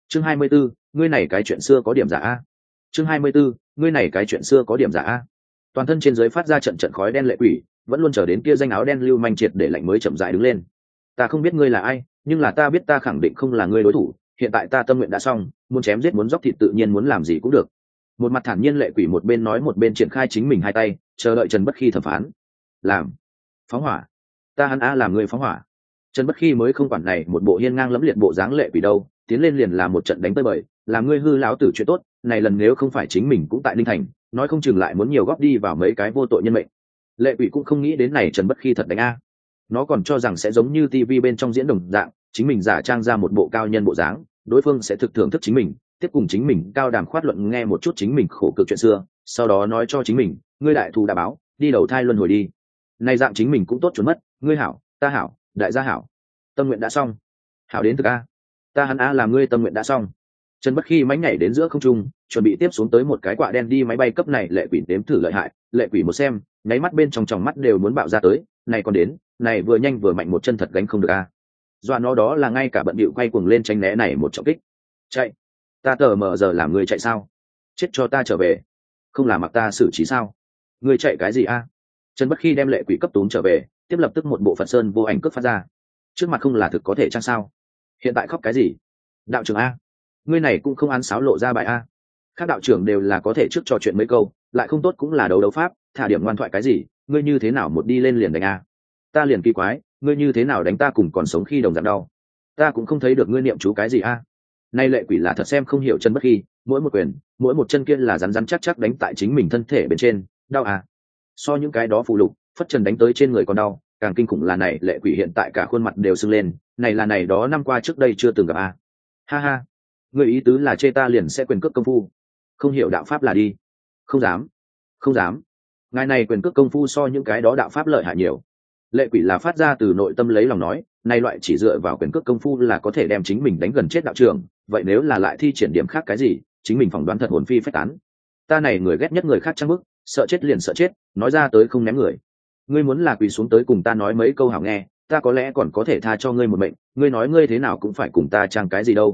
Chương 24, ngươi này cái chuyện xưa có điểm giả a. Chương 24, ngươi này cái chuyện xưa có điểm giả a. Toàn thân trên dưới phát ra trận trận khói đen lệ quỷ, vẫn luôn chờ đến kia danh áo đen lưu manh triệt để lạnh mới chậm rãi đứng lên. Ta không biết ngươi là ai, nhưng là ta biết ta khẳng định không là ngươi đối thủ, hiện tại ta tâm nguyện đã xong, muốn chém giết muốn dốc thịt tự nhiên muốn làm gì cũng được. Một mặt thản nhiên lệ quỷ một bên nói một bên triển khai chính mình hai tay, chờ đợi Trần Bất Khi thẩm phán. Làm. Phóng hỏa. Ta hắn a làm người phóng hỏa. Trần Bất Khi mới không quản này một bộ hiên ngang lẫm liệt bộ dáng lệ quỷ đâu, tiến lên liền làm một trận đánh tơi bời, làm ngươi hư lão tử chuyện tốt, này lần nếu không phải chính mình cũng tại Ninh Thành, nói không chừng lại muốn nhiều góp đi vào mấy cái vô tội nhân mệnh. Lệ quỷ cũng không nghĩ đến này Trần Bất Khi thật đánh a. Nó còn cho rằng sẽ giống như tivi bên trong diễn đồng dạng, chính mình giả trang ra một bộ cao nhân bộ dáng, đối phương sẽ thực thưởng thức chính mình, tiếp cùng chính mình cao đàm khoát luận nghe một chút chính mình khổ cực chuyện xưa, sau đó nói cho chính mình, ngươi đại thù đã báo, đi đầu thai luân hồi đi. Này dạng chính mình cũng tốt trốn mất, ngươi hảo, ta hảo, đại gia hảo. Tâm nguyện đã xong. Hảo đến thực a. Ta hắn a làm ngươi tâm nguyện đã xong. Trần Bất Khi mánh nhảy đến giữa không trung, chuẩn bị tiếp xuống tới một cái quạ đen đi máy bay cấp này lệ quỷ đếm thử lợi hại, lệ quỷ một xem, nháy mắt bên trong tròng mắt đều muốn bạo ra tới, này còn đến, này vừa nhanh vừa mạnh một chân thật gánh không được a. Doa nó đó là ngay cả bận bịu quay cuồng lên tránh né này một trọng kích. Chạy. Ta tờ mờ giờ làm người chạy sao? Chết cho ta trở về. Không là mặc ta xử trí sao? Người chạy cái gì a? Trần Bất Khi đem lệ quỷ cấp tún trở về, tiếp lập tức một bộ Phật sơn vô ảnh cướp phát ra. Trước mặt không là thực có thể chăng sao? Hiện tại khóc cái gì? Đạo trưởng a, ngươi này cũng không ăn sáo lộ ra bài a. Các đạo trưởng đều là có thể trước trò chuyện mấy câu, lại không tốt cũng là đấu pháp, thả điểm ngoan thoại cái gì, ngươi như thế nào một đi lên liền đánh a? Ta liền kỳ quái, ngươi như thế nào đánh ta cùng còn sống khi đồng dạng đau? Ta cũng không thấy được ngươi niệm chú cái gì a. Nay lệ quỷ là thật xem không hiểu Trần Bất Khi, mỗi một quyền, mỗi một chân kia là rắn rắn chắc chắc đánh tại chính mình thân thể bên trên, đau à? So những cái đó phù lục, phất trần đánh tới trên người còn đau, càng kinh khủng là này lệ quỷ hiện tại cả khuôn mặt đều sưng lên, này là này đó năm qua trước đây chưa từng gặp a. Ha ha, người ý tứ là chê ta liền sẽ quyền cước công phu, không hiểu đạo pháp là đi. Không dám, không dám. Ngài này quyền cước công phu so những cái đó đạo pháp lợi hại nhiều. Lệ quỷ là phát ra từ nội tâm lấy lòng nói, nay loại chỉ dựa vào quyền cước công phu là có thể đem chính mình đánh gần chết đạo trưởng, vậy nếu là lại thi triển điểm khác cái gì, chính mình phỏng đoán thật hồn phi phách tán. Ta này người ghét nhất người khác trăng bức, sợ chết liền sợ chết, nói ra tới không ném người. Ngươi muốn là quỳ xuống tới cùng ta nói mấy câu hảo nghe, ta có lẽ còn có thể tha cho ngươi một mệnh, ngươi nói ngươi thế nào cũng phải cùng ta trang cái gì đâu.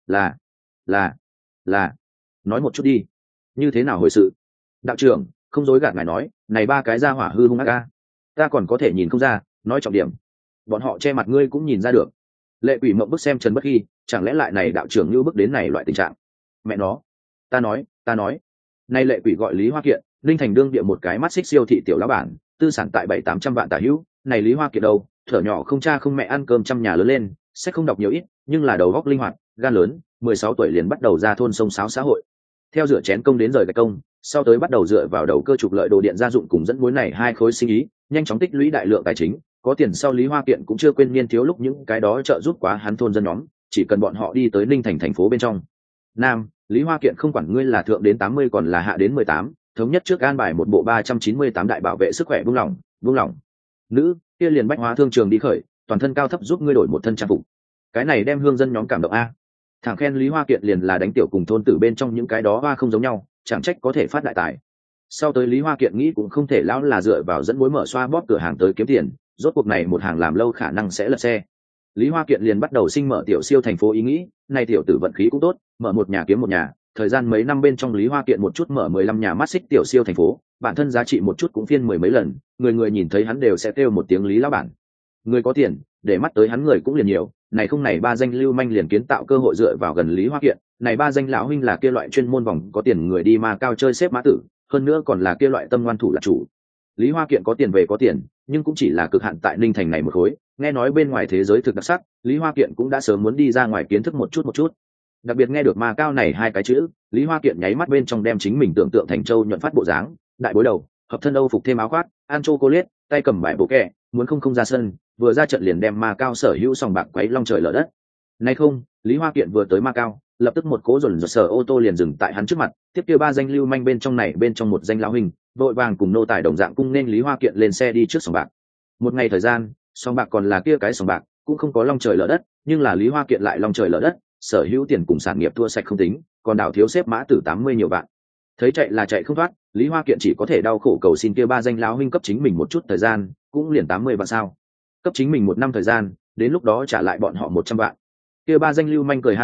Là, nói một chút đi. Như thế nào hồi sự? Đạo trưởng, không dối gạt ngài nói, này ba cái ra hỏa hư hung ác a. Ta còn có thể nhìn không ra, nói trọng điểm. Bọn họ che mặt ngươi cũng nhìn ra được. Lệ quỷ mộng bức xem Trần Bất Khi, chẳng lẽ lại này đạo trưởng như bức đến này loại tình trạng? Mẹ nó, ta nói. Nay lệ quỷ gọi Lý Hoa Kiện, Linh Thành đương địa một cái mắt xích siêu thị tiểu lão bản, tư sản tại 700-800 vạn tả hữu. Này Lý Hoa Kiện đâu, thở nhỏ không cha không mẹ ăn cơm trăm nhà lớn lên, sẽ không đọc nhiều ít, nhưng là đầu óc linh hoạt, gan lớn, 16 tuổi liền bắt đầu ra thôn sông sáo xã hội. Theo rửa chén công đến rời gạch công, sau tới bắt đầu dựa vào đầu cơ trục lợi đồ điện gia dụng cùng dẫn mối này hai khối sinh ý, nhanh chóng tích lũy đại lượng tài chính. Có tiền sau Lý Hoa Kiện cũng chưa quên niên thiếu lúc những cái đó trợ giúp quá hắn thôn dân nhóm, chỉ cần bọn họ đi tới Ninh Thành thành phố bên trong. Nam, Lý Hoa Kiện không quản ngươi là thượng đến 80 còn là hạ đến 18, thống nhất trước an bài một bộ 398 đại bảo vệ sức khỏe buông lỏng. Nữ, kia liền bách hóa thương trường đi khởi, toàn thân cao thấp giúp ngươi đổi một thân trang phục. Cái này đem hương dân nhóm cảm động a. Thẳng khen Lý Hoa Kiện liền là đánh tiểu cùng thôn tử bên trong những cái đó hoa không giống nhau, chẳng trách có thể phát đại tài. Sau tới Lý Hoa Kiện nghĩ cũng không thể lão là dựa vào dẫn mối mở xoa bóp cửa hàng tới kiếm tiền, rốt cuộc này một hàng làm lâu khả năng sẽ lật xe. Lý Hoa Kiện liền bắt đầu sinh mở tiểu siêu thành phố ý nghĩ, này tiểu tử vận khí cũng tốt, mở một nhà kiếm một nhà, thời gian mấy năm bên trong Lý Hoa Kiện một chút mở 15 nhà mắt xích tiểu siêu thành phố, bản thân giá trị một chút cũng phiên 10 mấy lần, người nhìn thấy hắn đều sẽ kêu một tiếng Lý lão bản. Người có tiền, để mắt tới hắn người cũng liền nhiều, này không này ba danh lưu manh liền kiến tạo cơ hội dựa vào gần Lý Hoa Kiện, này ba danh lão huynh là kia loại chuyên môn vòng có tiền người đi mà cao chơi xếp mã tử, hơn nữa còn là kia loại tâm ngoan thủ là chủ. Lý Hoa Kiện có tiền về có tiền, nhưng cũng chỉ là cực hạn tại Ninh Thành này một khối, nghe nói bên ngoài thế giới thực đặc sắc, Lý Hoa Kiện cũng đã sớm muốn đi ra ngoài kiến thức một chút. Đặc biệt nghe được ma cao này hai cái chữ, Lý Hoa Kiện nháy mắt bên trong đem chính mình tưởng tượng thành châu nhuận phát bộ dáng, đại bối đầu, hợp thân Âu phục thêm áo khoác, ăn chocolate, tay cầm bài bộ kẹ, muốn không ra sân, vừa ra trận liền đem ma cao sở hữu sòng bạc quấy long trời lở đất. Nay không, Lý Hoa Kiện vừa tới ma cao, lập tức một cố dồn dồn sở ô tô liền dừng tại hắn trước mặt, tiếp kia ba danh lưu manh bên trong một danh lão hình, vội vàng cùng nô tài đồng dạng cung nên Lý Hoa Kiện lên xe đi trước sòng bạc. Một ngày thời gian, sòng bạc còn là kia cái sòng bạc, cũng không có long trời lở đất, nhưng là Lý Hoa Kiện lại long trời lở đất, sở hữu tiền cùng sản nghiệp thua sạch không tính, còn đảo thiếu xếp mã tử 80 nhiều vạn. Thấy chạy là chạy không thoát, Lý Hoa Kiện chỉ có thể đau khổ cầu xin kia ba danh lão huynh cấp chính mình một chút thời gian, cũng liền 80 vạn sao. Cấp chính mình 1 năm thời gian, đến lúc đó trả lại bọn họ 100 vạn. Kia ba danh lưu manh cười ha ha,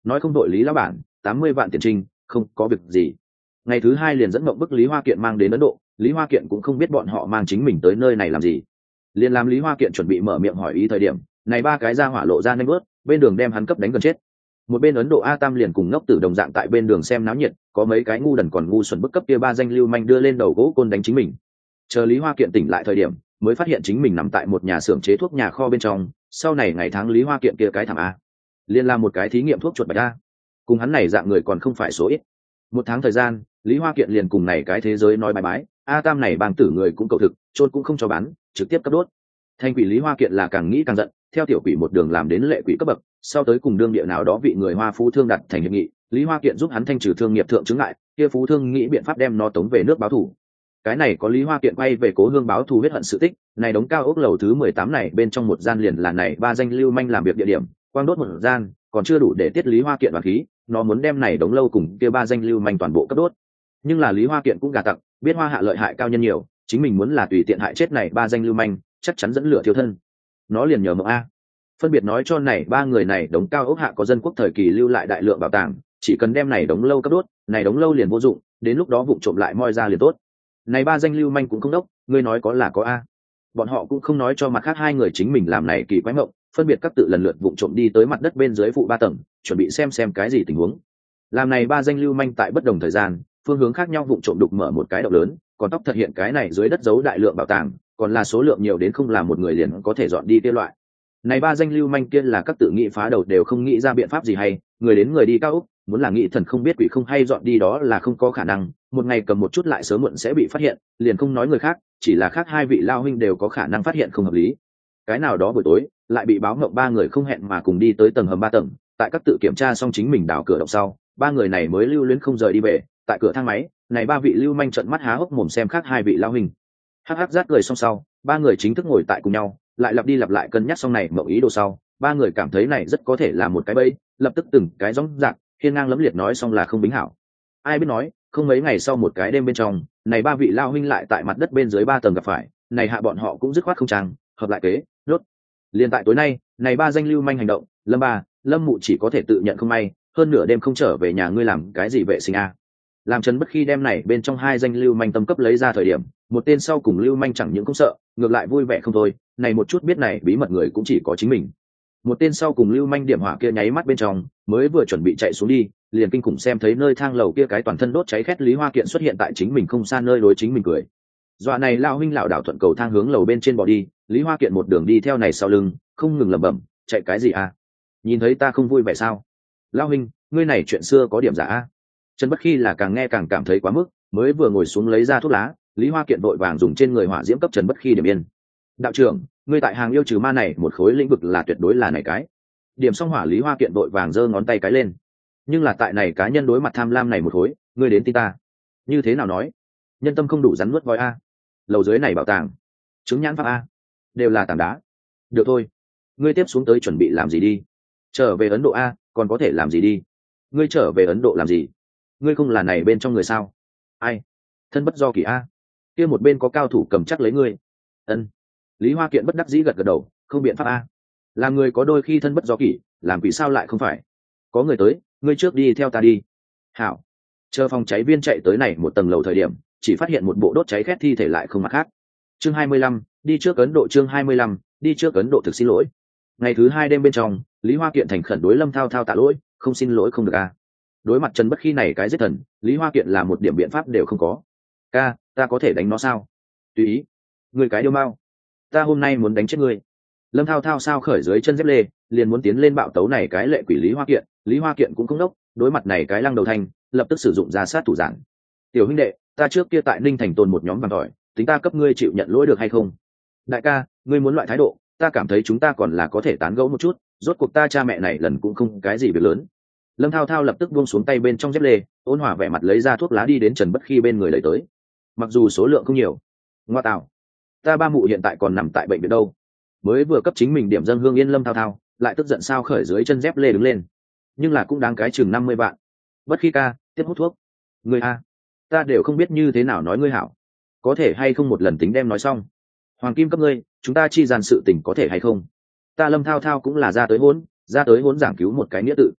nói không đội lý lão bản 80 vạn tiền trinh không có việc gì. Ngày thứ hai liền dẫn mộng bức Lý Hoa Kiện mang đến Ấn Độ. Lý Hoa Kiện cũng không biết bọn họ mang chính mình tới nơi này làm gì, liền làm Lý Hoa Kiện chuẩn bị mở miệng hỏi ý thời điểm này ba cái ra hỏa lộ ra nhanh bớt, bên đường đem hắn cấp đánh gần chết. Một bên Ấn Độ A Tam liền cùng ngốc tử đồng dạng tại bên đường xem náo nhiệt, có mấy cái ngu đần còn ngu xuẩn bức cấp kia ba danh lưu manh đưa lên đầu gỗ côn đánh chính mình. Chờ Lý Hoa Kiện tỉnh lại thời điểm mới phát hiện chính mình nằm tại một nhà xưởng chế thuốc nhà kho bên trong. Sau này ngày tháng Lý Hoa Kiện kia cái thảm A liên làm một cái thí nghiệm thuốc chuột bạch A, cùng hắn này dạng người còn không phải số ít. Một tháng thời gian Lý Hoa Kiện liền cùng này cái thế giới nói bye bye. A Tam này bang tử người cũng cầu thực, chôn cũng không cho bán, trực tiếp cấp đốt. Thanh quỷ Lý Hoa Kiện là càng nghĩ càng giận, theo tiểu quỷ một đường làm đến lệ quỷ cấp bậc, sau tới cùng đương địa nào đó vị người Hoa phú thương đặt thành hiệp nghị, Lý Hoa Kiện giúp hắn thanh trừ thương nghiệp thượng chứng ngại, kia phú thương nghĩ biện pháp đem nó tống về nước báo thù. Cái này có Lý Hoa Kiện quay về cố hương báo thù huyết hận sự tích, này đống cao ốc lầu thứ 18 này bên trong một gian liền là này ba danh lưu manh làm việc địa điểm, quang đốt một gian, còn chưa đủ để tiết Lý Hoa Kiện đoạt khí, nó muốn đem này đống lâu cùng kia ba danh lưu manh toàn bộ cấp đốt. Nhưng là Lý Hoa Kiện cũng gà tặc, biết Hoa Hạ lợi hại cao nhân nhiều, chính mình muốn là tùy tiện hại chết này ba danh lưu manh, chắc chắn dẫn lửa thiêu thân. Nó liền nhờ Mộng A phân biệt nói cho này ba người này đống cao ốc hạ có dân quốc thời kỳ lưu lại đại lượng bảo tàng, chỉ cần đem này đống lâu cấp đốt, này đống lâu liền vô dụng, đến lúc đó vụng trộm lại moi ra liền tốt. Này ba danh lưu manh cũng không đốc, ngươi nói có là có A. Bọn họ cũng không nói cho mặt khác hai người chính mình làm này kỳ quái mộng, phân biệt các tự lần lượt vụng trộm đi tới mặt đất bên dưới phụ 3 tầng, chuẩn bị xem cái gì tình huống. Làm này ba danh lưu manh tại bất đồng thời gian, phương hướng khác nhau vụng trộm đục mở một cái động lớn, còn tóc thật hiện cái này dưới đất giấu đại lượng bảo tàng, còn là số lượng nhiều đến không là một người liền có thể dọn đi tiêu loại. Này ba danh lưu manh kia là các tự nghĩ phá đầu đều không nghĩ ra biện pháp gì hay, người đến người đi cao ốc, muốn là nghĩ thần không biết quỷ không hay dọn đi đó là không có khả năng, một ngày cầm một chút lại sớm muộn sẽ bị phát hiện, liền không nói người khác, chỉ là khác hai vị lao huynh đều có khả năng phát hiện không hợp lý. Cái nào đó buổi tối, lại bị báo ngộng ba người không hẹn mà cùng đi tới tầng hầm 3 tầng, tại các tự kiểm tra xong chính mình đào cửa động sau, ba người này mới lưu luyến không rời đi về, tại cửa thang máy, này ba vị lưu manh trợn mắt há hốc mồm xem khác hai vị lao huynh. Hắc hắc rát cười xong sau, ba người chính thức ngồi tại cùng nhau, lại lặp đi lặp lại cân nhắc xong này mộng ý đồ sau, ba người cảm thấy này rất có thể là một cái bẫy, lập tức từng cái rõng rạc hiên ngang lẫm liệt nói xong là không bính hảo. Ai biết nói, không mấy ngày sau một cái đêm bên trong, này ba vị lao huynh lại tại mặt đất bên dưới 3 tầng gặp phải, này hạ bọn họ cũng dứt khoát không trang, hợp lại kế, đốt. Liên tại tối nay, này ba danh lưu manh hành động, Lâm Mụ chỉ có thể tự nhận không may, hơn nửa đêm không trở về nhà ngươi làm cái gì vệ sinh a? Làm Trần Bất Khi đem này bên trong hai danh lưu manh tâm cấp lấy ra thời điểm, một tên sau cùng lưu manh chẳng những không sợ, ngược lại vui vẻ không thôi, này một chút biết này bí mật người cũng chỉ có chính mình. Một tên sau cùng lưu manh điểm hỏa kia nháy mắt bên trong, mới vừa chuẩn bị chạy xuống đi, liền kinh khủng xem thấy nơi thang lầu kia cái toàn thân đốt cháy khét Lý Hoa Kiện xuất hiện tại chính mình không xa nơi đối chính mình cười. Dọa này lão huynh lão đảo thuận cầu thang hướng lầu bên trên bỏ đi, Lý Hoa Kiện một đường đi theo này sau lưng, không ngừng lẩm bẩm, chạy cái gì à? Nhìn thấy ta không vui vẻ sao? Lão huynh, ngươi này chuyện xưa có điểm giả a. Trần Bất Khi là càng nghe càng cảm thấy quá mức, mới vừa ngồi xuống lấy ra thuốc lá, Lý Hoa Kiện vội vàng dùng trên người hỏa diễm cấp Trần Bất Khi điểm yên. Đạo trưởng, ngươi tại hàng yêu trừ ma này một khối lĩnh vực là tuyệt đối là này cái. Điểm xong hỏa Lý Hoa Kiện vội vàng giơ ngón tay cái lên. Nhưng là tại này cá nhân đối mặt tham lam này một khối, ngươi đến tin ta. Như thế nào nói? Nhân tâm không đủ rắn nuốt voi a. Lầu dưới này bảo tàng, chứng nhãn pháp a, đều là tảng đá. Được thôi, ngươi tiếp xuống tới chuẩn bị làm gì đi? Trở về Ấn Độ a, còn có thể làm gì đi? Ngươi trở về Ấn Độ làm gì? Ngươi không là này bên trong người sao? Ai? Thân bất do kỳ a. Kia một bên có cao thủ cầm chắc lấy ngươi. Ân. Lý Hoa Kiện bất đắc dĩ gật gật đầu, không biện pháp a. Làm người có đôi khi thân bất do kỳ, làm vì sao lại không phải? Có người tới, ngươi trước đi theo ta đi. Hảo. Chờ phòng cháy viên chạy tới này một tầng lầu thời điểm, chỉ phát hiện một bộ đốt cháy khét thi thể lại không mặt khác. Chương 25, đi trước Ấn Độ. Chương 25, đi trước Ấn Độ. Thực xin lỗi. Ngày thứ 2 đêm bên trong, Lý Hoa Kiện thành khẩn đối Lâm Thao Thao tạ lỗi, không xin lỗi không được a. Đối mặt Trần Bất Khi này cái giết thần, Lý Hoa Kiện là một điểm biện pháp đều không có. Ca, ta có thể đánh nó sao? Tùy ý. Ngươi cái điêu mau. Ta hôm nay muốn đánh chết ngươi. Lâm Thao Thao sao khởi dưới chân dép lê, liền muốn tiến lên bạo tấu này cái lệ quỷ Lý Hoa Kiện. Lý Hoa Kiện cũng không đốc, đối mặt này cái lăng đầu thanh, lập tức sử dụng ra sát thủ giản. Tiểu huynh đệ, ta trước kia tại Ninh Thành tồn một nhóm vàng tỏi, tính ta cấp ngươi chịu nhận lỗi được hay không? Đại ca, ngươi muốn loại thái độ, ta cảm thấy chúng ta còn là có thể tán gẫu một chút, rốt cuộc ta cha mẹ này lần cũng không cái gì việc lớn. Lâm Thao Thao lập tức buông xuống tay bên trong dép lê, ôn hòa vẻ mặt lấy ra thuốc lá đi đến Trần Bất Khi bên người lấy tới. Mặc dù số lượng không nhiều, ngoa tạo, ta ba mụ hiện tại còn nằm tại bệnh viện đâu. Mới vừa cấp chính mình điểm dâng hương yên Lâm Thao Thao, lại tức giận sao khởi dưới chân dép lê đứng lên. Nhưng là cũng đáng cái chừng 50 vạn. Bất Khi ca, tiếp hút thuốc. Ngươi a, ta đều không biết như thế nào nói ngươi hảo. Có thể hay không một lần tính đem nói xong. Hoàng kim cấp ngươi, chúng ta chi dàn sự tình có thể hay không? Ta Lâm Thao Thao cũng là ra tới hỗn giảng cứu một cái nghĩa tự.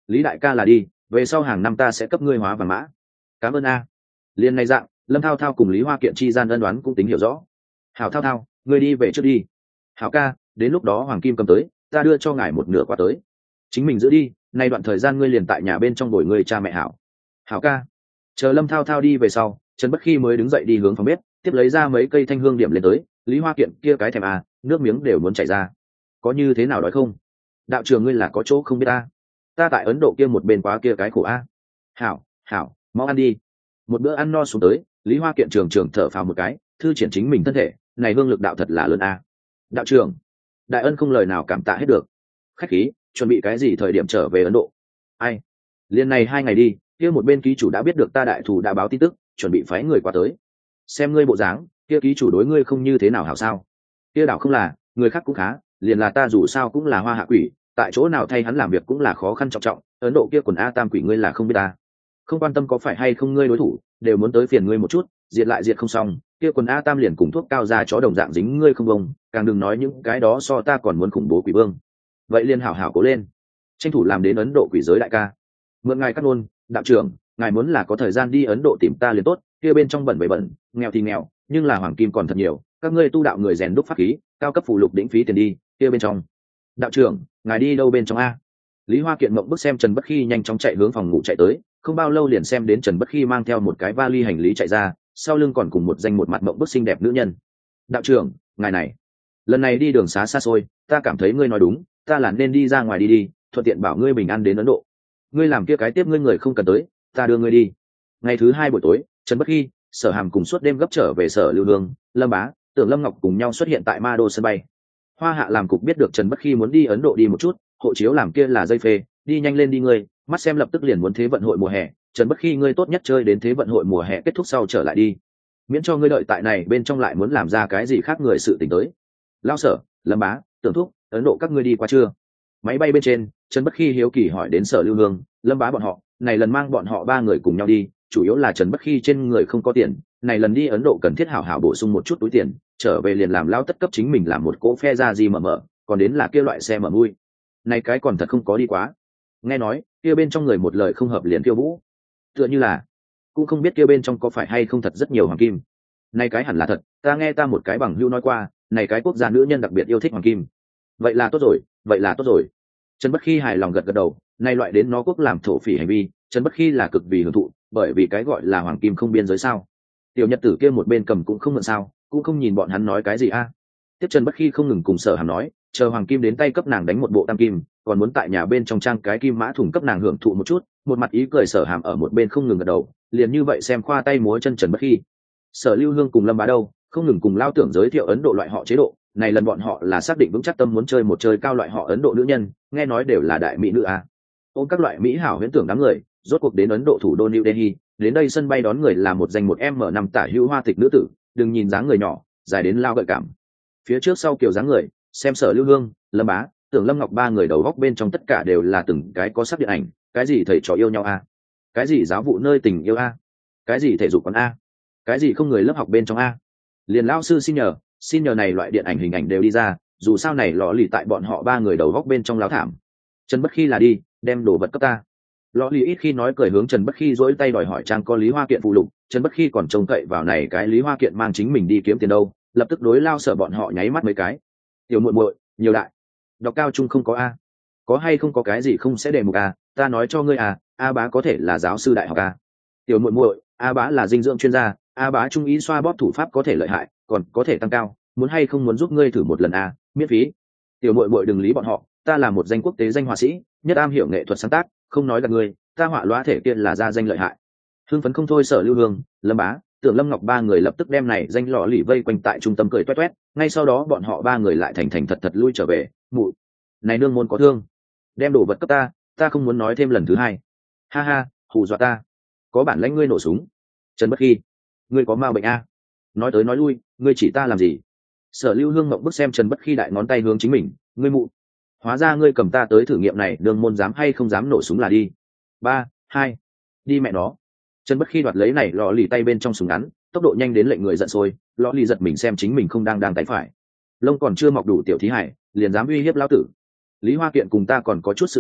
Lý đại ca là đi, về sau hàng năm ta sẽ cấp ngươi hóa vàng mã. Cảm ơn a. Liên này dạng, Lâm Thao Thao cùng Lý Hoa Kiện chi gian ân đoán cũng tính hiểu rõ. Hảo Thao Thao, ngươi đi về trước đi. Hảo ca, đến lúc đó hoàng kim cầm tới, ta đưa cho ngài một nửa qua tới. Chính mình giữ đi, nay đoạn thời gian ngươi liền tại nhà bên trong bồi ngươi cha mẹ hảo. Hảo ca. Chờ Lâm Thao Thao đi về sau, Trần Bất Khi mới đứng dậy đi hướng phòng bếp, tiếp lấy ra mấy cây thanh hương điểm lên tới. Lý Hoa Kiện kia cái thèm à, nước miếng đều muốn chảy ra. Có như thế nào đói không? Đạo trưởng ngươi là có chỗ không biết ta. Ta tại Ấn Độ kia một bên quá kia cái khổ a. Hảo, hảo, mau ăn đi. Một bữa ăn no xuống tới, Lý Hoa Kiện trường trường thở phào một cái, thư triển chính mình thân thể, này hương lực đạo thật là lớn a. Đạo trưởng, đại ân không lời nào cảm tạ hết được. Khách khí, chuẩn bị cái gì thời điểm trở về Ấn Độ? Ai? Liên này 2 ngày đi, kia một bên ký chủ đã biết được ta đại thủ đã báo tin tức, chuẩn bị phái người qua tới. Xem ngươi bộ dáng, kia ký chủ đối ngươi không như thế nào hảo sao? Kia đảo không là, người khác cũng khá, liền là ta dù sao cũng là hoa hạ quỷ, tại chỗ nào thay hắn làm việc cũng là khó khăn trọng trọng. Ấn Độ kia quần A Tam quỷ ngươi là không biết ta, không quan tâm có phải hay không ngươi đối thủ, đều muốn tới phiền ngươi một chút, diệt lại diệt không xong, kia quần A Tam liền cùng thuốc cao ra chó đồng dạng dính ngươi không bông, càng đừng nói những cái đó so ta còn muốn khủng bố quỷ vương. Vậy liền hảo hảo cố lên, tranh thủ làm đến Ấn Độ quỷ giới đại ca. Mượn ngài cắt nôn, đạo trưởng, ngài muốn là có thời gian đi Ấn Độ tìm ta liền tốt, kia bên trong bẩn bẩn bẩn, nghèo thì nghèo, nhưng là hoàng kim còn thật nhiều, các ngươi tu đạo người rèn đúc pháp khí, cao cấp phụ lục đỉnh phí tiền đi, kia bên trong. Đạo trưởng, ngài đi đâu bên trong a? Lý Hoa Kiện mộng bức xem Trần Bất Khi nhanh chóng chạy hướng phòng ngủ chạy tới, không bao lâu liền xem đến Trần Bất Khi mang theo một cái vali hành lý chạy ra, sau lưng còn cùng một danh một mặt mộng bức xinh đẹp nữ nhân. Đạo trưởng, ngài này, lần này đi đường xá xa xôi, ta cảm thấy ngươi nói đúng, ta là nên đi ra ngoài đi đi, thuận tiện bảo ngươi bình an đến Ấn Độ. Ngươi làm kia cái tiếp ngươi người không cần tới, ta đưa ngươi đi. Ngày thứ 2 buổi tối, Trần Bất Khi, Sở Hàm cùng suốt đêm gấp trở về Sở Lưu Hương, Lâm Bá, Tưởng Lâm Ngọc cùng nhau xuất hiện tại Ma Đô sân bay. Hoa Hạ làm cục biết được Trần Bất Khi muốn đi Ấn Độ đi một chút, hộ chiếu làm kia là dây phê, đi nhanh lên đi ngươi, mắt xem lập tức liền muốn thế vận hội mùa hè, Trần Bất Khi ngươi tốt nhất chơi đến thế vận hội mùa hè kết thúc sau trở lại đi, miễn cho ngươi đợi tại này bên trong lại muốn làm ra cái gì khác người sự tình tới. Lao Sở, Lâm Bá, Tưởng Thúc, Ấn Độ các ngươi đi qua chưa? Máy bay bên trên, Trần Bất Khi hiếu kỳ hỏi đến Sở Lưu Hương, Lâm Bá bọn họ, này lần mang bọn họ 3 người cùng nhau đi, chủ yếu là Trần Bất Khi trên người không có tiền, này lần đi Ấn Độ cần thiết hảo hảo bổ sung một chút túi tiền, trở về liền làm lao tất cấp chính mình làm một cỗ phe ra gì mở, còn đến là kia loại xe mở mui. Này cái còn thật không có đi quá. Nghe nói, kia bên trong người một lời không hợp liền tiêu vũ. Tựa như là, cũng không biết kia bên trong có phải hay không thật rất nhiều hoàng kim. Này cái hẳn là thật, ta nghe ta một cái bằng hữu nói qua, này cái quốc gia nữ nhân đặc biệt yêu thích hoàng kim. Vậy là tốt rồi, vậy là tốt rồi. Trần Bất Khi hài lòng gật gật đầu, này loại đến nó quốc làm thổ phỉ hành vi, Trần Bất Khi là cực vì hưởng thụ, bởi vì cái gọi là hoàng kim không biên giới sao. Tiểu Nhật Tử kia một bên cầm cũng không mượn sao, cũng không nhìn bọn hắn nói cái gì a. Tiếp Trần Bất Khi không ngừng cùng Sở Hàm nói, chờ hoàng kim đến tay cấp nàng đánh một bộ tam kim, còn muốn tại nhà bên trong trang cái kim mã thủng cấp nàng hưởng thụ một chút, một mặt ý cười Sở Hàm ở một bên không ngừng gật đầu, liền như vậy xem khoa tay múa chân Trần Bất Khi. Sở Lưu Hương cùng Lâm Bá đâu, không ngừng cùng Lao Tưởng giới thiệu Ấn Độ loại họ chế độ, này lần bọn họ là xác định vững chắc tâm muốn chơi một chơi cao loại họ Ấn Độ nữ nhân, nghe nói đều là đại mỹ nữ a. Ôm các loại mỹ hảo huyễn tưởng đám người, rốt cuộc đến Ấn Độ thủ đô New Delhi, đến đây sân bay đón người là một danh một M5 tả hữu hoa tịch nữ tử, đừng nhìn dáng người nhỏ, dài đến lao gợi cảm. Phía trước sau kiểu dáng người, xem Sở Lưu Hương, Lâm Bá, Tưởng Lâm Ngọc 3 người đầu góc bên trong tất cả đều là từng cái có sắc điện ảnh, cái gì thầy trò yêu nhau a, cái gì giáo vụ nơi tình yêu a, cái gì thể dục quán a, cái gì không người lớp học bên trong a. Liền lao sư xin nhờ này loại điện ảnh hình ảnh đều đi ra, dù sao này lọ lì tại bọn họ 3 người đầu góc bên trong láo thảm. Trần Bất Khi là đi, đem đồ vật cấp ta. Lọ lì ít khi nói cười hướng Trần Bất Khi dỗi tay đòi hỏi trang có Lý Hoa Kiện phụ lục, Trần Bất Khi còn trông cậy vào này cái Lý Hoa Kiện mang chính mình đi kiếm tiền đâu, lập tức đối Lao Sở bọn họ nháy mắt mấy cái. Tiểu muội muội, nhiều đại, đọc cao trung không có a, có hay không có cái gì không sẽ đề mục a, ta nói cho ngươi a, A Bá có thể là giáo sư đại học a. Tiểu muội muội, A Bá là dinh dưỡng chuyên gia, A Bá trung ý xoa bóp thủ pháp có thể lợi hại, còn có thể tăng cao, muốn hay không muốn giúp ngươi thử một lần a, miễn phí. Tiểu muội muội đừng lý bọn họ, ta là một danh quốc tế danh họa sĩ, nhất am hiểu nghệ thuật sáng tác, không nói gặp ngươi, ta họa lóa thể kia là ra danh lợi hại. Hưng phấn không thôi Sở Lưu Hương, Lâm Bá, Tưởng Lâm Ngọc 3 người lập tức đem này danh lọ lì vây quanh tại trung tâm cười toét toét, ngay sau đó bọn họ 3 người lại thành thành thật thật lui trở về. Mụ, này nương môn có thương, đem đồ vật cấp ta không muốn nói thêm lần thứ 2. Ha ha, hù dọa ta, có bản lãnh ngươi nổ súng. Trần Bất Khi, ngươi có ma bệnh a? Nói tới nói lui, ngươi chỉ ta làm gì? Sở Lưu Hương mộng bức xem Trần Bất Khi đại ngón tay hướng chính mình, ngươi mụ, hóa ra ngươi cầm ta tới thử nghiệm này, đường môn dám hay không dám nổ súng là đi. 3, 2, đi mẹ nó. Trần Bất Khi đoạt lấy này lọ lì tay bên trong súng ngắn, tốc độ nhanh đến lệnh người giận sôi, lọ lì giật mình xem chính mình không đang tay phải, lông còn chưa mọc đủ tiểu thí hải, liền dám uy hiếp lão tử. Lý Hoa Kiện cùng ta còn có chút sự tình,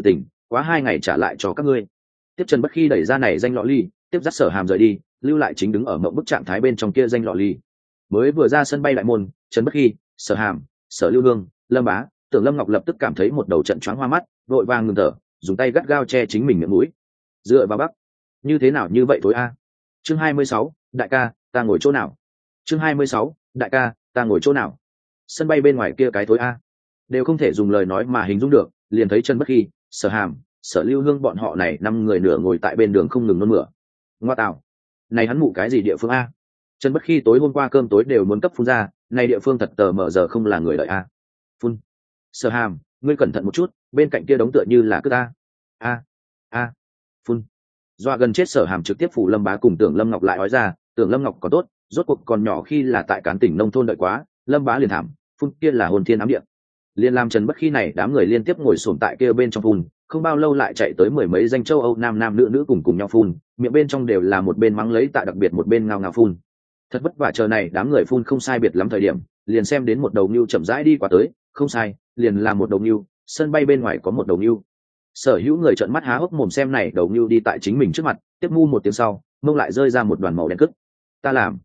quá 2 ngày trả lại cho các ngươi. Tiếp Trần Bất Khi đẩy ra này danh lọ ly, tiếp dắt Sở Hàm rời đi, lưu lại chính đứng ở mộng bức trạng thái bên trong kia danh lọ ly. Mới vừa ra sân bay đại môn, Trần Bất Khi, Sở Hàm, Sở Lưu Hương, Lâm Bá, Tưởng Lâm Ngọc lập tức cảm thấy một đầu trận choáng hoa mắt, vội vàng ngừng thở, dùng tay gắt gao che chính mình miệng mũi. Dựa vào Bắc, như thế nào như vậy thối a? Chương 26, đại ca, ta ngồi chỗ nào? Chương 26, đại ca, ta ngồi chỗ nào? Sân bay bên ngoài kia cái thối a, đều không thể dùng lời nói mà hình dung được, liền thấy Trần Bất Khi, Sở Hàm, Sở Lưu Hương bọn họ này 5 người nửa ngồi tại bên đường không ngừng nôn mửa. Ngoa tạo, này hắn mụ cái gì địa phương a? Trần Bất Khi tối hôm qua cơm tối đều muốn cấp phun ra, này địa phương thật tờ mờ giờ không là người đợi a. Phun. Sở Hàm, ngươi cẩn thận một chút, bên cạnh kia đống tựa như là cứ ta. A. Phun. Doa gần chết Sở Hàm trực tiếp phủ Lâm Bá cùng Tưởng Lâm Ngọc lại nói ra, Tưởng Lâm Ngọc có tốt, rốt cuộc còn nhỏ khi là tại Cán tỉnh nông thôn đợi quá, Lâm Bá liền thảm, phun kia là hồn thiên ám địa. Liên làm Trần Bất Khi này đám người liên tiếp ngồi xổm tại kia bên trong phun, không bao lâu lại chạy tới 10 mấy danh châu Âu nam nam nữ nữ cùng nhau phun, miệng bên trong đều là một bên mắng lấy tạ đặc biệt một bên ngao ngao phun. Thật vất vả chờ này đám người phun không sai biệt lắm thời điểm, liền xem đến một đầu nưu chậm rãi đi qua tới, không sai, liền là một đầu nưu, sân bay bên ngoài có một đầu nưu. Sở hữu người trợn mắt há hốc mồm xem này đầu nưu đi tại chính mình trước mặt, tiếp mu một tiếng sau, mông lại rơi ra một đoàn màu đen cức. Ta làm.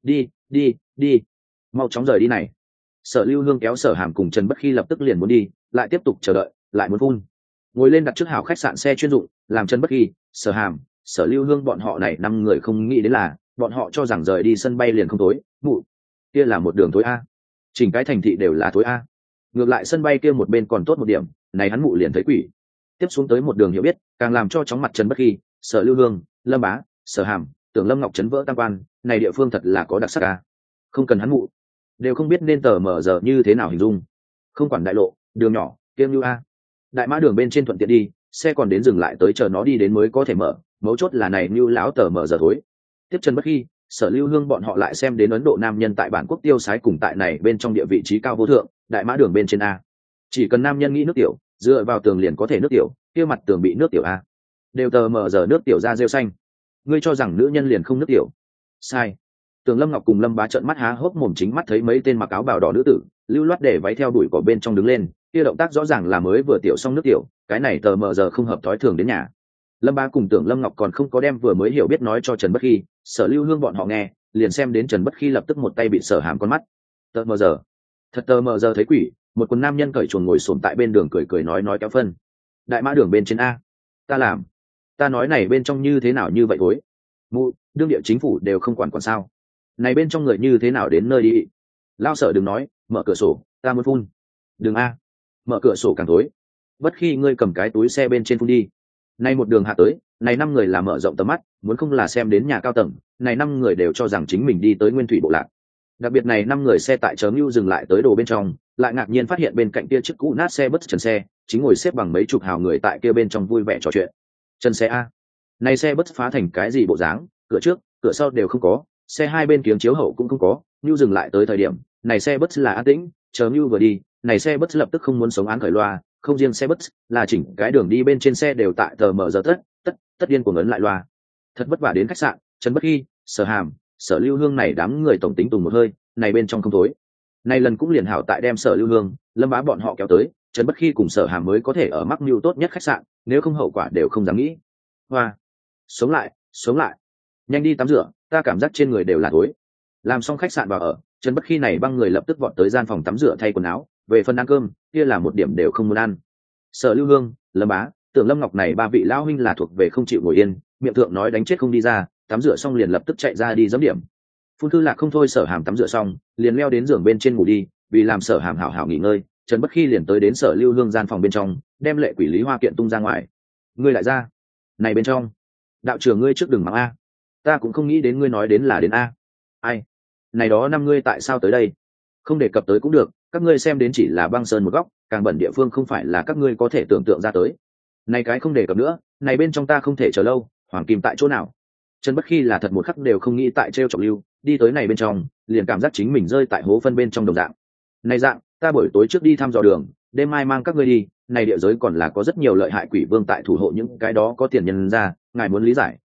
Đi, mau chóng rời đi này. Sở Lưu Hương kéo Sở Hàm cùng Trần Bất Khi lập tức liền muốn đi, lại tiếp tục chờ đợi, lại muốn phun. Ngồi lên đặt trước hào khách sạn xe chuyên dụng, làm Trần Bất Khi, Sở Hàm, Sở Lưu Hương bọn họ này 5 người không nghĩ đến là, bọn họ cho rằng rời đi sân bay liền không tối, mụ, kia là một đường tối a. Chỉnh cái thành thị đều là tối a. Ngược lại sân bay kia một bên còn tốt một điểm, này hắn mụ liền thấy quỷ. Tiếp xuống tới một đường hiểu biết, càng làm cho chóng mặt Trần Bất Khi, Sở Lưu Hương, Lâm Bá, Sở Hàm, Tưởng Lâm Ngọc chấn vỡ tam quan, này địa phương thật là có đặc sắc a. Không cần hắn mụ, đều không biết nên tờ mở giờ như thế nào hình dung. Không quản đại lộ, đường nhỏ, kiêng như a. Đại mã đường bên trên thuận tiện đi, xe còn đến dừng lại tới chờ nó đi đến mới có thể mở, mấu chốt là này như lão tờ mở giờ tối. Tiếp Trần Bất Khi, Sở Lưu Hương bọn họ lại xem đến Ấn Độ nam nhân tại bản quốc tiêu sái cùng tại này bên trong địa vị trí cao vô thượng, đại mã đường bên trên a. Chỉ cần nam nhân nghĩ nước tiểu, dựa vào tường liền có thể nước tiểu, kia mặt tường bị nước tiểu a. Đều tờ mở giờ nước tiểu ra rêu xanh. Ngươi cho rằng nữ nhân liền không nước tiểu? Sai. Tưởng Lâm Ngọc cùng Lâm Bá trợn mắt há hốc mồm chính mắt thấy mấy tên mặc áo bào đỏ nữ tử, lưu loát để váy theo đuổi cỏ bên trong đứng lên, kia động tác rõ ràng là mới vừa tiểu xong nước tiểu, cái này tờ mờ giờ không hợp thói thường đến nhà. Lâm Bá cùng Tưởng Lâm Ngọc còn không có đem vừa mới hiểu biết nói cho Trần Bất Khi, Sở Lưu Hương bọn họ nghe, liền xem đến Trần Bất Khi lập tức một tay bị Sở Hàm con mắt. Tờ mờ giờ, thật tờ mờ giờ thấy quỷ, một quần nam nhân cởi chuồng ngồi xổm tại bên đường cười nói kéo phân. Đại mã đường bên trên a, ta làm, ta nói này bên trong như thế nào như vậy thối. Mụ, đương địa chính phủ đều không quản sao? Này bên trong người như thế nào đến nơi đi? Lao Sở đừng nói, mở cửa sổ, ta muốn phun. Đừng a, mở cửa sổ càng tối. Bất khi ngươi cầm cái túi xe bên trên phun đi. Nay một đường hạ tới, này 5 người là mở rộng tầm mắt, muốn không là xem đến nhà cao tầng, này 5 người đều cho rằng chính mình đi tới Nguyên Thủy Bộ Lạc. Đặc biệt này 5 người xe tại chớ Nưu dừng lại tới đồ bên trong, lại ngạc nhiên phát hiện bên cạnh kia chiếc cũ nát xe bus trần xe, chính ngồi xếp bằng mấy chục hào người tại kia bên trong vui vẻ trò chuyện. Trần xe a, này xe bus phá thành cái gì bộ dáng, cửa trước, cửa sau đều không có, xe hai bên kiếng chiếu hậu cũng không có. Nưu dừng lại tới thời điểm, này xe bus là an tĩnh, chờ Nưu vừa đi, này xe bus lập tức không muốn sống án khởi loa, không riêng xe bus, là chỉnh cái đường đi bên trên xe đều tại tờ mở giờ tất điên cuồng ấn lại loa. Thật vất vả đến khách sạn, Trần Bất Khi, Sở Hàm, Sở Lưu Hương này đám người tổng tính tùng một hơi, này bên trong không tối. Này lần cũng liền hảo tại đem Sở Lưu Hương, Lâm Bá bọn họ kéo tới, Trần Bất Khi cùng Sở Hàm mới có thể ở mắc mưu tốt nhất khách sạn, nếu không hậu quả đều không dám nghĩ. Hoa, sống lại, nhanh đi tắm rửa, ta cảm giác trên người đều là thối. Làm xong khách sạn vào ở, Trần Bất Khi này băng người lập tức vọt tới gian phòng tắm rửa thay quần áo, về phần ăn cơm, kia là một điểm đều không muốn ăn. Sở Lưu Hương, Lâm Bá, Tưởng Lâm Ngọc này 3 vị lão huynh là thuộc về không chịu ngồi yên, miệng thượng nói đánh chết không đi ra, tắm rửa xong liền lập tức chạy ra đi giẫm điểm. Phun Thư Lạc không thôi Sở Hàm tắm rửa xong, liền leo đến giường bên trên ngủ đi, vì làm Sở Hàm hảo hảo nghỉ ngơi, Trần Bất Khi liền tới đến Sở Lưu Hương gian phòng bên trong, đem Lệ Quỷ Lý Hoa kiện tung ra ngoài. Ngươi lại ra? Này bên trong, đạo trưởng ngươi trước đừng mắng a. Ta cũng không nghĩ đến ngươi nói đến là đến a. Ai? Này đó 5 ngươi tại sao tới đây? Không đề cập tới cũng được, các ngươi xem đến chỉ là băng sơn một góc, càng bẩn địa phương không phải là các ngươi có thể tưởng tượng ra tới. Này cái không đề cập nữa, này bên trong ta không thể chờ lâu, Hoàng Kim tại chỗ nào? Trần Bất Khi là thật một khắc đều không nghĩ tại treo chọc Lưu, đi tới này bên trong, liền cảm giác chính mình rơi tại hố phân bên trong đồng dạng. Này dạng, ta buổi tối trước đi thăm dò đường, đêm mai mang các ngươi đi, này địa giới còn là có rất nhiều lợi hại quỷ vương tại thủ hộ những cái đó có tiền nhân ra, ngài muốn lý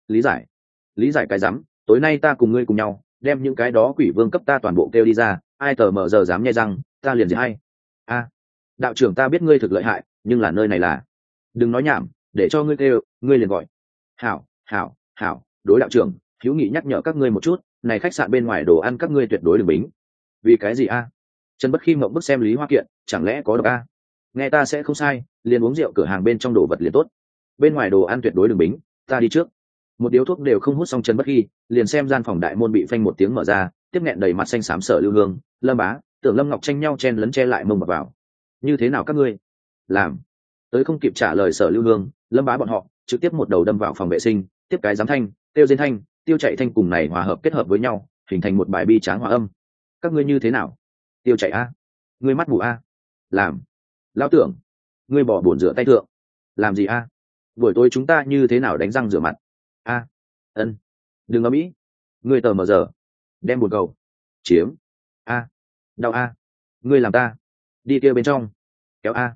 giải cái rắm, tối nay ta cùng ngươi cùng nhau, đem những cái đó quỷ vương cấp ta toàn bộ kêu đi ra, ai tờ mờ giờ dám nhai răng, ta liền gì hay. A, đạo trưởng ta biết ngươi thực lợi hại, nhưng là nơi này là, đừng nói nhảm, để cho ngươi kêu ngươi liền gọi. Hảo hảo hảo, đối đạo trưởng, hữu nghị nhắc nhở các ngươi một chút, này khách sạn bên ngoài đồ ăn các ngươi tuyệt đối đừng bính. Vì cái gì a? Trần Bất Khi mộng bức xem Lý Hoa Kiện, chẳng lẽ có độc a? Nghe ta sẽ không sai, liền uống rượu cửa hàng bên trong đồ vật liền tốt, bên ngoài đồ ăn tuyệt đối đừng bính, ta đi trước. Một điếu thuốc đều không hút xong, Trần Bất Khi liền xem gian phòng đại môn bị phanh một tiếng mở ra, tiếp nghẹn đầy mặt xanh xám Sở Lưu Hương, Lâm Bá, Tưởng Lâm Ngọc tranh nhau chen lấn che lại mông bập vào. Như thế nào các ngươi? Làm. Tới không kịp trả lời Sở Lưu Hương, Lâm Bá bọn họ trực tiếp một đầu đâm vào phòng vệ sinh, tiếp cái giám thanh, tiêu diên thanh, tiêu chạy thanh cùng này hòa hợp kết hợp với nhau, hình thành một bài bi tráng hòa âm. Các ngươi như thế nào? Tiêu chạy a, ngươi mắt mù a. Làm. Lão Tưởng, ngươi bỏ bổn rửa tay thượng. Làm gì a? Buổi tối chúng ta như thế nào đánh răng rửa mặt? A. Ân. Đừng ầm ĩ. Ngươi tờ mờ giờ. Đem buồn cầu. Chiếm. A. Đau a. Ngươi làm ta. Đi kia bên trong. Kéo a.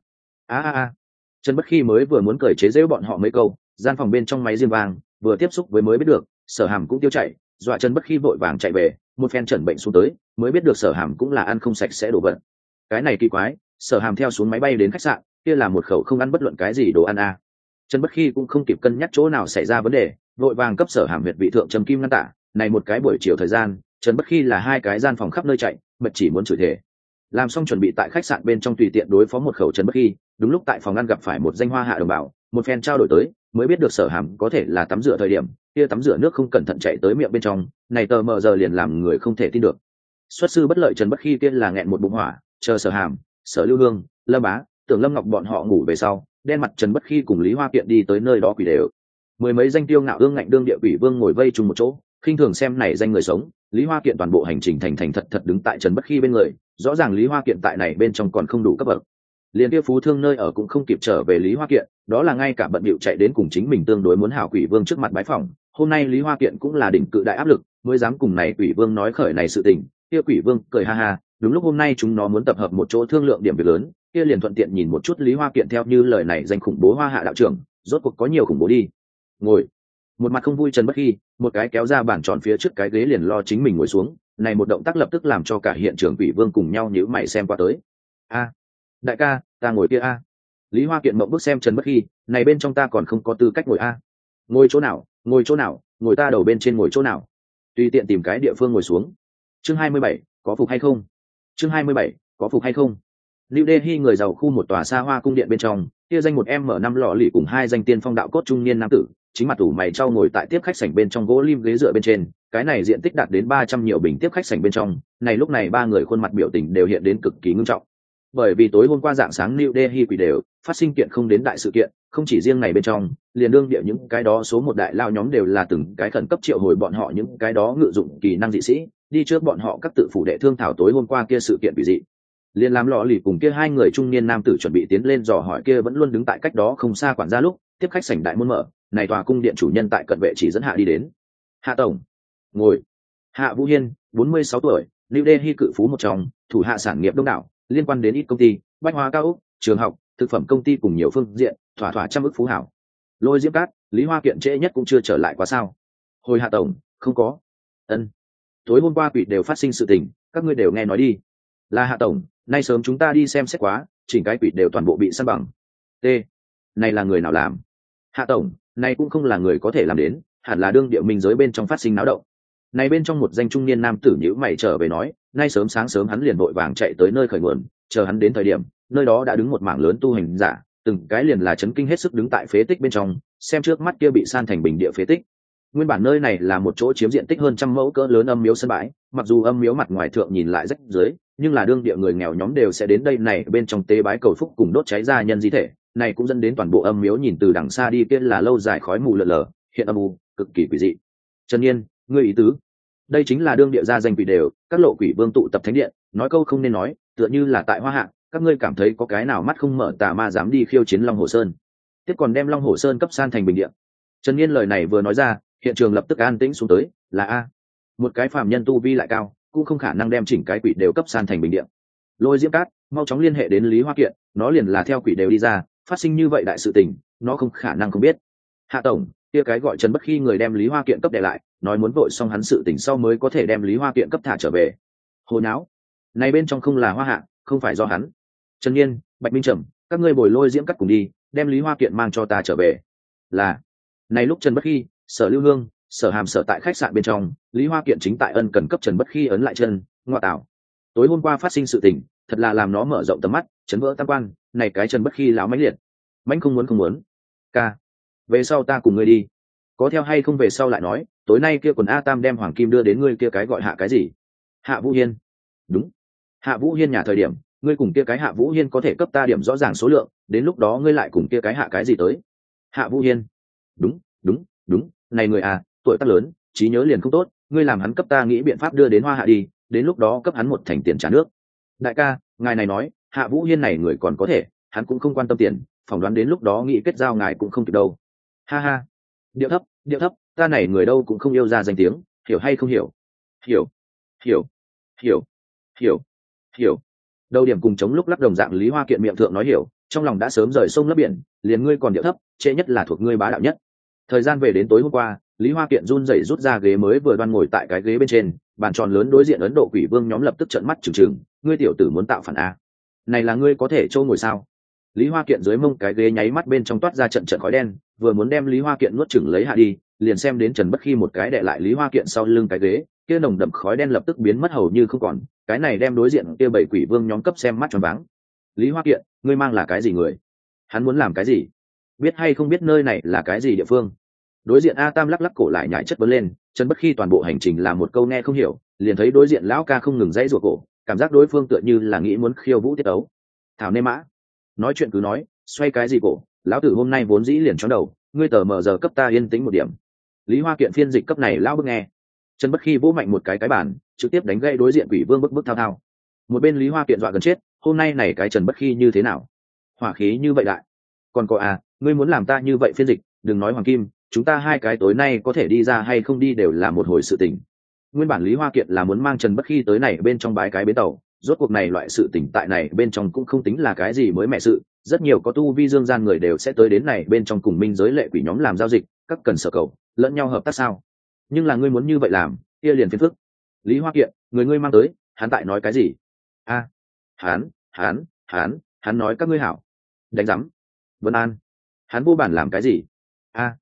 A. Trần Bất Khi mới vừa muốn cởi chế giễu bọn họ mấy câu, gian phòng bên trong máy riêng vàng vừa tiếp xúc với mới biết được Sở Hàm cũng tiêu chạy, dọa Trần Bất Khi vội vàng chạy về, một phen chẩn bệnh xuống tới, mới biết được Sở Hàm cũng là ăn không sạch sẽ đồ vật. Cái này kỳ quái, Sở Hàm theo xuống máy bay đến khách sạn, kia là một khẩu không ăn bất luận cái gì đồ ăn a. Trần Bất Khi cũng không kịp cân nhắc chỗ nào xảy ra vấn đề, vội vàng cấp Sở Hàm huyệt vị thượng trầm kim ngăn tả. Này một cái buổi chiều thời gian, Trần Bất Khi là hai cái gian phòng khắp nơi chạy, mệt chỉ muốn chửi thề. Làm xong chuẩn bị tại khách sạn bên trong tùy tiện đối phó một khẩu Trần Bất Khi, đúng lúc tại phòng ăn gặp phải một danh hoa hạ đồng bào, một phen trao đổi tới, mới biết được Sở Hàm có thể là tắm rửa thời điểm, kia tắm rửa nước không cẩn thận chạy tới miệng bên trong, này tờ mờ giờ liền làm người không thể tin được. Xuất sư bất lợi Trần Bất Khi kia là nghẹn một bụng hỏa, chờ Sở Hàm, Sở Lưu Hương, Lâm Bá, Tưởng Lâm Ngọc bọn họ ngủ về sau, đen mặt Trần Bất Khi cùng Lý Hoa Kiện đi tới nơi đó quỷ đều. Mười mấy danh tiêu ngạo ương ngạnh đương địa quỷ vương ngồi vây chung một chỗ, khinh thường xem này danh người sống. Lý Hoa Kiện toàn bộ hành trình thành thành thật thật đứng tại Trần Bất Khi bên người, rõ ràng Lý Hoa Kiện tại này bên trong còn không đủ cấp bậc, liền kia phú thương nơi ở cũng không kịp trở về Lý Hoa Kiện, đó là ngay cả bận bịu chạy đến cùng chính mình tương đối muốn hảo quỷ vương trước mặt bái phỏng. Hôm nay Lý Hoa Kiện cũng là đỉnh cự đại áp lực, mới dám cùng này quỷ vương nói khởi này sự tình. Kia quỷ vương cười ha ha, đúng lúc hôm nay chúng nó muốn tập hợp một chỗ thương lượng điểm việc lớn, kia liền thuận tiện nhìn một chút Lý Hoa Kiện theo như lời này danh khủng bố Hoa Hạ đạo trưởng, rốt cuộc có nhiều khủng bố đi. Ngồi. Một mặt không vui Trần Bất Khi, một cái kéo ra bàn tròn phía trước cái ghế liền lo chính mình ngồi xuống, này một động tác lập tức làm cho cả hiện trường quỷ vương cùng nhau nhíu mày xem qua tới. A, đại ca, ta ngồi kia a. Lý Hoa Kiện mộng bước xem Trần Bất Khi, này bên trong ta còn không có tư cách ngồi a. Ngồi chỗ nào, ngồi chỗ nào, ngồi ta đầu bên trên ngồi chỗ nào. Tùy tiện tìm cái địa phương ngồi xuống. Chương 27, có phục hay không? Chương 27, có phục hay không? New Delhi người giàu khu một tòa xa hoa cung điện bên trong, kia danh một em mở năm lọ lì cùng hai danh tiên phong đạo cốt trung niên nam tử, chính mặt tủ mày trao ngồi tại tiếp khách sảnh bên trong gỗ lim ghế dựa bên trên, cái này diện tích đạt đến 300 nhiều bình tiếp khách sảnh bên trong, này lúc này ba người khuôn mặt biểu tình đều hiện đến cực kỳ nghiêm trọng. Bởi vì tối hôm qua dạng sáng New Delhi quỷ đều phát sinh kiện không đến đại sự kiện, không chỉ riêng này bên trong, liền đương địa những cái đó số một đại lao nhóm đều là từng cái khẩn cấp triệu hồi bọn họ những cái đó ngự dụng kỳ năng dị sĩ, đi trước bọn họ các tự phủ đệ thương thảo tối hôm qua kia sự kiện quỷ dị. Liên làm lọ lì cùng kia hai người trung niên nam tử chuẩn bị tiến lên dò hỏi kia vẫn luôn đứng tại cách đó không xa quản gia lúc, tiếp khách sảnh đại môn mở, này tòa cung điện chủ nhân tại cận vệ chỉ dẫn hạ đi đến. Hạ tổng, ngồi. Hạ Vũ Hiên, 46 tuổi, New Delhi cự phú một trong, thủ hạ sản nghiệp đông đảo, liên quan đến ít công ty, bách hóa cao ốc, trường học, thực phẩm công ty cùng nhiều phương diện, thỏa thỏa trăm ức phú hảo. Lôi Diễm Cát, Lý Hoa Kiện trễ nhất cũng chưa trở lại quá sao? Hồi Hạ tổng, không có. Ân. Tối hôm qua quỷ đều phát sinh sự tình, các ngươi đều nghe nói đi. Là Hạ tổng, nay sớm chúng ta đi xem xét quá, chỉnh cái quỷ đều toàn bộ bị săn bằng. T. Này là người nào làm? Hạ tổng, này cũng không là người có thể làm đến, hẳn là đương địa minh giới bên trong phát sinh náo động. Này bên trong một danh trung niên nam tử nhíu mày trở về nói, nay sớm sáng sớm hắn liền vội vàng chạy tới nơi khởi nguồn, chờ hắn đến thời điểm, nơi đó đã đứng một mảng lớn tu hành giả, từng cái liền là chấn kinh hết sức đứng tại phế tích bên trong, xem trước mắt kia bị san thành bình địa phế tích. Nguyên bản nơi này là một chỗ chiếm diện tích hơn 100 mẫu cỡ lớn âm miếu sân bãi, mặc dù âm miếu mặt ngoài thượng nhìn lại rách rưới, nhưng là đương địa người nghèo nhóm đều sẽ đến đây này bên trong tế bái cầu phúc cùng đốt cháy gia nhân di thể, này cũng dẫn đến toàn bộ âm miếu nhìn từ đằng xa đi kia là lâu dài khói mù lờ lờ, hiện âm u, cực kỳ quỷ dị. Trần Nhiên, ngươi ý tứ? Đây chính là đương địa gia danh quỷ đều, các lộ quỷ vương tụ tập thánh điện, nói câu không nên nói, tựa như là tại Hoa Hạ, các ngươi cảm thấy có cái nào mắt không mở tà ma dám đi khiêu chiến Long Hồ Sơn? Tiếp còn đem Long Hồ Sơn cấp san thành bình địa. Trần Nhiên lời này vừa nói ra, hiện trường lập tức an tĩnh xuống tới, là a. Một cái phàm nhân tu vi lại cao, cũng không khả năng đem chỉnh cái quỷ đều cấp san thành bình địa. Lôi Diễm Cát, mau chóng liên hệ đến Lý Hoa Kiện, nó liền là theo quỷ đều đi ra, phát sinh như vậy đại sự tình, nó không khả năng không biết. Hạ tổng, kia cái gọi Trần Bất Khi người đem Lý Hoa Kiện cấp đè lại, nói muốn vội xong hắn sự tình sau mới có thể đem Lý Hoa Kiện cấp thả trở về. Hồ nháo, này bên trong không là Hoa Hạ, không phải do hắn. Trần Nhiên, Bạch Minh Trầm, các ngươi bồi Lôi Diễm Cát cùng đi, đem Lý Hoa Kiện mang cho ta trở về, là này lúc Trần Bất Khi, Sở Lưu Hương, Sở Hàm Sở tại khách sạn bên trong, Lý Hoa Kiện chính tại ân cần cấp Trần Bất Khi ấn lại chân. Ngoa tạo, tối hôm qua phát sinh sự tình thật là làm nó mở rộng tầm mắt, chấn vỡ tam quan. Này cái Trần Bất Khi lão mãnh liệt, mãnh không muốn. Ca, về sau ta cùng ngươi đi, có theo hay không về sau lại nói. Tối nay kia quần A Tam đem hoàng kim đưa đến ngươi kia cái gọi Hạ cái gì, Hạ Vũ Hiên. Đúng, Hạ Vũ Hiên nhà thời điểm, ngươi cùng kia cái Hạ Vũ Hiên có thể cấp ta điểm rõ ràng số lượng, đến lúc đó ngươi lại cùng kia cái Hạ cái gì tới. Hạ Vũ Hiên. Đúng, này người à, tuổi tác lớn, trí nhớ liền không tốt, ngươi làm hắn cấp ta nghĩ biện pháp đưa đến Hoa Hạ đi, đến lúc đó cấp hắn một thành tiền trả nước. Đại ca, ngài này nói, Hạ Vũ Hiên này người còn có thể, hắn cũng không quan tâm tiền, phỏng đoán đến lúc đó nghĩ kết giao ngài cũng không kịp đâu. Ha ha, điệu thấp, ta này người đâu cũng không yêu ra danh tiếng, hiểu hay không hiểu? Hiểu. Đầu điểm cùng chống lúc lắc đồng dạng Lý Hoa Kiện miệng thượng nói hiểu, trong lòng đã sớm rời sông lấp biển, liền ngươi còn điệu thấp, trễ nhất là thuộc ngươi bá đạo nhất. Thời gian về đến tối hôm qua, Lý Hoa Kiện run rẩy rút ra ghế mới vừa đoan ngồi tại cái ghế bên trên, bàn tròn lớn đối diện Ấn Độ Quỷ Vương nhóm lập tức trợn mắt trừng trừng, ngươi tiểu tử muốn tạo phản a? Này là ngươi có thể trâu ngồi sao? Lý Hoa Kiện dưới mông cái ghế nháy mắt bên trong toát ra trận trận khói đen, vừa muốn đem Lý Hoa Kiện nuốt chửng lấy hạ đi, liền xem đến Trần Bất Khi một cái đè lại Lý Hoa Kiện sau lưng cái ghế, kia nồng đậm khói đen lập tức biến mất hầu như không còn, cái này đem đối diện kia bảy quỷ vương nhóm cấp xem mắt tròn váng. Lý Hoa Kiện, ngươi mang là cái gì người? Hắn muốn làm cái gì? Biết hay không biết nơi này là cái gì địa phương? Đối diện A Tam lắc lắc cổ lại nhảy chất vấn lên, Trần Bất Khi toàn bộ hành trình là một câu nghe không hiểu, liền thấy đối diện lão ca không ngừng dãy rủa cổ, cảm giác đối phương tựa như là nghĩ muốn khiêu vũ tiết ấu. Thảo nê mã, nói chuyện cứ nói, xoay cái gì cổ, lão tử hôm nay vốn dĩ liền chóng đầu, ngươi tờ mờ giờ cấp ta yên tĩnh một điểm. Lý Hoa Kiện phiên dịch cấp này lão bức nghe. Trần Bất Khi vỗ mạnh một cái bàn, trực tiếp đánh gãy đối diện quỷ vương bức thao thao. Một bên Lý Hoa Kiện dọa gần chết, hôm nay này cái Trần Bất Khi như thế nào? Hỏa khí như vậy đại. Còn có à, ngươi muốn làm ta như vậy phiên dịch, đừng nói hoàng kim, chúng ta hai cái tối nay có thể đi ra hay không đi đều là một hồi sự tình. Nguyên bản Lý Hoa Kiện là muốn mang Trần Bất Khi tới này bên trong bái cái bến tàu, rốt cuộc này loại sự tình tại này bên trong cũng không tính là cái gì mới mẻ sự, rất nhiều có tu vi dương gian người đều sẽ tới đến này bên trong cùng minh giới lệ quỷ nhóm làm giao dịch, các cần sở cầu, lẫn nhau hợp tác sao? Nhưng là ngươi muốn như vậy làm, kia liền phiền phức. Lý Hoa Kiện, người ngươi mang tới, hắn tại nói cái gì? A, hắn nói các ngươi hảo. Đánh rắm. Vân An, hắn vô bản làm cái gì? A,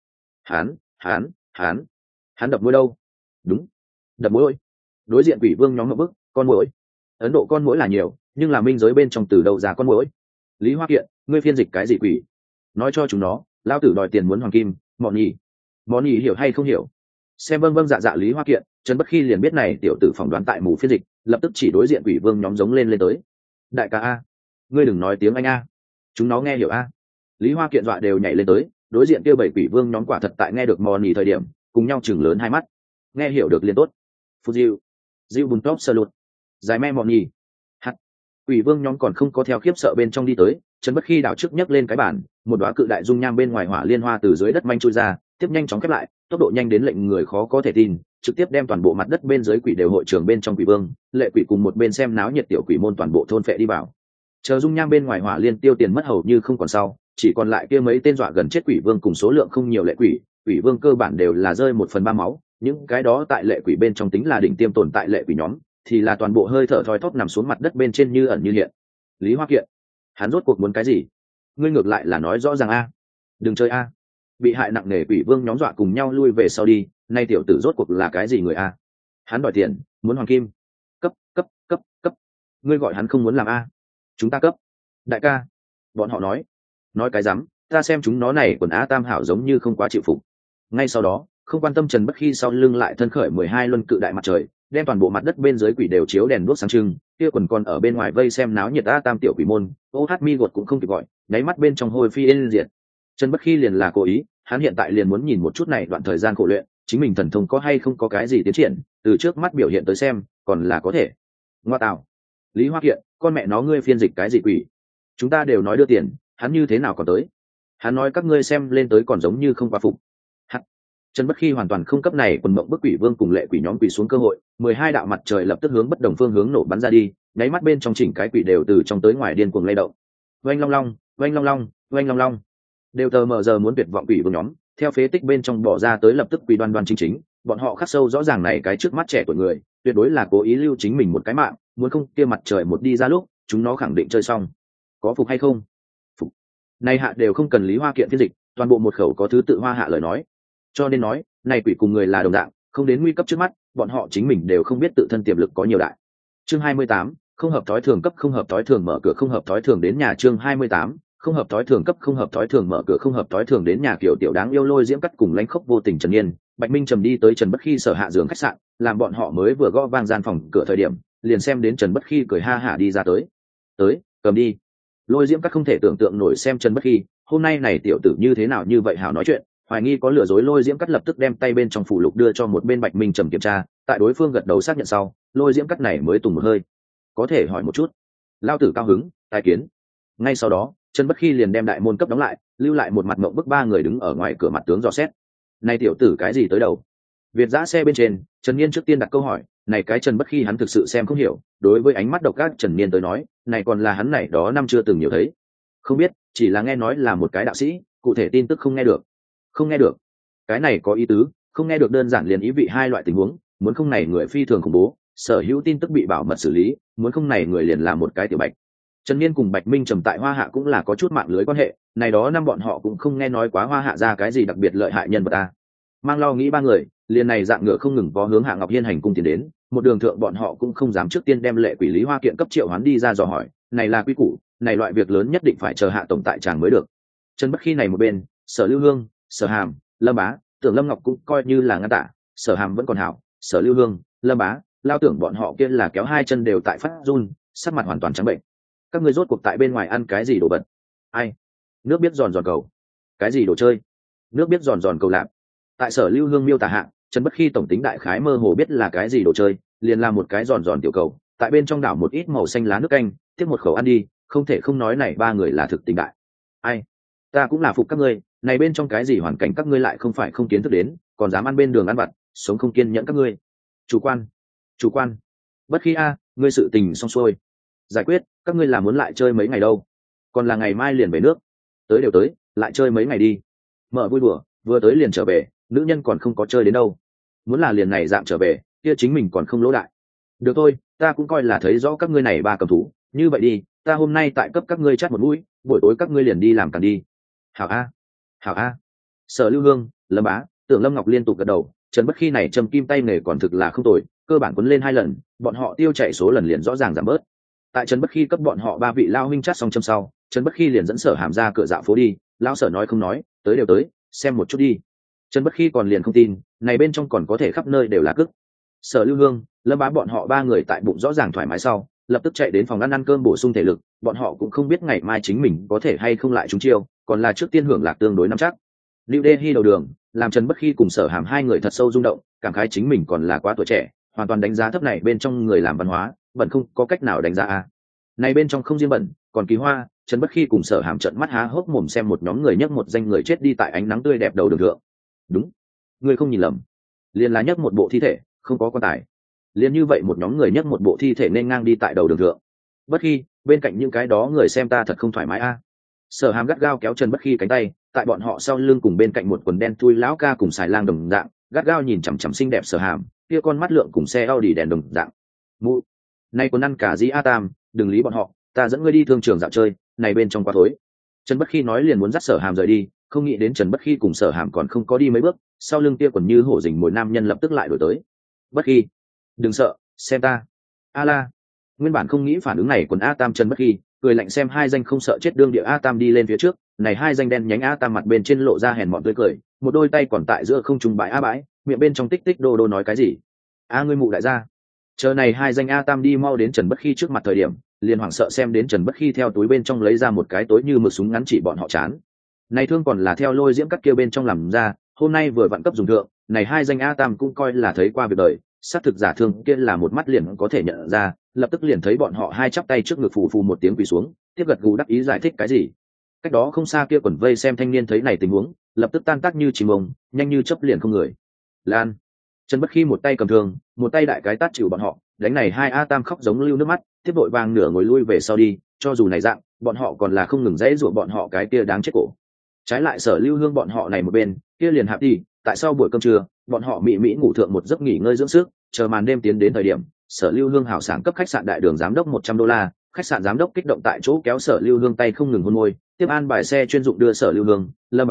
hắn đập mũi đâu? Đúng, đập mũi. Đối diện quỷ vương nhóm ngậm bức, con muỗi. Ấn Độ con muỗi là nhiều, nhưng là minh giới bên trong từ đầu ra con muỗi. Lý Hoa Kiện, ngươi phiên dịch cái gì quỷ? Nói cho chúng nó, lao tử đòi tiền muốn hoàng kim, mọn nhì hiểu hay không hiểu? Xem vâng dạ Lý Hoa Kiện, Trần Bất Khi liền biết này tiểu tử phỏng đoán tại mù phiên dịch, lập tức chỉ đối diện quỷ vương nhóm giống lên tới. Đại ca a, ngươi đừng nói tiếng Anh a, chúng nó nghe hiểu a. Lý Hoa Kiện dọa đều nhảy lên tới, đối diện kia bảy quỷ vương nhóm quả thật tại nghe được mò nhì thời điểm, cùng nhau chừng lớn hai mắt, nghe hiểu được liền tốt. Phù diệu bùn top sơ lụt, dài me mò nhì. Hắt, quỷ vương nhóm còn không có theo khiếp sợ bên trong đi tới, Trần Bất Khi đảo trước nhấc lên cái bàn, một đóa cự đại dung nham bên ngoài hỏa liên hoa từ dưới đất manh chui ra, tiếp nhanh chóng khép lại, tốc độ nhanh đến lệnh người khó có thể tin, trực tiếp đem toàn bộ mặt đất bên dưới quỷ đều hội trường bên trong quỷ vương, lệ quỷ cùng một bên xem náo nhiệt tiểu quỷ môn toàn bộ thôn phệ đi vào. Chờ dung nham bên ngoài hỏa liên tiêu tiền mất hầu như không còn sau, chỉ còn lại kia mấy tên dọa gần chết quỷ vương cùng số lượng không nhiều lệ quỷ, quỷ vương cơ bản đều là rơi 1/3 máu, những cái đó tại lệ quỷ bên trong tính là đỉnh tiêm tồn tại lệ quỷ nhóm, thì là toàn bộ hơi thở thoi thóp nằm xuống mặt đất bên trên như ẩn như hiện. Lý Hoa Kiện, hắn rốt cuộc muốn cái gì? Ngươi ngược lại là nói rõ ràng a. Đừng chơi a. Bị hại nặng nề quỷ vương nhóm dọa cùng nhau lui về sau đi, nay tiểu tử rốt cuộc là cái gì người a? Hắn đòi tiền, muốn hoàng kim. Cấp. Ngươi gọi hắn không muốn làm a. Chúng ta cấp. Đại ca, bọn họ nói cái rắm, ta xem chúng nó này quần á tam hảo giống như không quá chịu phục. Ngay sau đó, không quan tâm Trần Bất Khi sau lưng lại thân khởi 12 luân cự đại mặt trời, đem toàn bộ mặt đất bên dưới quỷ đều chiếu đèn đuốc sáng trưng, kia quần còn ở bên ngoài vây xem náo nhiệt a tam tiểu quỷ môn, ô hát mi gột cũng không kịp gọi, nháy mắt bên trong hôi phi yên diệt. Trần Bất Khi liền là cố ý, hắn hiện tại liền muốn nhìn một chút này đoạn thời gian khổ luyện, chính mình thần thông có hay không có cái gì tiến triển, từ trước mắt biểu hiện tới xem, còn là có thể. Ngoa tạo. Lý Hoa Kiện, con mẹ nó ngươi phiên dịch cái gì quỷ? Chúng ta đều nói đưa tiền, hắn như thế nào còn tới? Hắn nói các ngươi xem lên tới còn giống như không qua phục. Trần Bất Khi hoàn toàn không cấp này quần mộng bức quỷ vương cùng lệ quỷ nhóm quỷ xuống cơ hội, 12 đạo mặt trời lập tức hướng bất đồng phương hướng nổ bắn ra đi, nháy mắt bên trong chỉnh cái quỷ đều từ trong tới ngoài điên cuồng lay động. Oanh long long, đều tờ mờ giờ muốn tuyệt vọng quỷ vương nhóm, theo phế tích bên trong bỏ ra tới lập tức quỷ đoan chính, bọn họ khắc sâu rõ ràng này cái trước mắt trẻ tuổi người, tuyệt đối là cố ý lưu chính mình một cái mạng, muốn không kia mặt trời một đi ra lúc, chúng nó khẳng định chơi xong. Có phục hay không? Phục. Này hạ đều không cần Lý Hoa Kiện phiên dịch, toàn bộ một khẩu có thứ tự Hoa Hạ lời nói. Cho nên nói này quỷ cùng người là đồng dạng, không đến nguy cấp trước mắt bọn họ chính mình đều không biết tự thân tiềm lực có nhiều đại. Chương 28, không hợp thói thường cấp không hợp thói thường mở cửa không hợp thói thường đến nhà. Chương 28, không hợp thói thường cấp không hợp thói thường mở cửa không hợp thói thường đến nhà. Kiểu tiểu đáng yêu Lôi Diễm Cắt cùng Lãnh Khốc vô tình Trần Nhiên, Bạch Minh Trầm đi tới Trần Bất Khi sở hạ giường khách sạn, làm bọn họ mới vừa gõ vang gian phòng cửa thời điểm, liền xem đến Trần Bất Khi cười ha hả đi ra tới, cầm đi. Lôi Diễm Cắt không thể tưởng tượng nổi xem Trần Bất Khi hôm nay này tiểu tử như thế nào như vậy hảo nói chuyện, hoài nghi có lừa dối. Lôi Diễm Cắt lập tức đem tay bên trong phủ lục đưa cho một bên Bạch Minh Trầm kiểm tra, tại đối phương gật đầu xác nhận sau, Lôi Diễm Cắt này mới tùng một hơi. Có thể hỏi một chút? Lao tử cao hứng, tài kiến. Ngay sau đó Trần Bất Khi liền đem đại môn cấp đóng lại, lưu lại một mặt mộng bức ba người đứng ở ngoài cửa mặt tướng dò xét. Này tiểu tử cái gì tới đầu? Việt giã xe bên trên, Trần Niên trước tiên đặt câu hỏi, này cái Trần Bất Khi hắn thực sự xem không hiểu, đối với ánh mắt độc ác Trần Niên tới nói, này còn là hắn này đó năm chưa từng nhiều thấy. Không biết, chỉ là nghe nói là một cái đạo sĩ, cụ thể tin tức không nghe được. Không nghe được. Cái này có ý tứ, không nghe được đơn giản liền ý vị hai loại tình huống, muốn không này người phi thường khủng bố, sở hữu tin tức bị bảo mật xử lý, muốn không này người liền là một cái tiểu bạch. Trần Niên cùng Bạch Minh Trầm tại Hoa Hạ cũng là có chút mạng lưới quan hệ, này đó năm bọn họ cũng không nghe nói quá Hoa Hạ ra cái gì đặc biệt lợi hại nhân vật ta. Mang lo nghĩ ba người, liền này dạng ngựa không ngừng vó hướng Hạ Ngọc Hiên hành cung tiến đến, một đường thượng bọn họ cũng không dám trước tiên đem Lệ Quỷ Lý Hoa kiện cấp triệu hoán đi ra dò hỏi, này là quy củ, này loại việc lớn nhất định phải chờ Hạ tổng tại tràng mới được. Trần Bất Khi này một bên, Sở Lưu Hương, Sở Hàm, Lâm Bá, Tưởng Lâm Ngọc cũng coi như là ngăn tả, Sở Hàm vẫn còn hảo, Sở Lưu Hương, Lâm Bá, Lao Tưởng bọn họ kia là kéo hai chân đều tại phát run, sắc mặt hoàn toàn trắng bệnh. Các ngươi rốt cuộc tại bên ngoài ăn cái gì đồ vật? Ai? Nước biết giòn giòn cầu. Cái gì đồ chơi? Nước biết giòn giòn cầu lạp. Tại Sở Lưu Hương miêu tả hạ, Trần Bất Khi tổng tính đại khái mơ hồ biết là cái gì đồ chơi, liền làm một cái giòn giòn tiểu cầu, tại bên trong đảo một ít màu xanh lá nước canh, tiếp một khẩu ăn đi, không thể không nói này ba người là thực tình đại. Ai? Ta cũng là phục các ngươi, này bên trong cái gì hoàn cảnh các ngươi lại không phải không kiến thức đến, còn dám ăn bên đường ăn vặt, sống không kiên nhẫn các ngươi. Chủ quan. Bất Khi a, ngươi sự tình xong xuôi. Giải quyết, các ngươi là muốn lại chơi mấy ngày đâu? Còn là ngày mai liền về nước. Tới đều tới, lại chơi mấy ngày đi. Mở vui đùa, vừa tới liền trở về, nữ nhân còn không có chơi đến đâu. Muốn là liền này dạng trở về, kia chính mình còn không lỗ đại. Được thôi, ta cũng coi là thấy rõ các ngươi này ba cầm thú, như vậy đi, ta hôm nay tại cấp các ngươi chát một mũi, buổi tối các ngươi liền đi làm càn đi. Hảo a. Sở Lưu Hương, Lâm Bá, Tưởng Lâm Ngọc liên tục gật đầu. Trần Bất Khi này châm kim tay nghề còn thực là không tồi, cơ bản quấn lên 2 lần, bọn họ tiêu chạy số lần liền rõ ràng giảm bớt. Tại Trần Bất Khi cấp bọn họ 3 vị lao huynh chát xong châm sau, Trần Bất Khi liền dẫn Sở Hàm ra cửa dạo phố đi. Lao Sở nói không nói, tới đều tới, xem một chút đi. Trần Bất Khi còn liền không tin, này bên trong còn có thể khắp nơi đều là cức. Sở Lưu Hương, Lâm Bá bọn họ 3 người tại bụng rõ ràng thoải mái sau, lập tức chạy đến phòng ăn cơm bổ sung thể lực. Bọn họ cũng không biết ngày mai chính mình có thể hay không lại trúng chiêu, còn là trước tiên hưởng lạc tương đối nắm chắc. Lưu Đê Hi đầu đường, làm Trần Bất Khi cùng Sở Hàm 2 người thật sâu rung động, cảm khái chính mình còn là quá tuổi trẻ, hoàn toàn đánh giá thấp này bên trong người làm văn hóa, bẩn không có cách nào đánh giá a. Này bên trong không riêng bẩn, còn kỳ hoa. Trần Bất Khi cùng Sở Hàm trợn mắt há hốc mồm xem một nhóm người nhấc một danh người chết đi tại ánh nắng tươi đẹp đầu đường thượng. Đúng, người không nhìn lầm, liền là nhấc một bộ thi thể, không có quan tài. Liền như vậy một nhóm người nhấc một bộ thi thể nên ngang đi tại đầu đường thượng. Bất Khi, bên cạnh những cái đó người xem ta thật không thoải mái a. Sở Hàm gắt gao kéo Trần Bất Khi cánh tay, tại bọn họ sau lưng cùng bên cạnh một quần đen thui lão ca cùng xài lang đồng dạng, gắt gao nhìn chằm chằm xinh đẹp Sở Hàm, kia con mắt lượng cùng xe Audi đèn đồng dạng. Mụ, nay còn ăn cả gì a Tam, đừng lý bọn họ, ta dẫn ngươi đi thương trường dạo chơi, này bên trong quá thối. Trần Bất Khi nói liền muốn dắt Sở Hàm rời đi, không nghĩ đến Trần Bất Khi cùng Sở Hàm còn không có đi mấy bước, sau lưng kia quần như hổ rình mồi nam nhân lập tức lại đổi tới. Bất Khi, đừng sợ, xem ta. A la, nguyên bản không nghĩ phản ứng này quần A Tam. Trần Bất Khi cười lạnh xem 2 danh không sợ chết đương địa A Tam đi lên phía trước, này 2 danh đen nhánh A Tam mặt bên trên lộ ra hèn mọn tươi cười, một đôi tay còn tại giữa không trung bãi a bãi, miệng bên trong tích tích đô đô nói cái gì. A ngươi mụ đại gia. Chờ này 2 danh A Tam đi mau đến Trần Bất Khi trước mặt thời điểm, liền hoảng sợ xem đến Trần Bất Khi theo túi bên trong lấy ra một cái tối như mực súng ngắn chỉ bọn họ chán. Này thương còn là theo Lôi Diễm Cắt kia bên trong làm ra, hôm nay vừa vặn cấp dùng thượng, này 2 danh A Tam cũng coi là thấy qua việc đời, xác thực giả thương kia là một mắt liền có thể nhận ra, lập tức liền thấy bọn họ 2 chắp tay trước ngực phù phù một tiếng quỳ xuống, tiếp gật gù đắc ý giải thích cái gì. Cách đó không xa kia quần vây xem thanh niên thấy này tình huống, lập tức tan tác như chim ông, nhanh như chớp liền không người. Lan. Trần Bất Khi một tay cầm thương, một tay đại cái tát chịu bọn họ, đánh này 2 A Tam khóc giống lưu nước mắt, tiếp đội vàng nửa ngồi lui về sau đi, cho dù này dạng, bọn họ còn là không ngừng dãy rủa bọn họ cái kia đáng chết cổ. Trái lại Sở Lưu Hương bọn họ này một bên, kia liền hạp đi, tại sau buổi cơm trưa, bọn họ mỹ ngủ thượng một giấc nghỉ ngơi dưỡng sức, chờ màn đêm tiến đến thời điểm, Sở Lưu Hương hảo sảng cấp khách sạn đại đường giám đốc $100, khách sạn giám đốc kích động tại chỗ kéo Sở Lưu Hương tay không ngừng hôn môi, tiếp an bài xe chuyên dụng đưa Sở Lưu Hương, Lâm Bá,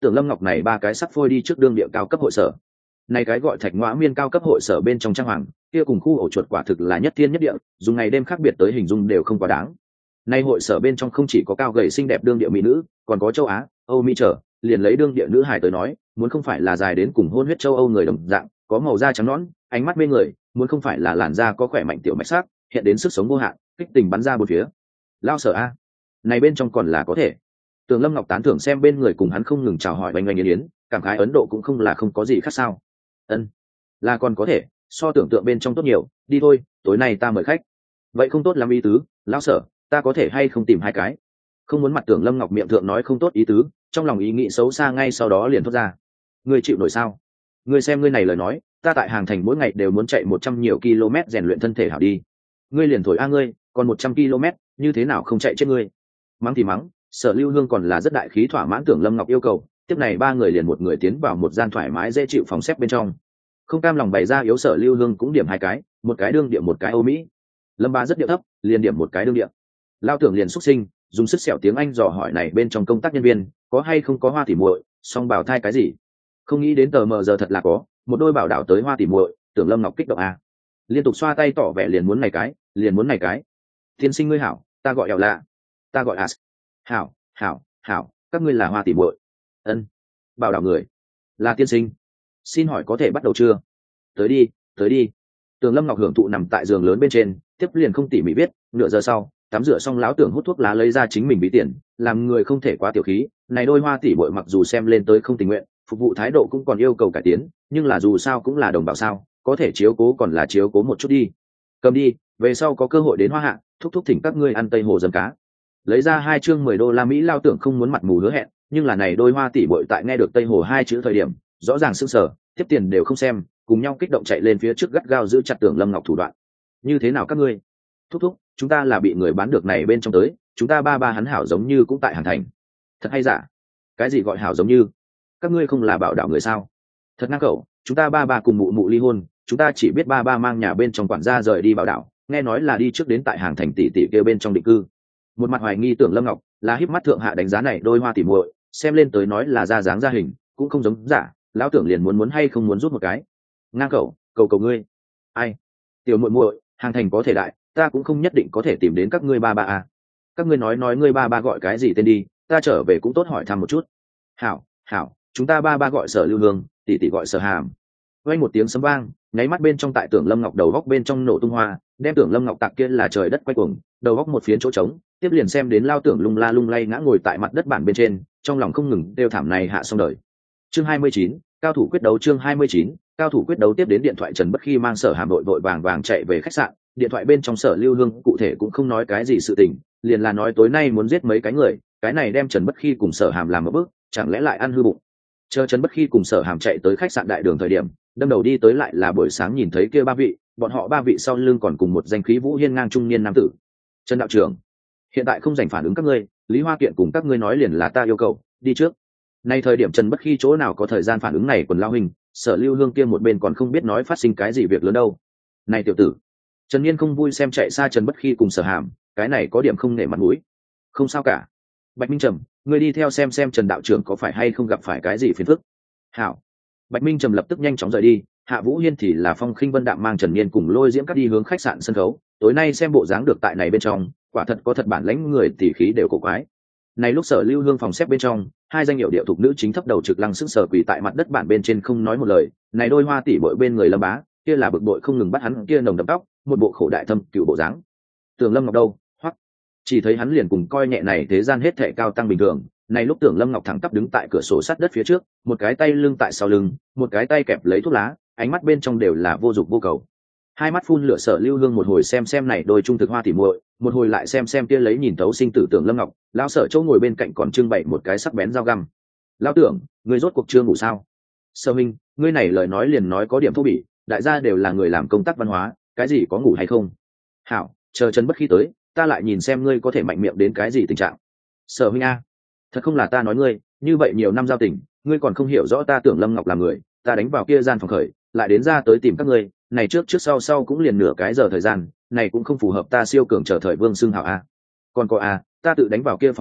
Tưởng Lâm Ngọc này ba cái sắc phôi đi trước đương địa cao cấp hội sở. Này cái gọi Thạch Ngõa Miên cao cấp hội sở bên trong trang hoàng, kia cùng khu ổ chuột quả thực là nhất thiên nhất địa, dùng ngày đêm khác biệt tới hình dung đều không quá đáng. Nay hội sở bên trong không chỉ có cao gầy xinh đẹp đương địa mỹ nữ, còn có châu Á, Âu Mỹ trở, liền lấy đương địa nữ hài tới nói, muốn không phải là dài đến cùng hôn huyết châu Âu người đồng dạng, có màu da trắng nõn, ánh mắt mê người, muốn không phải là làn da có khỏe mạnh tiểu mạch sắc, hiện đến sức sống vô hạn, kích tình bắn ra bốn phía. Lao sở a, này bên trong còn là có thể. Tường Lâm Ngọc tán thưởng xem bên người cùng hắn không ngừng chào hỏi oanh oanh yến yến, cảm khái Ấn Độ cũng không là không có gì khác sao. Ân, là còn có thể, so tưởng tượng bên trong tốt nhiều, đi thôi, tối nay ta mời khách. Vậy không tốt lắm ý tứ, lão sở, ta có thể hay không tìm hai cái. Không muốn mặt Tưởng Lâm Ngọc miệng thượng nói không tốt ý tứ, trong lòng ý nghĩ xấu xa ngay sau đó liền thốt ra. Ngươi chịu nổi sao? Ngươi xem ngươi này lời nói, ta tại Hàng Thành mỗi ngày đều muốn chạy 100 nhiều km rèn luyện thân thể hảo đi. Ngươi liền thổi a ngươi, còn 100 km, như thế nào không chạy chết ngươi? Mắng thì mắng, Sở Lưu Hương còn là rất đại khí thỏa mãn Tưởng Lâm Ngọc yêu cầu, tiếp này ba người liền một người tiến vào một gian thoải mái dễ chịu phòng xếp bên trong. Không cam lòng bày ra yếu Sở Lưu Hương cũng điểm hai cái, một cái đương điểm một cái Âu Mỹ. Lâm Ba rất điệu thấp, liền điểm một cái đương điểm. Lao Tưởng liền xúc sinh, dùng sức sẹo tiếng Anh dò hỏi này bên trong công tác nhân viên, có hay không có hoa tỉ muội, song bảo thai cái gì? Không nghĩ đến tờ mờ giờ thật là có, một đôi bảo đảo tới hoa tỉ muội, Tưởng Lâm Ngọc kích động a. Liên tục xoa tay tỏ vẻ liền muốn này cái, liền muốn này cái. Tiên sinh ngươi hảo, ta gọi Eo Lạ, ta gọi As. Hảo, hảo, hảo, các ngươi là hoa tỉ muội. Ân. Bảo đảo người, là tiên sinh. Xin hỏi có thể bắt đầu chưa? Tới đi, tới đi. Tường Lâm Ngọc hưởng thụ nằm tại giường lớn bên trên, tiếp liền không tỉ mỉ biết, nửa giờ sau, tắm rửa xong lão Tưởng hút thuốc lá lấy ra chính mình ví tiền, làm người không thể quá tiểu khí, này đôi hoa tỷ muội mặc dù xem lên tới không tình nguyện, phục vụ thái độ cũng còn yêu cầu cải tiến, nhưng là dù sao cũng là đồng bào sao, có thể chiếu cố còn là chiếu cố một chút đi. Cầm đi, về sau có cơ hội đến Hoa Hạ, thúc thúc thỉnh các ngươi ăn Tây Hồ dầm cá. Lấy ra 2 chương 10 đô la Mỹ lao Tưởng không muốn mặt mù hứa hẹn, nhưng là này đôi hoa tỷ muội tại nghe được Tây Hồ hai chữ thời điểm, rõ ràng sững sờ, tiếp tiền đều không xem, cùng nhau kích động chạy lên phía trước gắt gao giữ chặt Tưởng Lâm Ngọc thủ đoạn. Như thế nào các ngươi? Thúc thúc, chúng ta là bị người bán được này bên trong tới, chúng ta ba hắn hảo giống như cũng tại Hàn Thành. Thật hay giả? Cái gì gọi hảo giống như? Các ngươi không là bảo đạo người sao? Thật ngang cẩu, chúng ta ba cùng mụ mụ ly hôn, chúng ta chỉ biết ba mang nhà bên trong quản gia rời đi bảo đạo, nghe nói là đi trước đến tại Hàng Thành tỷ kêu bên trong định cư. Một mặt hoài nghi Tưởng Lâm Ngọc là híp mắt thượng hạ đánh giá này đôi hoa tỉ muội, xem lên tới nói là ra dáng ra hình, cũng không giống giả, lão Tưởng liền muốn hay không muốn rút một cái. Ngang cẩu, cầu ngươi. Ai? Tiểu muội muội, Hàng Thành có thể đại, ta cũng không nhất định có thể tìm đến các ngươi ba à. Các ngươi nói ngươi ba gọi cái gì tên đi, ta trở về cũng tốt hỏi thăm một chút. Hảo, chúng ta ba gọi Sở Lưu Hương, tỷ gọi Sở Hàm. Vang một tiếng sấm vang, nháy mắt bên trong tại Tưởng Lâm Ngọc đầu góc bên trong nổ tung hoa, đem Tưởng Lâm Ngọc tạc kia là trời đất quay cuồng, đầu góc một phiến chỗ trống, tiếp liền xem đến lao Tưởng lung la lung lay ngã ngồi tại mặt đất bản bên trên, trong lòng không ngừng đều thảm này hạ xong đời. Chương 29, cao thủ quyết đấu. Chương 29, cao thủ quyết đấu. Tiếp đến điện thoại Trần Bất Khi mang Sở Hàm vội vàng chạy về khách sạn, điện thoại bên trong Sở Lưu Hương cụ thể cũng không nói cái gì sự tình, liền là nói tối nay muốn giết mấy cái người, cái này đem Trần Bất Khi cùng Sở Hàm làm một bước, chẳng lẽ lại ăn hư bụng. Chờ Trần Bất Khi cùng Sở Hàm chạy tới khách sạn đại đường thời điểm, đâm đầu đi tới lại là buổi sáng nhìn thấy kia ba vị, bọn họ ba vị sau lưng còn cùng một danh khí vũ hiên ngang trung niên nam tử. Trần đạo trưởng, hiện tại không dành phản ứng các ngươi, Lý Hoa Kiện cùng các ngươi nói liền là ta yêu cầu, đi trước. Nay thời điểm Trần Bất Khi chỗ nào có thời gian phản ứng này, quần lao hình, Sở Lưu Hương kia một bên còn không biết nói phát sinh cái gì việc lớn đâu. Này tiểu tử, Trần Niên không vui xem chạy xa Trần Bất Khi cùng Sở Hàm, cái này có điểm không nể mặt mũi. Không sao cả. Bạch Minh Trầm, ngươi đi theo xem Trần đạo trưởng có phải hay không gặp phải cái gì phiền phức. Hảo. Bạch Minh Trầm lập tức nhanh chóng rời đi, Hạ Vũ Hiên thì là Phong Khinh Vân Đạm mang Trần Niên cùng Lôi Diễm Cắt đi hướng khách sạn sân khấu, tối nay xem bộ dáng được tại này bên trong, quả thật có thật bản lãnh người tỉ khí đều cổ quái. Này lúc Sở Lưu Hương phòng xếp bên trong, hai danh hiệu điệu thuộc nữ chính thấp đầu trực lăng sức sở quỳ tại mặt đất bản bên trên không nói một lời, này đôi hoa tỷ bội bên người Lâm Bá, kia là bực bội không ngừng bắt hắn kia nồng đậm tóc, một bộ khổ đại thâm cựu bộ dáng. Tưởng Lâm Ngọc đâu? Hoắc. Chỉ thấy hắn liền cùng coi nhẹ này thế gian hết thệ cao tăng bình thường, này lúc Tưởng Lâm Ngọc thẳng tắp đứng tại cửa sổ sát đất phía trước, một cái tay lưng tại sau lưng, một cái tay kẹp lấy thuốc lá, ánh mắt bên trong đều là vô dục vô cầu. Hai mắt phun lửa Sở Lưu Hương một hồi xem này đôi trung thực hoa tỉ muội, một hồi lại xem kia lấy nhìn thấu sinh tử Tưởng Lâm Ngọc, lão Sở chỗ ngồi bên cạnh còn trưng bày một cái sắc bén dao găm. Lão Tưởng, ngươi rốt cuộc chưa ngủ sao? Sở Minh, ngươi này lời nói liền nói có điểm thô bỉ, đại gia đều là người làm công tác văn hóa, cái gì có ngủ hay không? Hảo, chờ Trần Bất Khi tới, ta lại nhìn xem ngươi có thể mạnh miệng đến cái gì tình trạng. Sở Minh a, thật không là ta nói ngươi, như vậy nhiều năm giao tình, ngươi còn không hiểu rõ ta Tưởng Lâm Ngọc là người, ta đánh vào kia gian phòng khởi, lại đến ra tới tìm các ngươi, này trước sau cũng liền nửa cái giờ thời gian, này cũng không phù hợp ta siêu cường trở thời vương xưng hảo a. Còn có a, ta tự đánh vào kia phòng khởi,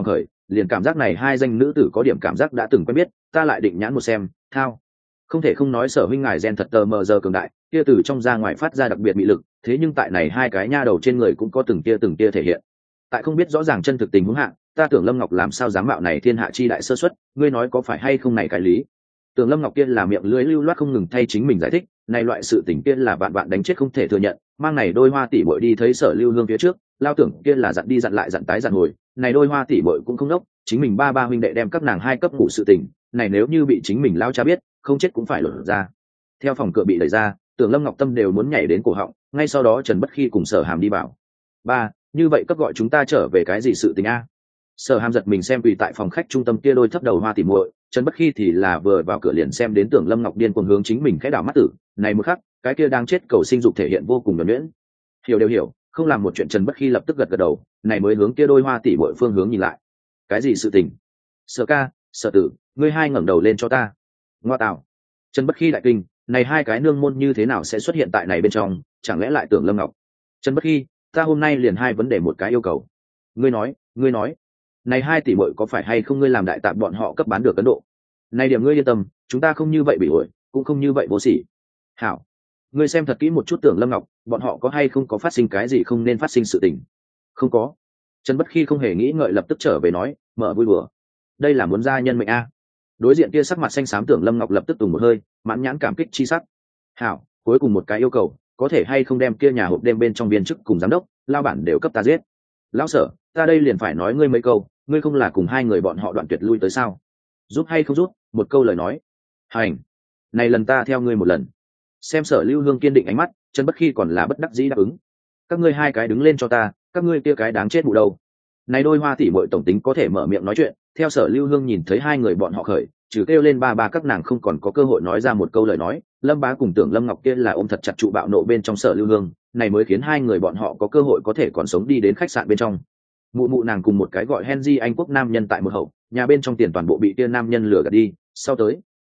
liền cảm giác này hai danh nữ tử có điểm cảm giác đã từng quen biết, ta lại định nhãn một xem, thao. Không thể không nói Sở huynh ngài gen thật tờ mờ giờ cường đại, kia từ trong ra ngoài phát ra đặc biệt bị lực, thế nhưng tại này hai cái nha đầu trên người cũng có từng tia thể hiện. Tại không biết rõ ràng chân thực tình huống hạ, ta tưởng Lâm Ngọc làm sao dám mạo này thiên hạ chi đại sơ suất, ngươi nói có phải hay không này cái lý. Tưởng Lâm Ngọc kia là miệng lưỡi lưu loát không ngừng thay chính mình giải thích, này loại sự tình kia là vạn vạn đánh chết không thể thừa nhận, mang này đôi hoa tỷ muội đi thấy Sở Lưu Hương phía trước, lao tưởng kia là dặn đi dặn lại dặn tái dặn hồi, này đôi hoa tỷ muội cũng không đốc, chính mình ba huynh đệ đem các nàng hai cấp ngủ sự tình, này nếu như bị chính mình lao cha biết, không chết cũng phải lột ra. Theo phòng cửa bị đẩy ra, Tưởng Lâm Ngọc tâm đều muốn nhảy đến cổ họng, ngay sau đó Trần Bất Khi cùng Sở Hàm đi vào. Ba, như vậy cấp gọi chúng ta trở về cái gì sự tình a? Sở Hàm giật mình xem vì tại phòng khách trung tâm kia đôi thấp đầu hoa tỷ muội, Trần Bất Khi thì là vừa vào cửa liền xem đến Tưởng Lâm Ngọc điên cuồng hướng chính mình khẽ đảo mắt tử, này một khắc, cái kia đang chết cầu sinh dục thể hiện vô cùng nhuần nhuyễn. Hiểu đều hiểu, không làm một chuyện Trần Bất Khi lập tức gật gật đầu, này mới hướng kia đôi hoa tỷ muội phương hướng nhìn lại. Cái gì sự tình? Sở ca, Sở tử, ngươi hai ngẩng đầu lên cho ta. Ngoa tạo. Trần Bất Khi đại kinh, này hai cái nương môn như thế nào sẽ xuất hiện tại này bên trong, chẳng lẽ lại Tưởng Lâm Ngọc? Trần Bất Khi, ta hôm nay liền hai vấn đề một cái yêu cầu. Ngươi nói, này hai tỷ muội có phải hay không ngươi làm đại tạp bọn họ cấp bán được Ấn Độ? Này điểm ngươi yên tâm, chúng ta không như vậy bị ổi, cũng không như vậy vô sỉ. Hảo, ngươi xem thật kỹ một chút Tưởng Lâm Ngọc, bọn họ có hay không có phát sinh cái gì không nên phát sinh sự tình? Không có. Trần Bất Khi không hề nghĩ ngợi lập tức trở về nói, mở vui đùa. Đây là muốn gia nhân mệnh a. Đối diện kia sắc mặt xanh xám Tưởng Lâm Ngọc lập tức tùng một hơi, mãn nhãn cảm kích chi sắc. Hảo, cuối cùng một cái yêu cầu, có thể hay không đem kia nhà hộp đêm bên trong viên chức cùng giám đốc, lao bản đều cấp ta giết. Lão Sở, ta đây liền phải nói ngươi mấy câu, ngươi không là cùng hai người bọn họ đoạn tuyệt lui tới sao? Giúp hay không giúp, một câu lời nói. Hành, này lần ta theo ngươi một lần. Xem Sở Lưu Hương kiên định ánh mắt, Trần Bất Khi còn là bất đắc dĩ đáp ứng. Các ngươi hai cái đứng lên cho ta, các ngươi kia cái đáng chết bụ đầu. Này đôi hoa tỷ muội tổng tính có thể mở miệng nói chuyện, theo Sở Lưu Hương nhìn thấy hai người bọn họ khởi, trừ kêu lên ba các nàng không còn có cơ hội nói ra một câu lời nói. Lâm Bá cùng Tưởng Lâm Ngọc kia là ôm thật chặt trụ bạo nộ bên trong Sở Lưu Hương, này mới khiến hai người bọn họ có cơ hội có thể còn sống đi đến khách sạn bên trong. Mụ nàng cùng một cái gọi Henry Anh quốc nam nhân tại một hậu, nhà bên trong tiền toàn bộ bị kia nam nhân lừa gạt đi, sau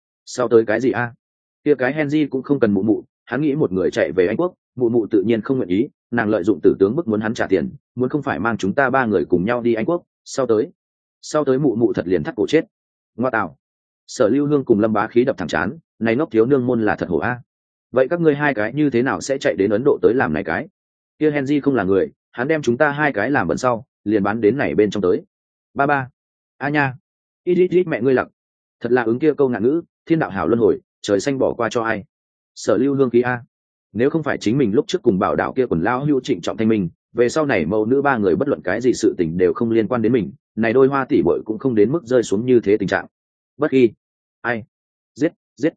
tới cái gì a? Kia cái Henry cũng không cần mụ, hắn nghĩ một người chạy về Anh quốc, mụ tự nhiên không nguyện ý, nàng lợi dụng tử tướng bức muốn hắn trả tiền, muốn không phải mang chúng ta ba người cùng nhau đi Anh quốc, sau tới mụ thật liền thắt cổ chết. Ngoa tạo. Sở Lưu Hương cùng Lâm Bá khí đập thẳng chán, này ngốc thiếu nương môn là thật hổ a. Vậy các ngươi hai cái như thế nào sẽ chạy đến Ấn Độ tới làm này cái? Kia Henry không là người, hắn đem chúng ta hai cái làm bẩn sau, liền bán đến này bên trong tới. Ba. A nha. Ít mẹ ngươi lặc. Thật là ứng kia câu ngạn ngữ, thiên đạo hảo luân hồi, trời xanh bỏ qua cho ai. Sở Lưu Hương khí a. Nếu không phải chính mình lúc trước cùng bảo đạo kia quần lao hưu trịnh trọng thanh minh, về sau này mẫu nữ ba người bất luận cái gì sự tình đều không liên quan đến mình, này đôi hoa tỷ muội cũng không đến mức rơi xuống như thế tình trạng. Bất Khi. Ai? Giết.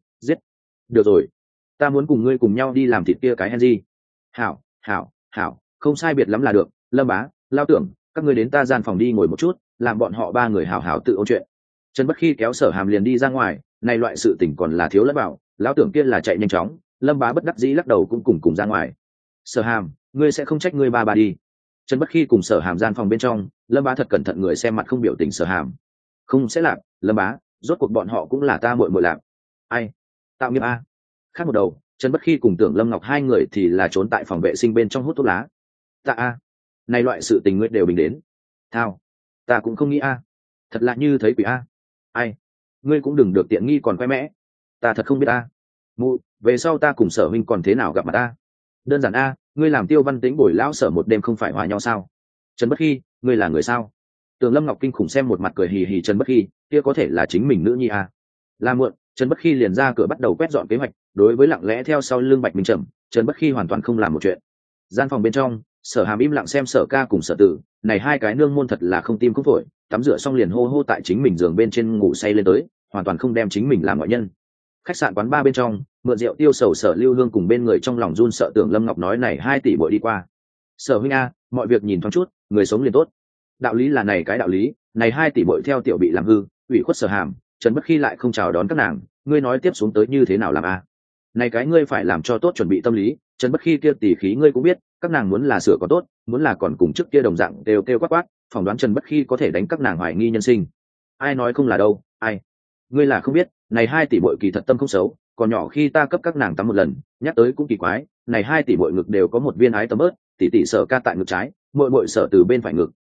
Được rồi, ta muốn cùng ngươi cùng nhau đi làm thịt kia cái Henry. Hảo, không sai biệt lắm là được. Lâm Bá, Lao Tưởng, các ngươi đến ta gian phòng đi ngồi một chút, làm bọn họ ba người hảo tự ôn chuyện. Trần Bất Khi kéo Sở Hàm liền đi ra ngoài, này loại sự tình còn là thiếu lẫn bảo, Lão Tưởng kia là chạy nhanh chóng, Lâm Bá bất đắc dĩ lắc đầu cũng cùng ra ngoài. Sở Hàm, ngươi sẽ không trách ngươi ba đi. Trần Bất Khi cùng Sở Hàm gian phòng bên trong, Lâm Bá thật cẩn thận người xem mặt không biểu tình Sở Hàm. Không sẽ làm, Lâm Bá, rốt cuộc bọn họ cũng là ta muội làm. Ai? Tạo nghiệp a. Khác một đầu, Trần Bất Khi cùng Tưởng Lâm Ngọc hai người thì là trốn tại phòng vệ sinh bên trong hút thuốc lá. Tạ a. Này loại sự tình ngươi đều bình đến. Thao. Ta cũng không nghĩ a. Thật lạ như thấy quỷ a. Ai? Ngươi cũng đừng được tiện nghi còn khoe mẽ. Ta thật không biết a. Mụ, về sau ta cùng Sở huynh còn thế nào gặp mặt ta? Đơn giản a, ngươi làm Tiêu Văn Tĩnh bồi lão Sở một đêm không phải hòa nhau sao? Trần Bất Khi, ngươi là người sao? Tưởng Lâm Ngọc kinh khủng xem một mặt cười hì hì Trần Bất Khi, kia có thể là chính mình nữ nhi a. Là muộn, Trần Bất Khi liền ra cửa bắt đầu quét dọn kế hoạch, đối với lặng lẽ theo sau lưng Bạch Minh Trầm, Trần Bất Khi hoàn toàn không làm một chuyện. Gian phòng bên trong, Sở Hàm im lặng xem Sở Ca cùng Sở Tử, này hai cái nương môn thật là không tim không phổi, tắm rửa xong liền hô tại chính mình giường bên trên ngủ say lên tới, hoàn toàn không đem chính mình làm ngoại nhân. Khách sạn quán bar bên trong, mượn rượu tiêu sầu Sở Lưu Hương cùng bên người trong lòng run sợ Tưởng Lâm Ngọc nói này hai tỷ bội đi qua. Sở huynh a, mọi việc nhìn thoáng chút, người sống liền tốt. Đạo lý là này cái đạo lý, này hai tỷ bội theo tiểu bị làm hư, ủy khuất Sở Hàm, Trần Bất Khi lại không chào đón các nàng, ngươi nói tiếp xuống tới như thế nào làm a? Này cái ngươi phải làm cho tốt chuẩn bị tâm lý, Trần Bất Khi kia tỷ khí ngươi cũng biết, các nàng muốn là sửa có tốt, muốn là còn cùng trước kia đồng dạng đều kêu quát, phỏng đoán Trần Bất Khi có thể đánh các nàng hoài nghi nhân sinh. Ai nói không là đâu, ai? Ngươi là không biết, này hai tỷ bội kỳ thật tâm không xấu, còn nhỏ khi ta cấp các nàng tắm một lần, nhắc tới cũng kỳ quái, này hai tỷ bội ngực đều có một viên ái tấm ớt, tỷ Sở Ca tại ngực trái, muội Sở từ bên phải ngực,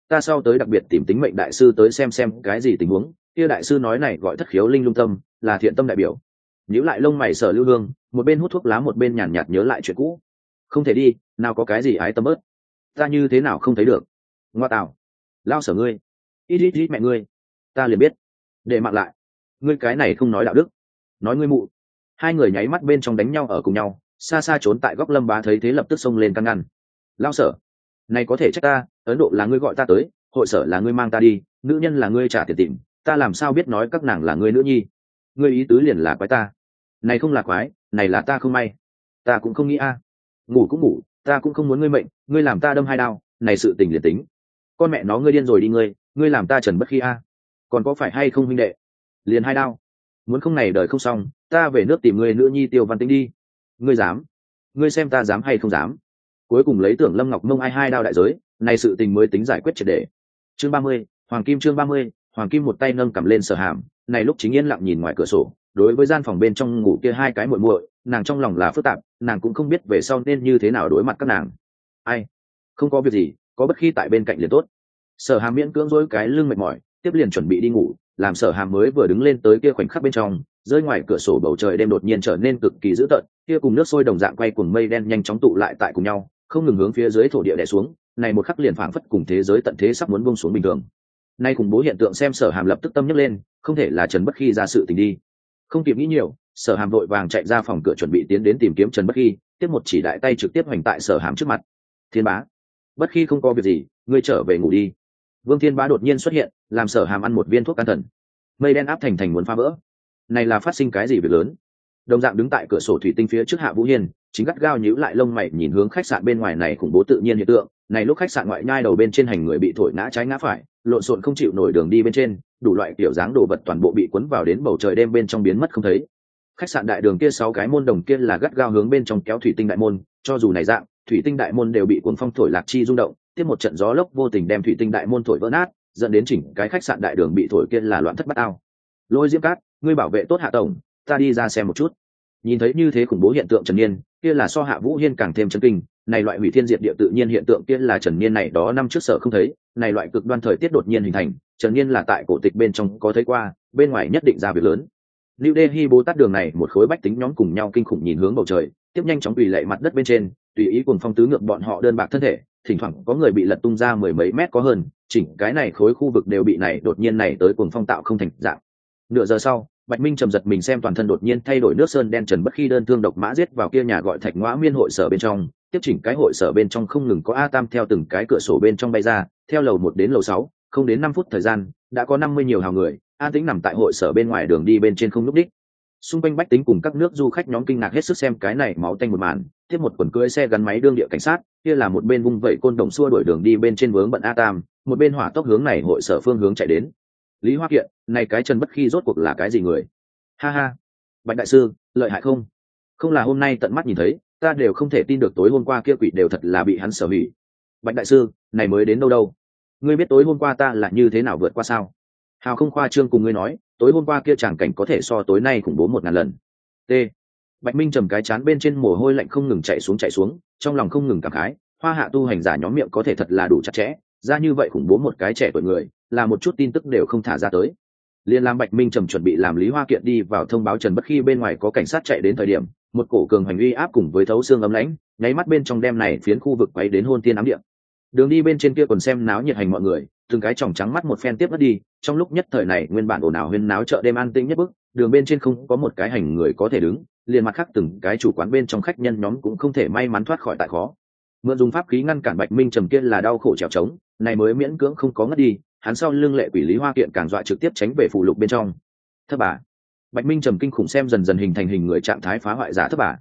ta sau tới đặc biệt tìm tính mệnh đại sư tới xem cái gì tình huống. Kia đại sư nói này gọi thất khiếu linh lung tâm, là thiện tâm đại biểu. Nhíu lại lông mày Sở Lưu Hương, một bên hút thuốc lá một bên nhàn nhạt nhớ lại chuyện cũ. Không thể đi, nào có cái gì ái tâm ớt, ta như thế nào không thấy được. Ngoa tạo, lao Sở ngươi, ít mẹ ngươi, ta liền biết. Để mặc lại, ngươi cái này không nói đạo đức, nói ngươi mụ. Hai người nháy mắt bên trong đánh nhau ở cùng nhau, xa xa trốn tại góc Lâm Bá thấy thế lập tức xông lên căn ngăn. Lao Sở, này có thể trách ta, Ấn Độ là ngươi gọi ta tới, hội sở là ngươi mang ta đi, nữ nhân là ngươi trả tiền tìm, ta làm sao biết nói các nàng là ngươi nữ nhi. Ngươi ý tứ liền là quái ta. Này không là quái, này là ta không may. Ta cũng không nghĩ a. Ngủ cũng ngủ, ta cũng không muốn ngươi mệnh, ngươi làm ta đâm 2 đao, này sự tình liền tính. Con mẹ nó ngươi điên rồi đi ngươi làm ta trần bất khi a. Còn có phải hay không huynh đệ? Liền 2 đao. Muốn không này đời không xong, ta về nước tìm ngươi nữ nhi Tiêu Văn Tĩnh đi. Ngươi dám? Ngươi xem ta dám hay không dám? Cuối cùng lấy Tưởng Lâm Ngọc Mông ai 2 đao đại giới, này sự tình mới tính giải quyết triệt để. Chương 30, Hoàng Kim chương 30, Hoàng Kim một tay nâng cầm lên Sở Hàm, này lúc chính yên lặng nhìn ngoài cửa sổ, đối với gian phòng bên trong ngủ kia 2 cái muội muội, nàng trong lòng là phức tạp, nàng cũng không biết về sau nên như thế nào đối mặt các nàng. Ai? Không có việc gì, có bất khi tại bên cạnh liền tốt. Sở Hàm miễn cưỡng dối cái lưng mệt mỏi, tiếp liền chuẩn bị đi ngủ, làm Sở Hàm mới vừa đứng lên tới kia khoảnh khắc bên trong, rơi ngoài cửa sổ bầu trời đêm đột nhiên trở nên cực kỳ dữ tợn, kia cùng nước sôi đồng dạng quay cuồng mây đen nhanh chóng tụ lại tại cùng nhau, không ngừng hướng phía dưới thổ địa đè xuống, này một khắc liền phảng phất cùng thế giới tận thế sắp muốn buông xuống bình thường. Nay khủng bố hiện tượng xem Sở Hàm lập tức tâm nhấc lên, không thể là Trần Bất Khi ra sự tình đi. Không kịp nghĩ nhiều, Sở Hàm vội vàng chạy ra phòng cửa chuẩn bị tiến đến tìm kiếm Trần Bất Khi, tiếp một chỉ đại tay trực tiếp hoành tại Sở Hàm trước mặt. Thiên Bá, Bất Khi không có việc gì, ngươi trở về ngủ đi. Vương Thiên Bá đột nhiên xuất hiện, làm Sở Hàm ăn một viên thuốc can thần. Mây đen áp thành muốn phá vỡ. Này là phát sinh cái gì việc lớn? Đồng dạng đứng tại cửa sổ thủy tinh phía trước Hạ Vũ Hiên, chính gắt gao nhíu lại lông mày nhìn hướng khách sạn bên ngoài này khủng bố tự nhiên hiện tượng. Này lúc khách sạn ngoại nhai đầu bên trên hành người bị thổi ngã trái ngã phải, lộn xộn không chịu nổi đường đi bên trên, đủ loại kiểu dáng đồ vật toàn bộ bị cuốn vào đến bầu trời đêm bên trong biến mất không thấy. Khách sạn đại đường kia 6 cái môn đồng kia là gắt gao hướng bên trong kéo thủy tinh đại môn, cho dù này dạng, thủy tinh đại môn đều bị cuồng phong thổi lạc chi rung động, tiếp một trận gió lốc vô tình đem thủy tinh đại môn thổi vỡ nát, dẫn đến chỉnh cái khách sạn đại đường bị thổi kia là loạn thất bát ao. Lôi Diễm Cát, ngươi bảo vệ tốt Hạ tổng, ta đi ra xem một chút. Nhìn thấy như thế khủng bố hiện tượng Trần Niên, kia là so Hạ Vũ Hiên càng thêm chấn kinh, này loại hủy thiên diệt địa tự nhiên hiện tượng kia là Trần Niên này đó năm trước sở không thấy, này loại cực đoan thời tiết đột nhiên hình thành, Trần Niên là tại cổ tịch bên trong có thấy qua, bên ngoài nhất định ra việc lớn. Lưu Delhi Bồ Tát đường này một khối bách tính nhóm cùng nhau kinh khủng nhìn hướng bầu trời, tiếp nhanh chóng tùy lệ mặt đất bên trên, tùy ý cuồng phong tứ ngược bọn họ đơn bạc thân thể, thỉnh thoảng có người bị lật tung ra 10 mấy mét có hơn, chỉnh cái này khối khu vực đều bị này đột nhiên này tới cuồng phong tạo không thành dạng. Nửa giờ sau, Bạch Minh trầm giật mình xem toàn thân đột nhiên thay đổi nước sơn đen Trần Bất Khi đơn thương độc mã giết vào kia nhà gọi Thạch Ngõa Miên hội sở bên trong, tiếp chỉnh cái hội sở bên trong không ngừng có A Tam theo từng cái cửa sổ bên trong bay ra, theo lầu 1 đến lầu 6, không đến 5 phút thời gian, đã có 50 nhiều hào người, an tĩnh nằm tại hội sở bên ngoài đường đi bên trên không lúc đích. Xung quanh bách tính cùng các nước du khách nhóm kinh ngạc hết sức xem cái này máu tanh một màn, tiếp một quần cưỡi xe gắn máy đương địa cảnh sát, kia là một bên vung vẩy côn đồng xua đuổi đường đi bên trên vướng bận A Tam, một bên hỏa tốc hướng này hội sở phương hướng chạy đến. Lý Hoa Kiện, này cái Trần Bất Khi rốt cuộc là cái gì người? Ha ha, Bạch đại sư, lợi hại không? Không là hôm nay tận mắt nhìn thấy, ta đều không thể tin được tối hôm qua kia quỷ đều thật là bị hắn sở hủy. Bạch đại sư, này mới đến đâu đâu? Ngươi biết tối hôm qua ta là như thế nào vượt qua sao? Hào không khoa trương cùng ngươi nói, tối hôm qua kia tràng cảnh có thể so tối nay khủng bố 1000 lần. T. Bạch Minh trầm cái chán bên trên mồ hôi lạnh không ngừng chạy xuống, trong lòng không ngừng cảm khái, Hoa Hạ tu hành giả nhóm miệng có thể thật là đủ chặt chẽ, ra như vậy khủng bố một cái trẻ tuổi người, là một chút tin tức đều không thả ra tới. Liên Lam Bạch Minh trầm chuẩn bị làm Lý Hoa Kiện đi vào thông báo Trần Bất Khi bên ngoài có cảnh sát chạy đến thời điểm, một cổ cường hành uy áp cùng với thấu xương ấm lãnh, nháy mắt bên trong đêm này phiến khu vực quấy đến hôn tiên ám địa. Đường đi bên trên kia còn xem náo nhiệt hành mọi người, từng cái tròng trắng mắt một phen tiếp mất đi, trong lúc nhất thời này nguyên bản ồn ào huyên náo chợ đêm an tĩnh nhất bức, đường bên trên không có một cái hành người có thể đứng, liền mặt khác từng cái chủ quán bên trong khách nhân nhóm cũng không thể may mắn thoát khỏi tại khó. Mượn dùng pháp khí ngăn cản Bạch Minh trầm kia là đau khổ trèo trống, này mới miễn cưỡng không có ngất đi, hắn sau lưng lệ quỷ Lý Hoa Kiện càng dọa trực tiếp tránh về phụ lục bên trong. Thất bà, Bạch Minh trầm kinh khủng xem dần dần hình thành hình người trạng thái phá hoại giả thất bà,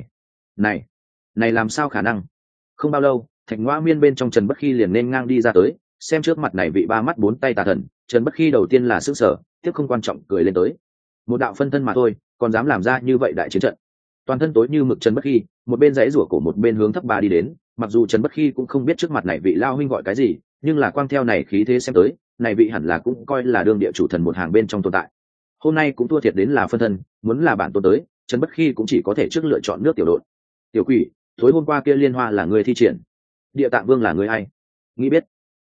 này làm sao khả năng? Không bao lâu, Thạch Ngoa Miên bên trong Trần Bất Khi liền nên ngang đi ra tới, xem trước mặt này vị 3 mắt 4 tay tà thần, Trần Bất Khi đầu tiên là sửng sở, tiếp không quan trọng cười lên tới. Một đạo phân thân mà thôi, còn dám làm ra như vậy đại chiến trận. Toàn thân tối như mực Trần Bất Khi, một bên giãy rủa cổ một bên hướng thấp bà đi đến, mặc dù Trần Bất Khi cũng không biết trước mặt này vị lao huynh gọi cái gì, nhưng là quang theo này khí thế xem tới, này vị hẳn là cũng coi là đương địa chủ thần một hàng bên trong tồn tại. Hôm nay cũng thua thiệt đến là phân thân, muốn là bản tôn tới, Trần Bất Khi cũng chỉ có thể trước lựa chọn nước tiểu đội. Tiểu quỷ, tối hôm qua kia liên hoa là người thi triển, Địa Tạng Vương là người ai? Nghĩ biết.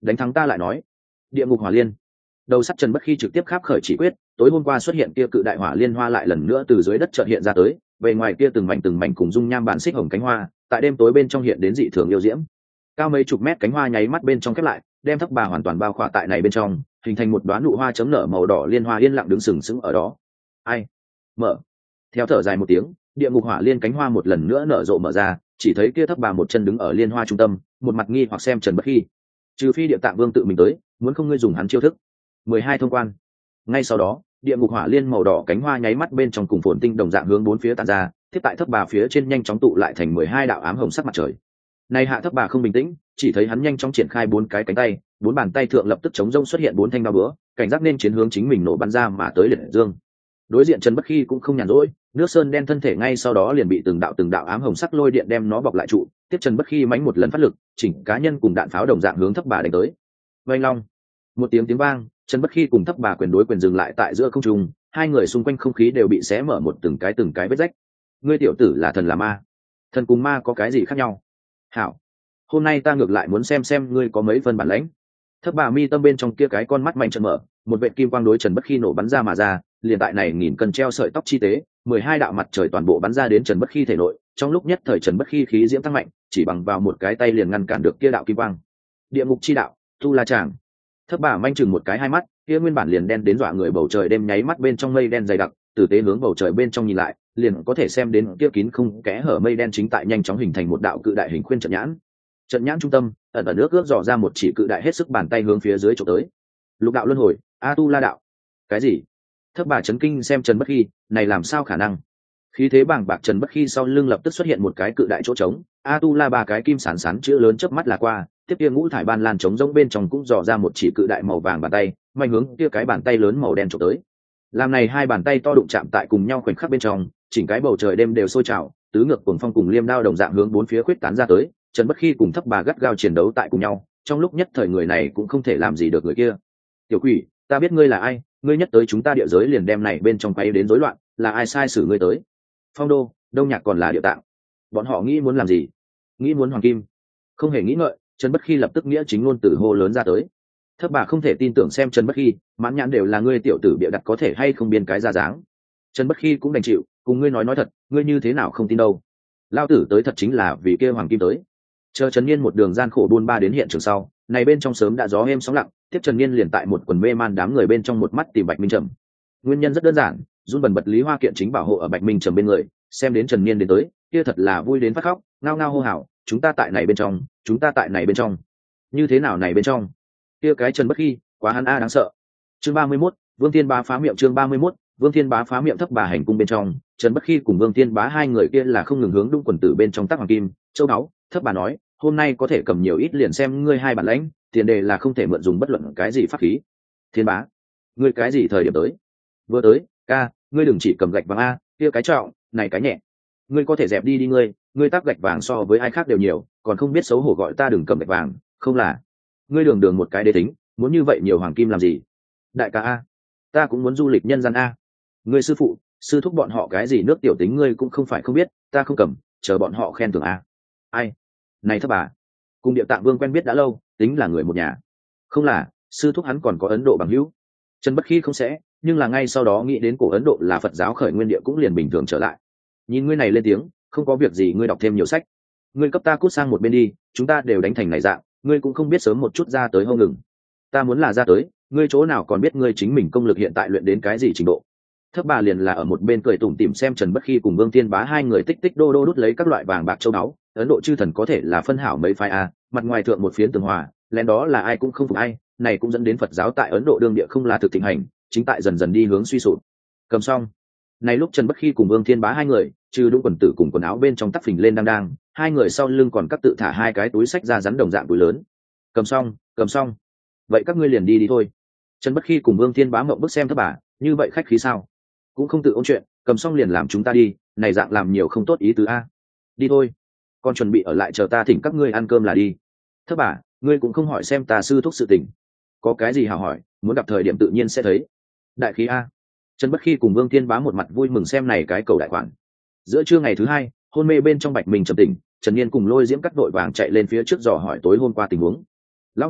đánh thắng ta lại nói. Địa ngục hỏa liên. Đầu sắt Trần Bất Khi trực tiếp kháp khởi chỉ quyết, tối hôm qua xuất hiện kia cự đại hỏa liên hoa lại lần nữa từ dưới đất chợt hiện ra tới, bề ngoài kia từng mảnh cùng dung nham bản xích hồng cánh hoa, tại đêm tối bên trong hiện đến dị thường yêu diễm. Cao mấy chục mét cánh hoa nháy mắt bên trong khép lại, đem Thấp Bà hoàn toàn bao khỏa tại này bên trong, hình thành một đóa nụ hoa chấm nở màu đỏ liên hoa yên lặng đứng sừng sững ở đó. Ai? Mở. Theo thở dài một tiếng, địa ngục hỏa liên cánh hoa một lần nữa nở rộ mở ra, chỉ thấy kia Thấp Bà một chân đứng ở liên hoa trung tâm, một mặt nghi hoặc xem Trần Bất Khi. Trừ phi Địa Tạng Vương tự mình tới, muốn không ngươi dùng hắn chiêu thức. 12 thông quan. Ngay sau đó, địa ngục hỏa liên màu đỏ cánh hoa nháy mắt bên trong cùng phồn tinh đồng dạng hướng bốn phía tản ra, tiếp tại Thấp Bà phía trên nhanh chóng tụ lại thành 12 đạo ám hồng sắc mặt trời. Này hạ Thấp Bà không bình tĩnh, chỉ thấy hắn nhanh chóng triển khai 4 cái cánh tay, 4 bàn tay thượng lập tức chống rông xuất hiện 4 thanh đao búa, cảnh giác nên chiến hướng chính mình nổ bắn ra mà tới liệt dương. Đối diện Trần Bất Khi cũng không nhàn rỗi, nước sơn đen thân thể ngay sau đó liền bị từng đạo ám hồng sắc lôi điện đem nó bọc lại trụ, tiếp Trần Bất Khi mánh một lần phát lực, chỉnh cá nhân cùng đạn pháo đồng dạng hướng Thấp Bà đánh tới. Vang long, một tiếng vang, Trần Bất Khi cùng Thấp Bà quyền đối quyền dừng lại tại giữa không trung, hai người xung quanh không khí đều bị xé mở một từng cái vết rách. Ngươi tiểu tử là thần là ma? Thần cùng ma có cái gì khác nhau? Hảo, hôm nay ta ngược lại muốn xem ngươi có mấy phần bản lãnh. Thấp Bà mi tâm bên trong kia cái con mắt mạnh trợn mở, một vệt kim quang đối Trần Bất Khi nổ bắn ra mà ra, liền tại này nghìn cân treo sợi tóc chi tế, 12 đạo mặt trời toàn bộ bắn ra đến Trần Bất Khi thể nội, trong lúc nhất thời Trần Bất Khi khí diễm tăng mạnh, chỉ bằng vào một cái tay liền ngăn cản được kia đạo kim quang. Địa ngục chi đạo, tu la chàng. Thấp Bà manh chừng một cái hai mắt, kia nguyên bản liền đen đến dọa người bầu trời đêm nháy mắt bên trong mây đen dày đặc, tử tế hướng bầu trời bên trong nhìn lại, liền có thể xem đến kia kín không kẽ hở mây đen chính tại nhanh chóng hình thành một đạo cự đại hình khuyên trận nhãn. Trận nhãn trung tâm, ẩn ẩn nước ước dò ra một chỉ cự đại hết sức bàn tay hướng phía dưới chụp tới. Lục đạo luân hồi, a tu la đạo. Cái gì? Thấp Bà chấn kinh xem Trần Bất Khi, này làm sao khả năng? Khí thế bàng bạc Trần Bất Khi sau lưng lập tức xuất hiện một cái cự đại chỗ trống, a tu la ba cái kim sán sán chữ lớn chớp mắt là qua, tiếp kia ngũ thải ban lan trống rỗng bên trong cũng dò ra một chỉ cự đại màu vàng bàn tay, mạnh hướng kia cái bàn tay lớn màu đen chụp tới. Làm này hai bàn tay to đụng chạm tại cùng nhau khoảnh khắc bên trong, chỉnh cái bầu trời đêm đều sôi trào, tứ ngược cuồng phong cùng liêm đao đồng dạng hướng bốn phía khuyết tán ra tới, Trần Bất Khi cùng Thấp Bà gắt gao chiến đấu tại cùng nhau, trong lúc nhất thời người này cũng không thể làm gì được người kia. Tiểu quỷ, ta biết ngươi là ai, ngươi nhất tới chúng ta địa giới liền đem này bên trong quay đến rối loạn, là ai sai xử ngươi tới? Phong Đô, Đông Nhạc còn là Địa Tạng, bọn họ nghĩ muốn làm gì? Nghĩ muốn hoàng kim? Không hề nghĩ ngợi, Trần Bất Khi lập tức nghĩa chính ngôn từ hô lớn ra tới. Thấp Bà không thể tin tưởng xem Trần Bất Khi, mãn nhãn đều là ngươi tiểu tử bịa đặt có thể hay không biên cái ra dáng. Trần Bất Khi cũng đành chịu, cùng ngươi nói thật, ngươi như thế nào không tin đâu? Lao tử tới thật chính là vì kia hoàng kim tới. Chờ Trần Niên một đường gian khổ buôn ba đến hiện trường sau, này bên trong sớm đã gió êm sóng lặng, tiếp Trần Niên liền tại một quần mê man đám người bên trong một mắt tìm Bạch Minh Trầm. Nguyên nhân rất đơn giản, run bần bật Lý Hoa Kiện chính bảo hộ ở Bạch Minh Trầm bên người, xem đến Trần Niên đến tới, kia thật là vui đến phát khóc, ngao ngao hô hào, chúng ta tại này bên trong, chúng ta tại này bên trong. Như thế nào này bên trong? Kia cái Trần Bất Khi, quá hắn a đáng sợ. Chương 31, Vương Thiên Bá phá miệng. Chương 31, Vương Thiên Bá phá miệng. Thấp Bà hành cung bên trong, Trần Bất Khi cùng Vương Thiên Bá hai người kia là không ngừng hướng đung quần tử bên trong tác hoàng kim, châu báu. Thấp Bà nói, hôm nay có thể cầm nhiều ít liền xem ngươi hai bản lãnh, tiền đề là không thể mượn dùng bất luận cái gì pháp khí. Thiên Bá, ngươi cái gì thời điểm tới? Vừa tới, ca, ngươi đừng chỉ cầm gạch vàng a, kia cái trọng, này cái nhẹ. Ngươi có thể dẹp đi ngươi tác gạch vàng so với ai khác đều nhiều, còn không biết xấu hổ gọi ta đừng cầm gạch vàng, không là? Ngươi đường một cái đế tính, muốn như vậy nhiều hoàng kim làm gì? Đại ca a, ta cũng muốn du lịch nhân gian a. Ngươi sư phụ, sư thúc bọn họ cái gì nước tiểu tính ngươi cũng không phải không biết, ta không cầm, chờ bọn họ khen thưởng a. Ai? Này Thấp Bà, cùng Địa Tạng Vương quen biết đã lâu, tính là người một nhà. Không là, sư thúc hắn còn có Ấn Độ bằng hữu. Trần Bất Khi không sẽ, nhưng là ngay sau đó nghĩ đến cổ Ấn Độ là Phật giáo khởi nguyên địa cũng liền bình thường trở lại. Nhìn ngươi này lên tiếng, không có việc gì ngươi đọc thêm nhiều sách. Ngươi cấp ta cút sang một bên đi, chúng ta đều đánh thành này dạng, ngươi cũng không biết sớm một chút ra tới hông ngừng. Ta muốn là ra tới, ngươi chỗ nào còn biết ngươi chính mình công lực hiện tại luyện đến cái gì trình độ. Thấp Bà liền là ở một bên cười tủm tỉm xem Trần Bất Khi cùng Vương Thiên Bá hai người tích tích đô đô đút lấy các loại vàng bạc châu báu. Ấn Độ chư thần có thể là phân hảo mấy phái a, mặt ngoài thượng một phiến tường hòa, lén đó là ai cũng không phục ai, này cũng dẫn đến Phật giáo tại Ấn Độ đương địa không là thực thịnh hành, chính tại dần dần đi hướng suy sụp. Cầm xong, này lúc Trần Bất Khi cùng Vương Thiên Bá hai người, trừ đúng quần tử cùng quần áo bên trong tắc phình lên đang, hai người sau lưng còn cắt tự thả hai cái túi sách ra rắn đồng dạng túi lớn. Cầm xong, vậy các ngươi liền đi thôi. Trần Bất Khi cùng Vương Thiên Bá mộng bức xem Thấp Bà, như vậy khách khí sao? Cũng không tự ôn chuyện, cầm xong liền làm chúng ta đi, này dạng làm nhiều không tốt ý tứ a. Đi thôi, con chuẩn bị ở lại chờ ta thỉnh các ngươi ăn cơm là đi. Thấp Bà, ngươi cũng không hỏi xem ta sư thúc sự tình, có cái gì hào hỏi, muốn gặp thời điểm tự nhiên sẽ thấy. Đại khí a. Trần Bất Khi cùng Vương Thiên Bá một mặt vui mừng xem này cái cầu đại khoản. Giữa trưa ngày thứ hai, hôn mê bên trong Bạch Minh Trầm tỉnh, Trần Niên cùng Lôi Diễm cắt đội vàng chạy lên phía trước dò hỏi tối hôm qua tình huống. Lão Bạch,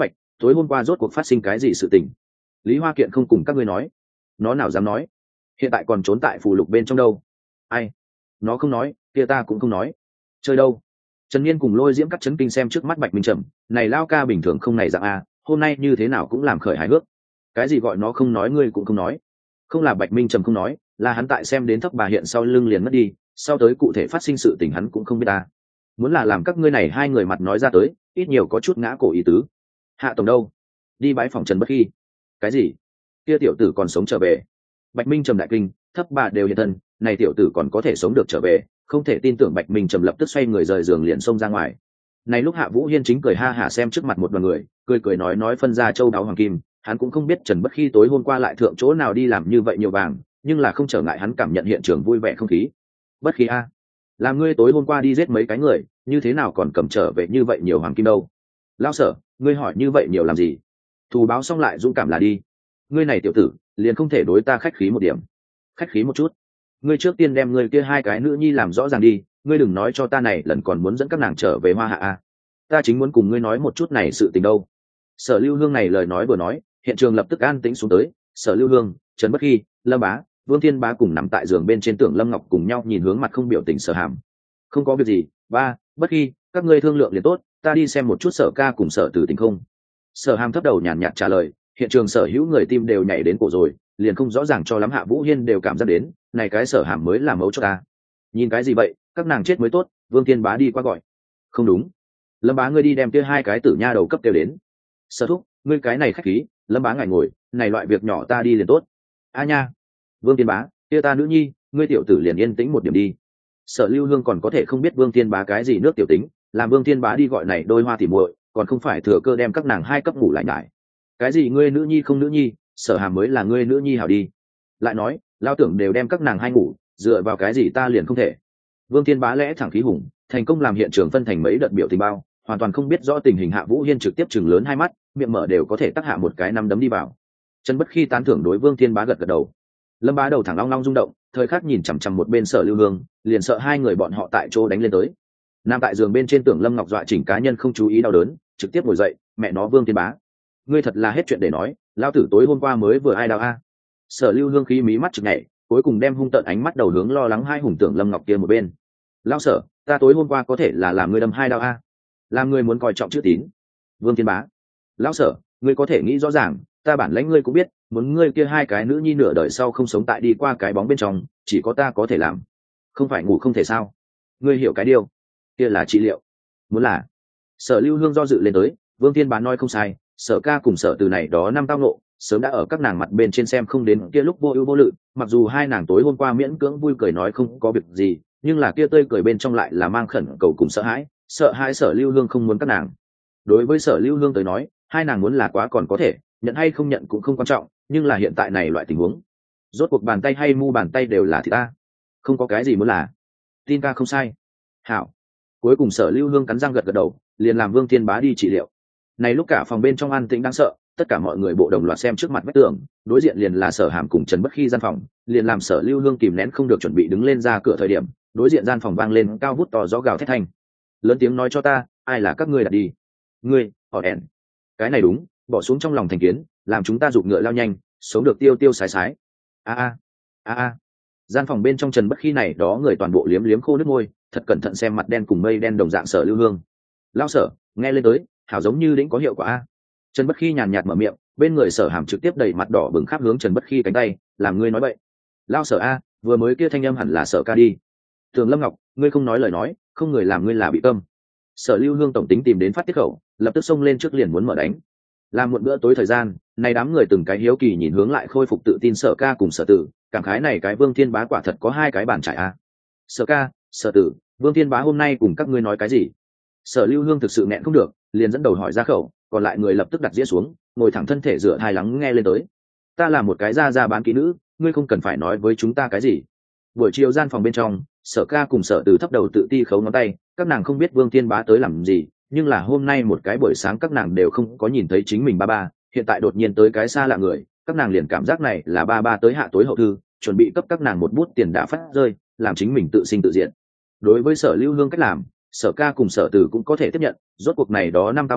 tối hôm qua rốt cuộc phát sinh cái gì sự tình? Lý Hoa Kiện không cùng các ngươi nói. Nó nào dám nói? Hiện tại còn trốn tại phù lục bên trong đâu? Ai? Nó không nói, kia ta cũng không nói. Chơi đâu? Trần Niên cùng Lôi Diễm cắt chấn kinh xem trước mắt Bạch Minh Trầm, này lao ca bình thường không này dạng a, hôm nay như thế nào cũng làm khởi hài hước. Cái gì gọi nó không nói ngươi cũng không nói? Không là Bạch Minh Trầm không nói, là hắn tại xem đến Thấp Bà hiện sau lưng liền mất đi, sau tới cụ thể phát sinh sự tình hắn cũng không biết ta. Muốn là làm các ngươi này hai người mặt nói ra tới, ít nhiều có chút ngã cổ ý tứ. Hạ tổng đâu? Đi bãi phòng Trần Bất Khi. Cái gì? Kia tiểu tử còn sống trở về? Bạch Minh Trầm đại kinh, Thấp Bà đều hiện thân, này tiểu tử còn có thể sống được trở về, không thể tin tưởng. Bạch Minh Trầm lập tức xoay người rời giường liền xông ra ngoài. Này lúc Hạ Vũ Hiên chính cười ha hả xem trước mặt một đoàn người, cười nói phân ra châu đáo hoàng kim, hắn cũng không biết Trần Bất Khi tối hôm qua lại thượng chỗ nào đi làm như vậy nhiều vàng, nhưng là không trở ngại hắn cảm nhận hiện trường vui vẻ không khí. Bất Khi a, làm ngươi tối hôm qua đi giết mấy cái người, như thế nào còn cầm trở về như vậy nhiều hoàng kim đâu? Lão Sở, ngươi hỏi như vậy nhiều làm gì? Thù báo xong lại dũng cảm là đi. Ngươi này tiểu tử, liền không thể đối ta khách khí một điểm? Khách khí một chút? Ngươi trước tiên đem ngươi kia hai cái nữ nhi làm rõ ràng đi, ngươi đừng nói cho ta này lần còn muốn dẫn các nàng trở về Hoa Hạ a. Ta chính muốn cùng ngươi nói một chút này sự tình đâu. Sở Lưu Hương này lời nói vừa nói, hiện trường lập tức an tĩnh xuống tới. Sở Lưu Hương, Trần Bất Khi, Lâm Bá, Vương Thiên Bá cùng nằm tại giường bên trên Tưởng Lâm Ngọc cùng nhau nhìn hướng mặt không biểu tình Sở Hàm. Không có việc gì, ba, Bất Khi, các ngươi thương lượng liền tốt, ta đi xem một chút Sở ca cùng Sở Tử tình không. Sở Hàm thấp đầu nhàn nhạt trả lời. Hiện trường sở hữu người tim đều nhảy đến cổ rồi, liền không rõ ràng cho lắm. Hạ Vũ Hiên đều cảm giác đến, này cái Sở Hàm mới là mấu chốt ta. Nhìn cái gì vậy, các nàng chết mới tốt. Vương Thiên Bá đi qua gọi. Không đúng, Lâm Bá ngươi đi đem kia hai cái tử nha đầu cấp kêu đến. Sở thúc, ngươi cái này khách khí, Lâm Bá ngài ngồi, này loại việc nhỏ ta đi liền tốt. A nha, Vương Thiên Bá, kia ta nữ nhi, ngươi tiểu tử liền yên tĩnh một điểm đi. Sở Lưu Hương còn có thể không biết Vương Thiên Bá cái gì nước tiểu tính, làm Vương Thiên Bá đi gọi này đôi hoa tỉ muội, còn không phải thừa cơ đem các nàng hai cấp ngủ lại nhải. Cái gì ngươi nữ nhi không nữ nhi, Sở Hàm mới là ngươi nữ nhi hảo đi. Lại nói, lao tưởng đều đem các nàng hai ngủ, dựa vào cái gì ta liền không thể? Vương Thiên Bá lẽ thẳng khí hùng, thành công làm hiện trường phân thành mấy đợt biểu tình bao, hoàn toàn không biết rõ tình hình. Hạ Vũ Hiên trực tiếp chừng lớn hai mắt, miệng mở đều có thể tắc hạ một cái nắm đấm đi vào. Trần Bất Khi tán thưởng đối Vương Thiên Bá gật gật đầu. Lâm Bá đầu thẳng long long rung động, thời khắc nhìn chằm chằm một bên Sở Lưu Hương, liền sợ hai người bọn họ tại chỗ đánh lên tới. Nam tại giường bên trên Tưởng Lâm Ngọc dọa chỉnh cá nhân không chú ý đau đớn, trực tiếp ngồi dậy. Mẹ nó Vương Thiên Bá, ngươi thật là hết chuyện để nói, lao tử tối hôm qua mới vừa ai đau a. Sở Lưu Hương khí mí mắt chực nhảy, cuối cùng đem hung tợn ánh mắt đầu hướng lo lắng hai hùng Tưởng Lâm Ngọc kia một bên. Lao Sở, ta tối hôm qua có thể là làm ngươi đâm hai đau a, làm ngươi muốn coi trọng chữ tín. Vương Thiên Bá, Lão Sở, ngươi có thể nghĩ rõ ràng, ta bản lãnh ngươi cũng biết, muốn ngươi kia hai cái nữ nhi nửa đời sau không sống tại đi qua cái bóng bên trong, chỉ có ta có thể làm. Không phải ngủ không thể sao? Ngươi hiểu cái điều, kia là trị liệu. Muốn là. Sở Lưu Hương do dự lên tới. Vương Thiên Bá nói không sai, Sở ca cùng Sở Từ này đó năm tao nộ, sớm đã ở các nàng mặt bên trên xem không đến kia lúc vô ưu vô lự. Mặc dù hai nàng tối hôm qua miễn cưỡng vui cười nói không có việc gì, nhưng là kia tươi cười bên trong lại là mang khẩn cầu cùng sợ hãi Sở Lưu Hương không muốn các nàng. Đối với Sở Lưu Hương tới nói, hai nàng muốn là quá còn có thể, nhận hay không nhận cũng không quan trọng, nhưng là hiện tại này loại tình huống, rốt cuộc bàn tay hay mu bàn tay đều là thịt ta, không có cái gì muốn là. Tin ta không sai. Hảo. Cuối cùng Sở Lưu Hương cắn răng gật gật đầu, liền làm Vương Thiên Bá đi trị liệu. Này lúc cả phòng bên trong an tĩnh đáng sợ, tất cả mọi người bộ đồng loạt xem trước mặt vách tường, đối diện liền là Sở Hàm cùng Trần Bất Khi gian phòng, liền làm Sở Lưu Hương kìm nén không được chuẩn bị đứng lên ra cửa thời điểm, đối diện gian phòng vang lên cao vút to rõ gào thét thanh. Lớn tiếng nói cho ta, ai là các ngươi đặt đi? Ngươi, họ ẻn. Cái này đúng, bỏ xuống trong lòng thành kiến, làm chúng ta giục ngựa lao nhanh, sống được tiêu tiêu sái sái. Gian phòng bên trong Trần Bất Khi này đó người toàn bộ liếm liếm khô nước môi, thật cẩn thận xem mặt đen cùng mây đen đồng dạng Sở Lưu Hương. Lao Sở, nghe lên tới, hảo giống như đĩnh có hiệu quả a. Trần Bất Khi nhàn nhạt mở miệng, bên người Sở Hàm trực tiếp đẩy mặt đỏ bừng khắp hướng Trần Bất Khi cánh tay, làm ngươi nói bậy. Lao Sở a, vừa mới kia thanh âm hẳn là Sở ca đi. Thường Lâm Ngọc, ngươi không nói lời nói, không người làm ngươi là bị câm. Sở Lưu Hương tổng tính tìm đến phát tiết khẩu, lập tức xông lên trước liền muốn mở đánh. Làm một bữa tối thời gian, này đám người từng cái hiếu kỳ nhìn hướng lại khôi phục tự tin Sở ca cùng Sở Tử, cảm khái này cái Vương Thiên Bá quả thật có hai cái bàn trải a. Sở ca, Sở Tử, Vương Thiên Bá hôm nay cùng các ngươi nói cái gì? Sở Lưu Hương thực sự nghẹn không được, liền dẫn đầu hỏi ra khẩu, còn lại người lập tức đặt dĩa xuống, ngồi thẳng thân thể dựa thai lắng nghe lên tới. Ta là một cái gia bán kỹ nữ, ngươi không cần phải nói với chúng ta cái gì. Buổi chiều gian phòng bên trong, Sở ca cùng Sở Từ thấp đầu tự ti khấu ngón tay, các nàng không biết Vương Thiên Bá tới làm gì, nhưng là hôm nay một cái buổi sáng các nàng đều không có nhìn thấy chính mình ba, hiện tại đột nhiên tới cái xa lạ người, các nàng liền cảm giác này là ba tới hạ tối hậu thư, chuẩn bị cấp các nàng một bút tiền đã phát rơi, làm chính mình tự sinh tự diệt. Đối với Sở Lưu Hương cách làm, Sở ca cùng Sở Từ cũng có thể tiếp nhận, rốt cuộc này đó năm tao nộ,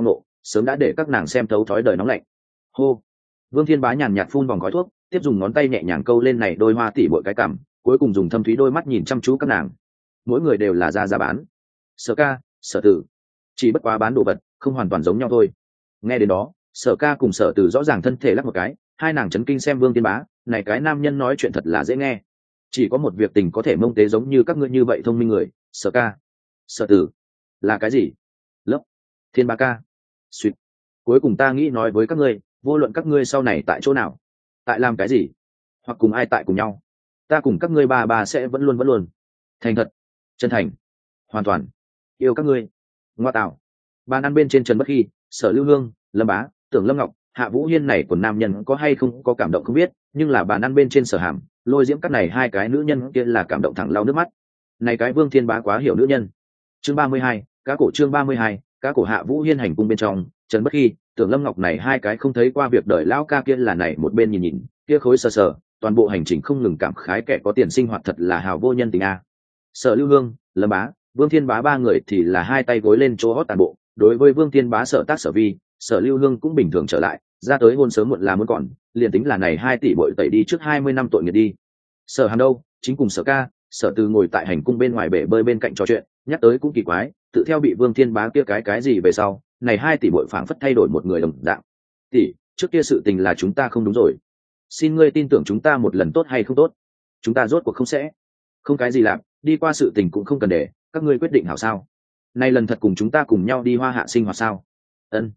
sớm đã để các nàng xem thấu thói đời nóng lạnh. Hô. Vương Thiên Bá nhàn nhạt phun vòng khói thuốc, tiếp dùng ngón tay nhẹ nhàng câu lên này đôi hoa tỉ bội cái cằm, cuối cùng dùng thâm thúy đôi mắt nhìn chăm chú các nàng. Mỗi người đều là ra bán. Sở ca, sở tử, chỉ bất quá bán đồ vật không hoàn toàn giống nhau thôi. Nghe đến đó, sở ca cùng sở tử rõ ràng thân thể lắc một cái, hai nàng chấn kinh xem Vương Thiên Bá, này cái nam nhân nói chuyện thật là dễ nghe. Chỉ có một việc tình có thể mông tế giống như các ngươi như vậy thông minh người. Sở ca, sở tử là cái gì? Lớp Thiên Bá ca. Xuyệt. Cuối cùng ta nghĩ nói với các ngươi, vô luận các ngươi sau này tại chỗ nào, tại làm cái gì, hoặc cùng ai tại cùng nhau, ta cùng các ngươi ba sẽ vẫn luôn thành thật, chân thành, hoàn toàn yêu các ngươi. Ngoa tạo. Bàn ăn bên trên Trần Bất Khi, Sở Lưu Hương, Lâm Bá, Tưởng Lâm Ngọc, Hạ Vũ Hiên này của nam nhân có hay không có cảm động không biết, nhưng là bàn ăn bên trên Sở Hàm, Lôi Diễm các này hai cái nữ nhân kia là cảm động thẳng lau nước mắt. Này cái Vương Thiên Bá quá hiểu nữ nhân. Chương 32, cá cổ. Chương 32, cá cổ. Hạ Vũ Hiên hành cung bên trong, Trần Bất Khi, Tưởng Lâm Ngọc này hai cái không thấy qua việc đời lão ca kia là này một bên nhìn kia khối sờ sờ, toàn bộ hành trình không ngừng cảm khái kẻ có tiền sinh hoạt thật là hào vô nhân tình a. Sở Lưu Hương, Lâm Bá, Vương Thiên Bá ba người thì là hai tay gối lên chỗ hót toàn bộ. Đối với Vương Thiên Bá sở tác sở vi, Sở Lưu Hương cũng bình thường trở lại, ra tới hôn sớm muộn là muốn còn, liền tính là này 2 tỷ bội tẩy đi trước 20 năm tội nghiệp đi. Sở Hàm đâu, chính cùng Sở ca, Sở Từ ngồi tại hành cung bên ngoài bể bơi bên cạnh trò chuyện, nhắc tới cũng kỳ quái, tự theo bị Vương Thiên Bá kia cái gì về sau, này 2 tỷ bội phảng phất thay đổi một người đồng dạng. Tỷ, trước kia sự tình là chúng ta không đúng rồi. Xin ngươi tin tưởng chúng ta một lần tốt hay không tốt. Chúng ta rốt cuộc không sẽ. Không cái gì làm, đi qua sự tình cũng không cần để, các ngươi quyết định hảo sao. Nay lần thật cùng chúng ta cùng nhau đi Hoa Hạ sinh hoạt sao? Ân.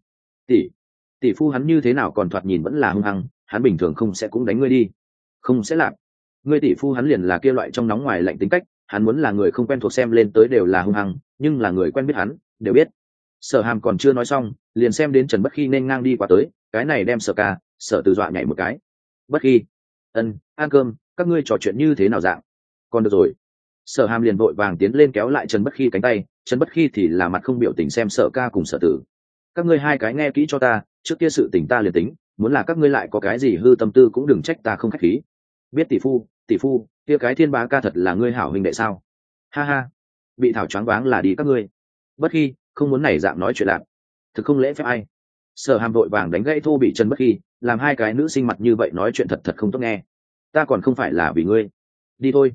Tỷ phu hắn như thế nào còn thoạt nhìn vẫn là hung hăng, hắn bình thường không sẽ cũng đánh ngươi đi. Không sẽ làm. Ngươi tỷ phu hắn liền là kia loại trong nóng ngoài lạnh tính cách, hắn muốn là người không quen thuộc xem lên tới đều là hung hăng, nhưng là người quen biết hắn, đều biết. Sở Hàm còn chưa nói xong, liền xem đến Trần Bất Khi nên ngang đi qua tới, cái này đem Sở ca, Sở Từ dọa nhảy một cái. Bất Khi, ăn cơm, các ngươi trò chuyện như thế nào dạng? Còn được rồi. Sở Hàm liền vội vàng tiến lên kéo lại Trần Bất Khi cánh tay, Trần Bất Khi thì là mặt không biểu tình xem Sở ca cùng Sở Tử. Các ngươi hai cái nghe kỹ cho ta, trước kia sự tình ta liền tính, muốn là các ngươi lại có cái gì hư tâm tư cũng đừng trách ta không khách khí. Biết tỷ phu, kia cái Thiên Bá ca thật là ngươi hảo huynh đệ sao? Ha ha, bị thảo choáng váng là đi các ngươi. Bất Khi, không muốn này dạng nói chuyện lạc, thực không lễ phép ai. Sở Hàm vội vàng đánh gãy thô bị Trần Bất Khi, làm hai cái nữ sinh mặt như vậy nói chuyện thật không tốt nghe. Ta còn không phải là vì ngươi. Đi thôi,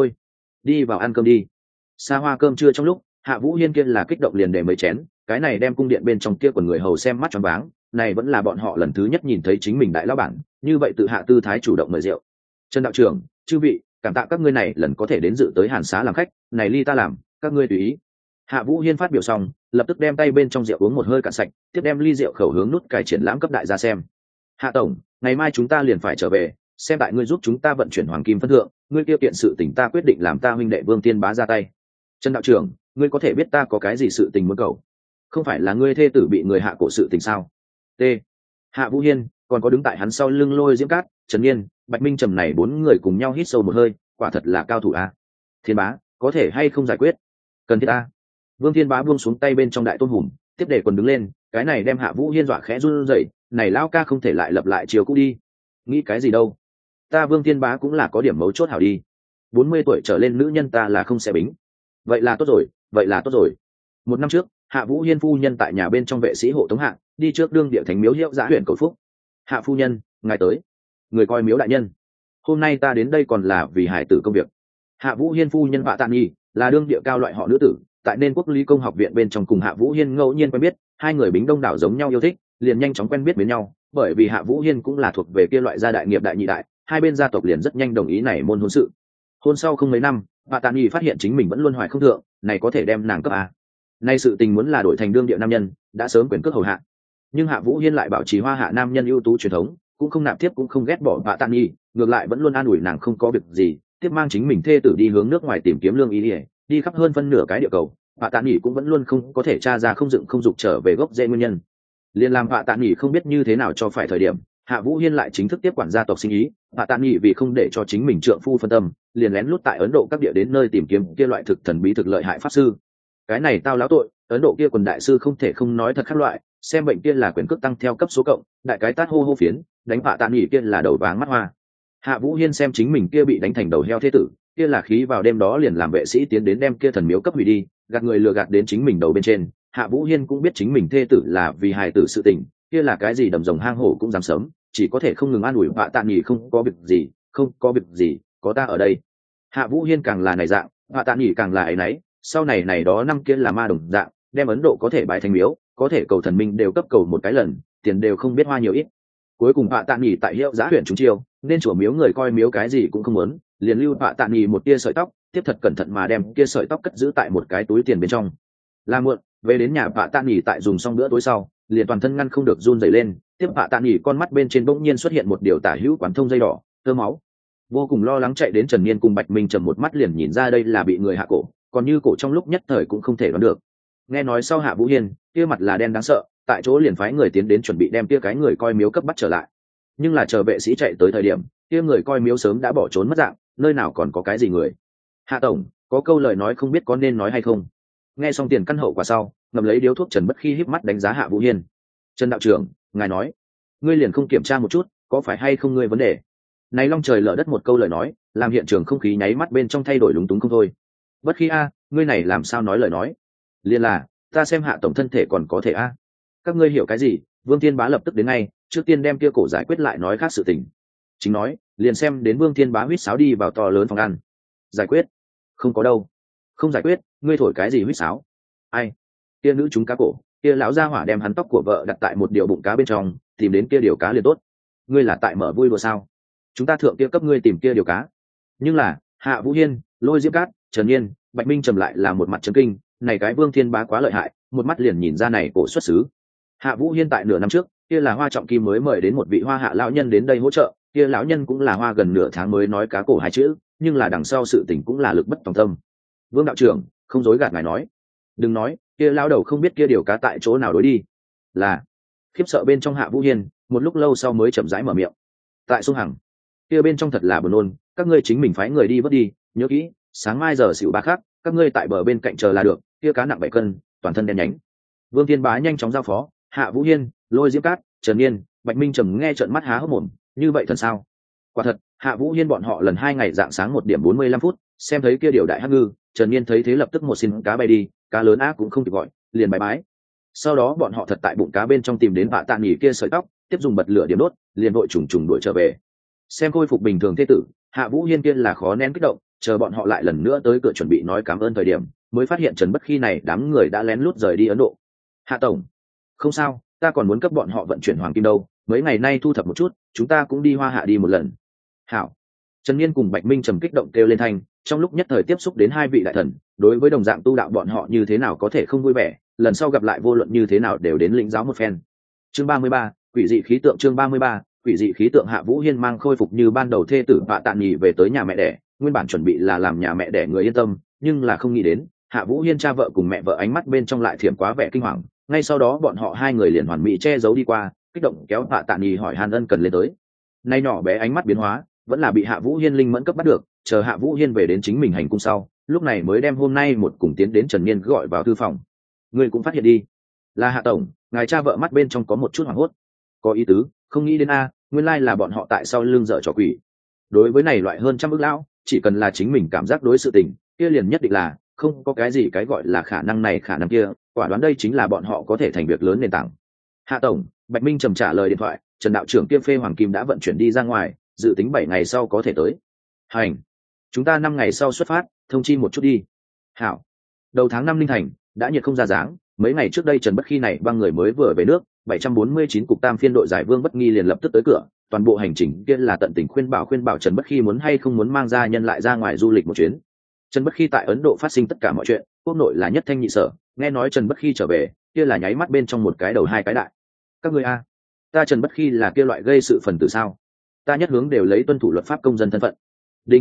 đi vào ăn cơm đi. Xa hoa cơm trưa trong lúc, Hạ Vũ Hiên kia là kích động liền để mấy chén, cái này đem cung điện bên trong kia của người hầu xem mắt choáng váng, này vẫn là bọn họ lần thứ nhất nhìn thấy chính mình đại lão bản, như vậy tự hạ tư thái chủ động mời rượu. Trần đạo trưởng, chư vị, cảm tạ các ngươi này lần có thể đến dự tới Hàn Xá làm khách, này ly ta làm, các ngươi tùy ý. Hạ Vũ Hiên phát biểu xong, lập tức đem tay bên trong rượu uống một hơi cạn sạch, tiếp đem ly rượu khẩu hướng nút cài triển lãm cấp đại gia xem. Hạ tổng, ngày mai chúng ta liền phải trở về, xem tại ngươi giúp chúng ta vận chuyển hoàng kim phân thượng, ngươi kia kiện sự tình ta quyết định làm ta huynh đệ Vương Tiên Bá ra tay. Trần đạo trưởng, ngươi có thể biết ta có cái gì sự tình muốn cầu? Không phải là ngươi thê tử bị người hạ cổ sự tình sao? T. Hạ Vũ Hiên, còn có đứng tại hắn sau lưng Lôi Diễm Cát, Trần Nghiên, Bạch Minh Trầm này 4 người cùng nhau hít sâu một hơi, quả thật là cao thủ a. Thiên Bá, có thể hay không giải quyết? Cần thiết a. Vương Thiên Bá buông xuống tay bên trong đại tôn hùm, tiếp để quần đứng lên, cái này đem Hạ Vũ Hiên dọa khẽ run rẩy, này lão ca không thể lại lập lại chiều cũ đi. Nghĩ cái gì đâu? Ta Vương Thiên Bá cũng là có điểm mấu chốt hảo đi. 40 tuổi trở lên nữ nhân ta là không sẽ bính. Vậy là tốt rồi. 1 năm trước, Hạ Vũ Hiên phu nhân tại nhà bên trong vệ sĩ hộ tống hạ, đi trước đương địa thánh miếu Hiệu Dã huyện cầu phúc. Hạ phu nhân, ngài tới. Người coi miếu đại nhân. Hôm nay ta đến đây còn là vì hải tử công việc. Hạ Vũ Hiên phu nhân Vạ Tạ Nhi là đương địa cao loại họ nữ tử, tại nên quốc lý công học viện bên trong cùng Hạ Vũ Hiên ngẫu nhiên quen biết, hai người bính đông đảo giống nhau yêu thích, liền nhanh chóng quen biết với nhau, bởi vì Hạ Vũ Hiên cũng là thuộc về kia loại gia đại nghiệp đại nhị đại, hai bên gia tộc liền rất nhanh đồng ý này môn hôn sự. Hôn sau không mấy năm, Vạ Tạ Nhi phát hiện chính mình vẫn luôn hoài không thượng, này có thể đem nàng cấp a. Nay sự tình muốn là đổi thành đương địa nam nhân, đã sớm quyền cước hầu hạ. Nhưng Hạ Vũ Hiên lại bảo trì Hoa Hạ nam nhân ưu tú truyền thống, cũng không nạp tiếp cũng không ghét bỏ Vạ Tạ Nhi, ngược lại vẫn luôn an ủi nàng không có việc gì, tiếp mang chính mình thê tử đi hướng nước ngoài tìm kiếm lương ý ỉa, đi khắp hơn phân nửa cái địa cầu. Vạ Tạ Nhi cũng vẫn luôn không có thể tra ra không dựng không dục trở về gốc rễ nguyên nhân. Liên làm Vạ Tạ Nhi không biết như thế nào cho phải thời điểm, Hạ Vũ Hiên lại chính thức tiếp quản gia tộc sinh ý. Vạ Tạ Nhi vì không để cho chính mình trượng phu phân tâm, liền lén lút tại Ấn Độ các địa đến nơi tìm kiếm kia loại thực thần bí thực lợi hại pháp sư. Cái này tao láo tội, Ấn Độ kia quần đại sư không thể không nói thật khác loại, xem bệnh kia là quyền cước tăng theo cấp số cộng, đại cái tát hô hô phiến, đánh Vạ Tạ Nhi kia là đầu váng mắt hoa. Hạ Vũ Hiên xem chính mình kia bị đánh thành đầu heo thế tử, kia là khí vào đêm đó liền làm vệ sĩ tiến đến đem kia thần miếu cấp hủy đi, gạt người lừa gạt đến chính mình đầu bên trên, Hạ Vũ Hiên cũng biết chính mình thê tử là vì hài tử sự tình, kia là cái gì đầm rồng hang hổ cũng dám sớm, chỉ có thể không ngừng an ủi Vạ Tạ Nghỉ không có việc gì, không có việc gì, có ta ở đây. Hạ Vũ Hiên càng là này dạng, Vạ Tạ Nghỉ càng là ấy nấy, sau này này đó năm kia là ma đồng dạng, đem Ấn Độ có thể bái thành miếu, có thể cầu thần minh đều cấp cầu một cái lần, tiền đều không biết hoa nhiều ít. Cuối cùng Vạ Tạ Nghỉ tại Hiệu Giá huyện chúng chiêu, nên chùa miếu người coi miếu cái gì cũng không muốn, liền lưu Vạ Tạ Nghỉ một tia sợi tóc, tiếp thật cẩn thận mà đem kia sợi tóc cất giữ tại một cái túi tiền bên trong. Là muộn, về đến nhà Vạ Tạ Nghỉ tại dùng xong bữa tối sau, liền toàn thân ngăn không được run rẩy lên, tiếp Vạ Tạ Nghỉ con mắt bên trên bỗng nhiên xuất hiện một điều tả hữu quán thông dây đỏ, tơ máu. Vô cùng lo lắng chạy đến Trần Niên cùng Bạch Minh Trầm một mắt liền nhìn ra đây là bị người hạ cổ, còn như cổ trong lúc nhất thời cũng không thể đoán được. Nghe nói sau Hạ Vũ Hiên, kia mặt là đen đáng sợ, tại chỗ liền phái người tiến đến chuẩn bị đem kia cái người coi miếu cấp bắt trở lại. Nhưng là chờ vệ sĩ chạy tới thời điểm, kia người coi miếu sớm đã bỏ trốn mất dạng, nơi nào còn có cái gì người. Hạ tổng, có câu lời nói không biết có nên nói hay không. Nghe xong tiền căn hậu quả sau, ngầm lấy điếu thuốc Trần Bất Khi híp mắt đánh giá Hạ Vũ Hiên. Trần đạo trưởng, ngài nói, ngươi liền không kiểm tra một chút, có phải hay không ngươi vấn đề? Này long trời lở đất một câu lời nói, làm hiện trường không khí nháy mắt bên trong thay đổi lúng túng không thôi. Bất Khi a, ngươi này làm sao nói lời nói? Liên là, ta xem Hạ tổng thân thể còn có thể a. Các ngươi hiểu cái gì? Vương Thiên Bá lập tức đến ngay, trước tiên đem kia cổ giải quyết lại nói khác sự tình. Chính nói, liền xem đến Vương Thiên Bá huýt sáo đi vào to lớn phòng ăn. Giải quyết? Không có đâu. Không giải quyết, ngươi thổi cái gì huýt sáo? Ai? Kia nữ chúng cá cổ, kia lão gia hỏa đem hắn tóc của vợ đặt tại một điều bụng cá bên trong, tìm đến kia điều cá liền tốt. Ngươi là tại mở vui đùa sao? Chúng ta thượng kia cấp ngươi tìm kia điều cá. Nhưng là, Hạ Vũ Hiên, Lôi Diễm Cát, Trần Nhiên, Bạch Minh Trầm lại là một mặt chấn kinh, này cái Vương Thiên Bá quá lợi hại, một mắt liền nhìn ra này cổ xuất xứ. Hạ Vũ Hiên tại nửa năm trước, kia là Hoa Trọng Kim mới mời đến một vị Hoa Hạ lão nhân đến đây hỗ trợ, kia lão nhân cũng là Hoa gần nửa tháng mới nói cá cổ hai chữ, nhưng là đằng sau sự tình cũng là lực bất tòng tâm. Vương đạo trưởng, không dối gạt ngài nói, đừng nói, kia lão đầu không biết kia điều cá tại chỗ nào đối đi. Là, khiếp sợ bên trong Hạ Vũ Hiên, một lúc lâu sau mới chậm rãi mở miệng. Tại sông Hằng, kia bên trong thật là buồn nôn, các ngươi chính mình phái người đi vớt đi, nhớ kỹ, sáng mai giờ xỉu ba khác, các ngươi tại bờ bên cạnh chờ là được, kia cá nặng 7 cân, toàn thân đen nhánh. Vương Thiên Bá nhanh chóng giao phó, Hạ Vũ Hiên, Lôi Diễm Cát, Trần Niên, Bạch Minh Trầm nghe trợn mắt há hốc mồm, như vậy thần sao? Quả thật, Hạ Vũ Hiên bọn họ lần 2 ngày dạng sáng 1:45, xem thấy kia điều đại hắc ngư, Trần Niên thấy thế lập tức một xin cá bay đi, cá lớn ác cũng không kịp gọi, liền bái bái. Sau đó bọn họ thật tại bụng cá bên trong tìm đến Vạ Tạ Nghỉ kia sợi tóc, tiếp dùng bật lửa điểm đốt, liền vội trùng trùng đuổi trở về. Xem khôi phục bình thường thế tử, Hạ Vũ Hiên kia là khó nén kích động, chờ bọn họ lại lần nữa tới cửa chuẩn bị nói cảm ơn thời điểm, mới phát hiện Trần Bất Khi này đám người đã lén lút rời đi Ấn Độ. Hạ tổng, không sao, ta còn muốn cấp bọn họ vận chuyển hoàng kim đâu, mấy ngày nay thu thập một chút, chúng ta cũng đi Hoa Hạ đi một lần. Hảo. Trần Niên cùng Bạch Minh trầm kích động kêu lên thanh, trong lúc nhất thời tiếp xúc đến hai vị đại thần, đối với đồng dạng tu đạo bọn họ như thế nào có thể không vui vẻ, lần sau gặp lại vô luận như thế nào đều đến lĩnh giáo một phen. Chương 33, quỷ dị khí tượng. Chương 33, quỷ dị khí tượng. Hạ Vũ Hiên mang khôi phục như ban đầu thê tử Vạ Tạ Nghỉ về tới nhà mẹ đẻ, nguyên bản chuẩn bị là làm nhà mẹ đẻ người yên tâm, nhưng là không nghĩ đến, Hạ Vũ Hiên cha vợ cùng mẹ vợ ánh mắt bên trong lại thiểm quá vẻ kinh hoàng, ngay sau đó bọn họ hai người liền hoàn mỹ che giấu đi qua, kích động kéo Vạ Tạ Nghỉ hỏi han ân cần lên tới. Nay nhỏ bé ánh mắt biến hóa, vẫn là bị Hạ Vũ Hiên linh mẫn cấp bắt được, chờ Hạ Vũ Hiên về đến chính mình hành cung sau, lúc này mới đem hôm nay một cùng tiến đến Trần Niên gọi vào thư phòng. Ngươi cũng phát hiện đi, là Hạ tổng, ngài cha vợ mắt bên trong có một chút hoảng hốt. Có ý tứ, không nghĩ đến a, nguyên lai là bọn họ tại sau lưng dở trò quỷ. Đối với này loại hơn trăm ức lão, chỉ cần là chính mình cảm giác đối sự tình, kia liền nhất định là không có cái gì cái gọi là khả năng này khả năng kia, quả đoán đây chính là bọn họ có thể thành việc lớn nền tảng. Hạ tổng, Bạch Minh trầm trả lời điện thoại, Trần đạo trưởng kia phê hoàng kim đã vận chuyển đi ra ngoài, dự tính 7 ngày sau có thể tới. Hành, chúng ta 5 ngày sau xuất phát, thông chi một chút đi. Hảo. Đầu tháng 5 linh thành, đã nhiệt không ra dáng, mấy ngày trước đây Trần Bất Khi này băng người mới vừa về nước, 749 cục tam phiên đội giải Vương Bất Nghi liền lập tức tới cửa, toàn bộ hành trình kia là tận tình khuyên bảo Trần Bất Khi muốn hay không muốn mang gia nhân lại ra ngoài du lịch một chuyến. Trần Bất Khi tại Ấn Độ phát sinh tất cả mọi chuyện, quốc nội là nhất thanh nhị sở, nghe nói Trần Bất Khi trở về, kia là nháy mắt bên trong một cái đầu hai cái đại. Các ngươi a, ta Trần Bất Khi là kia loại gây sự phần tử sao? Ta nhất hướng đều lấy tuân thủ luật pháp công dân thân phận. Đình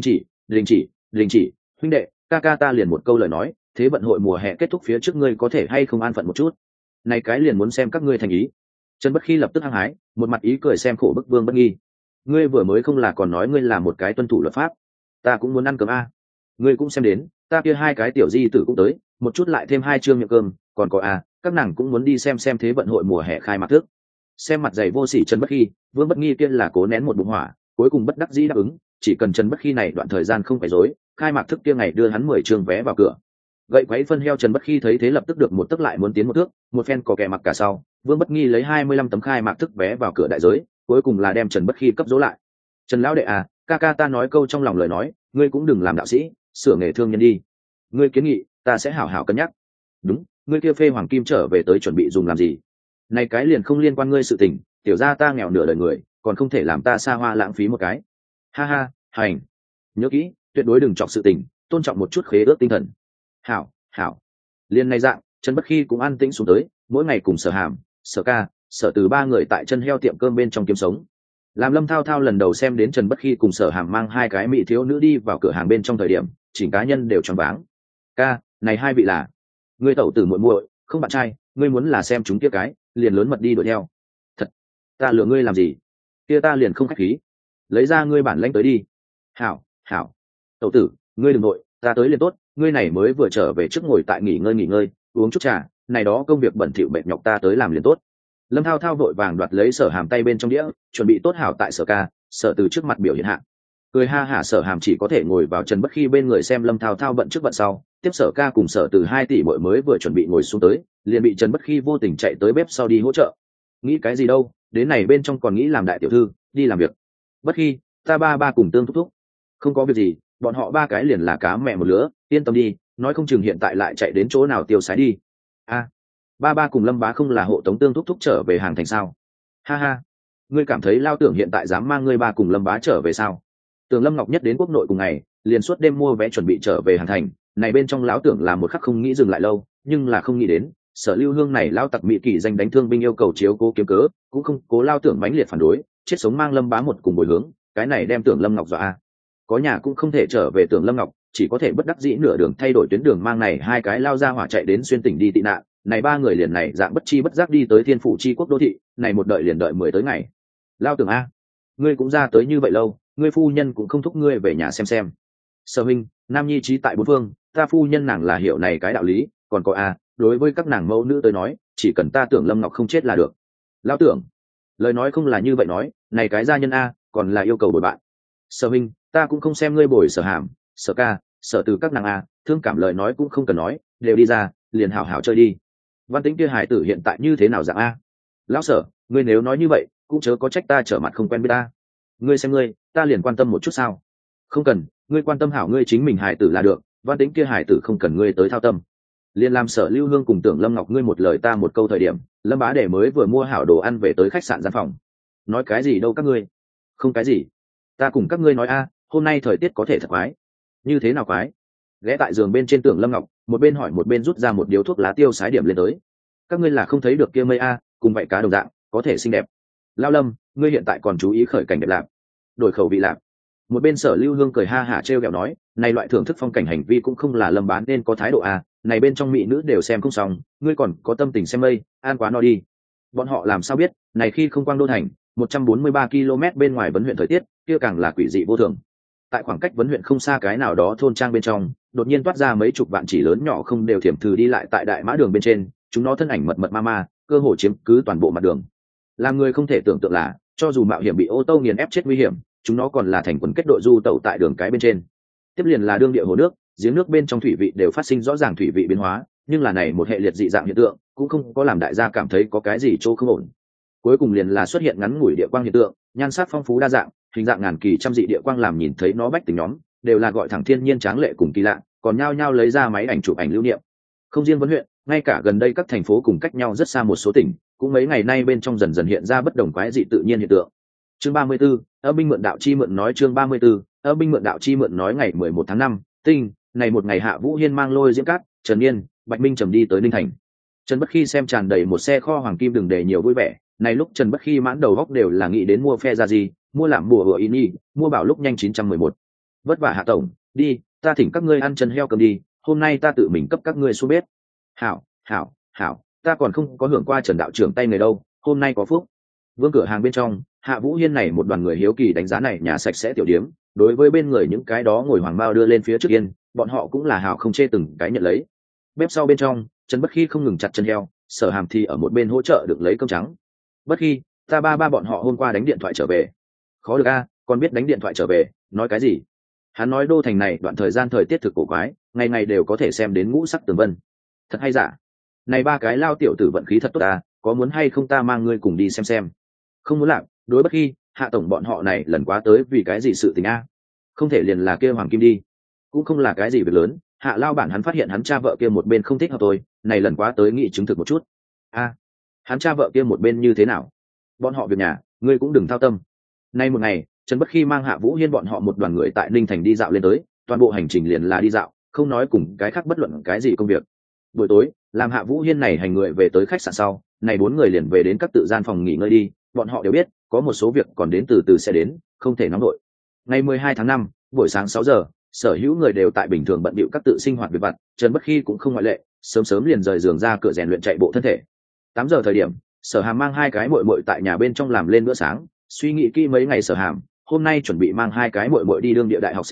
chỉ, huynh đệ, ca ta liền một câu lời nói, thế vận hội mùa hè kết thúc phía trước ngươi có thể hay không an phận một chút. Này cái liền muốn xem các ngươi thành ý. Trần Bất Khi lập tức hăng hái, một mặt ý cười xem khổ bức Vương Bất Nghi. Ngươi vừa mới không là còn nói ngươi là một cái tuân thủ luật pháp? Ta cũng muốn ăn cơm a. Ngươi cũng xem đến, ta kia hai cái tiểu di tử cũng tới, một chút lại thêm 2 trương miệng cơm, còn có a, các nàng cũng muốn đi xem thế vận hội mùa hè khai mạc thức. Xem mặt dày vô sỉ Trần Bất Khi, Vương Bất Nghi kia là cố nén một bụng hỏa, cuối cùng bất đắc dĩ đáp ứng, chỉ cần Trần Bất Khi này đoạn thời gian không phải dối, khai mạc thức kia ngày đưa hắn 10 trương vé vào cửa. gậy quấy phân heo Trần Bất Khi thấy thế lập tức được một tức lại muốn tiến một thước, một phen cò kè mặc cả sau, Vương Bất Nghi lấy 25 tấm khai mạc thức vé vào cửa đại giới, cuối cùng là đem Trần Bất Khi cấp dỗ lại. Trần lão đệ à, ca ca ta nói câu trong lòng lời nói, ngươi cũng đừng làm đạo sĩ, sửa nghề thương nhân đi. Ngươi kiến nghị, ta sẽ hảo hảo cân nhắc. Đúng, ngươi kia phê hoàng kim trở về tới chuẩn bị dùng làm gì? Này cái liền không liên quan ngươi sự tình, tiểu gia ta nghèo nửa đời người, còn không thể làm ta xa hoa lãng phí một cái. Ha ha, hành. Nhớ kỹ, tuyệt đối đừng chọc sự tình, tôn trọng một chút khế ước tinh thần. Hảo, hảo. Liên này dạng, Trần Bất Khi cũng an tĩnh xuống tới, mỗi ngày cùng Sở Hàm, Sở Ca, Sở Từ ba người tại chân heo tiệm cơm bên trong kiếm sống. Làm Lâm Thao Thao lần đầu xem đến Trần Bất Khi cùng Sở Hàm mang hai cái mỹ thiếu nữ đi vào cửa hàng bên trong thời điểm, chỉnh cá nhân đều choáng váng. Ca, này hai vị là ngươi tẩu tử muội muội, không bạn trai, ngươi muốn là xem chúng kia cái, liền lớn mật đi đuổi theo. Thật, ta lừa ngươi làm gì? Kia ta liền không khách khí, lấy ra ngươi bản lãnh tới đi. Hảo, hảo. Tẩu tử, ngươi đừng nội, ta tới liền tốt, ngươi này mới vừa trở về trước ngồi tại nghỉ ngơi, uống chút trà, này đó công việc bẩn thỉu mệt nhọc ta tới làm liền tốt. Lâm Thao Thao vội vàng đoạt lấy Sở Hàm tay bên trong đĩa, chuẩn bị tốt hảo tại Sở Ca, Sở Từ trước mặt biểu hiện hạ. Cười ha hả Sở Hàm chỉ có thể ngồi vào Trần Bất Khi bên người xem Lâm Thao Thao bận trước bận sau, tiếp Sở Ca cùng Sở Từ 2 tỷ muội mới vừa chuẩn bị ngồi xuống tới, liền bị Trần Bất Khi vô tình chạy tới bếp sau đi hỗ trợ. Nghĩ cái gì đâu, đến này bên trong còn nghĩ làm đại tiểu thư, đi làm việc. Bất Khi, ta ba cùng Tương thúc thúc. Không có việc gì, bọn họ ba cái liền là cá mẹ một lứa, yên tâm đi, nói không chừng hiện tại lại chạy đến chỗ nào tiêu sái đi. A, ba cùng Lâm bá không là hộ tống Tương thúc thúc trở về hàng thành sao? Ha ha, ngươi cảm thấy lao tưởng hiện tại dám mang ngươi ba cùng Lâm bá trở về sao? Tưởng Lâm Ngọc Nhất đến quốc nội cùng ngày, liền suốt đêm mua vé chuẩn bị trở về hàng thành, này bên trong lão tưởng là một khắc không nghĩ dừng lại lâu, nhưng là không nghĩ đến, Sở Lưu Hương này lao tặc mỹ kỳ danh đánh thương binh yêu cầu chiếu cố kiếm cớ, cũng không cố lao tưởng mãnh liệt phản đối, chết sống mang Lâm bá một cùng bồi hướng, cái này đem Tưởng Lâm Ngọc dọa a. Có nhà cũng không thể trở về Tưởng Lâm Ngọc, chỉ có thể bất đắc dĩ nửa đường thay đổi tuyến đường mang này hai cái lao ra hỏa chạy đến xuyên tỉnh đi tị nạn, này ba người liền này dạng bất chi bất giác đi tới Thiên Phủ Chi Quốc đô thị, này một đợi liền đợi 10 tới ngày. Lao Tưởng a, ngươi cũng ra tới như vậy lâu, ngươi phu nhân cũng không thúc ngươi về nhà xem. Sở huynh, nam nhi trí tại bốn phương, ta phu nhân nàng là hiểu này cái đạo lý, còn có a, đối với các nàng mẫu nữ tới nói, chỉ cần ta Tưởng Lâm Ngọc không chết là được. Lao Tưởng, lời nói không là như vậy nói, này cái gia nhân a, còn là yêu cầu bồi bạn. Sở huynh, ta cũng không xem ngươi bồi Sở Hàm, Sở Ca, Sở Từ các nàng a, thương cảm lời nói cũng không cần nói, đều đi ra, liền hảo hảo chơi đi. Văn Tĩnh kia hải tử hiện tại như thế nào dạng a? Lão Sở, ngươi nếu nói như vậy, cũng chớ có trách ta trở mặt không quen biết ta. Ngươi xem ngươi, ta liền quan tâm một chút sao? Không cần, ngươi quan tâm hảo ngươi chính mình hải tử là được, Văn Tĩnh kia hải tử không cần ngươi tới thao tâm. Liên làm Sở Lưu Hương cùng Tưởng Lâm Ngọc ngươi một lời ta một câu thời điểm, Lâm bá để mới vừa mua hảo đồ ăn về tới khách sạn gian phòng. Nói cái gì đâu các ngươi? Không cái gì. Ta cùng các ngươi nói a, hôm nay thời tiết có thể thật quái. Như thế nào quái? Ghé tại giường bên trên Tưởng Lâm Ngọc, một bên hỏi một bên rút ra một điếu thuốc lá tiêu sái điểm lên tới. Các ngươi là không thấy được kia mây a, cùng vậy cá đồng dạng, có thể xinh đẹp. Lao Lâm, ngươi hiện tại còn chú ý khởi cảnh đẹp lạc, đổi khẩu vị lạc. Một bên Sở Lưu Hương cười ha hả trêu ghẹo nói, này loại thưởng thức phong cảnh hành vi cũng không là Lâm bán nên có thái độ a, này bên trong mỹ nữ đều xem không xong, ngươi còn có tâm tình xem mây, an quá no đi. Bọn họ làm sao biết, này khi không quang đô thành, 143 km bên ngoài vấn huyện thời tiết, kia càng là quỷ dị vô thường. Tại khoảng cách vấn huyện không xa cái nào đó thôn trang bên trong, đột nhiên toát ra mấy chục vạn chỉ lớn nhỏ không đều thiểm thử đi lại tại đại mã đường bên trên, chúng nó thân ảnh mật mật ma, cơ hồ chiếm cứ toàn bộ mặt đường. Làm người không thể tưởng tượng là, cho dù mạo hiểm bị ô tô nghiền ép chết nguy hiểm, chúng nó còn là thành quần kết đội du tẩu tại đường cái bên trên. Tiếp liền là đương địa hồ nước, giếng nước bên trong thủy vị đều phát sinh rõ ràng thủy vị biến hóa, nhưng là này một hệ liệt dị dạng hiện tượng, cũng không có làm đại gia cảm thấy có cái gì chỗ không ổn. Cuối cùng liền là xuất hiện ngắn ngủi địa quang hiện tượng, nhan sắc phong phú đa dạng, hình dạng ngàn kỳ trăm dị địa quang làm nhìn thấy nó bách tình nhóm, đều là gọi thẳng thiên nhiên tráng lệ cùng kỳ lạ, còn nhao nhao lấy ra máy ảnh chụp ảnh lưu niệm. Không riêng vấn huyện, ngay cả gần đây các thành phố cùng cách nhau rất xa một số tỉnh, cũng mấy ngày nay bên trong dần dần hiện ra bất đồng quái dị tự nhiên hiện tượng. Chương 34, Âm binh mượn đạo chi mượn nói chương 34, Âm binh mượn đạo chi mượn nói ngày 11 tháng 5, tinh, này một ngày Hạ Vũ Hiên mang Lôi Diễm Cát, Trần Niên, Bạch Minh trầm đi tới Ninh Thành. Trần Bất Khi xem tràn đầy một xe kho hoàng kim đừng để nhiều vui vẻ, này lúc Trần Bất Khi mãn đầu góc đều là nghĩ đến mua phe ra gì, mua làm bùa hựa in y, mua bảo lúc nhanh 911. Vất vả Hạ tổng, đi, ta thỉnh các ngươi ăn chân heo cầm đi, hôm nay ta tự mình cấp các ngươi xuống bếp. Hảo, hảo, hảo, ta còn không có hưởng qua Trần đạo trưởng tay người đâu, hôm nay có phúc. Vương cửa hàng bên trong, Hạ Vũ Hiên này một đoàn người hiếu kỳ đánh giá này nhà sạch sẽ tiểu điếm, đối với bên người những cái đó ngồi hoàng bao đưa lên phía trước yên, bọn họ cũng là hào không chê từng cái nhận lấy. Bếp sau bên trong, Trần Bất Khi không ngừng chặt chân heo, Sở Hàm thì ở một bên hỗ trợ được lấy cơm trắng. Bất Khi, ta ba bọn họ hôm qua đánh điện thoại trở về. Khó được a, còn biết đánh điện thoại trở về, nói cái gì? Hắn nói đô thành này đoạn thời gian thời tiết thực cổ quái, ngày ngày đều có thể xem đến ngũ sắc tường vân. Thật hay giả? Này ba cái lao tiểu tử vận khí thật tốt à, có muốn hay không ta mang ngươi cùng đi xem? Không muốn làm, đối bất khi Hạ tổng bọn họ này lần quá tới vì cái gì sự tình a? Không thể liền là kia Hoàng Kim đi, cũng không là cái gì việc lớn. Hạ lao bản hắn phát hiện hắn cha vợ kia một bên không thích hợp tôi, này lần quá tới nghị chứng thực một chút. A, hắn cha vợ kia một bên như thế nào? Bọn họ việc nhà, ngươi cũng đừng thao tâm. Nay một ngày, Trần Bất Khi mang Hạ Vũ Hiên bọn họ một đoàn người tại Ninh Thành đi dạo lên tới, toàn bộ hành trình liền là đi dạo, không nói cùng cái khác bất luận cái gì công việc. Buổi tối, làm Hạ Vũ Hiên này hành người về tới khách sạn sau, này bốn người liền về đến các tự gian phòng nghỉ ngơi đi. Bọn họ đều biết, có một số việc còn đến từ từ sẽ đến, không thể nóng nổi. Ngày 12 tháng 5, buổi sáng 6 giờ, sở hữu người đều tại bình thường bận bịu các tự sinh hoạt việc vặt, Trần Bất Khi cũng không ngoại lệ, sớm sớm liền rời giường ra cửa rèn luyện chạy bộ thân thể. 8 giờ thời điểm, Sở Hàm mang hai cái muội muội tại nhà bên trong làm lên bữa sáng, suy nghĩ kỹ mấy ngày Sở Hàm, hôm nay chuẩn bị mang hai cái muội muội đi đương địa đại học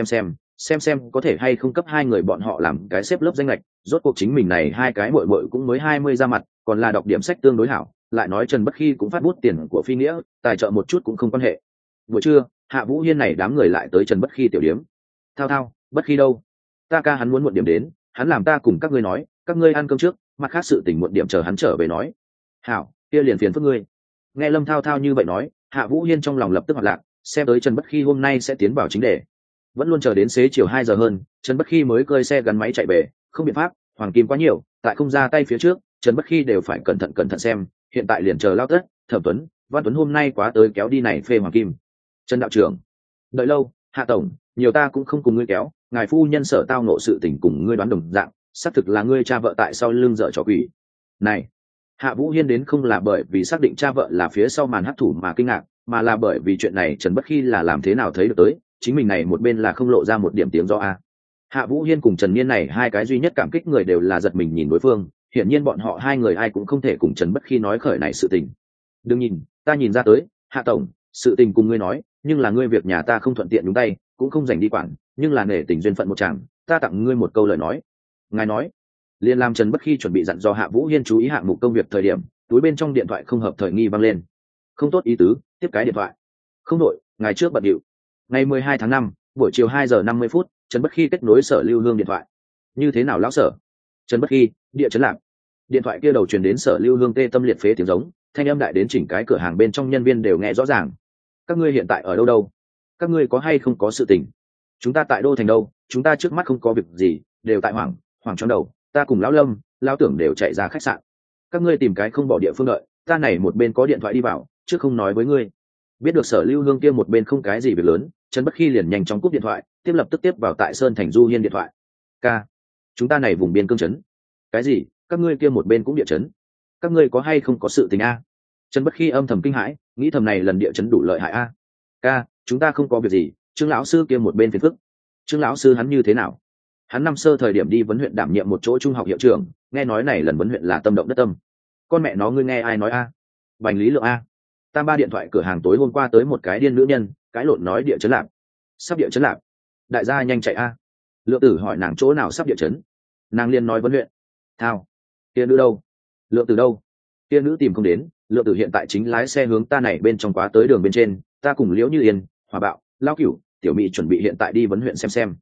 xem có thể hay không cấp hai người bọn họ làm cái xếp lớp danh lệch. Rốt cuộc chính mình này hai cái muội muội cũng mới 20 ra mặt, còn là đọc điểm sách tương đối hảo, lại nói Trần Bất Khi cũng phát bút tiền của phi nghĩa, tài trợ một chút cũng không quan hệ. Buổi trưa, Hạ Vũ Hiên này đám người lại tới Trần Bất Khi tiểu điếm. Thao, Bất Khi đâu? Ta ca hắn muốn muộn điểm đến, hắn làm ta cùng các ngươi nói, các ngươi ăn cơm trước, mặt khác sự tình muộn điểm chờ hắn trở về nói. Hảo, kia liền phiền phức ngươi. Nghe Lâm Thao như vậy nói, Hạ Vũ Hiên trong lòng lập tức hoạt lạc, xem tới Trần Bất Khi hôm nay sẽ tiến vào chính đề. Vẫn luôn chờ đến xế chiều 2 giờ hơn, Trần Bất Khi mới cơi xe gắn máy chạy về, không biện pháp, hoàng kim quá nhiều, tại không ra tay phía trước, Trần Bất Khi đều phải cẩn thận xem, hiện tại liền chờ Lao Tất, Thẩm Tuấn, Văn Tuấn hôm nay quá tới kéo đi này phê hoàng kim. Trần đạo trưởng, đợi lâu, Hạ tổng, nhiều ta cũng không cùng ngươi kéo, ngài phu nhân sợ tao nộ sự tình cùng ngươi đoán đồng dạng, xác thực là ngươi cha vợ tại sau lưng dở trò quỷ. Này, Hạ Vũ Hiên đến không là bởi vì xác định cha vợ là phía sau màn hắc thủ mà kinh ngạc, mà là bởi vì chuyện này Trần Bất Khi là làm thế nào thấy được tới, chính mình này một bên là không lộ ra một điểm tiếng do a. Hạ Vũ Hiên cùng Trần Niên này hai cái duy nhất cảm kích người đều là giật mình nhìn đối phương, hiển nhiên bọn họ hai người ai cũng không thể cùng Trần Bất Khi nói khởi này sự tình. Đừng nhìn, ta nhìn ra tới, Hạ tổng, sự tình cùng ngươi nói, nhưng là ngươi việc nhà ta không thuận tiện nhúng tay, cũng không dành đi quản, nhưng là nể tình duyên phận một chàng, ta tặng ngươi một câu lời nói. Ngài nói, liền làm Trần Bất Khi chuẩn bị dặn dò Hạ Vũ Hiên chú ý hạng mục công việc thời điểm, túi bên trong điện thoại không hợp thời nghi vang lên. Không tốt ý tứ, tiếp cái điện thoại. Không đội, ngài trước bận điệu. Ngày 12 tháng 5, buổi chiều 2 giờ 50 phút, Trần Bất Khi kết nối Sở Lưu Hương điện thoại. Như thế nào lão sở? Trần Bất Khi, địa chấn lạc. Điện thoại kia đầu truyền đến Sở Lưu Hương tê tâm liệt phế tiếng giống, thanh âm đại đến chỉnh cái cửa hàng bên trong nhân viên đều nghe rõ ràng. Các ngươi hiện tại ở đâu? Các ngươi có hay không có sự tình? Chúng ta tại Đô Thành đâu, chúng ta trước mắt không có việc gì, đều tại Hoàng trong đầu, ta cùng lão Lâm, lão Tưởng đều chạy ra khách sạn. Các ngươi tìm cái không bỏ địa phương đợi, ta này một bên có điện thoại đi vào, chứ không nói với ngươi. Biết được Sở Lưu Hương kia một bên không cái gì việc lớn, Trần Bất Khi liền nhanh chóng cúp điện thoại, lập tức tiếp vào tại Sơn Thành Du Hiên điện thoại. Ca, chúng ta này vùng biên cương trấn. Cái gì? Các ngươi kia một bên cũng địa chấn? Các ngươi có hay không có sự tình a? Trần Bất Khi âm thầm kinh hãi, nghĩ thầm này lần địa chấn đủ lợi hại a. Ca, chúng ta không có việc gì, Trương lão sư kia một bên phiền phức. Trương lão sư hắn như thế nào? Hắn năm sơ thời điểm đi vấn huyện đảm nhiệm một chỗ trung học hiệu trưởng, nghe nói này lần vấn huyện là tâm động đất tâm. Con mẹ nó ngươi nghe ai nói a? Bành Lý Lượng a. Tam ba điện thoại cửa hàng tối hôm qua tới một cái điên nữ nhân, cãi lộn nói địa chấn lạc. Sắp địa chấn lạc. Đại gia nhanh chạy a. Lượng Tử hỏi nàng chỗ nào sắp địa chấn. Nàng liền nói vấn huyện. Thao, kia nữ đâu? Lượng Tử đâu? Kia nữ tìm không đến, Lượng Tử hiện tại chính lái xe hướng ta này bên trong quá tới đường bên trên, ta cùng Liễu Như Yên, Hòa Bạo, Lao Cửu, Tiểu Mỹ chuẩn bị hiện tại đi vấn huyện xem.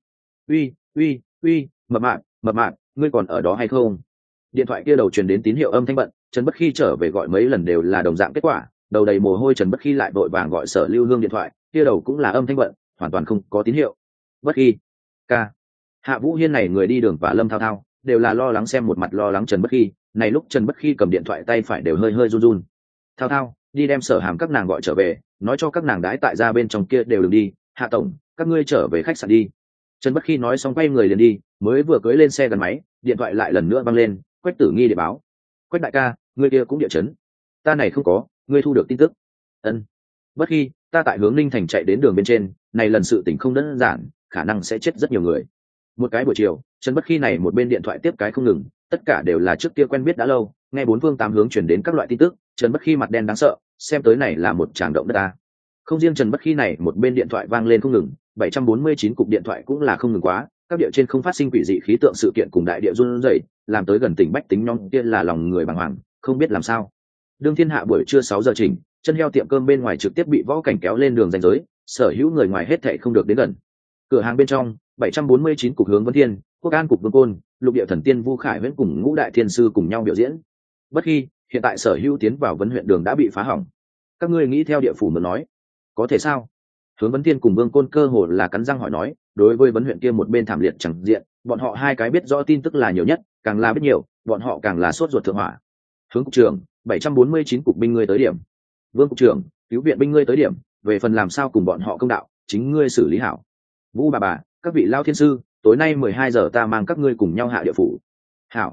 Uy, mập mạp, ngươi còn ở đó hay không? Điện thoại kia đầu truyền đến tín hiệu âm thanh bận, Trần Bất Khi trở về gọi mấy lần đều là đồng dạng kết quả, đầu đầy mồ hôi Trần Bất Khi lại vội vàng gọi Sở Lưu Hương điện thoại, kia đầu cũng là âm thanh bận, hoàn toàn không có tín hiệu. Bất Khi, ca. Hạ Vũ Hiên này người đi đường và Lâm Thao đều là lo lắng xem một mặt lo lắng Trần Bất Khi, này lúc Trần Bất Khi cầm điện thoại tay phải đều hơi run. Thao, đi đem Sở Hàm các nàng gọi trở về, nói cho các nàng đái tại ra bên trong kia đều đừng đi, Hạ tổng, các ngươi trở về khách sạn đi. Trần Bất Khi nói xong quay người liền đi, mới vừa cưỡi lên xe gắn máy, điện thoại lại lần nữa vang lên, Quách Tử Nghi để báo. Quách đại ca, ngươi kia cũng địa chấn. Ta này không có, ngươi thu được tin tức. Ân. Bất Khi, ta tại hướng Ninh Thành chạy đến đường bên trên, này lần sự tình không đơn giản, khả năng sẽ chết rất nhiều người. Một cái buổi chiều, Trần Bất Khi này một bên điện thoại tiếp cái không ngừng, tất cả đều là trước kia quen biết đã lâu, nghe bốn phương tám hướng truyền đến các loại tin tức, Trần Bất Khi mặt đen đáng sợ, xem tới này là một tràng động đất ta. Không riêng Trần Bất Khi này một bên điện thoại vang lên không ngừng, 749 cục điện thoại cũng là không ngừng quá, các địa trên không phát sinh quỷ dị khí tượng sự kiện cùng đại địa run rẩy, làm tới gần tỉnh bách tính nhóm kia là lòng người bàng hoàng, không biết làm sao. Đương thiên hạ buổi trưa 6 giờ chỉnh, chân heo tiệm cơm bên ngoài trực tiếp bị võ cảnh kéo lên đường ranh giới, sở hữu người ngoài hết thảy không được đến gần. Cửa hàng bên trong, 749 cục hướng Vân Thiên, Quốc an cục vương côn, lục địa thần tiên Vu Khải Huyễn cùng ngũ đại thiên sư cùng nhau biểu diễn. Bất khi hiện tại sở hữu tiến vào vấn huyện đường đã bị phá hỏng, các ngươi nghĩ theo địa phủ mà nói có thể sao? Hướng Vấn Thiên cùng Vương Côn cơ hồ là cắn răng hỏi nói, đối với vấn huyện kia một bên thảm liệt chẳng diện, bọn họ hai cái biết rõ tin tức là nhiều nhất, càng là biết nhiều, bọn họ càng là sốt ruột thượng hỏa. Hướng cục trưởng, 749 cục binh ngươi tới điểm. Vương cục trưởng, cứu viện binh ngươi tới điểm, về phần làm sao cùng bọn họ công đạo, chính ngươi xử lý hảo. Vũ bà, các vị lao thiên sư, tối nay 12 giờ ta mang các ngươi cùng nhau hạ địa phủ. Hảo.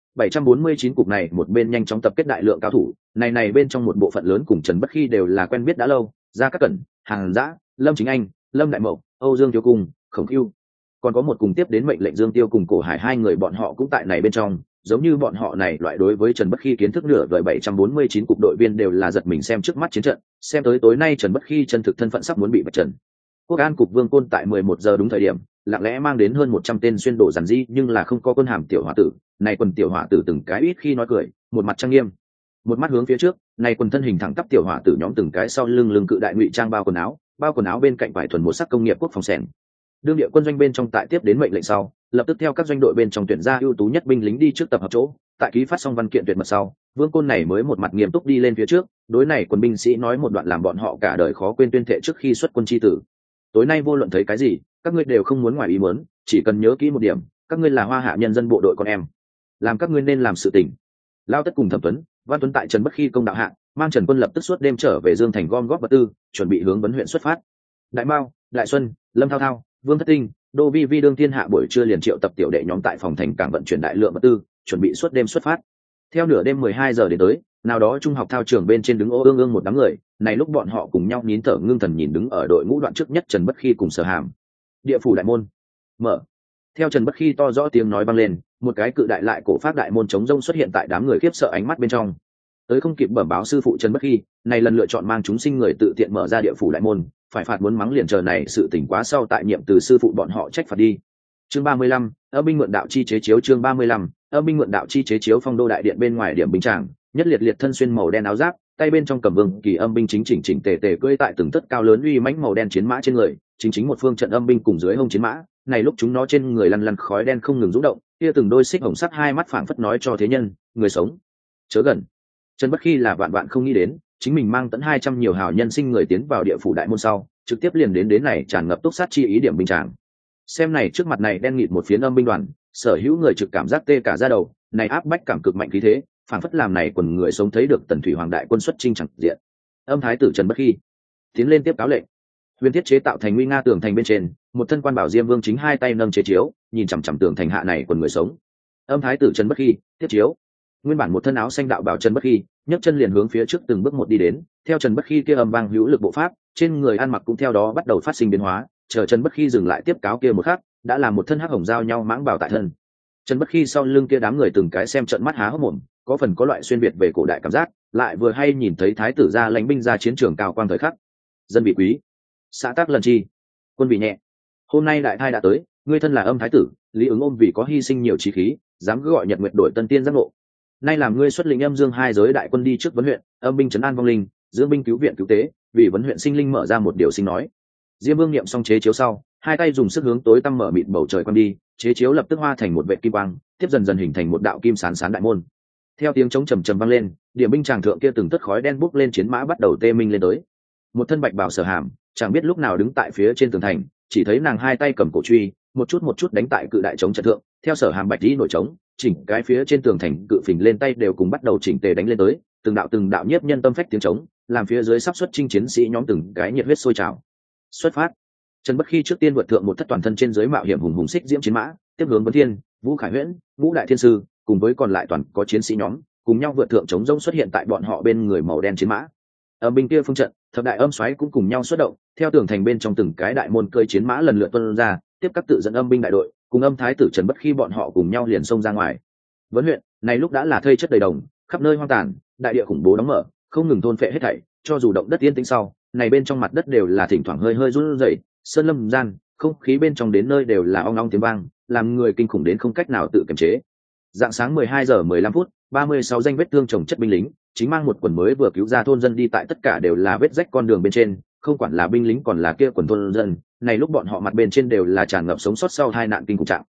749 cục này một bên nhanh chóng tập kết đại lượng cao thủ, này bên trong một bộ phận lớn cùng Trần Bất Khi đều là quen biết đã lâu, Gia Cát Cẩn, Hàng Dã, Lâm Chính Anh, Lâm Đại Mậu, Âu Dương Tiêu Cung, Khổng Cưu, còn có một cùng tiếp đến mệnh lệnh Dương Tiêu cùng Cổ Hải hai người bọn họ cũng tại này bên trong, giống như bọn họ này loại đối với Trần Bất Khi kiến thức nửa vời 749 cục đội viên đều là giật mình xem trước mắt chiến trận, xem tới tối nay Trần Bất Khi chân thực thân phận sắp muốn bị vạch trần. Quốc an cục Vương Côn tại 11 giờ đúng thời điểm, lặng lẽ mang đến hơn 100 tên xuyên đồ giản di nhưng là không có quân hàm tiểu hỏa tử, này quần tiểu hỏa tử từng cái ít khi nói cười, một mặt trang nghiêm, một mắt hướng phía trước, này quần thân hình thẳng tắp tiểu hỏa tử nhóm từng cái sau lưng cự đại ngụy trang bao quần áo bên cạnh vải thuần một sắc công nghiệp quốc phòng sèn. Đương địa quân doanh bên trong tại tiếp đến mệnh lệnh sau, lập tức theo các doanh đội bên trong tuyển ra ưu tú nhất binh lính đi trước tập hợp chỗ, tại ký phát xong văn kiện tuyệt mật sau, Vương Côn này mới một mặt nghiêm túc đi lên phía trước, đối này quân binh sĩ nói một đoạn làm bọn họ cả đời khó quên tuyên thệ trước khi xuất quân chi tử. Tối nay vô luận thấy cái gì, các ngươi đều không muốn ngoài ý muốn, chỉ cần nhớ kỹ một điểm, các ngươi là Hoa Hạ nhân dân bộ đội con em, làm các ngươi nên làm sự tình. Lao Tất cùng Thẩm Tuấn, Văn Tuấn tại Trần Bất Khi công đạo hạ, mang Trần Quân lập tức suốt đêm trở về Dương Thành gom góp vật tư, chuẩn bị hướng vấn huyện xuất phát. Đại Mao, Đại Xuân, Lâm Thao Thao, Vương Thất Tinh, Đô Vi Vi đương thiên hạ buổi trưa liền triệu tập tiểu đệ nhóm tại phòng thành cảng vận chuyển đại lượng vật tư, chuẩn bị suốt đêm xuất phát. Theo nửa đêm 12 giờ đến tới, nào đó trung học thao trường bên trên đứng ô ương ương một đám người, này lúc bọn họ cùng nhau nín thở ngưng thần nhìn đứng ở đội ngũ đoạn trước nhất Trần Bất Khi cùng Sở Hàm. Địa phủ đại môn mở. Theo Trần Bất Khi to rõ tiếng nói vang lên, một cái cự đại lại cổ phát đại môn chống rông xuất hiện tại đám người khiếp sợ ánh mắt bên trong. Tới không kịp bẩm báo sư phụ Trần Bất Khi, này lần lựa chọn mang chúng sinh người tự tiện mở ra địa phủ đại môn, phải phạt muốn mắng liền chờ này sự tỉnh quá sau tại nhiệm từ sư phụ bọn họ trách phạt đi. Chương 35, âm binh mượn đạo chi chế chiếu. Chương 35, âm binh mượn đạo chi chế chiếu. Phong đô đại điện bên ngoài điểm binh tràng, nhất liệt liệt thân xuyên màu đen áo giáp, tay bên trong cầm vương kỳ âm binh chính chỉnh tề tề cưỡi tại từng tất cao lớn uy mãnh màu đen chiến mã trên người, chính một phương trận âm binh cùng dưới hông chiến mã, này lúc chúng nó trên người lăn lăn khói đen không ngừng rung động, kia từng đôi xích hồng sắc hai mắt phảng phất nói cho thế nhân, người sống chớ gần. Trần Bất Khi là vạn vạn không nghĩ đến, chính mình mang tận 200 nhiều hào nhân sinh người tiến vào địa phủ đại môn sau, trực tiếp liền đến này tràn ngập túc sát chi ý điểm binh tràng. Xem này trước mặt này đen nghịt một phiến âm binh đoàn, sở hữu người trực cảm giác tê cả da đầu, này áp bách cảm cực mạnh khí thế, phảng phất làm này quần người sống thấy được Tần Thủy Hoàng đại quân xuất chinh chẳng diện. Âm thái tử Trần Bất Khi tiến lên tiếp cáo lệnh. Huyền thiết chế tạo thành nguy nga tường thành bên trên, một thân quan bảo diêm vương chính hai tay nâng chế chiếu, nhìn chằm chằm tường thành hạ này quần người sống. Âm thái tử Trần Bất Khi tiếp chiếu. Nguyên bản một thân áo xanh đạo bảo Trần Bất Khi nhấc chân liền hướng phía trước từng bước một đi đến, theo Trần Bất Khi kia âm vang hữu lực bộ pháp, trên người ăn mặc cũng theo đó bắt đầu phát sinh biến hóa, chờ Trần Bất Khi dừng lại tiếp cáo kia một khắc, đã là một thân hắc hồng giao nhau mãng bảo tại thân. Trần Bất Khi sau lưng kia đám người từng cái xem trận mắt há hốc mồm, có phần có loại xuyên việt về cổ đại cảm giác, lại vừa hay nhìn thấy thái tử ra lãnh binh ra chiến trường cao quang thời khắc. Dân vị quý, xã tác lần chi, quân vị nhẹ. Hôm nay đại thai đã tới, ngươi thân là âm thái tử, Lý Ứng ôm vì có hy sinh nhiều chí khí, dám cứ gọi Nhật Nguyệt đổi tân tiên giác ngộ. Nay làm ngươi xuất lĩnh âm dương hai giới đại quân đi trước vấn huyện, âm binh trấn an vong linh, dưỡng binh cứu viện cứu tế, vì vấn huyện sinh linh mở ra một điều sinh nói. Diêm Vương niệm xong chế chiếu sau, hai tay dùng sức hướng tối tăm mở mịt bầu trời quăng đi, chế chiếu lập tức hoa thành một vệt kim quang, tiếp dần dần hình thành một đạo kim sán đại môn. Theo tiếng trống trầm trầm vang lên, điểm binh tràng thượng kia từng tất khói đen bốc lên chiến mã bắt đầu tê minh lên tới. Một thân bạch bào Sở Hàm, chẳng biết lúc nào đứng tại phía trên tường thành, chỉ thấy nàng hai tay cầm cổ truy, một chút đánh tại cự đại trống trận thượng, theo Sở Hàm bạch tí nổi trống, chỉnh cái phía trên tường thành cự phình lên tay đều cùng bắt đầu chỉnh tề đánh lên tới, từng đạo nhiếp nhân tâm phách tiếng trống, làm phía dưới sắp xuất chinh chiến sĩ nhóm từng cái nhiệt huyết sôi trào. Xuất phát. Trần Bất Khi trước tiên vượt thượng một thất toàn thân trên dưới mạo hiểm hùng hùng xích diễm chiến mã, tiếp hướng Vấn Thiên, Vũ Khải Huyễn, Ngũ đại thiên sư, cùng với còn lại toàn có chiến sĩ nhóm, cùng nhau vượt thượng chống rông xuất hiện tại bọn họ bên người màu đen chiến mã. Ở bên kia phương trận, thập đại âm xoáy cũng cùng nhau xuất động, theo tường thành bên trong từng cái đại môn cơi chiến mã lần lượt tuôn ra, tiếp các tự dẫn âm binh đại đội, cùng âm thái tử Trần Bất Khi bọn họ cùng nhau liền xông ra ngoài. Vấn huyện, này lúc đã là thây chất đầy đồng, khắp nơi hoang tàn, đại địa khủng bố đóng mở, không ngừng thôn phệ hết thảy, cho dù động đất yên tĩnh sau, này bên trong mặt đất đều là thỉnh thoảng hơi run rẩy, sơn lâm gian, không khí bên trong đến nơi đều là ong ong tiếng vang, làm người kinh khủng đến không cách nào tự kiềm chế. Dạng sáng 12 giờ 15 phút, 36 danh vết thương chồng chất binh lính, chính mang một quần mới vừa cứu ra thôn dân đi tại tất cả đều là vết rách con đường bên trên, không quản là binh lính còn là kia quần thôn dân, này lúc bọn họ mặt bên trên đều là tràn ngập sống sót sau tai nạn kinh khủng trạng.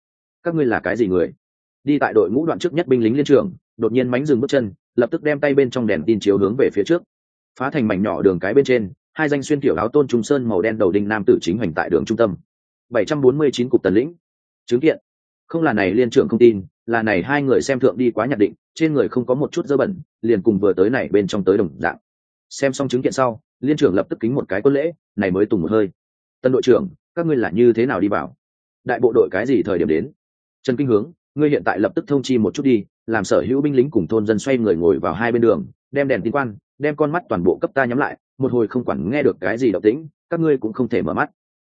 các ngươi là cái gì người? Đi tại đội ngũ đoạn trước nhất binh lính liên trưởng đột nhiên mánh dừng bước chân, lập tức đem tay bên trong đèn tin chiếu hướng về phía trước. Phá thành mảnh nhỏ đường cái bên trên, hai danh xuyên tiểu áo tôn trung sơn màu đen đầu đinh nam tử chính hành tại đường trung tâm. 749 cục tần lĩnh. Chứng kiện. Không là này liên trưởng không tin, là này hai người xem thượng đi quá nhạt định, trên người không có một chút dơ bẩn, liền cùng vừa tới này bên trong tới đồng dạng. Xem xong chứng kiện sau, liên trưởng lập tức kính một cái quân lễ, này mới tùng một hơi. Tân đội trưởng, các ngươi là như thế nào đi vào? Đại bộ đội cái gì thời điểm đến? Trần Kinh Hướng, ngươi hiện tại lập tức thông chi một chút đi, làm sở hữu binh lính cùng thôn dân xoay người ngồi vào hai bên đường, đem đèn tin quan, đem con mắt toàn bộ cấp ta nhắm lại, một hồi không quản nghe được cái gì động tĩnh, các ngươi cũng không thể mở mắt.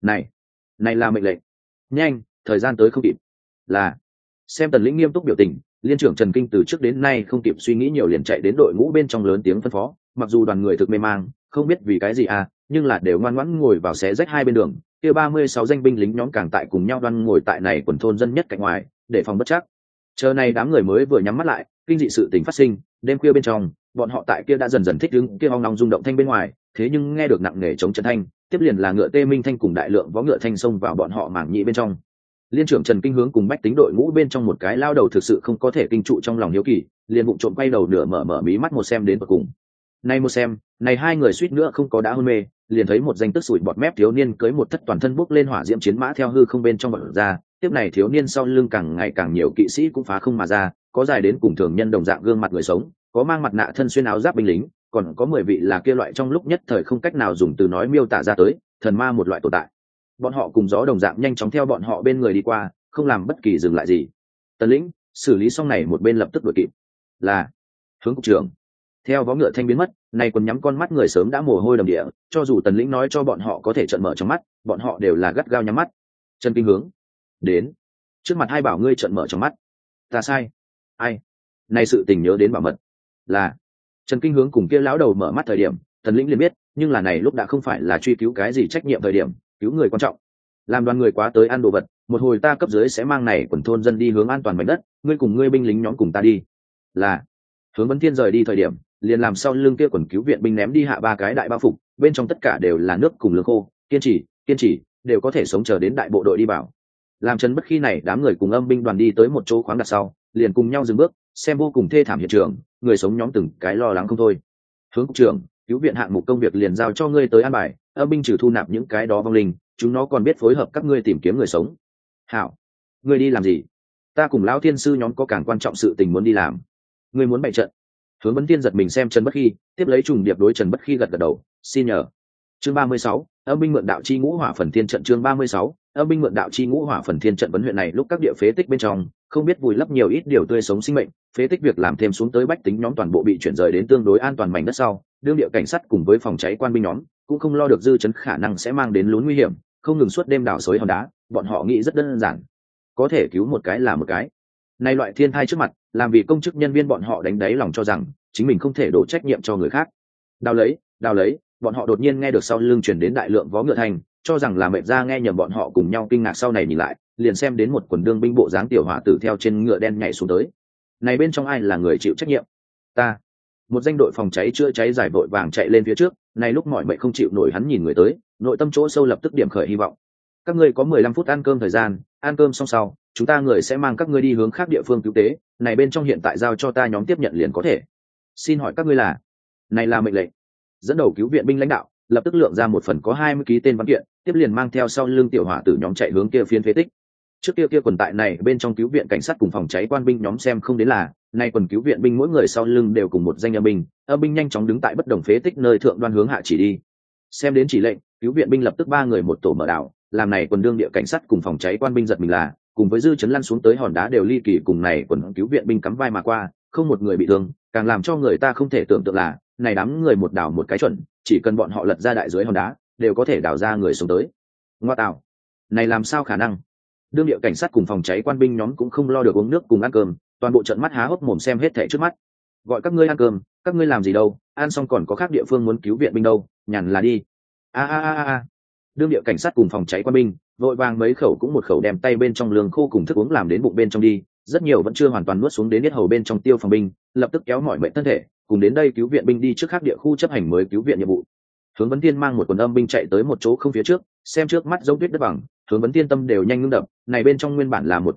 Này là mệnh lệnh. Nhanh, thời gian tới không kịp. Là. Xem Tần Lĩnh nghiêm túc biểu tình, liên trưởng Trần Kinh từ trước đến nay không kịp suy nghĩ nhiều liền chạy đến đội ngũ bên trong lớn tiếng phân phó, mặc dù đoàn người thực mê mang, không biết vì cái gì nhưng là đều ngoan ngoãn ngồi vào xé rách hai bên đường, kia 36 danh binh lính nhóm càng tại cùng nhau đoan ngồi tại này quần thôn dân nhất cạnh ngoài, để phòng bất chắc. Chờ này đám người mới vừa nhắm mắt lại, kinh dị sự tình phát sinh, đêm khuya bên trong, bọn họ tại kia đã dần dần thích ứng kia ong ong rung động thanh bên ngoài, thế nhưng nghe được nặng nề chống trận thanh, tiếp liền là ngựa tê minh thanh cùng đại lượng vó ngựa thanh xông vào bọn họ mảng nhĩ bên trong. Liên trưởng Trần Kinh Hướng cùng bách tính đội ngũ bên trong một cái lao đầu thực sự không có thể kinh trụ trong lòng hiếu kỳ, liền bụng trộm quay đầu nửa mở mí mắt một xem đến cuối cùng. Nay một xem, này hai người suýt nữa không có đã hôn mê, liền thấy một danh tức sủi bọt mép thiếu niên cưỡi một thất toàn thân bốc lên hỏa diễm chiến mã theo hư không bên trong bật ra, tiếp này thiếu niên sau lưng càng ngày càng nhiều kỵ sĩ cũng phá không mà ra, có dài đến cùng thường nhân đồng dạng gương mặt người sống, có mang mặt nạ thân xuyên áo giáp binh lính, còn có 10 vị là kia loại trong lúc nhất thời không cách nào dùng từ nói miêu tả ra tới, thần ma một loại tồn tại. Bọn họ cùng gió đồng dạng nhanh chóng theo bọn họ bên người đi qua, không làm bất kỳ dừng lại gì. Tần Lĩnh xử lý xong này một bên lập tức đuổi kịp. Là hướng cục trưởng. Theo vó ngựa thanh biến mất, này còn nhắm con mắt người sớm đã mồ hôi đầm địa, cho dù Tần Lĩnh nói cho bọn họ có thể trợn mở trong mắt, bọn họ đều là gắt gao nhắm mắt. Trần Kinh Hướng đến trước mặt hai bảo ngươi trợn mở trong mắt. Ta sai. Ai? Này sự tình nhớ đến bảo mật. Là Trần Kinh Hướng cùng kia lão đầu mở mắt thời điểm, Tần Lĩnh liền biết, nhưng là này lúc đã không phải là truy cứu cái gì trách nhiệm thời điểm, cứu người quan trọng. Làm đoàn người quá tới ăn đồ vật, một hồi ta cấp dưới sẽ mang này quần thôn dân đi hướng an toàn mảnh đất, ngươi cùng ngươi binh lính nhóm cùng ta đi. Là Hướng Vấn Thiên rời đi thời điểm, liền làm sau lưng kia quần cứu viện binh ném đi hạ 3 cái đại bao phục, bên trong tất cả đều là nước cùng lương khô, kiên trì, đều có thể sống chờ đến đại bộ đội đi vào. Làm Trần Bất khi này đám người cùng âm binh đoàn đi tới một chỗ khoáng đặt sau, liền cùng nhau dừng bước, xem vô cùng thê thảm hiện trường, người sống nhóm từng cái lo lắng không thôi. Hướng cục trưởng, cứu viện hạng mục công việc liền giao cho ngươi tới an bài, âm binh trừ thu nạp những cái đó vong linh, chúng nó còn biết phối hợp các ngươi tìm kiếm người sống. Hảo, ngươi đi làm gì? Ta cùng lão thiên sư nhóm có càng quan trọng sự tình muốn đi làm. Ngươi muốn bày trận? Hướng Vấn Tiên giật mình xem Trần Bất Khi, tiếp lấy trùng điệp đối Trần Bất Khi gật đầu, xin nhờ. Chương 36, âm binh mượn đạo chi ngũ hỏa phần thiên trận. Chương 36, âm binh mượn đạo chi ngũ hỏa phần thiên trận. Vấn huyện này lúc các địa phế tích bên trong không biết vùi lấp nhiều ít điều tươi sống sinh mệnh, phế tích việc làm thêm xuống tới bách tính nhóm toàn bộ bị chuyển rời đến tương đối an toàn mảnh đất sau, đương địa cảnh sát cùng với phòng cháy quan binh nhóm cũng không lo được dư chấn khả năng sẽ mang đến lún nguy hiểm, không ngừng suốt đêm đào xới hòn đá, bọn họ nghĩ rất đơn giản, có thể cứu một cái là một cái. Nay loại thiên thai trước mặt, làm vì công chức nhân viên bọn họ đánh đáy lòng cho rằng chính mình không thể đổ trách nhiệm cho người khác. Đào lấy, bọn họ đột nhiên nghe được sau lưng truyền đến đại lượng vó ngựa thành, cho rằng là mệt ra nghe nhầm, bọn họ cùng nhau kinh ngạc, sau này nhìn lại, liền xem đến một quần đương binh bộ dáng tiểu hỏa tử theo trên ngựa đen nhảy xuống tới. Này bên trong ai là người chịu trách nhiệm? Ta. Một danh đội phòng cháy chữa cháy giải vội vàng chạy lên phía trước, này lúc mọi mệnh không chịu nổi hắn nhìn người tới, nội tâm chỗ sâu lập tức điểm khởi hy vọng. Các ngươi có 15 phút ăn cơm thời gian, ăn cơm xong sau, chúng ta người sẽ mang các ngươi đi hướng khác địa phương cứu tế, này bên trong hiện tại giao cho ta nhóm tiếp nhận liền có thể. Xin hỏi các ngươi là? Này là mệnh lệnh. Dẫn đầu cứu viện binh lãnh đạo lập tức lượng ra một phần có 20 ký tên văn kiện, tiếp liền mang theo sau lưng tiểu hỏa tử nhóm chạy hướng kia phiến phế tích. Trước kia quần tại này bên trong cứu viện cảnh sát cùng phòng cháy quan binh nhóm xem không đến là, nay quần cứu viện binh mỗi người sau lưng đều cùng một danh âm binh nhanh chóng đứng tại bất đồng phế tích nơi thượng đoan hướng hạ chỉ đi. Xem đến chỉ lệnh, cứu viện binh lập tức 3 người một tổ mở đảo, làm này quần đương địa cảnh sát cùng phòng cháy quan binh giật mình là, cùng với dư chấn lăn xuống tới hòn đá đều ly kỳ cùng này quần cứu viện binh cắm vai mà qua, không một người bị thương, càng làm cho người ta không thể tưởng tượng là, này đám người một đảo một cái chuẩn, chỉ cần bọn họ lật ra đại dưới hòn đá, đều có thể đào ra người xuống tới. Ngoa tạo, này làm sao khả năng? Đương địa cảnh sát cùng phòng cháy quan binh nhóm cũng không lo được uống nước cùng ăn cơm, toàn bộ trận mắt há hốc mồm xem hết thảy trước mắt. Gọi các ngươi ăn cơm, các ngươi làm gì đâu, ăn xong còn có khác địa phương muốn cứu viện binh đâu, nhàn là đi. A. Đương địa cảnh sát cùng phòng cháy quan binh vội vàng mấy khẩu cũng một khẩu đem tay bên trong lương khô cùng thức uống làm đến bụng bên trong đi, rất nhiều vẫn chưa hoàn toàn nuốt xuống đến yết hầu bên trong tiêu phòng binh lập tức kéo mọi mệnh thân thể cùng đến đây cứu viện binh đi trước khác địa khu chấp hành mới cứu viện nhiệm vụ. Hướng Vấn Thiên mang một quần âm binh chạy tới một chỗ không phía trước, xem trước mắt giống tuyết đất bằng, Hướng Vấn Thiên tâm đều nhanh ngưng đập, này bên trong nguyên bản là một trường học,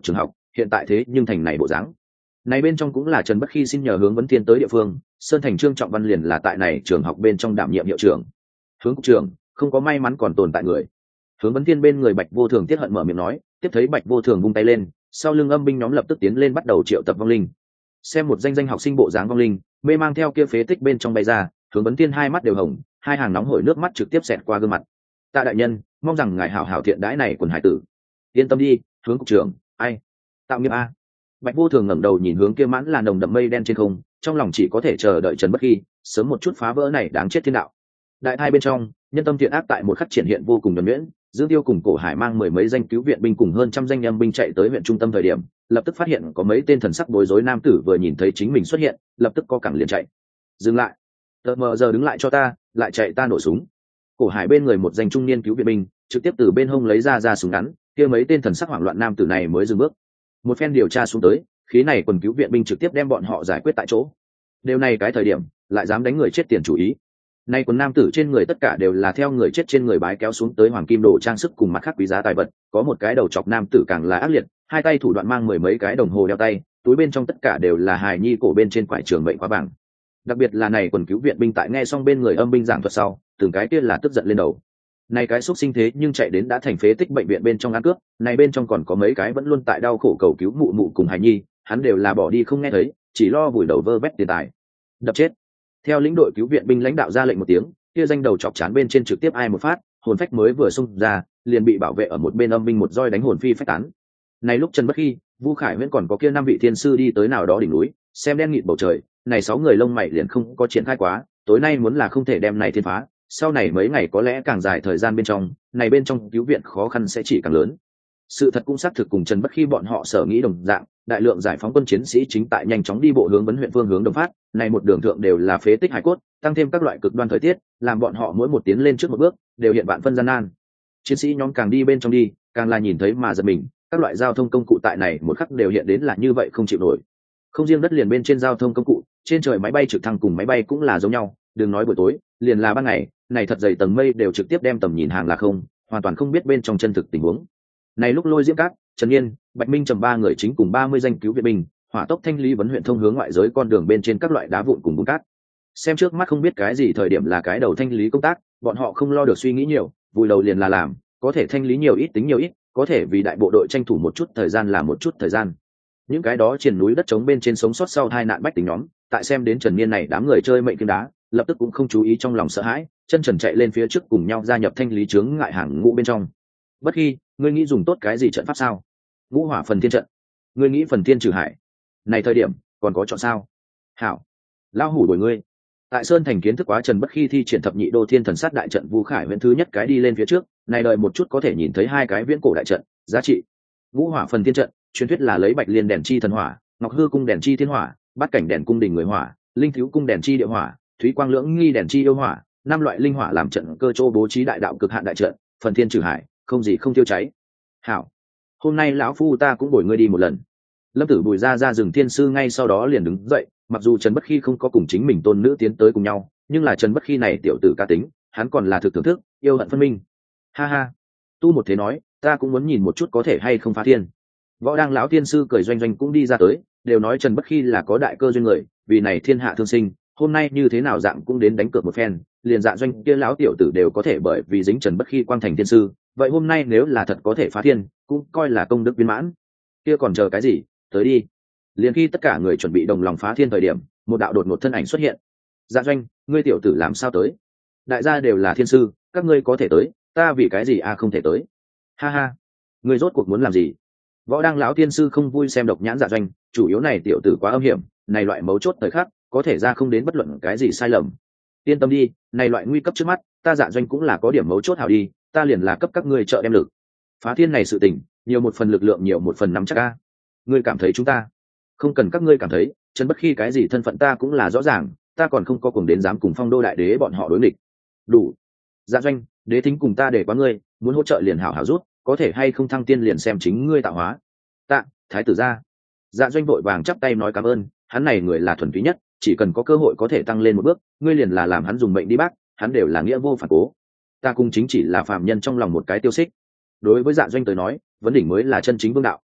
hiện tại thế nhưng thành này bộ dáng. Này bên trong cũng là Trần Bất Khi xin nhờ Hướng Vấn Thiên tới địa phương, Sơn Thành Trương Trọng Văn liền là tại này trường học bên trong đảm nhiệm hiệu trưởng. Hướng cục trưởng, không có may mắn còn tồn tại người. Hướng Vấn Thiên bên người Bạch Vô Thường tiết hận mở miệng nói, tiếp thấy Bạch Vô Thường vung tay lên, sau lưng âm binh nhóm lập tức tiến lên bắt đầu triệu tập vong linh. Xem một danh học sinh bộ dáng vong linh, mê mang theo kia phế tích bên trong bay ra, Hướng Vấn Thiên hai mắt đều hồng, hai hàng nóng hổi nước mắt trực tiếp xẹt qua gương mặt. Tạ đại nhân, mong rằng ngài hảo hảo thiện đãi này quần hải tử. Yên tâm đi, Hướng cục trưởng, ai? Tạo nghiệp a. Bạch Vô Thường ngẩng đầu nhìn hướng kia mãn là nồng đậm mây đen trên không, trong lòng chỉ có thể chờ đợi Trần Bất Khi sớm một chút phá vỡ này đáng chết thiên đạo. Đại thai bên trong, nhân tâm thiện ác tại một khắc triển hiện vô cùng nhuần nhuyễn. Dương Tiêu cùng Cổ Hải mang mười mấy danh cứu viện binh cùng hơn trăm danh âm binh chạy tới huyện trung tâm thời điểm, lập tức phát hiện có mấy tên thần sắc bối rối nam tử vừa nhìn thấy chính mình xuất hiện, lập tức co cẳng liền chạy. Dừng lại, tờ mờ giờ đứng lại cho ta, lại chạy ta nổ súng. Cổ Hải bên người một danh trung niên cứu viện binh trực tiếp từ bên hông lấy ra súng ngắn, kia mấy tên thần sắc hoảng loạn nam tử này mới dừng bước. Một phen điều tra xuống tới, khí này quần cứu viện binh trực tiếp đem bọn họ giải quyết tại chỗ. Điều này cái thời điểm lại dám đánh người chết tiền chủ ý. Nay quần nam tử trên người tất cả đều là theo người chết trên người bái kéo xuống tới hoàng kim đồ trang sức cùng mặt khác quý giá tài vật, có một cái đầu chọc nam tử càng là ác liệt, hai tay thủ đoạn mang mười mấy cái đồng hồ đeo tay, túi bên trong tất cả đều là hài nhi cổ bên trên quải trường mệnh khóa vàng. Đặc biệt là này quần cứu viện binh tại nghe xong bên người âm binh giảng thuật sau, từng cái kia là tức giận lên đầu. Này cái xúc sinh thế nhưng chạy đến đã thành phế tích bệnh viện bên trong ăn cướp, này bên trong còn có mấy cái vẫn luôn tại đau khổ cầu cứu mụ mụ cùng hài nhi, hắn đều là bỏ đi không nghe thấy, chỉ lo vùi đầu vơ vét tiền tài. Đập chết. Theo lĩnh đội cứu viện binh lãnh đạo ra lệnh một tiếng, kia danh đầu chọc chán bên trên trực tiếp ai một phát, hồn phách mới vừa xung ra, liền bị bảo vệ ở một bên âm binh một roi đánh hồn phi phách tán. Này lúc Trần Bất Khi, Vu Khải Viễn còn có kia năm vị thiên sư đi tới nào đó đỉnh núi, xem đen nghịt bầu trời, này 6 người lông mày liền không có triển khai quá, tối nay muốn là không thể đem này thiên phá, sau này mấy ngày có lẽ càng dài thời gian bên trong, này bên trong cứu viện khó khăn sẽ chỉ càng lớn. Sự thật cũng xác thực cùng Trần Bất Khi bọn họ sở nghĩ đồng dạng, đại lượng giải phóng quân chiến sĩ chính tại nhanh chóng đi bộ hướng Vấn huyện phương hướng Đồng Phát, này một đường thượng đều là phế tích hải cốt, tăng thêm các loại cực đoan thời tiết, làm bọn họ mỗi một tiến lên trước một bước, đều hiện vạn phân gian nan. Chiến sĩ nhóm càng đi bên trong đi, càng là nhìn thấy mà giật mình, các loại giao thông công cụ tại này một khắc đều hiện đến là như vậy không chịu nổi. Không riêng đất liền bên trên giao thông công cụ, trên trời máy bay trực thăng cùng máy bay cũng là giống nhau, đừng nói buổi tối, liền là ban ngày, này thật dày tầng mây đều trực tiếp đem tầm nhìn hàng là không, hoàn toàn không biết bên trong chân thực tình huống. Này lúc Lôi Diễm Các, Trần Nghiên, Bạch Minh trầm ba người chính cùng 30 danh cứu viện binh, hỏa tốc thanh lý Vấn huyện thông hướng ngoại giới con đường bên trên các loại đá vụn cùng bùn cát. Xem trước mắt không biết cái gì thời điểm là cái đầu thanh lý công tác, bọn họ không lo được suy nghĩ nhiều, vùi đầu liền là làm, có thể thanh lý nhiều ít tính nhiều ít, có thể vì đại bộ đội tranh thủ một chút thời gian là một chút thời gian. Những cái đó trên núi đất trống bên trên sống sót sau hai nạn bách tính nhóm, tại xem đến Trần Niên này đám người chơi mệnh kiếm đá, lập tức cũng không chú ý trong lòng sợ hãi, chân trần chạy lên phía trước cùng nhau gia nhập thanh lý chướng ngại hàng ngũ bên trong. Bất Khi, ngươi nghĩ dùng tốt cái gì trận pháp sao? Ngũ hỏa phần thiên trận. Ngươi nghĩ phần thiên trừ hải. Này thời điểm, còn có chọn sao? Hảo, lao hủ đổi ngươi. Tại Sơn Thành kiến thức quá Trần Bất Khi thi triển thập nhị đô thiên thần sát đại trận, Vu Khải Viễn thứ nhất cái đi lên phía trước, này đợi một chút có thể nhìn thấy hai cái viễn cổ đại trận, giá trị. Ngũ hỏa phần thiên trận, truyền thuyết là lấy Bạch Liên đèn chi thần hỏa, Ngọc Hư cung đèn chi thiên hỏa, Bát cảnh đèn cung đình người hỏa, Linh thiếu cung đèn chi địa hỏa, Thúy quang lưỡng nghi đèn chi yêu hỏa, năm loại linh hỏa làm trận cơ châu bố trí đại đạo cực hạn đại trận, phần thiên trừ hải, không gì không tiêu cháy. Hảo, hôm nay lão phu ta cũng bồi ngươi đi một lần. Lâm Tử Bùi ra rừng thiên sư ngay sau đó liền đứng dậy, mặc dù Trần Bất Khi không có cùng chính mình tôn nữ tiến tới cùng nhau, nhưng là Trần Bất Khi này tiểu tử cá tính, hắn còn là thực thưởng thức, yêu hận phân minh. Ha ha, tu một thế nói, ta cũng muốn nhìn một chút có thể hay không phá thiên. Võ Đang lão tiên sư cười doanh doanh cũng đi ra tới, đều nói Trần Bất Khi là có đại cơ duyên người, vì này thiên hạ thương sinh, hôm nay như thế nào dạng cũng đến đánh cược một phen, liền dạ doanh kia lão tiểu tử đều có thể bởi vì dính Trần Bất Khi quang thành tiên sư, vậy hôm nay nếu là thật có thể phá thiên, cũng coi là công đức viên mãn. Kia còn chờ cái gì, tới đi. Liền khi tất cả người chuẩn bị đồng lòng phá thiên thời điểm, một đạo đột ngột thân ảnh xuất hiện. Dạ doanh, ngươi tiểu tử làm sao tới? Đại gia đều là thiên sư, các ngươi có thể tới, ta vì cái gì không thể tới? Ha ha, ngươi rốt cuộc muốn làm gì? Võ Đang lão tiên sư không vui xem độc nhãn Dạ doanh, chủ yếu này tiểu tử quá âm hiểm, này loại mấu chốt thời khắc, có thể ra không đến bất luận cái gì sai lầm. Yên tâm đi, này loại nguy cấp trước mắt, ta Dạ doanh cũng là có điểm mấu chốt hảo đi, ta liền là cấp các ngươi trợ đem lực. Phá thiên này sự tình, nhiều một phần lực lượng nhiều một phần nắm chắc a. Ngươi cảm thấy chúng ta? Không cần các ngươi cảm thấy, Trần Bất Khi cái gì thân phận ta cũng là rõ ràng, ta còn không có cùng đến dám cùng Phong Đô đại đế bọn họ đối nghịch. Đủ. Dạ doanh, đế thính cùng ta để quá ngươi, muốn hỗ trợ liền hảo hảo rút, có thể hay không thăng tiên liền xem chính ngươi tạo hóa. Tạ, thái tử gia. Dạ doanh vội vàng chắp tay nói cảm ơn, hắn này người là thuần túy nhất, chỉ cần có cơ hội có thể tăng lên một bước, ngươi liền là làm hắn dùng mệnh đi bác, hắn đều là nghĩa vô phản cố. Ta cùng chính chỉ là phàm nhân trong lòng một cái tiêu xích. Đối với Dạ doanh tới nói, vấn đỉnh mới là chân chính vương đạo.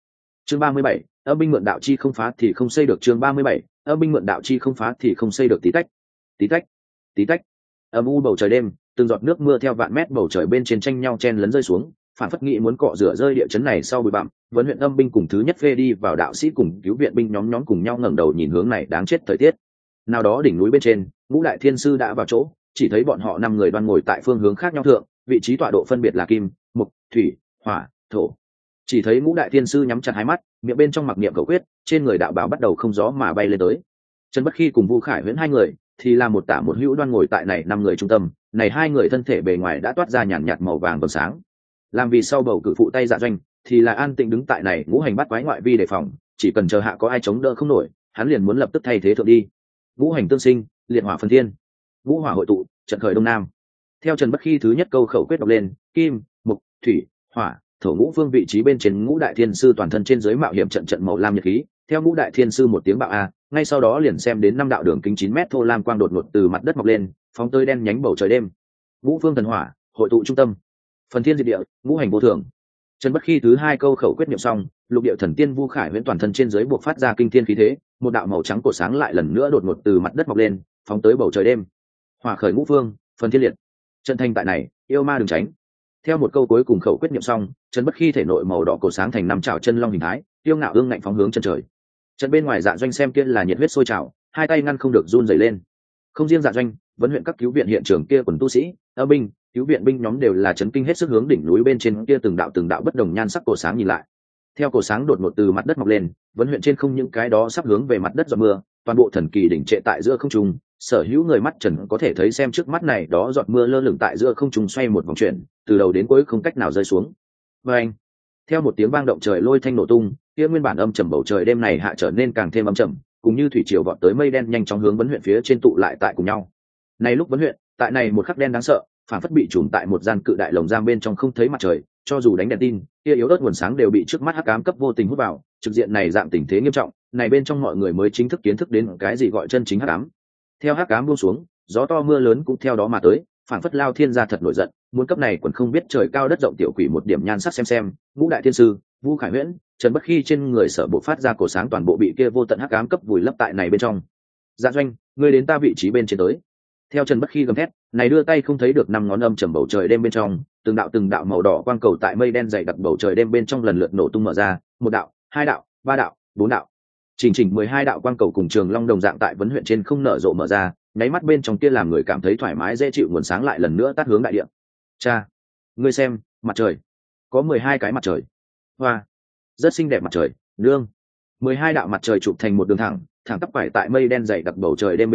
Chương 37, âm binh mượn đạo chi không phá thì không xây được. Chương 37, âm binh mượn đạo chi không phá thì không xây được. Tí tách, tí tách, tí tách. Âm u bầu trời đêm, từng giọt nước mưa theo vạn mét bầu trời bên trên tranh nhau chen lấn rơi xuống, phản phất nghĩ muốn cọ rửa rơi địa chấn này sau bụi bặm. Vấn huyện âm binh cùng thứ nhất phê đi vào đạo sĩ cùng cứu viện binh nhóm cùng nhau ngẩng đầu nhìn hướng này đáng chết thời tiết. Nào đó đỉnh núi bên trên, ngũ đại thiên sư đã vào chỗ, chỉ thấy bọn họ 5 người đoan ngồi tại phương hướng khác nhau thượng, vị trí tọa độ phân biệt là kim, mộc, thủy, hỏa, thổ. Chỉ thấy ngũ đại thiên sư nhắm chặt hai mắt, miệng bên trong mặc niệm cầu quyết, trên người đạo bào bắt đầu không gió mà bay lên tới. Trần Bất Khi cùng Vu Khải Huyễn 2 người thì là một tả một hữu đoan ngồi tại này 5 người trung tâm, này 2 người thân thể bề ngoài đã toát ra nhàn nhạt màu vàng vầng sáng. Làm vì sau bầu cử phụ tay Dạ Doanh thì là an tĩnh đứng tại này ngũ hành bắt quái ngoại vi đề phòng, chỉ cần chờ hạ có ai chống đỡ không nổi, hắn liền muốn lập tức thay thế thượng đi. Ngũ hành tương sinh, liệt hỏa phân thiên, ngũ hỏa hội tụ, trận khởi đông nam. Theo Trần Bất Khi thứ nhất câu khẩu quyết đọc lên, kim, mộc, thủy, hỏa, thổ ngũ phương vị trí bên trên ngũ đại thiên sư toàn thân trên dưới mạo hiểm trận trận màu lam nhật khí. Theo ngũ đại thiên sư một tiếng bạo a, ngay sau đó liền xem đến 5 đạo đường kính 9 mét thô lam quang đột ngột từ mặt đất mọc lên, phóng tới đen nhánh bầu trời đêm. Ngũ phương thần hỏa hội tụ trung tâm, phần thiên diệt địa, ngũ hành vô thường. Trần Bất Khi thứ hai câu khẩu quyết niệm xong, lục địa thần tiên Vu Khải Huyễn toàn thân trên dưới buộc phát ra kinh thiên khí thế, một đạo màu trắng cổ sáng lại lần nữa đột ngột từ mặt đất mọc lên, phóng tới bầu trời đêm. Hỏa khởi ngũ phương, phần thiên liệt. Trận thành tại này, yêu ma đừng tránh. Theo một câu cuối cùng khẩu quyết niệm xong, Trần Bất Khi thể nội màu đỏ cổ sáng thành 5 trảo chân long hình thái, tiêu ngạo ương ngạnh phóng hướng chân trời. Trận bên ngoài Dạ Doanh xem kia là nhiệt huyết sôi trào, hai tay ngăn không được run rẩy lên. Không riêng Dạ Doanh, vấn huyện các cứu viện hiện trường kia quần tu sĩ, âm binh, cứu viện binh nhóm đều là chấn kinh hết sức hướng đỉnh núi bên trên kia từng đạo bất đồng nhan sắc cổ sáng nhìn lại. Theo cổ sáng đột ngột từ mặt đất mọc lên, vấn huyện trên không những cái đó sắp hướng về mặt đất giọt mưa, toàn bộ thần kỳ đỉnh trệ tại giữa không trung, sở hữu người mắt trần có thể thấy xem trước mắt này đó giọt mưa lơ lửng tại giữa không trung xoay một vòng chuyển, từ đầu đến cuối không cách nào rơi xuống. Và theo một tiếng vang động trời lôi thanh nổ tung, kia nguyên bản âm trầm bầu trời đêm này hạ trở nên càng thêm âm trầm, cũng như thủy triều vọt tới mây đen nhanh chóng hướng vấn huyện phía trên tụ lại tại cùng nhau. Này lúc vấn huyện, tại này một khắc đen đáng sợ, phản phất bị trùm tại một gian cự đại lồng giam bên trong không thấy mặt trời, cho dù đánh đèn tin, kia yếu ớt nguồn sáng đều bị trước mắt hắc ám cấp vô tình hút vào, trực diện này dạng tình thế nghiêm trọng, này bên trong mọi người mới chính thức kiến thức đến cái gì gọi chân chính hắc ám. Theo hắc ám buông xuống, gió to mưa lớn cũng theo đó mà tới, phản phất lao thiên gia thật nổi giận, muốn cấp này còn không biết trời cao đất rộng tiểu quỷ một điểm nhan sắc xem, ngũ đại thiên sư, Vu Khải Huyễn, Trần Bất Khi trên người sở bộ phát ra cổ sáng toàn bộ bị kia vô tận hắc ám cấp vùi lấp tại này bên trong. Dạ Doanh, ngươi đến ta vị trí bên trên tới. Theo Trần Bất Khi gầm thét, này đưa tay không thấy được 5 ngón âm trầm bầu trời đêm bên trong, từng đạo màu đỏ quang cầu tại mây đen dày đặc bầu trời đêm bên trong lần lượt nổ tung mở ra, 1 đạo, 2 đạo, 3 đạo, 4 đạo. Chỉnh 12 đạo quang cầu cùng trường long đồng dạng tại vấn huyện trên không nở rộ mở ra, nháy mắt bên trong kia làm người cảm thấy thoải mái dễ chịu nguồn sáng lại lần nữa tát hướng đại địa. Cha, ngươi xem, mặt trời, có 12 cái mặt trời. Hoa, rất xinh đẹp mặt trời, nương. 12 đạo mặt trời chụp thành một đường thẳng tắp quải tại mây đen dày đặc bầu trời đêm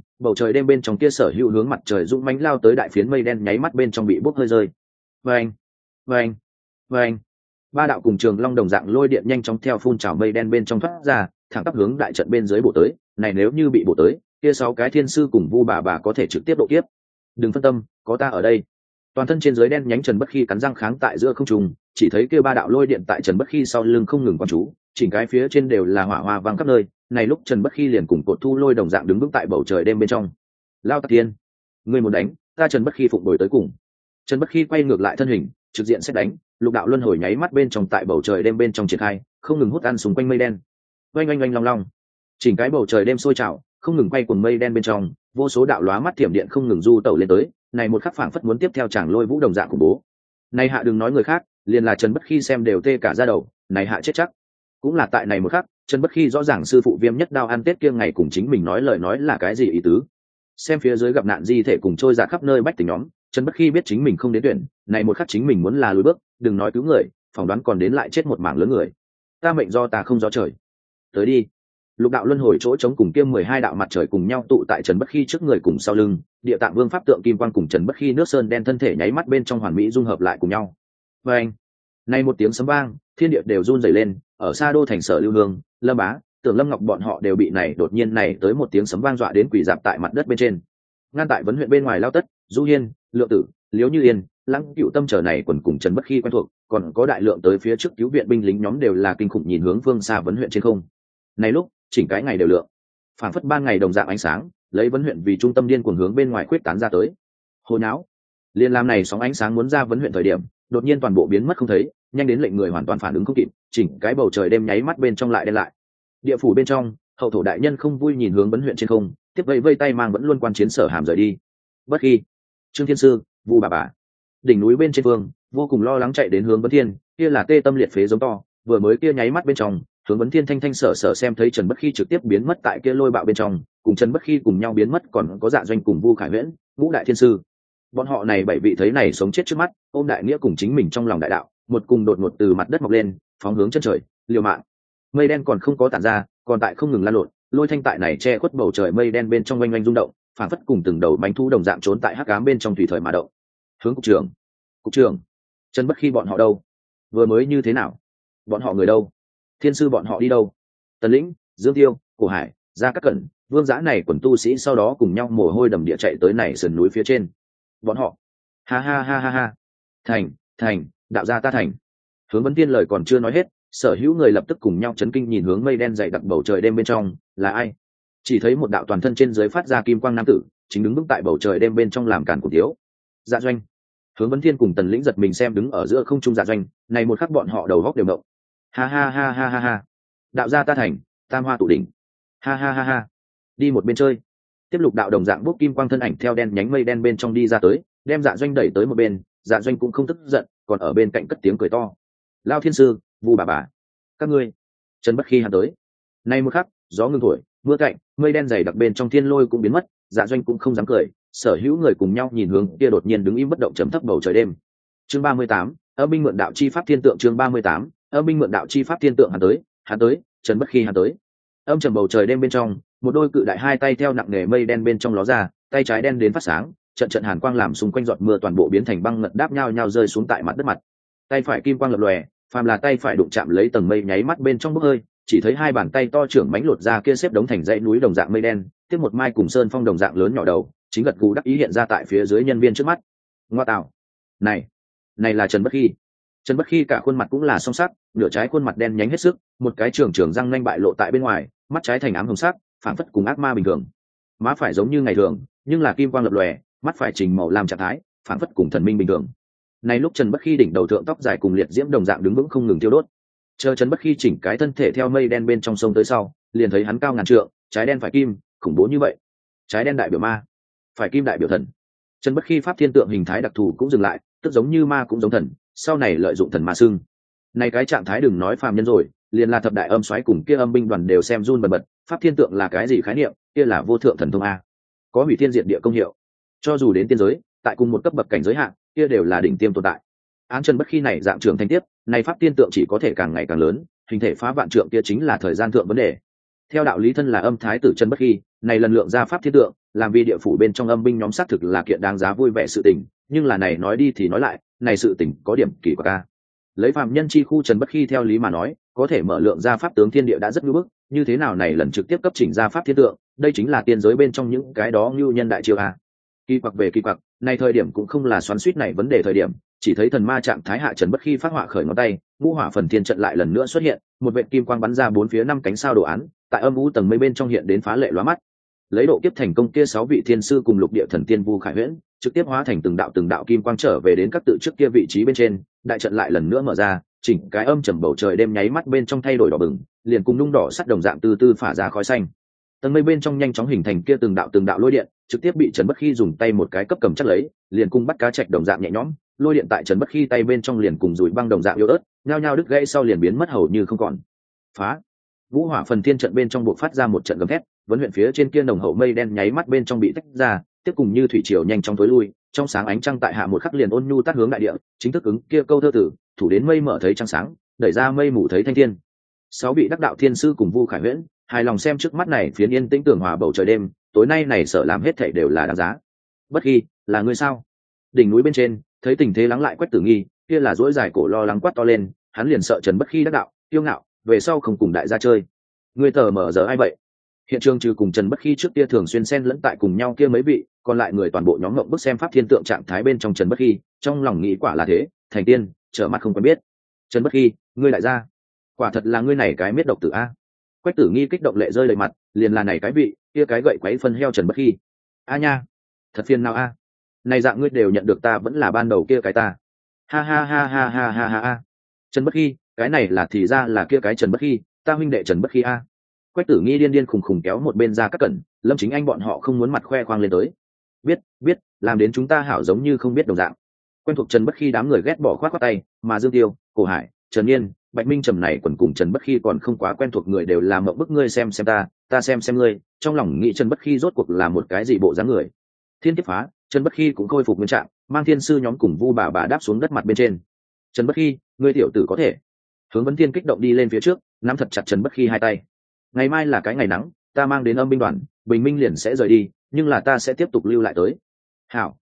bên trong kia sở hữu hướng mặt trời dũng mãnh lao tới đại phiến mây đen nháy mắt bên trong bị bốc hơi rơi. Vâng. 3 đạo cùng trường long đồng dạng lôi điện nhanh chóng theo phun trào mây đen bên trong thoát ra, thẳng tắp hướng đại trận bên dưới bổ tới. Này nếu như bị bổ tới, kia 6 cái thiên sư cùng Vu bà có thể trực tiếp độ kiếp. Đừng phân tâm, có ta ở đây. Toàn thân trên dưới đen nhánh Trần Bất Khi cắn răng kháng tại giữa không trung, chỉ thấy kia 3 đạo lôi điện tại Trần Bất Khi sau lưng không ngừng quan chú, chỉnh cái phía trên đều là hỏa hoa vang khắp nơi. Này lúc Trần Bất Khi liền cùng cột thu lôi đồng dạng đứng vững tại bầu trời đêm bên trong. Lao Tạc Tiên, ngươi muốn đánh, ta Trần Bất Khi phụng đổi tới cùng. Trần Bất Khi quay ngược lại thân hình, trực diện xét đánh, lục đạo luân hồi nháy mắt bên trong tại bầu trời đêm bên trong triển khai, không ngừng hút ăn xung quanh mây đen. Oanh long, chỉnh cái bầu trời đêm sôi trào, không ngừng quay cuồng mây đen bên trong, vô số đạo lóa mắt thiểm điện không ngừng du tẩu lên tới. Này một khắc phảng phất muốn tiếp theo chàng lôi vũ đồng dạng của bố. Này hạ đừng nói người khác, liền là Trần Bất Khi xem đều tê cả da đầu, này hạ chết chắc. Cũng là tại này một khắc, Trần Bất Khi rõ ràng sư phụ Viêm Nhất Đao ăn Tết kia ngày cùng chính mình nói lời nói là cái gì ý tứ. Xem phía dưới gặp nạn di thể cùng trôi dạt khắp nơi bách tình nhóm, Trần Bất Khi biết chính mình không đến tuyển, này một khắc chính mình muốn là lùi bước, đừng nói cứu người, phỏng đoán còn đến lại chết một mảng lớn người. Ta mệnh do ta không do trời. Tới đi. Lục đạo luân hồi chỗ trống cùng kia 12 đạo mặt trời cùng nhau tụ tại Trần Bất Khi trước người cùng sau lưng, Địa Tạng Vương pháp tượng kim quang cùng Trần Bất Khi nước sơn đen thân thể nháy mắt bên trong hoàn mỹ dung hợp lại cùng nhau. Oeng! Này một tiếng sấm vang, thiên địa đều run rẩy lên, ở xa đô thành Sở Lưu Hương, Lâm Bá, Tưởng Lâm Ngọc bọn họ đều bị này đột nhiên này tới một tiếng sấm vang dọa đến quỳ rạp tại mặt đất bên trên. Ngăn tại vấn huyện bên ngoài Lao Tất, Du Hiên, Lượng Tử, Liễu Như Yên, Lãng Cựu Tâm chờ này quần cùng Trần Bất Khi quen thuộc, còn có đại lượng tới phía trước cứu viện binh lính nhóm đều là kinh khủng nhìn hướng phương xa vấn huyện trên không. Này lúc, chỉnh cái ngày đều lượng, phảng phất ban ngày đồng dạng ánh sáng, lấy vấn huyện vì trung tâm điên cuồng hướng bên ngoài khuyết tán ra tới. Hồ nháo, liên làm này sóng ánh sáng muốn ra vấn huyện thời điểm, đột nhiên toàn bộ biến mất không thấy, nhanh đến lệnh người hoàn toàn phản ứng không kịp, chỉnh cái bầu trời đêm nháy mắt bên trong lại đen lại. Địa phủ bên trong, hậu thổ đại nhân không vui nhìn hướng Vấn huyện trên không, tiếp vây tay mang vẫn luôn quan chiến Sở Hàm rời đi. Bất khi Trương Thiên Sư, Vu bà đỉnh núi bên trên phương vô cùng lo lắng chạy đến hướng Vấn Thiên, kia là tê tâm liệt phế giống to, vừa mới kia nháy mắt bên trong, hướng Vấn Thiên thanh thanh sở sở xem thấy Trần Bất Khi trực tiếp biến mất tại kia lôi bạo bên trong, cùng Trần Bất Khi cùng nhau biến mất, còn có Dạ Doanh cùng Vu Khải Huyễn, Ngũ Đại Thiên Sư. Bọn họ này bảy vị thấy này sống chết trước mắt, ôm đại nghĩa cùng chính mình trong lòng đại đạo, một cùng đột ngột từ mặt đất mọc lên, phóng hướng chân trời, liều mạng. Mây đen còn không có tản ra, còn tại không ngừng lan lộn, lôi thanh tại này che khuất bầu trời mây đen bên trong oanh oanh rung động, phản phất cùng từng đầu bánh thu đồng dạng trốn tại hắc ám bên trong tùy thời mà động. Hướng cục trưởng, Trần Bất Khi bọn họ đâu? Vừa mới như thế nào? Bọn họ người đâu? Thiên sư bọn họ đi đâu? Tần Lĩnh, Dương Tiêu, Cổ Hải, Gia Cát Cẩn, Vương Giã này quần tu sĩ sau đó cùng nhau mồ hôi đầm địa chạy tới này sườn núi phía trên. Bọn họ, ha ha ha ha ha, thành, đạo gia ta thành. Hướng Vấn Tiên lời còn chưa nói hết, sở hữu người lập tức cùng nhau chấn kinh nhìn hướng mây đen dày đặc bầu trời đêm bên trong, là ai? Chỉ thấy một đạo toàn thân trên dưới phát ra kim quang nam tử, chính đứng vững tại bầu trời đêm bên trong làm cản cổ thiếu. Dạ Doanh. Hướng Vấn Thiên cùng Tần Lĩnh giật mình xem đứng ở giữa không trung Dạ Doanh, này một khắc bọn họ đầu góc đều động. Ha ha ha ha ha ha. Đạo gia ta thành, tam hoa tụ đỉnh. Ha ha ha ha. Đi một bên chơi. Tiếp lục đạo đồng dạng bốc kim quang thân ảnh theo đen nhánh mây đen bên trong đi ra tới, đem Dạ Doanh đẩy tới một bên, Dạ Doanh cũng không tức giận, còn ở bên cạnh cất tiếng cười to. Lao Thiên Sư, Vu bà các ngươi. Trần Bất Khi hắn tới. Nay một khắc, gió ngừng thổi, mưa cạnh, mây đen dày đặc bên trong thiên lôi cũng biến mất, Dạ Doanh cũng không dám cười, sở hữu người cùng nhau nhìn hướng kia đột nhiên đứng im bất động trầm thấp bầu trời đêm. Chương 38, Âm binh mượn đạo chi pháp thiên tượng. Chương 38, Âm binh mượn đạo chi pháp thiên tượng. Hắn tới, Trần Bất Khi hắn tới. Âm trầm bầu trời đêm bên trong, một đôi cự đại hai tay theo nặng nghề mây đen bên trong ló ra, tay trái đen đến phát sáng, trận trận hàn quang làm xung quanh giọt mưa toàn bộ biến thành băng ngật đáp nhau nhau rơi xuống tại mặt đất mặt. Tay phải kim quang lập lòe, phàm là tay phải đụng chạm lấy tầng mây nháy mắt bên trong bốc hơi, chỉ thấy hai bàn tay to trưởng mánh lột ra kia xếp đống thành dãy núi đồng dạng mây đen, tiếp một mai cùng sơn phong đồng dạng lớn nhỏ đầu, chính gật gù đắc ý hiện ra tại phía dưới nhân viên trước mắt. Ngoa tạo, này là Trần Bất Khi. Trần Bất Khi cả khuôn mặt cũng là song sắc, nửa trái khuôn mặt đen nhánh hết sức, một cái trường răng nanh bại lộ tại bên ngoài, mắt trái thành ám hồng sắc, phản phất cùng ác ma bình thường. Má phải giống như ngày thường, nhưng là kim quang lập lòe, mắt phải trình màu làm trạng thái, phản phất cùng thần minh bình thường. Này lúc Trần Bất Khi đỉnh đầu thượng tóc dài cùng liệt diễm đồng dạng đứng vững không ngừng tiêu đốt. Chờ Trần Bất Khi chỉnh cái thân thể theo mây đen bên trong sông tới sau, liền thấy hắn cao ngàn trượng, trái đen phải kim, khủng bố như vậy. Trái đen đại biểu ma, phải kim đại biểu thần. Trần Bất Khi pháp thiên tượng hình thái đặc thù cũng dừng lại, tức giống như ma cũng giống thần, sau này lợi dụng thần ma xưng. Này cái trạng thái đừng nói phàm nhân rồi, liền là thập đại âm soái cùng kia âm binh đoàn đều xem run bần bật, pháp thiên tượng là cái gì khái niệm, kia là vô thượng thần thông a, có hủy thiên diệt địa công hiệu. Cho dù đến tiên giới, tại cùng một cấp bậc cảnh giới hạn, kia đều là đỉnh tiêm tồn tại. Án Trần Bất Khi này dạng trưởng thành tiếp, này pháp thiên tượng chỉ có thể càng ngày càng lớn, hình thể phá vạn trượng kia chính là thời gian thượng vấn đề. Theo đạo lý thân là âm thái tử Trần Bất Khi, này lần lượng ra pháp thiên tượng, làm vì địa phủ bên trong âm binh nhóm xác thực là kiện đáng giá vui vẻ sự tình, nhưng là này nói đi thì nói lại, này sự tình có điểm kỳ quặc a. Lấy phàm nhân chi khu Trần Bất Khi theo lý mà nói, có thể mở lượng ra pháp tướng thiên địa đã rất ngưỡng bức, như thế nào này lần trực tiếp cấp chỉnh ra pháp thiên tượng, đây chính là tiên giới bên trong những cái đó như nhân đại triều a. Kỳ quặc về kỳ quặc, này thời điểm cũng không là xoắn xuýt này vấn đề thời điểm, chỉ thấy thần ma trạng thái hạ Trần Bất Khi phát họa khởi ngón tay, ngũ hỏa phần thiên trận lại lần nữa xuất hiện, một vệt kim quang bắn ra bốn phía năm cánh sao đồ án, tại âm u tầng mây bên trong hiện đến phá lệ lóa mắt. Lấy độ kiếp thành công kia 6 vị thiên sư cùng lục địa thần tiên Vu Khải Huyễn, trực tiếp hóa thành từng đạo kim quang trở về đến các tự trước kia vị trí bên trên, đại trận lại lần nữa mở ra, chỉnh cái âm trầm bầu trời đêm nháy mắt bên trong thay đổi đỏ bừng, liền cùng nung đỏ sắt đồng dạng từ từ phả ra khói xanh. Tầng mây bên trong nhanh chóng hình thành kia từng đạo lôi điện, trực tiếp bị Trần Bất Khi dùng tay một cái cấp cầm chắc lấy, liền cùng bắt cá trạch đồng dạng nhẹ nhõm, lôi điện tại Trần Bất Khi tay bên trong liền cùng dùi băng đồng dạng yếu ớt, nhao nhao đứt gãy sau liền biến mất hầu như không còn. Phá! Vũ hỏa phần thiên trận bên trong buộc phát ra một trận gầm thét, vấn huyện phía trên kia nồng hậu mây đen nháy mắt bên trong bị tách ra, tiếp cùng như thủy triều nhanh chóng tối lui, trong sáng ánh trăng tại hạ một khắc liền ôn nhu tắt hướng đại địa, chính thức ứng kia câu thơ tử, thủ đến mây mở thấy trăng sáng, đẩy ra mây mù thấy thanh thiên. 6 vị đắc đạo thiên sư cùng Vu Khải Huyễn, hài lòng xem trước mắt này phiến yên tĩnh tưởng hòa bầu trời đêm, tối nay này sợ làm hết thảy đều là đáng giá. Bất Khi, là ngươi sao? Đỉnh núi bên trên, thấy tình thế lắng lại Quách Tử Nghi, kia là duỗi dài cổ lo lắng quát to lên, hắn liền sợ Trần Bất Khi đắc đạo, tiêu ngạo, về sau không cùng đại gia chơi. Ngươi tờ mở giờ ai vậy? Hiện trường trừ cùng Trần Bất Khi trước kia thường xuyên xen lẫn tại cùng nhau kia mấy vị, còn lại người toàn bộ nhóm ngậm bức xem pháp thiên tượng trạng thái bên trong Trần Bất Khi, trong lòng nghĩ quả là thế, thành tiên, trở mặt không quen biết. Trần Bất Khi, ngươi đại gia, quả thật là ngươi này cái miết độc tử a. Quách Tử Nghi kích động lệ rơi đầy mặt, liền là này cái vị, kia cái gậy quấy phân heo Trần Bất Khi. A nha, thật phiền nào a. Này dạng ngươi đều nhận được ta vẫn là ban đầu kia cái ta. Ha ha ha ha ha ha ha. Trần Bất Khi, cái này là thì ra là kia cái Trần Bất Khi, ta huynh đệ Trần Bất Khi a. Quách Tử Nghi điên điên khùng khùng kéo một bên ra các cẩn, Lâm Chính Anh bọn họ không muốn mặt khoe khoang lên tới. Biết, làm đến chúng ta hảo giống như không biết đồng dạng. Quen thuộc Trần Bất Khi đám người ghét bỏ khoát khoát tay, mà Dương Tiêu, Cổ Hải, Trần Nhiên, Bạch Minh Trầm này quần cùng Trần Bất Khi còn không quá quen thuộc người đều làm mộng bức ngươi xem ta xem ngươi, trong lòng nghĩ Trần Bất Khi rốt cuộc là một cái gì bộ dáng người. Thiên kiếp phá, Trần Bất Khi cũng khôi phục nguyên trạng, mang thiên sư nhóm cùng Vu bà đáp xuống đất mặt bên trên. Trần Bất Khi, ngươi tiểu tử có thể. Hướng Vấn Thiên kích động đi lên phía trước, nắm thật chặt Trần Bất Khi hai tay. Ngày mai là cái ngày nắng, ta mang đến âm binh đoàn, bình minh liền sẽ rời đi, nhưng là ta sẽ tiếp tục lưu lại tới. Hảo,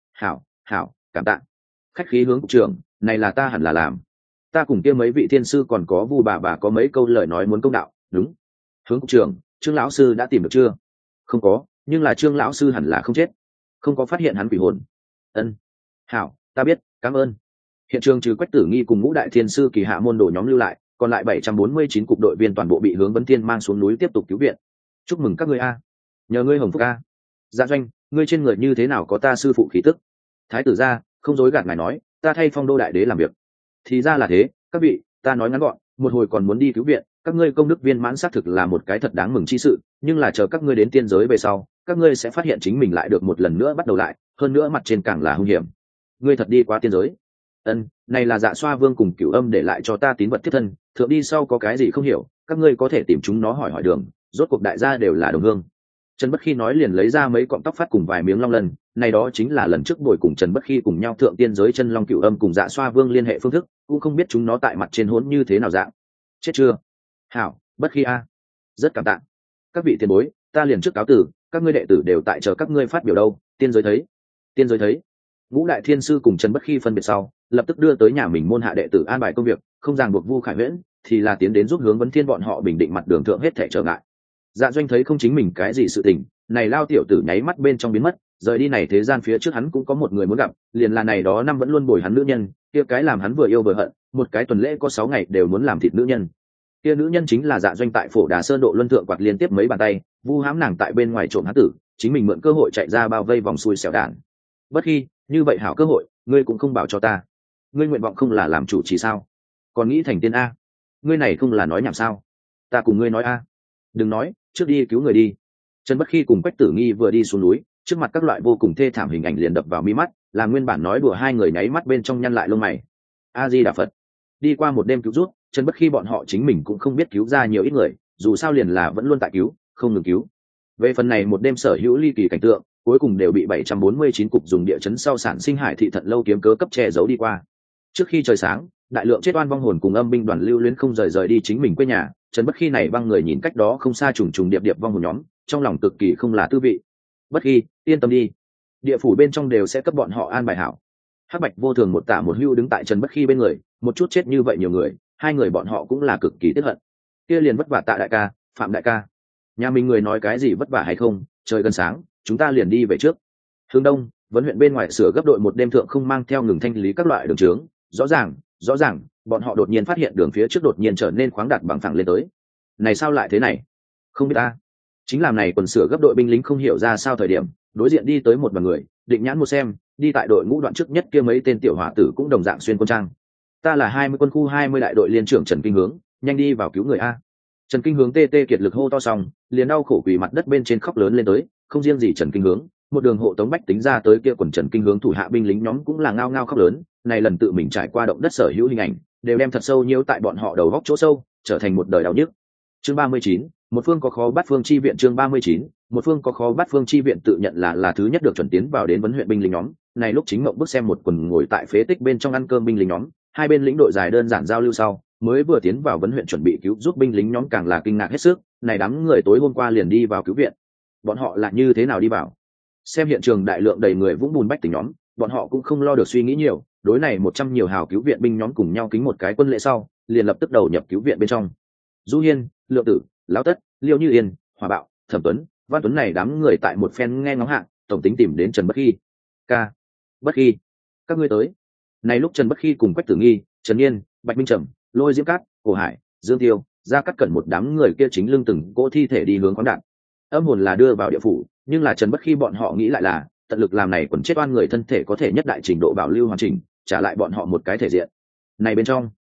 cảm tạ. Khách khí hướng cục trưởng, này là ta hẳn là làm. Ta cùng kia mấy vị thiên sư còn có Vu bà có mấy câu lời nói muốn công đạo. Đúng. Hướng cục trưởng, Trương lão sư đã tìm được chưa? Không có, nhưng là Trương lão sư hẳn là không chết. Không có phát hiện hắn quỷ hồn. Ân. Hảo, ta biết, cảm ơn. Hiện trường trừ Quách Tử Nghi cùng ngũ đại thiên sư kỳ hạ môn đồ nhóm lưu lại, còn lại 749 cục đội viên toàn bộ bị Hướng Vấn Thiên mang xuống núi tiếp tục cứu viện. Chúc mừng các ngươi a. Nhờ ngươi hồng phúc a. Dạ Doanh, ngươi trên người như thế nào có ta sư phụ khí tức? Thái tử gia, không dối gạt ngài nói, ta thay Phong Đô đại đế làm việc. Thì ra là thế, các vị, ta nói ngắn gọn, một hồi còn muốn đi cứu viện, các ngươi công đức viên mãn xác thực là một cái thật đáng mừng chi sự, nhưng là chờ các ngươi đến tiên giới về sau, các ngươi sẽ phát hiện chính mình lại được một lần nữa bắt đầu lại, hơn nữa mặt trên càng là hung hiểm. Ngươi thật đi qua tiên giới. Ân, này là Dạ Xoa Vương cùng Cửu Âm để lại cho ta tín vật thiết thân, thượng đi sau có cái gì không hiểu, các ngươi có thể tìm chúng nó hỏi đường, rốt cuộc đại gia đều là đồng hương. Trần Bất Khi nói liền lấy ra mấy cọng tóc phát cùng vài miếng long lân, này đó chính là lần trước bồi cùng Trần Bất Khi cùng nhau thượng tiên giới chân long Cửu Âm cùng Dạ Xoa Vương liên hệ phương thức, cũng không biết chúng nó tại mặt trên hỗn như thế nào dạng. Chết chưa? Hảo, Bất Khi a. Rất cảm tạ. Các vị tiền bối, ta liền trước cáo từ, các ngươi đệ tử đều tại chờ các ngươi phát biểu đâu, tiên giới thấy. Tiên giới thấy. Ngũ đại thiên sư cùng Trần Bất Khi phân biệt sau, lập tức đưa tới nhà mình môn hạ đệ tử an bài công việc, không ràng buộc Vu Khải Huyễn, thì là tiến đến giúp Hướng Vấn Thiên bọn họ bình định mặt đường thượng hết thảy trở ngại. Dạ Doanh thấy không chính mình cái gì sự tình, này lao tiểu tử nháy mắt bên trong biến mất, rời đi này thế gian phía trước hắn cũng có một người muốn gặp, liền là này đó năm vẫn luôn bồi hắn nữ nhân, kia cái làm hắn vừa yêu vừa hận, một cái tuần lễ có 6 ngày đều muốn làm thịt nữ nhân. Kia nữ nhân chính là Dạ Doanh tại Phổ Đà Sơn độ luân thượng quạt liên tiếp mấy bàn tay, vu hãm nàng tại bên ngoài trộm hắn tử, chính mình mượn cơ hội chạy ra bao vây vòng xui xẻo đạn. Bất Khi, như vậy hảo cơ hội, ngươi cũng không bảo cho ta. Ngươi nguyện vọng không là làm chủ trì sao? Còn nghĩ thành tiên a? Ngươi này không là nói nhảm sao? Ta cùng ngươi nói a. Đừng nói, trước đi cứu người đi. Trần Bất Khi cùng Quách Tử Nghi vừa đi xuống núi, trước mặt các loại vô cùng thê thảm hình ảnh liền đập vào mi mắt, làm nguyên bản nói đùa hai người nháy mắt bên trong nhăn lại lông mày. A Di Đà Phật. Đi qua một đêm cứu rút, Trần Bất Khi bọn họ chính mình cũng không biết cứu ra nhiều ít người, dù sao liền là vẫn luôn tại cứu, không ngừng cứu. Về phần này một đêm sở hữu ly kỳ cảnh tượng, cuối cùng đều bị 749 cục dùng địa chấn sau sản sinh hải thị thận lâu kiếm cớ cấp che giấu đi qua. Trước khi trời sáng, đại lượng chết oan vong hồn cùng âm binh đoàn lưu luyến không rời đi chính mình quê nhà. Trần Bất Khi này băng người nhìn cách đó không xa trùng trùng điệp điệp vong hồn nhóm, trong lòng cực kỳ không là tư vị. Bất Khi, yên tâm đi, địa phủ bên trong đều sẽ cấp bọn họ an bài hảo. Hắc Bạch vô thường một tả một hưu đứng tại Trần Bất Khi bên người, một chút chết như vậy nhiều người, hai người bọn họ cũng là cực kỳ tiếc hận. Kia liền vất vả Tạ đại ca, Phạm đại ca. Nhà mình người nói cái gì vất vả hay không, trời gần sáng, chúng ta liền đi về trước. Hướng đông, Vấn huyện bên ngoài sửa gấp đội một đêm thượng không mang theo ngừng thanh lý các loại đường trướng, rõ ràng, bọn họ đột nhiên phát hiện đường phía trước đột nhiên trở nên khoáng đạt bằng phẳng lên tới. Này sao lại thế này? Không biết ta. Chính làm này quần sửa gấp đội binh lính không hiểu ra sao thời điểm, đối diện đi tới một đoàn người, định nhãn một xem, đi tại đội ngũ đoạn trước nhất kia mấy tên tiểu hỏa tử cũng đồng dạng xuyên quân trang. Ta là 20 quân khu 20 đại đội liên trưởng Trần Kinh Hướng, nhanh đi vào cứu người a. Trần Kinh Hướng tê kiệt lực hô to xong, liền đau khổ quỳ mặt đất bên trên khóc lớn lên tới, không riêng gì Trần Kinh Hướng, một đường hộ tống bách tính ra tới kia quần Trần Kinh Hướng thủ hạ binh lính nhóm cũng là ngao ngao khóc lớn, này lần tự mình trải qua động đất sở hữu hình ảnh, đều đem thật sâu nhiễu tại bọn họ đầu góc chỗ sâu, trở thành một đời đau nhức. Chương 39, một phương có khó bắt phương chi viện. Chương 39, một phương có khó bắt phương chi viện tự nhận là thứ nhất được chuẩn tiến vào đến Vấn huyện binh lính nhóm. Này lúc chính mộng bước xem một quần ngồi tại phế tích bên trong ăn cơm binh lính nhóm, hai bên lĩnh đội dài đơn giản giao lưu sau, mới vừa tiến vào Vấn huyện chuẩn bị cứu giúp binh lính nhóm càng là kinh ngạc hết sức. Này đám người tối hôm qua liền đi vào cứu viện, bọn họ là như thế nào đi vào? Xem hiện trường đại lượng đầy người vũng bùn bách tỉnh nhóm, bọn họ cũng không lo được suy nghĩ nhiều, đối này 100 nhiều hào cứu viện binh nhóm cùng nhau kính một cái quân lễ sau, liền lập tức đầu nhập cứu viện bên trong. Du Hiên, Lượng Tử, Lão Tất, Liêu Như Yên, Hòa Bạo, Thẩm Tuấn, Văn Tuấn này đám người tại một phen nghe ngóng hạng, tổng tính tìm đến Trần Bất Khi. Ca, Bất Khi, các ngươi tới. Này lúc Trần Bất Khi cùng Quách Tử Nghi, Trần Nhiên, Bạch Minh Trầm, Lôi Diễm Cát, Cổ Hải, Dương Tiêu, ra cắt cẩn một đám người kia chính lưng từng cỗ thi thể đi hướng khoáng đạn. Âm hồn là đưa vào địa phủ, nhưng là Trần Bất Khi bọn họ nghĩ lại là tận lực làm này quần chết oan người thân thể có thể nhất đại trình độ bảo lưu hoàn chỉnh, trả lại bọn họ một cái thể diện. Này bên trong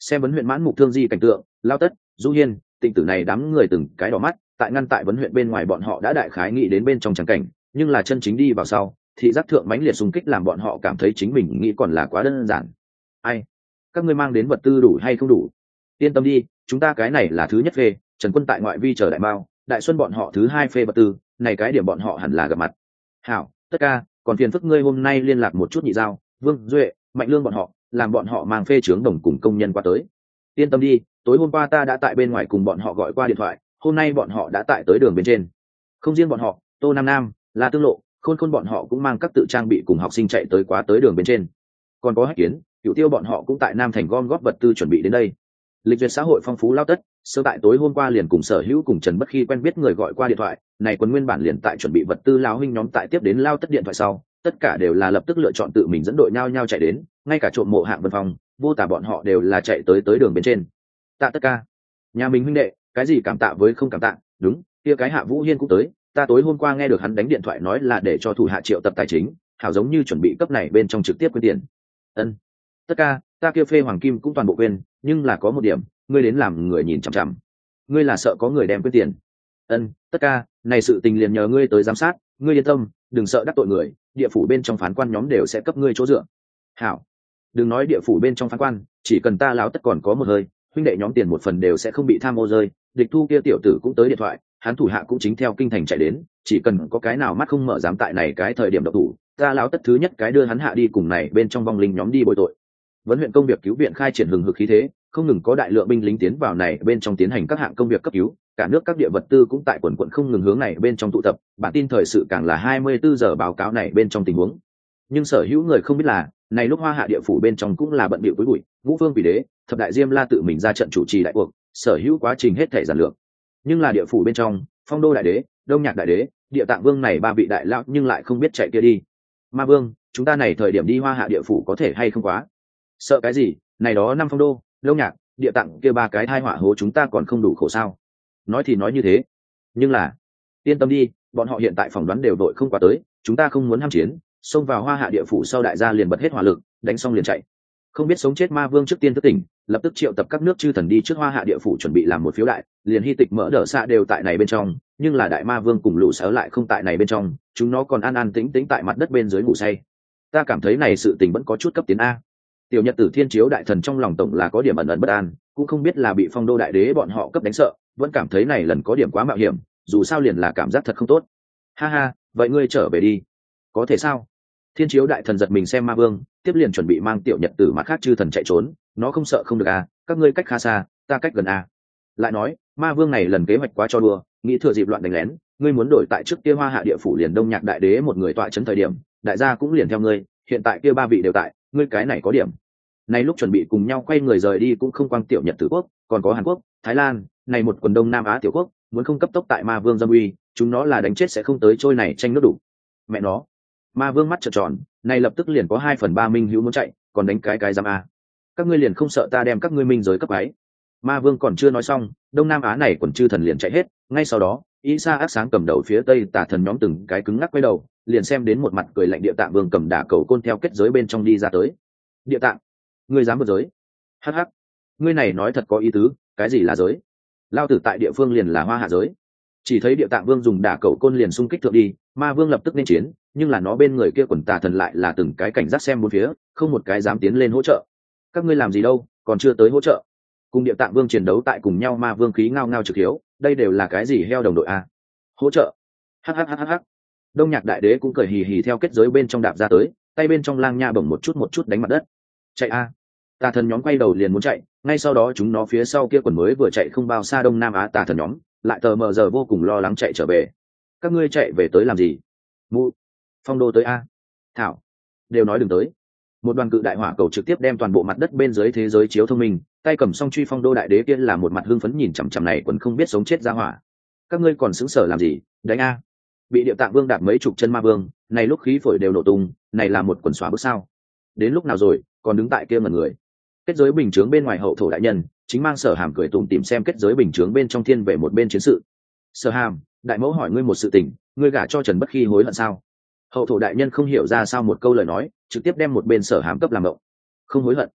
Xem vấn huyện mãn mục thương di cảnh tượng, Lao Tất, Du Hiên, Tịnh Tử này đám người từng cái đỏ mắt, tại ngăn tại vấn huyện bên ngoài bọn họ đã đại khái nghĩ đến bên trong tràng cảnh, nhưng là chân chính đi vào sau, thị giác thượng mãnh liệt xung kích làm bọn họ cảm thấy chính mình nghĩ còn là quá đơn giản. Ai? Các ngươi mang đến vật tư đủ hay không đủ? Yên tâm đi, chúng ta cái này là thứ nhất phê, Trần Quân tại ngoại vi chờ đại mao, Đại Xuân bọn họ thứ hai phê vật tư, này cái điểm bọn họ hẳn là gặp mặt. Hảo, tất ca, còn phiền phức ngươi hôm nay liên lạc một chút nhị giao, Vương Duệ, Mạnh Lương bọn họ, làm bọn họ mang phê trướng đồng cùng công nhân qua tới. Yên tâm đi, tối hôm qua ta đã tại bên ngoài cùng bọn họ gọi qua điện thoại, hôm nay bọn họ đã tại tới đường bên trên. Không riêng bọn họ, Tô Nam Nam, La Tương Lộ, Khôn Khôn bọn họ cũng mang các tự trang bị cùng học sinh chạy tới quá tới đường bên trên. Còn có Hách Kiến, Cửu Tiêu bọn họ cũng tại Nam Thành gom góp vật tư chuẩn bị đến đây. Lịch duyệt xã hội phong phú Lao Tất, sơ tại tối hôm qua liền cùng Sở Hữu cùng Trần Bất Khi quen biết người gọi qua điện thoại, này quân nguyên bản liền tại chuẩn bị vật tư lão huynh nhóm tại tiếp đến Lao Tất điện thoại sau, tất cả đều là lập tức lựa chọn tự mình dẫn đội nhau nhau chạy đến, ngay cả trộm mộ hạng Vân Phong, Vô Tả bọn họ đều là chạy tới đường bên trên. Tạ tất ca, nhà mình huynh đệ, cái gì cảm tạ với không cảm tạ, đúng, kia cái Hạ Vũ Hiên cũng tới, ta tối hôm qua nghe được hắn đánh điện thoại nói là để cho thủ hạ triệu tập tài chính, hảo giống như chuẩn bị cấp này bên trong trực tiếp quyên tiền. Ân, tất ca, ta kia phê hoàng kim cũng toàn bộ quên, nhưng là có một điểm, ngươi đến làm người nhìn chằm chằm, ngươi là sợ có người đem quyên tiền. Ân, tất ca, này sự tình liền nhờ ngươi tới giám sát, ngươi yên tâm, đừng sợ đắc tội người, địa phủ bên trong phán quan nhóm đều sẽ cấp ngươi chỗ dựa. Hảo, đừng nói địa phủ bên trong phán quan, chỉ cần ta Lão Tất còn có một hơi, huynh đệ nhóm tiền một phần đều sẽ không bị tham ô rơi. Địch Thu kia tiểu tử cũng tới điện thoại, hắn thủ hạ cũng chính theo kinh thành chạy đến, chỉ cần có cái nào mắt không mở dám tại này cái thời điểm độc thủ, ta Lão Tất thứ nhất cái đưa hắn hạ đi cùng này bên trong vong linh nhóm đi bồi tội. Vấn huyện công việc cứu viện khai triển hừng hực khí thế, không ngừng có đại lượng binh lính tiến vào này bên trong tiến hành các hạng công việc cấp cứu, cả nước các địa vật tư cũng tại quần quận không ngừng hướng này bên trong tụ tập, bản tin thời sự càng là 24 giờ báo cáo này bên trong tình huống. Nhưng Sở Hữu người không biết là, này lúc Hoa Hạ địa phủ bên trong cũng là bận bịu với bụi, Ngũ Phương Quỷ Đế, Thập Đại Diêm La tự mình ra trận chủ trì đại cuộc, Sở Hữu quá trình hết thể giản lược. Nhưng là địa phủ bên trong, Phong Đô Đại Đế, Đông Nhạc Đại Đế, Địa Tạng Vương này ba vị đại lão nhưng lại không biết chạy kia đi. Ma Vương, chúng ta này thời điểm đi Hoa Hạ địa phủ có thể hay không quá? Sợ cái gì, này đó năm Phong Đô, Đông Nhạc, Địa Tạng kia ba cái thai họa hố chúng ta còn không đủ khổ sao? Nói thì nói như thế, nhưng là yên tâm đi, bọn họ hiện tại phỏng đoán đều đội không qua tới, chúng ta không muốn ham chiến, xông vào Hoa Hạ địa phủ sau đại gia liền bật hết hỏa lực, đánh xong liền chạy. Không biết sống chết Ma Vương trước tiên thức tỉnh, lập tức triệu tập các nước chư thần đi trước Hoa Hạ địa phủ chuẩn bị làm một phiếu đại, liền Hy Tịch Mỡ Đỡ Xạ đều tại này bên trong, nhưng là đại Ma Vương cùng Lũ Sở lại không tại này bên trong, chúng nó còn an an tĩnh tĩnh tại mặt đất bên dưới ngủ say. Ta cảm thấy này sự tình vẫn có chút cấp tiến a. Tiểu Nhật Tử Thiên Chiếu đại thần trong lòng tổng là có điểm ẩn ẩn bất an, cũng không biết là bị Phong Đô đại đế bọn họ cấp đánh sợ, vẫn cảm thấy này lần có điểm quá mạo hiểm, dù sao liền là cảm giác thật không tốt. Ha ha, vậy ngươi trở về đi. Có thể sao? Thiên Chiếu đại thần giật mình xem Ma Vương, tiếp liền chuẩn bị mang Tiểu Nhật Tử mặt khác chư thần chạy trốn, nó không sợ không được à, các ngươi cách khá xa, ta cách gần à. Lại nói, Ma Vương này lần kế hoạch quá cho đùa, nghĩ thừa dịp loạn đánh lén, ngươi muốn đổi tại trước kia Hoa Hạ địa phủ liền Đông Nhạc đại đế một người tọa chấn thời điểm, đại gia cũng liền theo ngươi, hiện tại kia ba vị đều tại, ngươi cái này có điểm. Này lúc chuẩn bị cùng nhau quay người rời đi cũng không quang Tiểu Nhật Tử quốc, còn có Hàn Quốc, Thái Lan, này một quần Đông Nam Á tiểu quốc, muốn không cấp tốc tại Ma Vương dâm uy, chúng nó là đánh chết sẽ không tới trôi này tranh nước đủ. Mẹ nó. Ma Vương mắt trợn tròn, này lập tức liền có 2/3 minh hữu muốn chạy, còn đánh cái giam a. Các ngươi liền không sợ ta đem các ngươi minh giới cấp ấy? Ma Vương còn chưa nói xong, Đông Nam Á này quần chư thần liền chạy hết, ngay sau đó, Isa ác sáng cầm đầu phía Tây Tà thần nhóm từng cái cứng ngắc quay đầu, liền xem đến một mặt cười lạnh Địa Tạng Vương cầm đả cầu côn theo kết giới bên trong đi ra tới. Địa Tạng, ngươi dám vượt giới? Hắc hắc, ngươi này nói thật có ý tứ, cái gì là giới? Lao tử tại địa phương liền là Hoa Hạ giới. Chỉ thấy Địa Tạng Vương dùng đả cầu côn liền xung kích thượng đi, Ma Vương lập tức nên chiến, nhưng là nó bên người kia quần tà thần lại là từng cái cảnh giác xem bốn phía, không một cái dám tiến lên hỗ trợ. Các ngươi làm gì đâu, còn chưa tới hỗ trợ. Cùng Địa Tạng Vương chiến đấu tại cùng nhau, Ma Vương khí ngao ngao trực hiếu, đây đều là cái gì heo đồng đội a? Hỗ trợ. Hắc. Đông Nhạc đại đế cũng cười hì hì theo kết giới bên trong đạp ra tới, tay bên trong lang nha bổng một chút đánh mặt đất. Chạy a. Tà thần nhóm quay đầu liền muốn chạy, ngay sau đó chúng nó phía sau kia quần mới vừa chạy không bao xa Đông Nam Á tà thần nhóm, lại tờ mờ giờ vô cùng lo lắng chạy trở về. Các ngươi chạy về tới làm gì? Mụ, Phong Đô tới a. Thảo, đều nói đừng tới. Một đoàn cự đại hỏa cầu trực tiếp đem toàn bộ mặt đất bên dưới thế giới chiếu thông minh, tay cầm song truy Phong Đô đại đế kia là một mặt hưng phấn nhìn chằm chằm này quần không biết sống chết ra hỏa. Các ngươi còn sững sờ làm gì, đánh a. Bị Địa Tạng Vương đạp mấy chục chân Ma Vương, này lúc khí phổi đều nổ tung, này là một quần xóa bước sao? Đến lúc nào rồi, còn đứng tại kia mà người. Kết giới bình chướng bên ngoài hậu thổ đại nhân, chính mang Sở Hàm cười tủm tỉm xem kết giới bình chướng bên trong thiên về một bên chiến sự. Sở Hàm, đại mẫu hỏi ngươi một sự tình, ngươi gả cho Trần Bất Khi hối hận sao? Hậu thổ đại nhân không hiểu ra sao một câu lời nói, trực tiếp đem một bên Sở Hàm cấp làm động. Không hối hận.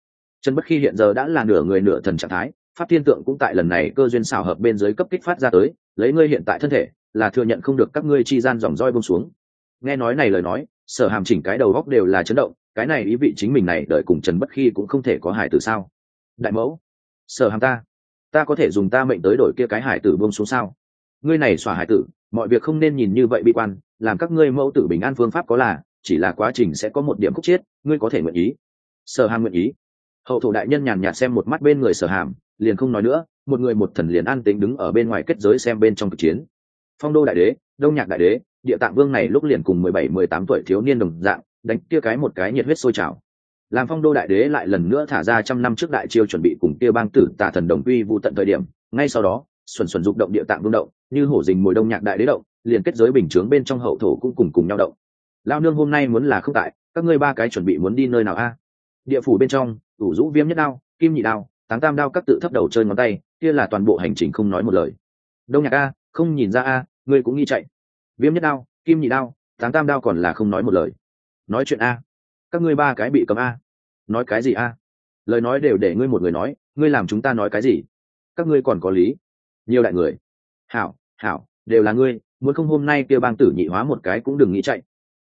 Trần Bất Khi hiện giờ đã là nửa người nửa thần trạng thái, pháp thiên tượng cũng tại lần này cơ duyên xảo hợp bên dưới cấp kích phát ra tới, lấy ngươi hiện tại thân thể là thừa nhận không được các ngươi chi gian dòng roi buông xuống. Nghe nói này lời nói, Sở Hàm chỉnh cái đầu góc đều là chấn động, cái này ý vị chính mình này đợi cùng Trần Bất Khi cũng không thể có hài tử sao? Đại mẫu, Sở Hàm ta có thể dùng ta mệnh tới đổi kia cái hải tử buông xuống sao? Ngươi này xóa hải tử, mọi việc không nên nhìn như vậy bi quan, làm các ngươi mẫu tử bình an phương pháp có là, chỉ là quá trình sẽ có một điểm khúc chiết, ngươi có thể nguyện ý. Sở Hàm nguyện ý. Hậu thổ đại nhân nhàn nhạt xem một mắt bên người Sở Hàm, liền không nói nữa, một người một thần liền an tĩnh đứng ở bên ngoài kết giới xem bên trong cuộc chiến. Phong Đô đại đế, Đông Nhạc đại đế, Địa Tạng vương này lúc liền cùng 17-18 tuổi thiếu niên đồng dạng, đánh kia cái một cái nhiệt huyết sôi trào. Làm Phong Đô đại đế lại lần nữa thả ra 100 năm trước đại chiêu chuẩn bị cùng kia bang tử Tà thần đồng uy vu tận thời điểm, ngay sau đó, xuẩn xuẩn dục động Địa Tạng vương động, như hổ rình mồi Đông Nhạc đại đế động, liền kết giới bình chướng bên trong hậu thổ cũng cùng nhau động. Lao nương hôm nay muốn là không tại, các ngươi ba cái chuẩn bị muốn đi nơi nào a? Địa phủ bên trong, ủ rũ viêm nhất đao, kim nhị đao, táng tam đao các tự thấp đầu chơi ngón tay, kia là toàn bộ hành trình không nói một lời. Đông Nhạc a, không nhìn ra a, ngươi cũng nghi chạy. Viêm nhất đao, kim nhị đao, táng tam đao còn là không nói một lời. Nói chuyện a, các ngươi ba cái bị cấm a. Nói cái gì a? Lời nói đều để ngươi một người nói, ngươi làm chúng ta nói cái gì? Các ngươi còn có lý. Nhiều đại người. Hảo, đều là ngươi, muốn không hôm nay kia bang tử nhị hóa một cái cũng đừng nghĩ chạy.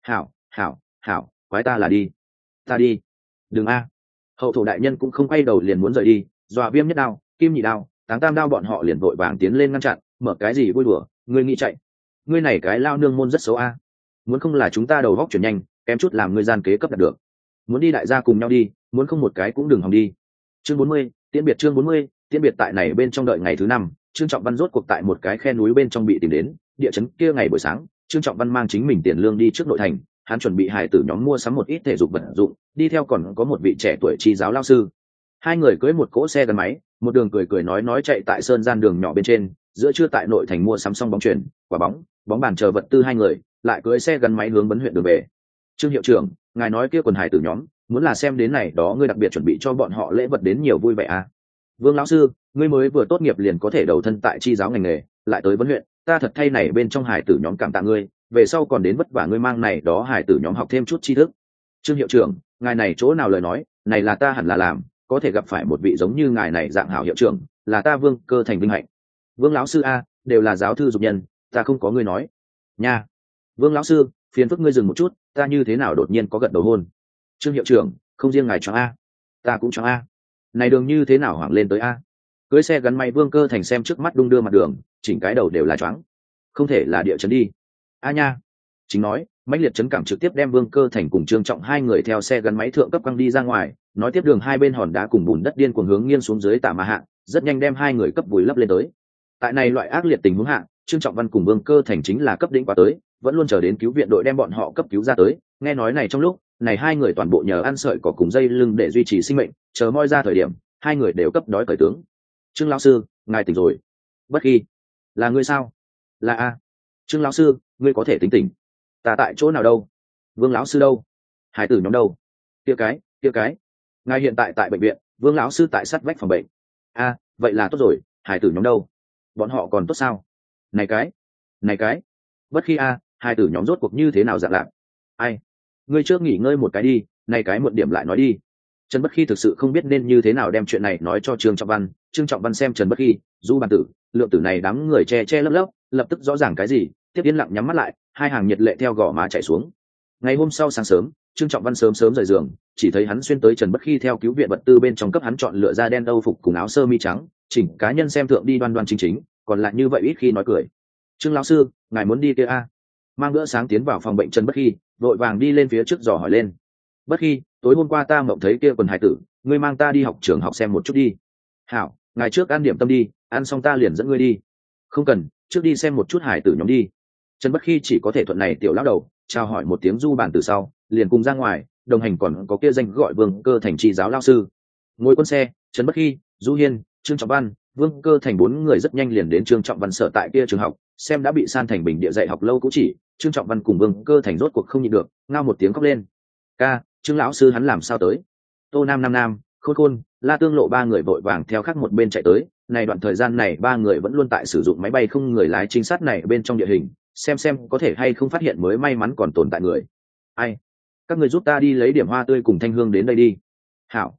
Hảo, quái ta là đi. Ta đi. Đừng a. Hậu thổ đại nhân cũng không quay đầu liền muốn rời đi, dọa viêm nhất đao, kim nhị đao, táng tam đao bọn họ liền vội vàng tiến lên ngăn chặn, mở cái gì vui đùa, ngươi nghĩ chạy. Ngươi này cái lao nương môn rất xấu a. Muốn không là chúng ta đầu góc chuyển nhanh, kém chút làm ngươi gian kế cấp đạt được. Muốn đi đại gia cùng nhau đi, muốn không một cái cũng đừng hòng đi. Chương 40, tiễn biệt chương 40, tiễn biệt tại này bên trong đợi ngày thứ 5, Trương Trọng Văn rốt cuộc tại một cái khe núi bên trong bị tìm đến, địa chấn kia ngày buổi sáng, Trương Trọng Văn mang chính mình tiền lương đi trước nội thành, hắn chuẩn bị hài tử nhóm mua sắm một ít thể dục vật dụng, đi theo còn có một vị trẻ tuổi trí giáo lao sư. Hai người cưỡi một cỗ xe gắn máy, một đường cười nói chạy tại sơn gian đường nhỏ bên trên, giữa trưa tại nội thành mua sắm xong bóng chuyền, quả bóng bàn chờ vật tư hai người, lại cưỡi xe gắn máy hướng Bấn huyện đường về. Trương hiệu trưởng, ngài nói kia quần hài tử nhóm, muốn là xem đến này đó ngươi đặc biệt chuẩn bị cho bọn họ lễ vật đến nhiều vui vẻ à? Vương lão sư, ngươi mới vừa tốt nghiệp liền có thể đầu thân tại chi giáo ngành nghề, lại tới Bấn huyện, ta thật thay này bên trong hài tử nhóm cảm tạ ngươi, về sau còn đến vất vả ngươi mang này đó hài tử nhóm học thêm chút tri thức. Trương hiệu trưởng, ngài này chỗ nào lời nói, này là ta hẳn là làm, có thể gặp phải một vị giống như ngài này dạng hảo hiệu trưởng, là ta Vương Cơ Thành vinh hạnh. Vương lão sư a, đều là giáo thư dục nhân, ta không có ngươi nói. Nha. Vương lão sư, phiền phức ngươi dừng một chút, ta như thế nào đột nhiên có gật đầu hôn. Trương hiệu trưởng, không riêng ngài choáng a, ta cũng choáng a. Này đường như thế nào hoảng lên tới a? Cưới xe gắn máy Vương Cơ Thành xem trước mắt đung đưa mặt đường, chỉnh cái đầu đều là choáng. Không thể là địa chấn đi. A nha. Chính nói, mãnh liệt chấn cảm trực tiếp đem Vương Cơ Thành cùng Trương Trọng hai người theo xe gắn máy thượng cấp quăng đi ra ngoài, nói tiếp đường hai bên hòn đá cùng bùn đất điên cuồng hướng nghiêng xuống dưới tả mà hạ, rất nhanh đem hai người cấp vùi lấp lên tới. Tại này loại ác liệt tình huống hạ, Trương Trọng Văn cùng Vương Cơ Thành chính là cấp đỉnh quá tới, vẫn luôn chờ đến cứu viện đội đem bọn họ cấp cứu ra tới. Nghe nói này trong lúc này hai người toàn bộ nhờ ăn sợi cỏ cùng dây lưng để duy trì sinh mệnh, chờ moi ra thời điểm, hai người đều cấp đói cởi tướng. Trương lão sư, ngài tỉnh rồi. Bất Khi, là ngươi sao? Là a. Trương lão sư, ngươi có thể tính tỉnh. Ta tại chỗ nào đâu? Vương lão sư đâu? Hải tử nhóm đâu? Kia cái. Ngài hiện tại tại bệnh viện, Vương lão sư tại sát vách phòng bệnh. A, vậy là tốt rồi, hải tử nhóm đâu? Bọn họ còn tốt sao? Này cái. Bất Khi a, hải tử nhóm rốt cuộc như thế nào dạng lạc? Ai? Ngươi trước nghỉ ngơi một cái đi, này cái muộn điểm lại nói đi. Trần Bất Khi thực sự không biết nên như thế nào đem chuyện này nói cho Trương Trọng Văn. Trương Trọng Văn xem Trần Bất Khi, Du Bàn Tử, Lượng Tử này đám người che lấp, lập tức rõ ràng cái gì, tiếp yên lặng nhắm mắt lại, hai hàng nhiệt lệ theo gò má chảy xuống. Ngày hôm sau sáng sớm, Trương Trọng Văn sớm rời giường, chỉ thấy hắn xuyên tới Trần Bất Khi theo cứu viện vật tư bên trong cấp hắn chọn lựa ra đen âu phục cùng áo sơ mi trắng, chỉnh cá nhân xem thượng đi đoan chính, còn lại như vậy ít khi nói cười. Trương lão sư, ngài muốn đi kia a? Mang bữa sáng tiến vào phòng bệnh Trần Bất Khi, vội vàng đi lên phía trước dò hỏi lên. Bất Khi, tối hôm qua ta mộng thấy kia quần hài tử, ngươi mang ta đi học trường học xem một chút đi. Hảo, ngài trước ăn điểm tâm đi, ăn xong ta liền dẫn ngươi đi. Không cần, trước đi xem một chút hài tử nhóm đi. Trần Bất Khi chỉ có thể thuận này tiểu lão đầu, chào hỏi một tiếng Du Bàn Tử sau, liền cùng ra ngoài, đồng hành còn có kia danh gọi Vương Cơ Thành tri giáo lao sư. Ngồi quân xe, Trần Bất Khi, Du Hiên, Trương Trọng Văn, Vương Cơ Thành bốn người rất nhanh liền đến Trương Trọng Văn sở tại kia trường học, xem đã bị san thành bình địa dạy học lâu cũ chỉ, Trương Trọng Văn cùng Vương Cơ Thành rốt cuộc không nhịn được, ngao một tiếng khóc lên. Ca, Trương lão sư hắn làm sao tới? Tô Nam, Khôn, La Tương Lộ ba người vội vàng theo khác một bên chạy tới. Này đoạn thời gian này ba người vẫn luôn tại sử dụng máy bay không người lái trinh sát này bên trong địa hình, xem có thể hay không phát hiện mới may mắn còn tồn tại người. Ai? Các người giúp ta đi lấy điểm hoa tươi cùng thanh hương đến đây đi. Hảo.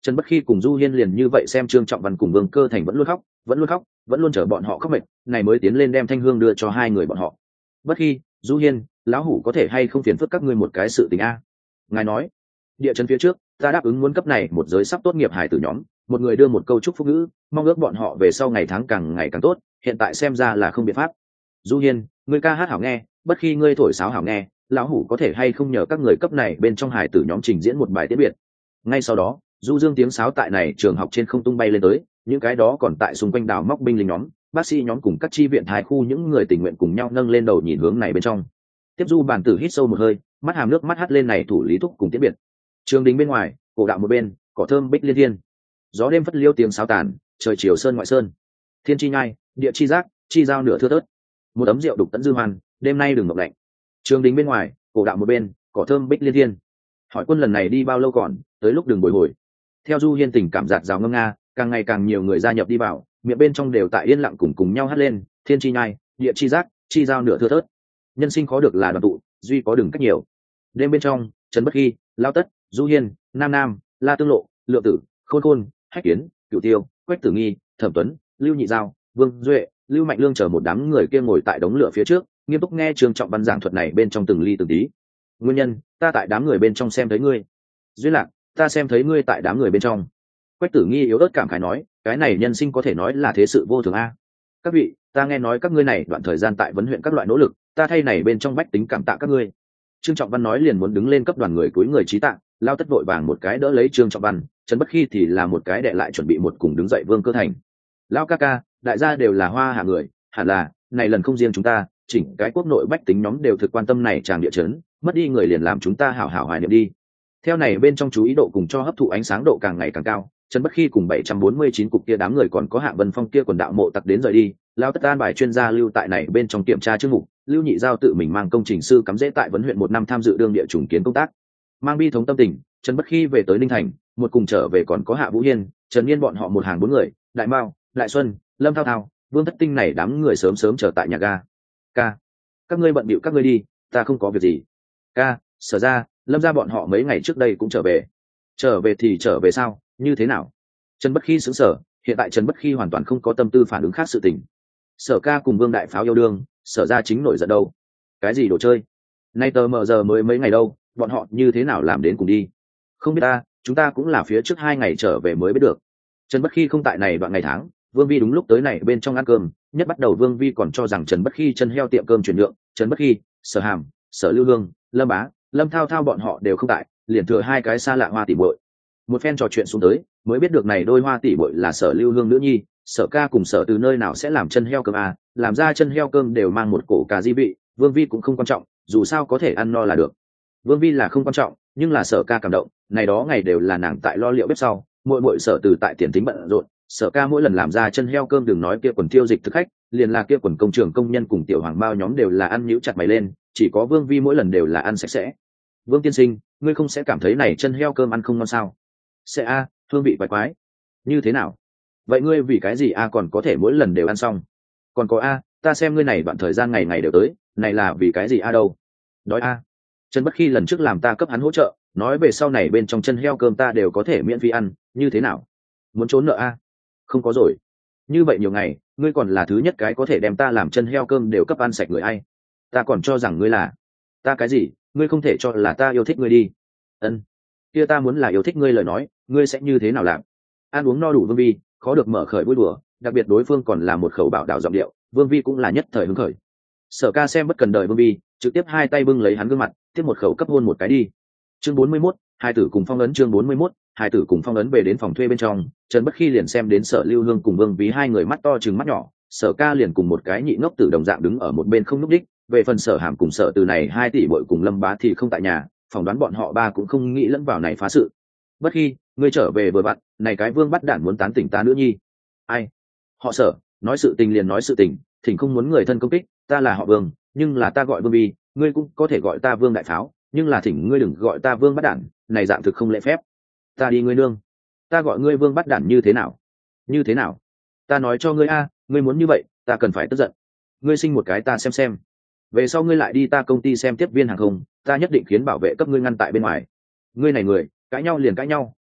Trần Bất Khi cùng Du Hiên liền như vậy xem Trương Trọng Văn cùng Vương Cơ Thành vẫn luôn khóc, vẫn luôn chờ bọn họ khóc mệt, này mới tiến lên đem thanh hương đưa cho hai người bọn họ. Bất Khi, Du Hiên, lão hủ có thể hay không phiền phức các ngươi một cái sự tình a? Ngài nói, địa chấn phía trước, ta đáp ứng muốn cấp này một giới sắp tốt nghiệp hải tử nhóm, một người đưa một câu chúc phúc ngữ, mong ước bọn họ về sau ngày tháng càng ngày càng tốt, hiện tại xem ra là không biện pháp. Du Hiên, ngươi ca hát hảo nghe, Bất Khi ngươi thổi sáo hảo nghe, lão hủ có thể hay không nhờ các người cấp này bên trong hải tử nhóm trình diễn một bài tiết biệt. Ngay sau đó, du dương tiếng sáo tại này trường học trên không tung bay lên tới, những cái đó còn tại xung quanh đào móc binh lính nhóm, bác sĩ nhóm cùng các chi viện thái khu những người tình nguyện cùng nhau nâng lên đầu nhìn hướng này bên trong. Tiếp du bản tử hít sâu một hơi, mắt hàm nước mắt hắt lên này thủ lý thúc cùng tiễn biệt. Trường đình bên ngoài, cổ đạo một bên, cỏ thơm bích liên thiên. Gió đêm phất liêu tiếng sáo tàn, trời chiều sơn ngoại sơn. Thiên chi nhai, địa chi giác, chi giao nửa thưa thớt. Một ấm rượu đục tận dư hoan, đêm nay đừng ngọc lạnh. Trường đình bên ngoài, cổ đạo một bên, cỏ thơm bích liên thiên. Hỏi quân lần này đi bao lâu còn, tới lúc đường bồi hồi. Theo Du Hiên tình cảm giạt rào ngâm nga, càng ngày càng nhiều người gia nhập đi vào, miệng bên trong đều tại yên lặng cùng nhau hát lên, thiên chi nhai, địa chi giác, chi giao nửa thưa thớt. Nhân sinh khó được là đoàn tụ, duy có đừng cách nhiều. Đêm bên trong, Trần Bất Khi, Lao Tất, Du Hiên, Nam Nam, La Tương Lộ, Lượng Tử, Khôn Khôn, Hách Kiến, Cửu Tiêu, Quách Tử Nghi, Thẩm Tuấn, Lưu Nhị Giao, Vương Duệ, Lưu Mạnh Lương chờ một đám người kia ngồi tại đống lửa phía trước, nghiêm túc nghe Trương Trọng Văn giảng thuật này bên trong từng ly từng tí. Nguyên nhân, ta tại đám người bên trong xem thấy ngươi. Duyên Lạc, ta xem thấy ngươi tại đám người bên trong. Quách Tử Nghi yếu ớt cảm khái nói, cái này nhân sinh có thể nói là thế sự vô thường a. Các vị, ta nghe nói các ngươi này đoạn thời gian tại vấn huyện các loại nỗ lực, ta thay này bên trong bách tính cảm tạ các ngươi. Trương Trọng Văn nói liền muốn đứng lên cấp đoàn người cúi người trí tạ, Lao Tất vội vàng một cái đỡ lấy Trương Trọng Văn, Trần Bất Khi thì là một cái đệ lại chuẩn bị một cùng đứng dậy Vương Cơ Thành. Lao ca ca, đại gia đều là hoa hạ người, hẳn là này lần không riêng chúng ta, chỉnh cái quốc nội bách tính nhóm đều thực quan tâm này tràng địa chấn, mất đi người liền làm chúng ta hảo hảo hoài niệm đi. Theo này bên trong chú ý độ cùng cho hấp thụ ánh sáng độ càng ngày càng cao, Trần Bất Khi cùng 749 cục kia đám người còn có Hạ Vân Phong kia quần đạo mộ tặc đến rời đi, Lao Tất an bài chuyên gia lưu tại này bên trong kiểm tra chương mục, Lưu Nhị Giao tự mình mang công trình sư cắm rễ tại vấn huyện 1 năm tham dự đương địa trùng kiến công tác. Mang bi thống tâm tình, Trần Bất Khi về tới Ninh Thành, một cùng trở về còn có Hạ Vũ Hiên, Trần Niên bọn họ một hàng 4 người, Đại Mao, Đại Xuân, Lâm Thao Thao, Vương Thất Tinh này đám người sớm sớm chờ tại nhà ga. Ca, các ngươi bận bịu các ngươi đi, ta không có việc gì. Ca, Sở ra, Lâm ra bọn họ mấy ngày trước đây cũng trở về. Trở về thì trở về sao, như thế nào? Trần Bất Khi sững sờ, hiện tại Trần Bất Khi hoàn toàn không có tâm tư phản ứng khác sự tình. Sở ca cùng Vương đại pháo yêu đương, Sở ra chính nổi giận đâu. Cái gì đồ chơi? Nay tờ mờ giờ mới mấy ngày đâu, bọn họ như thế nào làm đến cùng đi? Không biết ta, chúng ta cũng là phía trước 2 ngày trở về mới biết được. Trần Bất Khi không tại này đoạn ngày tháng, Vương Vi đúng lúc tới này bên trong ăn cơm, nhất bắt đầu Vương Vi còn cho rằng Trần Bất Khi chân heo tiệm cơm chuyển nhượng, Trần Bất Khi, Sở Hàm, Sở Lưu Hương, Lâm Bá, Lâm Thao Thao bọn họ đều không tại, liền thừa 2 cái xa lạ hoa tỷ muội. Một phen trò chuyện xuống tới, mới biết được này đôi hoa tỷ muội là Sở Lưu Hương nữ nhi, Sở ca cùng Sở từ nơi nào sẽ làm chân heo cơm à, làm ra chân heo cơm đều mang một cổ cà di vị, Vương Vi cũng không quan trọng, dù sao có thể ăn no là được. Vương Vi là không quan trọng, nhưng là Sở ca cảm động, này đó ngày đều là nàng tại lo liệu bếp sau, muội Sở từ tại tiền tính bận rộn, Sở ca mỗi lần làm ra chân heo cơm đừng nói kia quần tiêu dịch thực khách, liền là kia quần công trường công nhân cùng tiểu hoàng bao nhóm đều là ăn nhíu chặt mày lên, chỉ có Vương Vi mỗi lần đều là ăn sạch sẽ. Vương tiên sinh, ngươi không sẽ cảm thấy này chân heo cơm ăn không ngon sao? Sẽ a, hương vị quái quái. Như thế nào? Vậy ngươi vì cái gì a còn có thể mỗi lần đều ăn xong? Còn có a, ta xem ngươi này đoạn thời gian ngày ngày đều tới, này là vì cái gì a đâu? Đói a. Trần Bất Khi lần trước làm ta cấp hắn hỗ trợ, nói về sau này bên trong chân heo cơm ta đều có thể miễn phí ăn, như thế nào? Muốn trốn nợ a? Không có rồi. Như vậy nhiều ngày, ngươi còn là thứ nhất cái có thể đem ta làm chân heo cơm đều cấp ăn sạch người ai? Ta còn cho rằng ngươi là ta cái gì? Ngươi không thể cho là ta yêu thích ngươi đi. Ân, kia ta muốn là yêu thích ngươi lời nói, ngươi sẽ như thế nào làm? Ăn uống no đủ Vương Vi, khó được mở khởi vui đùa, đặc biệt đối phương còn là một khẩu bảo đảo giọng điệu, Vương Vi cũng là nhất thời hứng khởi. Sở ca xem bất cần đợi Vương Vi, trực tiếp 2 tay bưng lấy hắn gương mặt, tiếp một khẩu cấp hôn một cái đi. Chương 41, hai tử cùng phong ấn. Chương 41, hai tử cùng phong ấn về đến phòng thuê bên trong, Trần Bất Khi liền xem đến Sở Lưu Hương cùng Vương Vi 2 người mắt to trừng mắt nhỏ, Sở ca liền cùng một cái nhị ngốc tử đồng dạng đứng ở một bên không núp đích. Về phần Sở Hàm cùng Sở từ này 2 tỷ muội cùng Lâm Bá thì không tại nhà, phỏng đoán bọn họ ba cũng không nghĩ lẫn vào này phá sự. Bất Khi, ngươi trở về vừa vặn, này cái Vương bắt đản muốn tán tỉnh ta nữa nhi. Ai? Họ Sở, nói sự tình liền nói sự tình, thỉnh không muốn người thân công kích, ta là họ Vương, nhưng là ta gọi Vương Vi, ngươi cũng có thể gọi ta Vương đại pháo, nhưng là thỉnh ngươi đừng gọi ta Vương bắt đản, này dạng thực không lễ phép. Ta đi ngươi nương, ta gọi ngươi Vương bắt đản như thế nào? Như thế nào? Ta nói cho ngươi a, ngươi muốn như vậy, ta cần phải tức giận. Ngươi sinh một cái ta xem. Về sau ngươi lại đi ta công ty xem tiếp viên hàng không, ta nhất định khiến bảo vệ cấp ngươi ngăn tại bên ngoài. Ngươi này người, cãi nhau liền cãi nhau,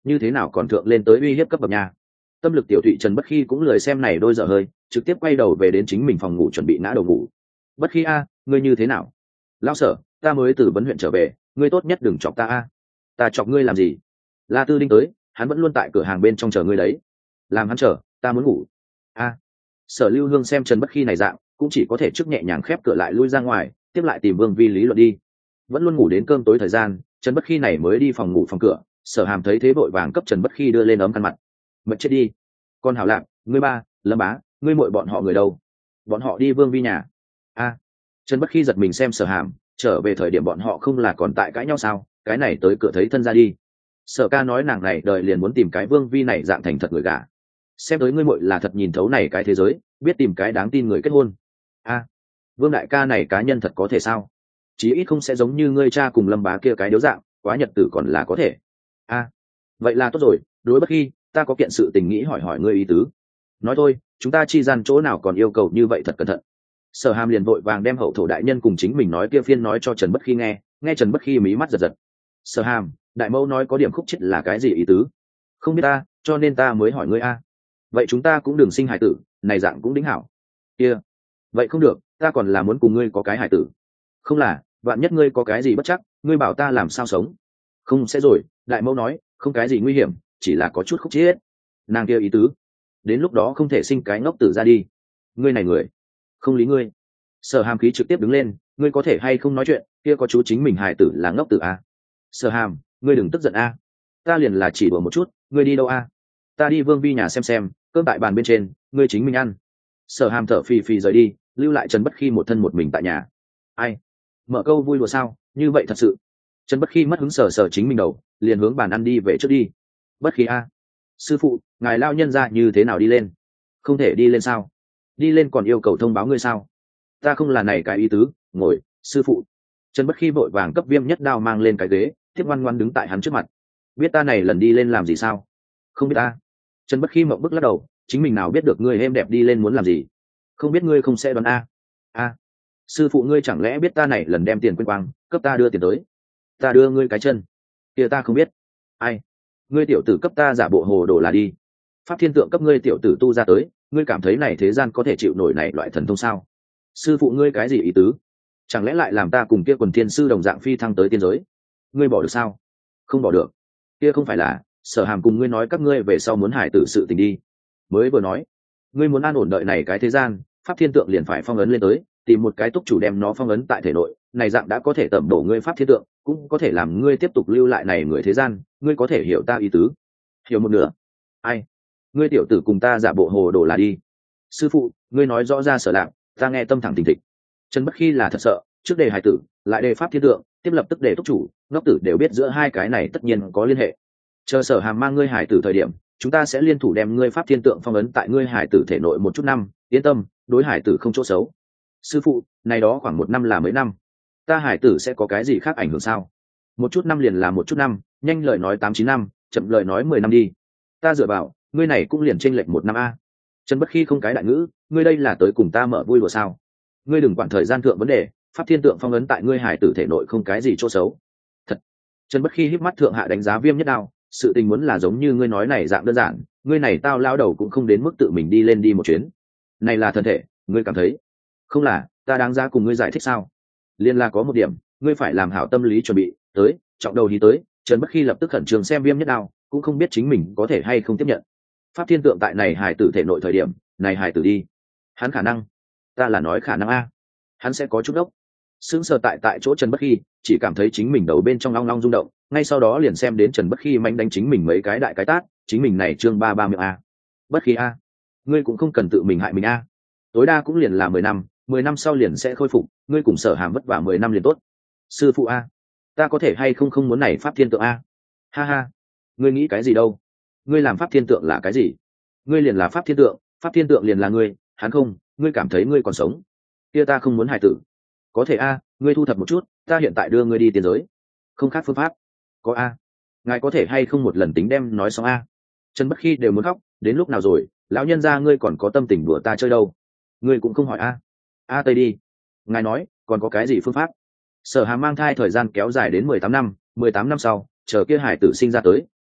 như thế nào còn thượng lên tới uy hiếp cấp bậc nhà. Tâm lực tiểu thụy Trần Bất Khi cũng lười xem này đôi dở hơi, trực tiếp quay đầu về đến chính mình phòng ngủ chuẩn bị ngã đầu ngủ. Bất Khi a, ngươi như thế nào? Lão sở, ta mới từ vấn huyện trở về, ngươi tốt nhất đừng chọc ta a. Ta chọc ngươi làm gì? La Tư Đinh tới, hắn vẫn luôn tại cửa hàng bên trong chờ ngươi đấy. Làm hắn chờ, ta muốn ngủ. A. Sở Lưu Hương xem Trần Bất Khi này dạng, cũng chỉ có thể trước nhẹ nhàng khép cửa lại lui ra ngoài, tiếp lại tìm Vương Vi lý luận đi. Vẫn luôn ngủ đến cơm tối thời gian, Trần Bất Khi này mới đi phòng ngủ phòng cửa, Sở Hàm thấy thế vội vàng cấp Trần Bất Khi đưa lên ấm khăn mặt. Mệt chết đi. Con Hảo Lạc, ngươi ba, Lâm Bá, ngươi muội bọn họ người đâu? Bọn họ đi Vương Vi nhà. A. Trần Bất Khi giật mình xem Sở Hàm, trở về thời điểm bọn họ không là còn tại cãi nhau sao? Cái này tới cửa thấy thân ra đi. Sở ca nói nàng này đời liền muốn tìm cái Vương Vi này dạng thành thật người gả. Xem tới ngươi muội là thật nhìn thấu này cái thế giới, biết tìm cái đáng tin người kết hôn. A. Vương đại ca này cá nhân thật có thể sao? Chí ít không sẽ giống như ngươi cha cùng Lâm Bá kia cái điếu dạng, quá nhật tử còn là có thể. A. Vậy là tốt rồi, đối Bất Khi, ta có kiện sự tình nghĩ hỏi hỏi ngươi ý tứ. Nói thôi, chúng ta chi gian chỗ nào còn yêu cầu như vậy thật cẩn thận. Sở Hàm liền vội vàng đem hậu thổ đại nhân cùng chính mình nói kia phiên nói cho Trần Bất Khi nghe Trần Bất Khi mí mắt giật giật. Sở Hàm, đại mẫu nói có điểm khúc chết là cái gì ý tứ? Không biết ta, cho nên ta mới hỏi ngươi a. Vậy chúng ta cũng đừng sinh hải tử, này dạng cũng đính hảo. Kia, vậy không được, ta còn là muốn cùng ngươi có cái hải tử. Không là, vạn nhất ngươi có cái gì bất chắc, ngươi bảo ta làm sao sống? Không sẽ rồi, đại mẫu nói, không cái gì nguy hiểm, chỉ là có chút khúc chết. Nàng kia ý tứ, đến lúc đó không thể sinh cái ngốc tử ra đi. Ngươi này người, không lý ngươi. Sở Hàm khí trực tiếp đứng lên, ngươi có thể hay không nói chuyện, kia có chú chính mình hài tử là ngốc tử a. Sở Hàm, ngươi đừng tức giận a. Ta liền là chỉ đùa một chút, ngươi đi đâu a? Ta đi Vương Vi nhà xem, cơm tại bàn bên trên, ngươi chính mình ăn. Sở Hàm thở phì phì rời đi, lưu lại Trần Bất Khi một thân một mình tại nhà. Ai? Mở câu vui đùa sao? Như vậy thật sự. Trần Bất Khi mất hứng sờ chính mình đầu, liền hướng bàn ăn đi về trước đi. Bất Khi a, sư phụ, ngài lao nhân ra như thế nào đi lên? Không thể đi lên sao? Đi lên còn yêu cầu thông báo ngươi sao? Ta không là này cái ý tứ, ngồi, sư phụ. Trần Bất Khi vội vàng cấp Viêm Nhất Đao mang lên cái ghế, tiếp ngoan ngoan đứng tại hắn trước mặt. Biết ta này lần đi lên làm gì sao? Không biết ta. Trần Bất Khi mộng bức lắc đầu, chính mình nào biết được ngươi êm đẹp đi lên muốn làm gì? Không biết ngươi không sẽ đoán a. A. Sư phụ ngươi chẳng lẽ biết ta này lần đem tiền quên quang, cấp ta đưa tiền tới? Ta đưa ngươi cái chân. Kia ta không biết. Ai? Ngươi tiểu tử cấp ta giả bộ hồ đồ là đi. Pháp thiên tượng cấp ngươi tiểu tử tu ra tới, ngươi cảm thấy này thế gian có thể chịu nổi này loại thần thông sao? Sư phụ ngươi cái gì ý tứ? Chẳng lẽ lại làm ta cùng kia quần thiên sư đồng dạng phi thăng tới tiên giới? Ngươi bỏ được sao? Không bỏ được. Kia không phải là Sở Hàm cùng ngươi nói các ngươi về sau muốn hải tử sự tình đi. Mới vừa nói, ngươi muốn an ổn đợi này cái thế gian, Pháp thiên tượng liền phải phong ấn lên tới, tìm một cái túc chủ đem nó phong ấn tại thể nội, này dạng đã có thể tẩm bổ ngươi Pháp thiên tượng, cũng có thể làm ngươi tiếp tục lưu lại này người thế gian, ngươi có thể hiểu ta ý tứ. Hiểu một nửa. Ai? Ngươi tiểu tử cùng ta giả bộ hồ đồ là đi. Sư phụ, ngươi nói rõ ra Sở Lạc, ta nghe tâm thẳng thình thịch. Trần Bất Khi là thật sợ, trước đề hải tử, lại đề Pháp thiên tượng, tiếp lập tức đề túc chủ, ngốc tử đều biết giữa hai cái này tất nhiên có liên hệ. Chờ Sở Hàm mang ngươi hải tử thời điểm, chúng ta sẽ liên thủ đem ngươi Pháp thiên tượng phong ấn tại ngươi hải tử thể nội một chút năm, yên tâm, đối hải tử không chỗ xấu. Sư phụ, này đó khoảng một năm là mấy năm? Ta hải tử sẽ có cái gì khác ảnh hưởng sao? Một chút năm liền là một chút năm, nhanh lời nói 8-9 năm, chậm lời nói 10 năm đi. Ta dựa vào, ngươi này cũng liền chênh lệch một năm a. Trần Bất Khi không cái đại ngữ, ngươi đây là tới cùng ta mở vui đùa sao? Ngươi đừng quản thời gian thượng vấn đề, Pháp thiên tượng phong ấn tại ngươi hải tử thể nội không cái gì chỗ xấu. Thật. Trần Bất Khi híp mắt thượng hạ đánh giá Viêm Nhất Đao, sự tình muốn là giống như ngươi nói này dạng đơn giản, ngươi này tao lao đầu cũng không đến mức tự mình đi lên đi một chuyến. Này là thân thể, ngươi cảm thấy? Không là, ta đáng ra cùng ngươi giải thích sao? Liên là có một điểm, ngươi phải làm hảo tâm lý chuẩn bị, tới, trọng đầu đi tới. Trần Bất Khi lập tức khẩn trương xem Viêm Nhất Đao, cũng không biết chính mình có thể hay không tiếp nhận. Pháp thiên tượng tại này hải tử thể nội thời điểm, này hải tử đi. Hắn khả năng, ta là nói khả năng a. Hắn sẽ có chút ốc. Sững sờ tại chỗ Trần Bất Khi, chỉ cảm thấy chính mình đầu bên trong long long rung động, ngay sau đó liền xem đến Trần Bất Khi mạnh đánh chính mình mấy cái đại cái tát, chính mình này chương 33 miệng a. Bất Khi a, ngươi cũng không cần tự mình hại mình a. Tối đa cũng liền là 10 năm sau liền sẽ khôi phục, ngươi cùng Sở Hàm vất vả 10 năm liền tốt. Sư phụ a, ta có thể hay không muốn này Pháp thiên tượng a. Ha ha, ngươi nghĩ cái gì đâu? Ngươi làm Pháp thiên tượng là cái gì? Ngươi liền là Pháp thiên tượng liền là ngươi, hắn không, ngươi cảm thấy ngươi còn sống. Kia ta không muốn hài tử. Có thể a, ngươi thu thập một chút, ta hiện tại đưa ngươi đi tiên giới. Không khác phương pháp. Có a. Ngài có thể hay không một lần tính đem nói xong a. Trần Bất Khi đều muốn khóc, đến lúc nào rồi, lão nhân gia ngươi còn có tâm tình đùa ta chơi đâu. Ngươi cũng không hỏi a. A tây đi. Ngài nói, còn có cái gì phương pháp? Sở Hàm mang thai thời gian kéo dài đến 18 năm sau, chờ kia hải tử sinh ra tới,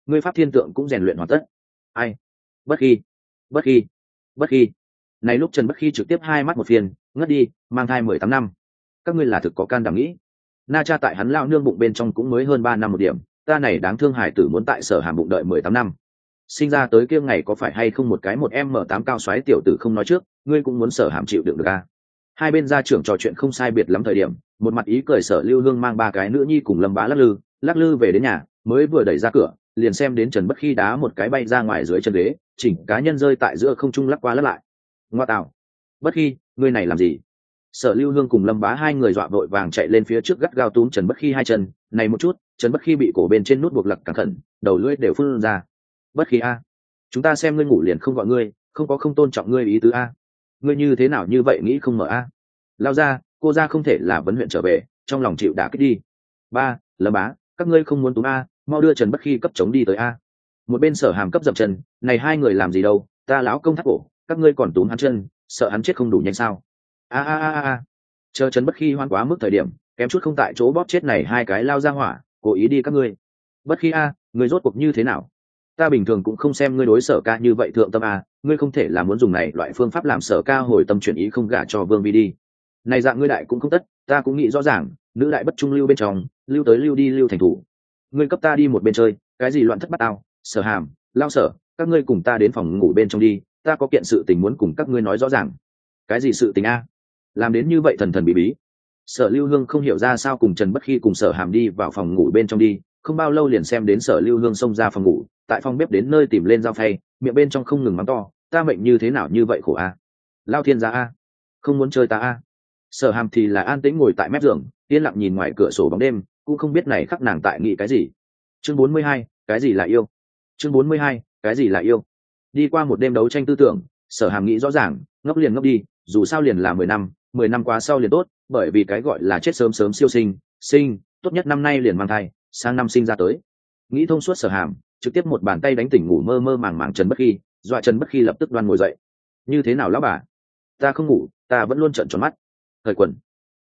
ngươi pháp thiên tượng cũng rèn luyện hoàn tất. Ai? Bất khi, bất khi, bất khi. Này lúc Trần Bất Khi trực tiếp hai mắt một phiền, ngất đi, mang thai 18 năm. Các ngươi là thực có can đảm nghĩ. Na cha tại hắn lao nương bụng bên trong cũng mới hơn 3 năm một điểm, ta này đáng thương hải tử muốn tại Sở Hàm bụng đợi 18 năm. Sinh ra tới kia ngày có phải hay không một cái một M8 cao xoáy tiểu tử không nói trước, ngươi cũng muốn Sở Hàm chịu đựng được a. Hai bên gia trưởng trò chuyện không sai biệt lắm thời điểm, một mặt ý cười Sở Lưu Hương mang ba cái nữ nhi cùng Lâm Bá lắc lư về đến nhà, mới vừa đẩy ra cửa, liền xem đến Trần Bất Khi đá một cái bay ra ngoài dưới chân ghế, chỉnh cá nhân rơi tại giữa không trung lắc qua lắc lại. Ngoa tạo, Bất Khi, ngươi này làm gì? Sở Lưu Hương cùng Lâm Bá hai người dọa vội vàng chạy lên phía trước gắt gao túm Trần Bất Khi hai chân, này một chút, Trần Bất Khi bị cổ bên trên nút buộc lặc cẩn thận, đầu lưỡi đều phun ra. Bất Khi a, chúng ta xem ngươi ngủ liền không gọi ngươi, không có không tôn trọng ngươi ý tứ a. Ngươi như thế nào như vậy nghĩ không mở a? Lao ra, cô ra không thể là vấn huyện trở về, trong lòng chịu đả kích đi. Ba, Lâm Bá, các ngươi không muốn túm a, mau đưa Trần Bất Khi cấp chống đi tới a. Một bên Sở Hàm cấp dậm chân, này hai người làm gì đâu, ta lão công thắt cổ, các ngươi còn túm hắn chân, sợ hắn chết không đủ nhanh sao? A. Chờ Trần Bất Khi hoan quá mức thời điểm, kém chút không tại chỗ bóp chết này hai cái lao ra hỏa, cố ý đi các ngươi. Bất Khi a, ngươi rốt cuộc như thế nào? Ta bình thường cũng không xem ngươi đối Sở ca như vậy thượng tâm a, ngươi không thể là muốn dùng này loại phương pháp làm Sở ca hồi tâm chuyển ý không gả cho Vương Vi đi. Này dạng ngươi đại cũng không tất, ta cũng nghĩ rõ ràng, nữ đại bất trung lưu bên trong, lưu tới lưu đi lưu thành thủ. Ngươi cấp ta đi một bên chơi, cái gì loạn thất bát tao, Sở Hàm, Lao Sở, các ngươi cùng ta đến phòng ngủ bên trong đi, ta có kiện sự tình muốn cùng các ngươi nói rõ ràng. Cái gì sự tình a? Làm đến như vậy thần thần bí bí. Sở Lưu Hương không hiểu ra sao cùng Trần Bất Khi cùng Sở Hàm đi vào phòng ngủ bên trong đi, không bao lâu liền xem đến Sở Lưu Hương xông ra phòng ngủ, tại phòng bếp đến nơi tìm lên dao phay, miệng bên trong không ngừng mắng to, ta mệnh như thế nào như vậy khổ a? Lao thiên gia a, không muốn chơi ta a. Sở Hàm thì là an tĩnh ngồi tại mép giường, yên lặng nhìn ngoài cửa sổ bóng đêm, cũng không biết này khắc nàng tại nghĩ cái gì. Chương 42, cái gì là yêu? Chương 42, cái gì là yêu? Đi qua một đêm đấu tranh tư tưởng, Sở Hàm nghĩ rõ ràng, ngốc liền ngốc đi, dù sao liền là 10 năm quá sau liền tốt, bởi vì cái gọi là chết sớm sớm siêu sinh, tốt nhất năm nay liền mang thai, sang năm sinh ra tới. Nghĩ thông suốt Sở Hàm, trực tiếp một bàn tay đánh tỉnh ngủ mơ mơ màng màng Trần Bất Khi, dọa Trần Bất Khi lập tức đoan ngồi dậy. Như thế nào lão bà? Ta không ngủ, ta vẫn luôn trợn tròn mắt. Thời quần.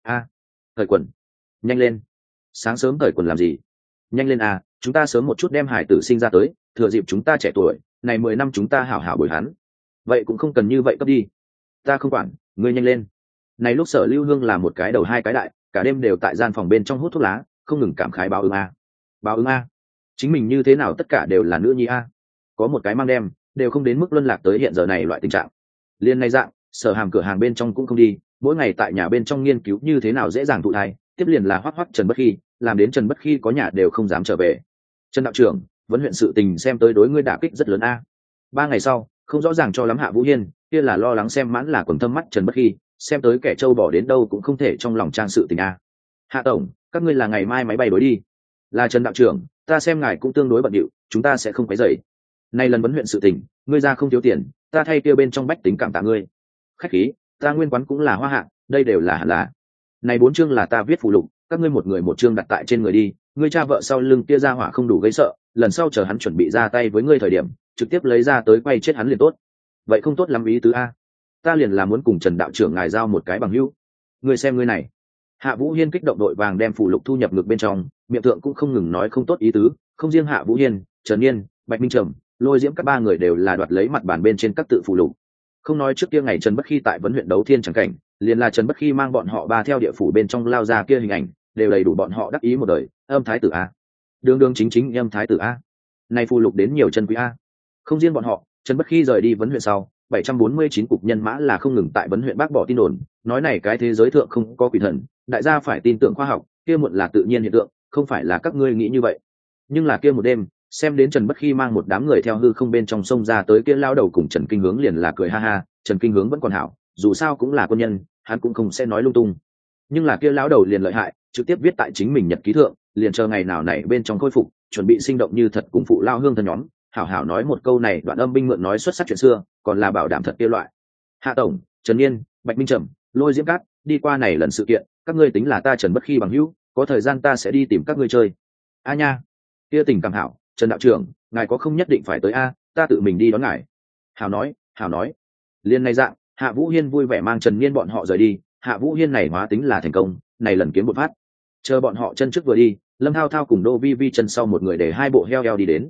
Thời quần. Nhanh lên. Sáng sớm thời quần làm gì? Nhanh lên à, chúng ta sớm một chút đem hải tử sinh ra tới, thừa dịp chúng ta trẻ tuổi, này 10 năm chúng ta hảo hảo bồi hắn. Vậy cũng không cần như vậy cấp đi. Ta không quản, ngươi nhanh lên. Này lúc Sở Lưu Hương là một cái đầu hai cái đại, cả đêm đều tại gian phòng bên trong hút thuốc lá, không ngừng cảm khái báo ứng a. Báo ứng a. Chính mình như thế nào tất cả đều là nữ nhi a. Có một cái mang đem, đều không đến mức luân lạc tới hiện giờ này loại tình trạng. Liên này dạng, Sở Hàm cửa hàng bên trong cũng không đi, mỗi ngày tại nhà bên trong nghiên cứu như thế nào dễ dàng thụ thai, tiếp liền là hoắc Trần Bất Khi, làm đến Trần Bất Khi có nhà đều không dám trở về. Trần đạo trưởng, vấn huyện sự tình xem tới đối ngươi đả kích rất lớn a. 3 ngày sau, không rõ ràng cho lắm Hạ Vũ Hiên, kia là lo lắng xem mãn là quần thâm mắt Trần Bất Khi, xem tới kẻ trâu bỏ đến đâu cũng không thể trong lòng trang sự tình a. Hạ tổng, các ngươi là ngày mai máy bay đối đi. Là Trần đạo trưởng, ta xem ngài cũng tương đối bận rộn, chúng ta sẽ không quấy rầy. Nay lần vấn huyện sự tình, ngươi ra không thiếu tiền, ta thay kia bên trong bách tính cảm tạ ngươi. Khách khí, ta nguyên quán cũng là hoa hạng, đây đều là hẳn là. Này 4 chương là ta viết phụ lục, các ngươi một người một chương đặt tại trên người đi, ngươi cha vợ sau lưng kia ra hỏa không đủ gây sợ, lần sau chờ hắn chuẩn bị ra tay với ngươi thời điểm, trực tiếp lấy ra tới quay chết hắn liền tốt. Vậy không tốt lắm ý tứ a. Ta liền là muốn cùng Trần đạo trưởng ngài giao một cái bằng hữu. Ngươi xem ngươi này. Hạ Vũ Hiên kích động đội vàng đem phụ lục thu nhập ngực bên trong, miệng thượng cũng không ngừng nói không tốt ý tứ, không riêng Hạ Vũ Hiên, Trần Nhiên, Bạch Minh Trầm, Lôi Diễm các ba người đều là đoạt lấy mặt bàn bên trên các tự phụ lục. Không nói trước kia ngày Trần Bất Khi tại vấn huyện đấu thiên chẳng cảnh, liền là Trần Bất Khi mang bọn họ ba theo địa phủ bên trong lao ra kia hình ảnh, đều đầy đủ bọn họ đắc ý một đời, âm thái tử a. Đường chính âm thái tử a. Này phụ lục đến nhiều chân quý a. Không riêng bọn họ, Trần Bất Khi rời đi vấn huyện sau, 749 cục nhân mã là không ngừng tại vấn huyện bác bỏ tin đồn, nói này cái thế giới thượng không có quỷ thần, đại gia phải tin tưởng khoa học, kia muộn là tự nhiên hiện tượng, không phải là các ngươi nghĩ như vậy. Nhưng là kia một đêm, xem đến Trần Bất Khi mang một đám người theo hư không bên trong sông ra tới kia lao đầu cùng Trần Kinh Hướng liền là cười ha ha, Trần Kinh Hướng vẫn còn hảo, dù sao cũng là quân nhân, hắn cũng không sẽ nói lung tung. Nhưng là kia lão đầu liền lợi hại, trực tiếp viết tại chính mình nhật ký thượng, liền chờ ngày nào này bên trong khôi phục, chuẩn bị sinh động như thật cùng phụ lao hương thân nhóm, hảo hảo nói một câu này đoạn âm binh mượn nói xuất sắc chuyện xưa, còn là bảo đảm thật kia loại. Hạ tổng, Trần Nhiên, Bạch Minh Trầm, Lôi Diễm Cát, đi qua này lần sự kiện, các ngươi tính là ta Trần Bất Khi bằng hữu, có thời gian ta sẽ đi tìm các ngươi chơi. A nha, kia tình cảm hảo, Trần đạo trưởng, ngài có không nhất định phải tới a, ta tự mình đi đón ngài. Hảo nói. Liên này dạng, Hạ Vũ Hiên vui vẻ mang Trần Nhiên bọn họ rời đi, Hạ Vũ Hiên này hóa tính là thành công, này lần kiếm một phát. Chờ bọn họ chân trước vừa đi, Lâm Thao Thao cùng Đô Vi Vi chân sau một người để hai bộ heo đi đến.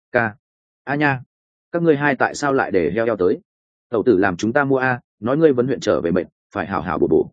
Ca, a nha, các ngươi hai tại sao lại để heo tới? Tẩu tử làm chúng ta mua a, nói ngươi vấn huyện trở về mệnh, phải hảo hảo bổ bổ.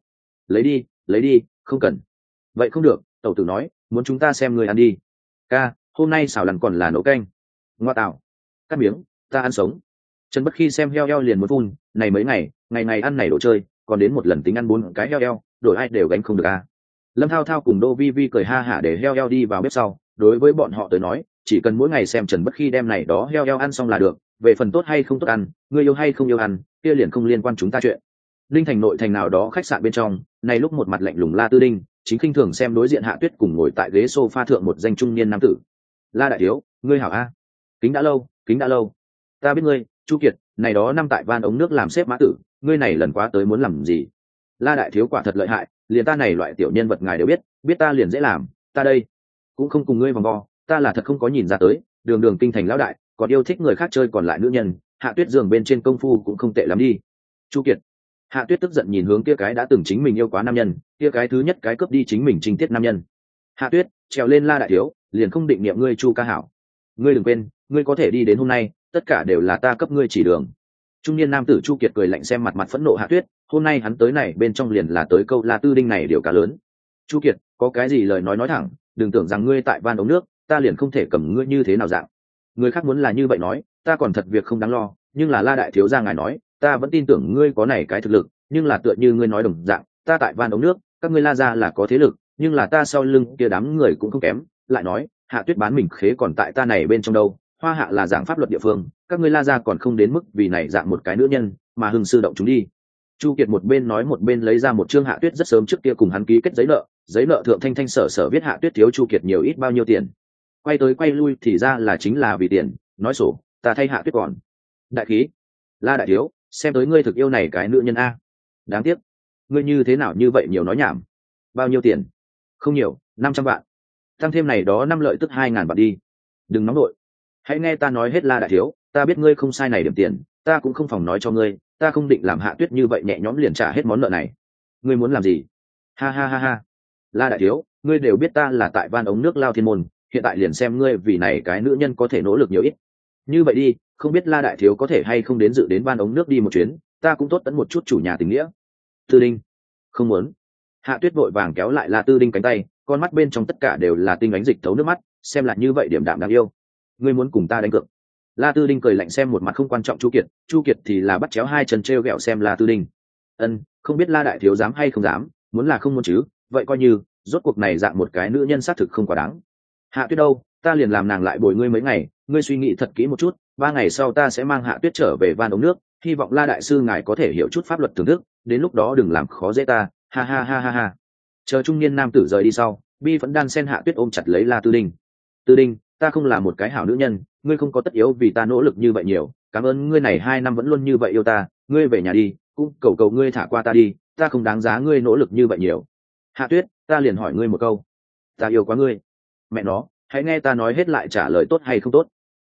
Lấy đi, không cần. Vậy không được, tẩu tử nói muốn chúng ta xem ngươi ăn đi. Ca, hôm nay xào lằn còn là nấu canh. Ngoa tạo, cắt miếng, ta ăn sống. Trần Bất Khi xem heo liền muốn phun, này mấy ngày, ngày ngày ăn này đồ chơi, còn đến một lần tính ăn 4 cái heo, đổi ai đều gánh không được a. Lâm Thao Thao cùng Đô Vi Vi cười ha hả để heo đi vào bếp sau, đối với bọn họ tới nói, chỉ cần mỗi ngày xem Trần Bất Khi đem này đó heo ăn xong là được, về phần tốt hay không tốt ăn, người yêu hay không yêu ăn, kia liền không liên quan chúng ta chuyện. Linh thành nội thành nào đó khách sạn bên trong, này lúc một mặt lạnh lùng La Tư Đinh, chính khinh thường xem đối diện Hạ Tuyết cùng ngồi tại ghế sofa thượng một danh trung niên nam tử. La đại thiếu, ngươi hảo a. Kính đã lâu. Ta biết ngươi, Chu Kiệt, này đó năm tại van ống nước làm xếp mã tử, ngươi này lần quá tới muốn làm gì? La đại thiếu quả thật lợi hại, liền ta này loại tiểu nhân vật ngài đều biết ta liền dễ làm, ta đây cũng không cùng ngươi vòng vo, ta là thật không có nhìn ra tới, đường kinh thành lão đại, còn yêu thích người khác chơi còn lại nữ nhân, Hạ Tuyết giường bên trên công phu cũng không tệ lắm đi. Chu Kiệt. Hạ Tuyết tức giận nhìn hướng kia cái đã từng chính mình yêu quá nam nhân, kia cái thứ nhất cái cướp đi chính mình trinh tiết nam nhân. Hạ Tuyết, trèo lên La đại thiếu, liền không định niệm ngươi Chu ca hảo. Ngươi đừng quên, ngươi có thể đi đến hôm nay, tất cả đều là ta cấp ngươi chỉ đường. Trung niên nam tử Chu Kiệt cười lạnh xem mặt phẫn nộ Hạ Tuyết, hôm nay hắn tới này bên trong liền là tới câu La Tư Đinh này điều cá lớn. Chu Kiệt, có cái gì lời nói thẳng, đừng tưởng rằng ngươi tại van ống nước, ta liền không thể cầm ngươi như thế nào dạng. Người khác muốn là như vậy nói, ta còn thật việc không đáng lo, nhưng là La đại thiếu gia ngài nói, ta vẫn tin tưởng ngươi có này cái thực lực, nhưng là tựa như ngươi nói đồng dạng, ta tại van ống nước, các ngươi La gia là có thế lực, nhưng là ta sau lưng kia đám người cũng không kém, lại nói, Hạ Tuyết bán mình khế còn tại ta này bên trong đâu, Hoa Hạ là dạng pháp luật địa phương, các ngươi La gia còn không đến mức vì này dạng một cái nữ nhân mà hưng sư động chúng đi. Chu Kiệt một bên nói một bên lấy ra một chương Hạ Tuyết rất sớm trước kia cùng hắn ký kết giấy nợ thượng thanh sở viết Hạ Tuyết thiếu Chu Kiệt nhiều ít bao nhiêu tiền. Quay tới quay lui thì ra là chính là vì tiền, nói sổ, ta thay Hạ Tuyết còn. Đại khí, La đại thiếu, xem tới ngươi thực yêu này cái nữ nhân a. Đáng tiếc, ngươi như thế nào như vậy nhiều nói nhảm. Bao nhiêu tiền? Không nhiều, 500 vạn. Tăng thêm này đó 5 lợi tức 2000 vạn đi. Đừng nóng nội. Hãy nghe ta nói hết La đại thiếu, ta biết ngươi không sai này điểm tiền, ta cũng không phòng nói cho ngươi, ta không định làm Hạ Tuyết như vậy nhẹ nhõm liền trả hết món nợ này. Ngươi muốn làm gì? Ha. La đại thiếu, ngươi đều biết ta là tại van ống nước lao thiên môn, hiện tại liền xem ngươi vì này cái nữ nhân có thể nỗ lực nhiều ít. Như vậy đi, không biết La đại thiếu có thể hay không đến dự đến van ống nước đi một chuyến, ta cũng tốt tấn một chút chủ nhà tình nghĩa. Tư Đinh, không muốn. Hạ Tuyết vội vàng kéo lại La Tư Đinh cánh tay, con mắt bên trong tất cả đều là tinh ánh dịch thấu nước mắt, xem lại như vậy điểm đạm đáng yêu. Ngươi muốn cùng ta đánh cược? La Tư Đinh cười lạnh xem một mặt không quan trọng Chu Kiệt thì là bắt chéo hai chân treo gẹo xem La Tư Đinh. Không biết La đại thiếu dám hay không dám, muốn là không muốn chứ, vậy coi như, rốt cuộc này dạng một cái nữ nhân xác thực không quá đáng. Hạ Tuyết đâu, ta liền làm nàng lại bồi ngươi mấy ngày, ngươi suy nghĩ thật kỹ một chút, 3 ngày sau ta sẽ mang Hạ Tuyết trở về van ống nước, hy vọng La đại sư ngài có thể hiểu chút pháp luật thưởng thức, đến lúc đó đừng làm khó dễ ta, ha. Chờ trung niên nam tử rời đi sau, Bi vẫn đan sen Hạ Tuyết ôm chặt lấy La Tư Đinh. Tư Đinh, ta không là một cái hảo nữ nhân, ngươi không có tất yếu vì ta nỗ lực như vậy nhiều, cảm ơn ngươi này 2 năm vẫn luôn như vậy yêu ta, ngươi về nhà đi, cũng cầu ngươi thả qua ta đi, ta không đáng giá ngươi nỗ lực như vậy nhiều. Hạ Tuyết, ta liền hỏi ngươi một câu, ta yêu quá ngươi. Mẹ nó, hãy nghe ta nói hết lại trả lời tốt hay không tốt.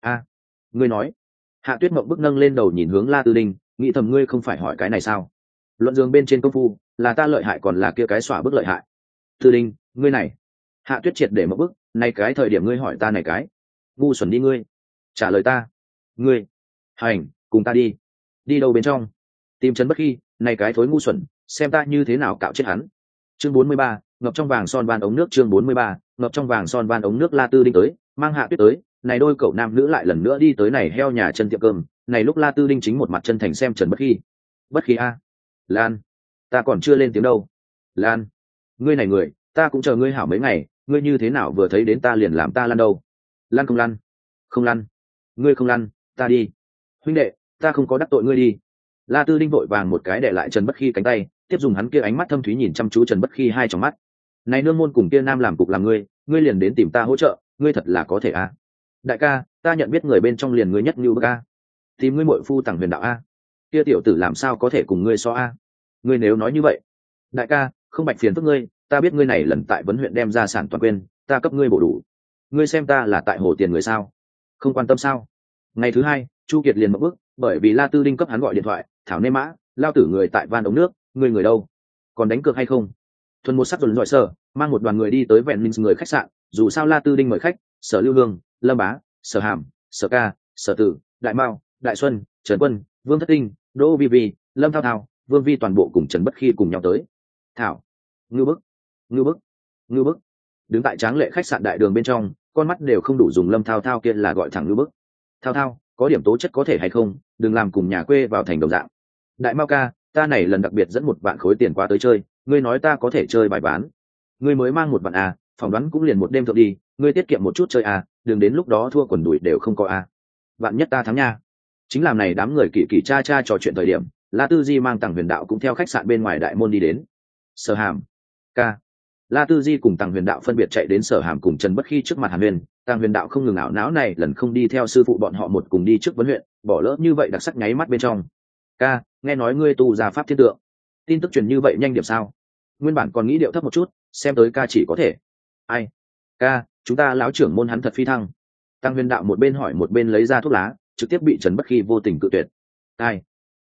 Ngươi nói. Hạ Tuyết mộng bức nâng lên đầu nhìn hướng La Tư Đinh, nghĩ thầm ngươi không phải hỏi cái này sao? Luận giường bên trên công phu, là ta lợi hại còn là kia cái xỏa bức lợi hại? Tư Đinh, ngươi này. Hạ Tuyết triệt để mộng bức, này cái thời điểm ngươi hỏi ta này cái, ngu xuẩn đi ngươi. Trả lời ta. Ngươi. Hành, cùng ta đi. Đi đâu bên trong? Tìm Trần Bất Khi, này cái thối ngu xuẩn, xem ta như thế nào cạo chết hắn. Chương 43, ngập trong vàng son van ống nước. Chương 43, ngập trong vàng son van ống nước. La Tư Đinh tới, mang Hạ Tuyết tới, này đôi cậu nam nữ lại lần nữa đi tới này heo nhà chân tiệm cơm, này lúc La Tư Đinh chính một mặt chân thành xem Trần Bất Khi. Bất Khi a. Lan, ta còn chưa lên tiếng đâu. Lan, ngươi này người, ta cũng chờ ngươi hảo mấy ngày, ngươi như thế nào vừa thấy đến ta liền làm ta lăn đâu? Lăn không lăn? Không lăn. Ngươi không lăn, ta đi. Huynh đệ, ta không có đắc tội ngươi đi. La Tư Đinh vội vàng một cái để lại Trần Bất Khi cánh tay, tiếp dùng hắn kia ánh mắt thâm thúy nhìn chăm chú Trần Bất Khi hai trong mắt. Này nương môn cùng kia nam làm cục làm ngươi liền đến tìm ta hỗ trợ, ngươi thật là có thể a. Đại ca, ta nhận biết người bên trong liền ngươi nhất như bậc a. Tìm ngươi muội phu Tằng Huyền đạo a. Kia tiểu tử làm sao có thể cùng ngươi so a? Ngươi nếu nói như vậy, đại ca, không bạch phiền phức ngươi, ta biết ngươi này lần tại vấn huyện đem ra sản toàn quên, ta cấp ngươi bổ đủ. Ngươi xem ta là tại hồ tiền người sao? Không quan tâm sao? Ngày thứ 2, Chu Kiệt liền một bước, bởi vì La Tư Đinh cấp hắn gọi điện thoại, thảo nê mã, lao tử người tại van ống nước, ngươi người đâu? Còn đánh cược hay không? Thuần một sắc dồn sở, mang một đoàn người đi tới vẹn minh người khách sạn, dù sao La Tư Đinh mời khách, Sở Lưu Hương, Lâm Bá, Sở Hàm, Sở Ca, Sở Tử, Đại Mao, Đại Xuân, Trần Quân, Vương Thất Tinh, Đỗ Vi Vi, Lâm Thao Thao, Vương Vi toàn bộ cùng Trần Bất Khi cùng nhau tới. Thảo, ngư bức, ngư bức, ngư bức. Đứng tại tráng lệ khách sạn đại đường bên trong, con mắt đều không đủ dùng Lâm Thao Thao kia là gọi thẳng ngư bức. Thao Thao, có điểm tố chất có thể hay không, đừng làm cùng nhà quê vào thành đồng dạng. Đại Mao ca, ta này lần đặc biệt dẫn 1 vạn khối tiền qua tới chơi, ngươi nói ta có thể chơi bài bán. Ngươi mới mang 1 vạn à, phỏng đoán cũng liền một đêm thượng đi, ngươi tiết kiệm một chút chơi à, đừng đến lúc đó thua quần đùi đều không có à. Vạn nhất ta thắng nha. Chính làm này đám người kỳ kỳ cha cha trò chuyện thời điểm, La Tư Di mang Tằng Huyền Đạo cũng theo khách sạn bên ngoài đại môn đi đến. Sở Hàm, ca. La Tư Di cùng Tằng Huyền Đạo phân biệt chạy đến Sở Hàm cùng Trần Bất Khi trước mặt Hàn Huyền, Tằng Huyền Đạo không ngừng ảo não này lần không đi theo sư phụ bọn họ một cùng đi trước vấn huyện, bỏ lỡ như vậy đặc sắc nháy mắt bên trong. Ca, nghe nói ngươi tu ra pháp thiên tượng, tin tức truyền như vậy nhanh điểm sao? Nguyên bản còn nghĩ điệu thấp một chút, xem tới ca chỉ có thể. Ai? Ca, chúng ta lão trưởng môn hắn thật phi thăng. Tằng Huyền Đạo một bên hỏi một bên lấy ra thuốc lá, trực tiếp bị Trần Bất Khi vô tình cự tuyệt. Ai?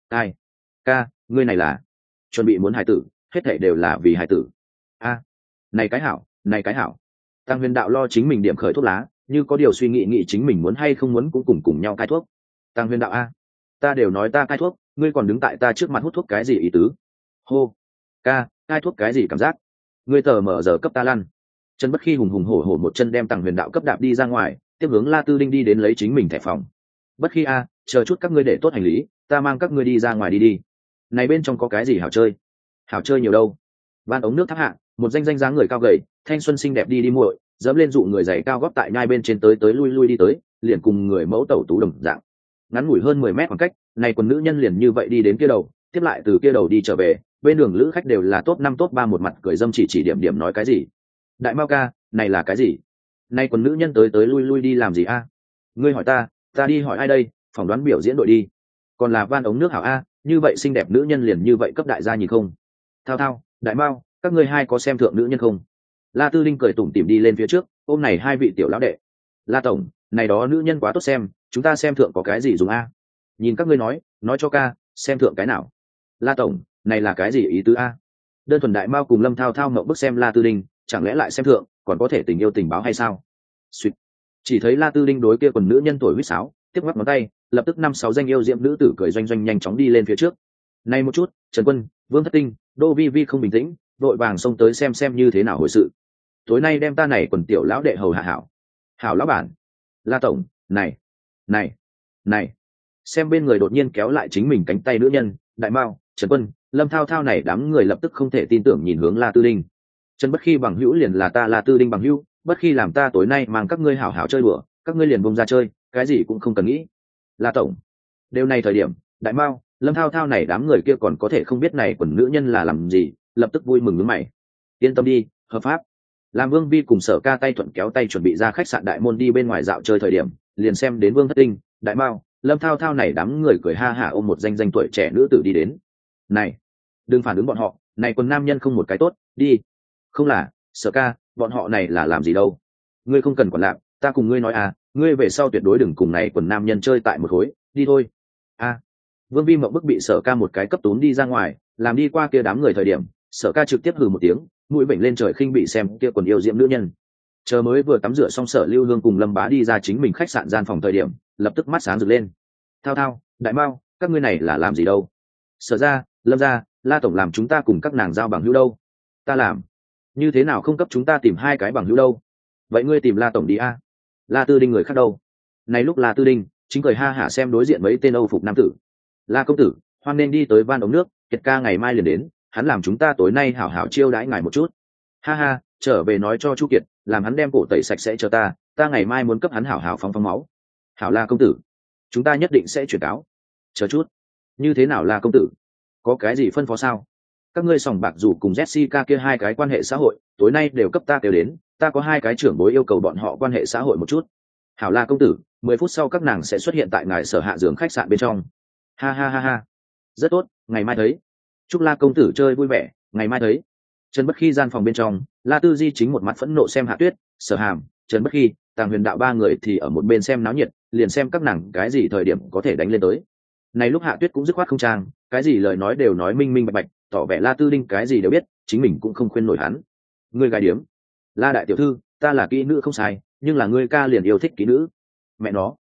Ca, ngươi này là chuẩn bị muốn hài tử, hết thảy đều là vì hài tử. A, này cái hảo. Tằng Huyền Đạo lo chính mình điểm khởi thuốc lá, như có điều suy nghĩ chính mình muốn hay không muốn cũng cùng nhau cai thuốc. Tằng Huyền Đạo a, ta đều nói ta cai thuốc, ngươi còn đứng tại ta trước mặt hút thuốc cái gì ý tứ? Hô, ca, cai thuốc cái gì cảm giác? Ngươi tờ mở giờ cấp ta lăn. Trần Bất Khi hùng hùng hổ hổ một chân đem Tằng Huyền Đạo cấp đạp đi ra ngoài, tiếp hướng La Tư Linh đi đến lấy chính mình thẻ phòng. Bất Khi a, chờ chút các ngươi để tốt hành lý, ta mang các ngươi đi ra ngoài đi. Này bên trong có cái gì hảo chơi? Hảo chơi nhiều đâu. Van ống nước tháp hạ, một danh dáng người cao gầy, thanh xuân xinh đẹp đi muội, dẫm lên dụ người giày cao gót tại nhai bên trên tới lui đi tới, liền cùng người mẫu tẩu tú đồng dạng. Ngắn ngủi hơn 10 mét khoảng cách, này quần nữ nhân liền như vậy đi đến kia đầu, tiếp lại từ kia đầu đi trở về, bên đường lữ khách đều là top 5 top 3 một mặt cười dâm chỉ điểm nói cái gì. Đại Mao ca, này là cái gì? Này quần nữ nhân tới lui đi làm gì a? Ngươi hỏi ta đi hỏi ai đây? Phỏng đoán biểu diễn đội đi. Còn là van ống nước hảo a, như vậy xinh đẹp nữ nhân liền như vậy cấp đại gia nhìn không? Thao Thao, Đại Mao, các ngươi hai có xem thượng nữ nhân không? La Tư Linh cười tủm tỉm đi lên phía trước, ôm này hai vị tiểu lão đệ. La tổng, này đó nữ nhân quá tốt xem, chúng ta xem thượng có cái gì dùng a? Nhìn các ngươi nói cho ca, xem thượng cái nào? La tổng, này là cái gì ý tứ a? Đơn thuần Đại Mao cùng Lâm Thao Thao ngậm bức xem La Tư Linh, chẳng lẽ lại xem thượng, còn có thể tình yêu tình báo hay sao? Xuyệt. Chỉ thấy La Tư Linh đối kia quần nữ nhân tuổi huýt sáo, tiếp ngoắc ngón tay, lập tức 5-6 danh yêu diệm nữ tử cười doanh nhanh chóng đi lên phía trước. Này một chút, Trần Quân, Vương Thất Tinh, Đỗ Vi Vi không bình tĩnh, vội vàng xông tới xem như thế nào hồi sự. Tối nay đem ta này quần tiểu lão đệ hầu hạ hảo. Hảo lão bản. La tổng, này. Xem bên người đột nhiên kéo lại chính mình cánh tay nữ nhân, Đại Mao, Trần Quân, Lâm Thao Thao này đám người lập tức không thể tin tưởng nhìn hướng La Tư Linh. Trần Bất Khi bằng hữu liền là ta La Tư Linh bằng hữu, bất khi làm ta tối nay mang các ngươi hảo hảo chơi đùa, các ngươi liền bông ra chơi, cái gì cũng không cần nghĩ. La tổng, điều này thời điểm, Đại Mao, Lâm Thao Thao này đám người kia còn có thể không biết này quần nữ nhân là làm gì, lập tức vui mừng nhướng mày. Yên tâm đi, hợp pháp. Làm Vương Vi cùng Sở Ca tay thuận kéo tay chuẩn bị ra khách sạn đại môn đi bên ngoài dạo chơi thời điểm, liền xem đến Vương Thất Tinh, Đại Mao, Lâm Thao Thao này đám người cười ha hả ôm một danh tuổi trẻ nữ tử đi đến. Này, đừng phản ứng bọn họ, này quần nam nhân không một cái tốt, đi. Không là, Sở Ca, bọn họ này là làm gì đâu? Ngươi không cần quản lạc, ta cùng ngươi nói à, ngươi về sau tuyệt đối đừng cùng này quần nam nhân chơi tại một khối, đi thôi. A. Vương Vi mộng bức bị Sở Ca một cái cấp tốn đi ra ngoài, làm đi qua kia đám người thời điểm, Sở Ca trực tiếp hừ một tiếng, mũi bệnh lên trời khinh bị xem kia quần yêu diễm nữ nhân. Chờ mới vừa tắm rửa xong Sở Lưu Hương cùng Lâm Bá đi ra chính mình khách sạn gian phòng thời điểm, lập tức mắt sáng rực lên. Thao Thao, Đại Mao, các ngươi này là làm gì đâu? Sở ra, Lâm ra, La tổng làm chúng ta cùng các nàng giao bằng hữu đâu? Ta làm. Như thế nào không cấp chúng ta tìm hai cái bằng hữu đâu? Vậy ngươi tìm La tổng đi a. La Tư Đinh người khác đâu? Này lúc La Tư Đinh chính cười ha hả xem đối diện mấy tên Âu phục nam tử. La công tử, hoan nên đi tới van ống nước, Kiệt ca ngày mai liền đến, hắn làm chúng ta tối nay hảo hảo chiêu đãi ngài một chút. Ha ha, trở về nói cho Chu Kiệt, làm hắn đem cổ tẩy sạch sẽ cho ta ngày mai muốn cấp hắn hảo hảo phóng máu. Hảo La công tử, chúng ta nhất định sẽ chuyển cáo. Chờ chút, như thế nào La công tử? Có cái gì phân phó sao? Các ngươi sòng bạc dù cùng Jessica kia hai cái quan hệ xã hội, tối nay đều cấp ta kêu đến, ta có hai cái trưởng bối yêu cầu bọn họ quan hệ xã hội một chút. Hảo La công tử, 10 phút sau các nàng sẽ xuất hiện tại ngài sở hạ giường khách sạn bên trong. Ha ha ha ha. Rất tốt, ngày mai thấy. Chúc La công tử chơi vui vẻ, ngày mai thấy. Trần Bất Khi gian phòng bên trong, La Tư Di chính một mặt phẫn nộ xem Hạ Tuyết, Sở Hàm, Trần Bất Khi, Tàng Huyền Đạo ba người thì ở một bên xem náo nhiệt, liền xem các nàng cái gì thời điểm có thể đánh lên tới. Này lúc Hạ Tuyết cũng dứt khoát không trang, cái gì lời nói đều nói minh minh bạch bạch, tỏ vẻ La Tư Đinh cái gì đều biết, chính mình cũng không khuyên nổi hắn. Ngươi gái điếm. La đại tiểu thư, ta là kỹ nữ không sai, nhưng là ngươi ca liền yêu thích kỹ nữ. Mẹ nó,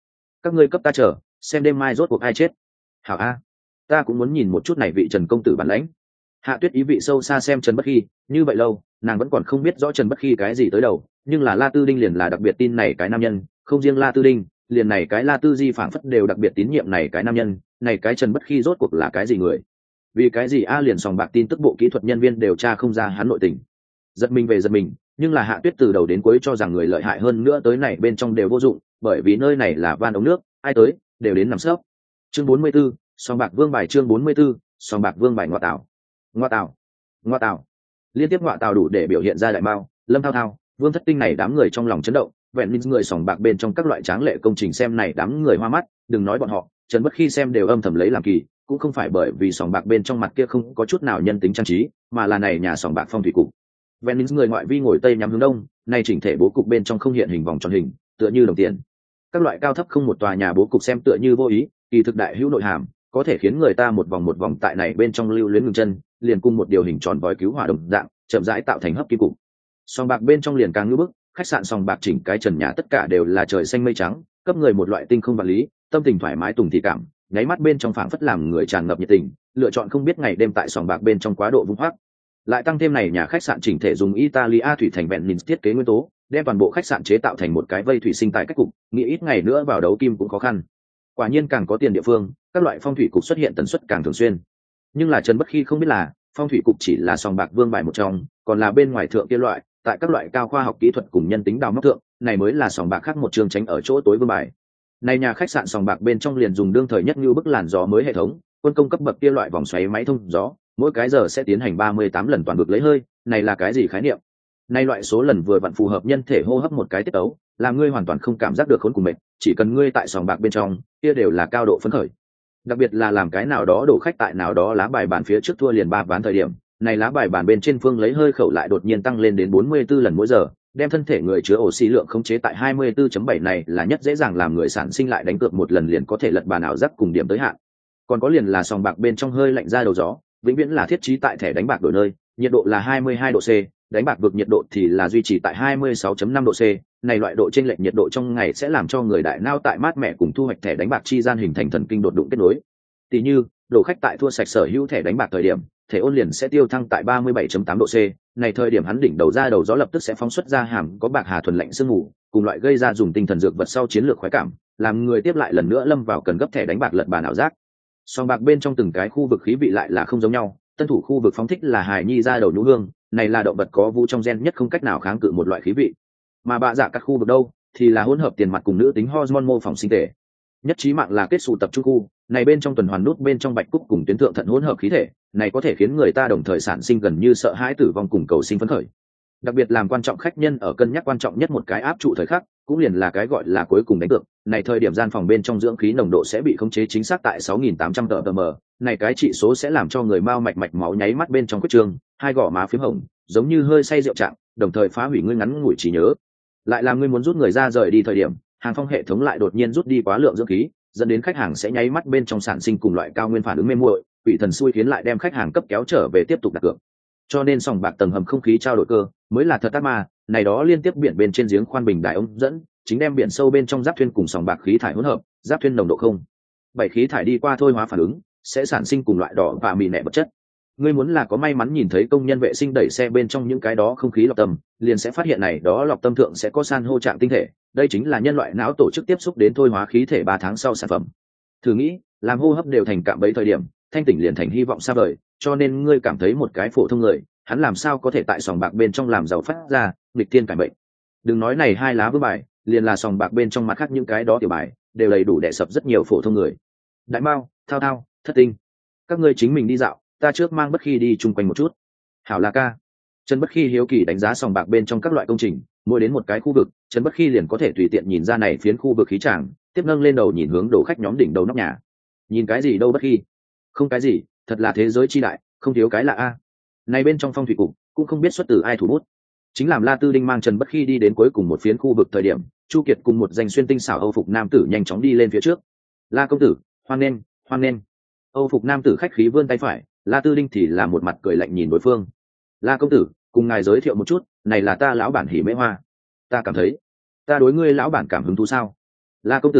các ngươi cấp ta chờ xem đêm mai rốt cuộc ai chết. Hảo a, ta cũng muốn nhìn một chút này vị Trần công tử bản lãnh. Hạ Tuyết ý vị sâu xa xem Trần Bất Khi, như vậy lâu nàng vẫn còn không biết rõ Trần Bất Khi cái gì tới đầu, nhưng là La Tư Đinh liền là đặc biệt tin này cái nam nhân, không riêng La Tư Đinh, liền này cái La Tư Di phảng phất đều đặc biệt tín nhiệm này cái nam nhân, này cái Trần Bất Khi rốt cuộc là cái gì người? Vì cái gì a liền sòng bạc tin tức bộ kỹ thuật nhân viên đều tra không ra hắn nội tình. Giật mình về giật mình, nhưng là Hạ Tuyết từ đầu đến cuối cho rằng người lợi hại hơn nữa tới này bên trong đều vô dụng, bởi vì nơi này là van ống nước, ai tới đều đến nằm sấp. Chương 44, sòng bạc vương bài. Chương 44, sòng bạc vương bài. Ngoại tảo, ngoại tảo, ngoại tảo, liên tiếp ngoại tảo đủ để biểu hiện ra đại mao, Lâm Thao Thao, Vương Thất Tinh này đám người trong lòng chấn động, vẹn minh người sòng bạc bên trong các loại tráng lệ công trình xem này đám người hoa mắt, đừng nói bọn họ, Trần Bất Khi xem đều âm thầm lấy làm kỳ, cũng không phải bởi vì sòng bạc bên trong mặt kia không có chút nào nhân tính trang trí, mà là này nhà sòng bạc phong thủy cục. Vẹn minh người ngoại vi ngồi tây nhắm hướng đông, này chỉnh thể bố cục bên trong không hiện hình vòng tròn hình, tựa như đồng tiền. Các loại cao thấp không một tòa nhà bố cục xem tựa như vô ý, kỳ thực đại hữu nội hàm, có thể khiến người ta một vòng tại này bên trong lưu luyến ngừng chân, liền cùng một điều hình tròn vòi cứu hỏa đồng dạng, chậm rãi tạo thành hấp kim cục. Sòng bạc bên trong liền càng ngưỡng bức, khách sạn sòng bạc chỉnh cái trần nhà tất cả đều là trời xanh mây trắng, cấp người một loại tinh không vật lý, tâm tình thoải mái tùng thị cảm, nháy mắt bên trong phảng phất làm người tràn ngập nhiệt tình, lựa chọn không biết ngày đêm tại sòng bạc bên trong quá độ vung hoác. Lại tăng thêm này nhà khách sạn chỉnh thể dùng Italia thủy thành vẹn nhìn thiết kế nguyên tố, đem toàn bộ khách sạn chế tạo thành một cái vây thủy sinh tại cách cục, nghĩ ít ngày nữa vào đấu kim cũng khó khăn. Quả nhiên càng có tiền địa phương, các loại phong thủy cục xuất hiện tần suất càng thường xuyên. Nhưng là Trần Bất Khi không biết là, phong thủy cục chỉ là sòng bạc vương bài một trong, còn là bên ngoài thượng kia loại, tại các loại cao khoa học kỹ thuật cùng nhân tính đào móc thượng, này mới là sòng bạc khác một trường tránh ở chỗ tối vương bài. Này nhà khách sạn sòng bạc bên trong liền dùng đương thời nhất như bức làn gió mới hệ thống, quân công cấp bậc kia loại vòng xoáy máy thông gió, mỗi cái giờ sẽ tiến hành 38 lần toàn vực lấy hơi, này là cái gì khái niệm? Này loại số lần vừa vặn phù hợp nhân thể hô hấp một cái tiết tấu, làm ngươi hoàn toàn không cảm giác được khốn cùng mệt, chỉ cần ngươi tại sòng bạc bên trong, kia đều là cao độ phấn khởi. Đặc biệt là làm cái nào đó đổ khách tại nào đó lá bài bàn phía trước thua liền 3 ván thời điểm, này lá bài bàn bên trên phương lấy hơi khẩu lại đột nhiên tăng lên đến 44 lần mỗi giờ, đem thân thể người chứa oxy lượng khống chế tại 24.7 này là nhất dễ dàng làm người sản sinh lại đánh cược một lần liền có thể lật bàn ảo giác cùng điểm tới hạn. Còn có liền là sòng bạc bên trong hơi lạnh ra đầu gió, vĩnh viễn là thiết trí tại thẻ đánh bạc đổi nơi, nhiệt độ là 22 độ C, đánh bạc vực nhiệt độ thì là duy trì tại 26.5 độ C, này loại độ chênh lệch nhiệt độ trong ngày sẽ làm cho người đại não tại mát mẻ cùng thu hoạch thẻ đánh bạc chi gian hình thành thần kinh đột đụng kết nối. Tỷ như, đổ khách tại thua sạch sở hữu thẻ đánh bạc thời điểm, thể ôn liền sẽ tiêu thăng tại 37.8 độ C, này thời điểm hắn đỉnh đầu ra đầu gió lập tức sẽ phóng xuất ra hàm có bạc hà thuần lạnh sương mù, cùng loại gây ra dùng tinh thần dược vật sau chiến lược khoái cảm, làm người tiếp lại lần nữa lâm vào cần gấp thẻ đánh bạc lật bàn ảo giác. Sòng bạc bên trong từng cái khu vực khí vị lại là không giống nhau, tân thủ khu vực phóng thích là hài nhi ra đầu nhũ hương, này là động vật có vũ trong gen nhất không cách nào kháng cự một loại khí vị. Mà bạ dạ các khu vực đâu thì là hỗn hợp tiền mặt cùng nữ tính hormone mô phỏng sinh thể. Nhất trí mạng là kết xù tập trung khu, này bên trong tuần hoàn nút bên trong bạch cúc cùng tuyến thượng thận hỗn hợp khí thể, này có thể khiến người ta đồng thời sản sinh gần như sợ hãi tử vong cùng cầu sinh phấn khởi. Đặc biệt làm quan trọng khách nhân ở cân nhắc quan trọng nhất một cái áp trụ thời khắc, cũng liền là cái gọi là cuối cùng đánh cược, này thời điểm gian phòng bên trong dưỡng khí nồng độ sẽ bị khống chế chính xác tại 6.800 tm, này cái trị số sẽ làm cho người mao mạch máu nháy mắt bên trong huyết trương, hai gò má phím hồng, giống như hơi say rượu trạng, đồng thời phá hủy ngươi ngắn ngủi trí nhớ. Lại làm ngươi muốn rút người ra rời đi thời điểm, hàng phong hệ thống lại đột nhiên rút đi quá lượng dưỡng khí, dẫn đến khách hàng sẽ nháy mắt bên trong sản sinh cùng loại cao nguyên phản ứng mê muội, quỷ thần xui khiến lại đem khách hàng cấp kéo trở về tiếp tục đặt cược. Cho nên sòng bạc tầng hầm không khí trao đổi cơ mới là thật ác ma, này đó liên tiếp biển bên trên giếng khoan bình đại ống dẫn, chính đem biển sâu bên trong giáp thuyền cùng sòng bạc khí thải hỗn hợp, giáp thuyền nồng độ không bảy khí thải đi qua thôi hóa phản ứng, sẽ sản sinh cùng loại đỏ và mì nẻ vật chất. Ngươi muốn là có may mắn nhìn thấy công nhân vệ sinh đẩy xe bên trong những cái đó không khí lọc tâm, liền sẽ phát hiện này đó lọc tâm thượng sẽ có san hô trạng tinh thể, đây chính là nhân loại não tổ chức tiếp xúc đến thôi hóa khí thể 3 tháng sau sản phẩm. Thử nghĩ, làm hô hấp đều thành cạm bẫy thời điểm, thanh tỉnh liền thành hy vọng xa vời, cho nên ngươi cảm thấy một cái phổ thông người, hắn làm sao có thể tại sòng bạc bên trong làm giàu phát ra, nghịch thiên cải bệnh. Đừng nói này hai lá vương bài, liền là sòng bạc bên trong mặt khác những cái đó tiểu bài, đều đầy đủ đè sập rất nhiều phổ thông người. Đại Mao, Thao Thao, Thất Tinh, các ngươi chính mình đi dạo, ta trước mang Bất Khi đi chung quanh một chút. Hảo là ca. Trần Bất Khi hiếu kỳ đánh giá sòng bạc bên trong các loại công trình, mỗi đến một cái khu vực, Trần Bất Khi liền có thể tùy tiện nhìn ra này phiến khu vực khí tràng, tiếp nâng lên đầu nhìn hướng đổ khách nhóm đỉnh đầu nóc nhà. Nhìn cái gì đâu Bất Khi? Không cái gì, thật là thế giới chi đại, không thiếu cái lạ a. Này bên trong phong thủy cục cũng không biết xuất từ ai thủ bút. Chính làm La Tư Đinh mang Trần Bất Khi đi đến cuối cùng một phiến khu vực thời điểm, Chu Kiệt cùng một danh xuyên tinh xảo Âu phục nam tử nhanh chóng đi lên phía trước. La công tử, hoan nghênh, hoan nghênh. Âu phục nam tử khách khí vươn tay phải, La Tư Đinh thì là một mặt cười lạnh nhìn đối phương. La công tử, cùng ngài giới thiệu một chút, này là ta lão bản Hỉ Mễ Hoa. Ta cảm thấy, ta đối ngươi lão bản cảm hứng thú sao? La công tử,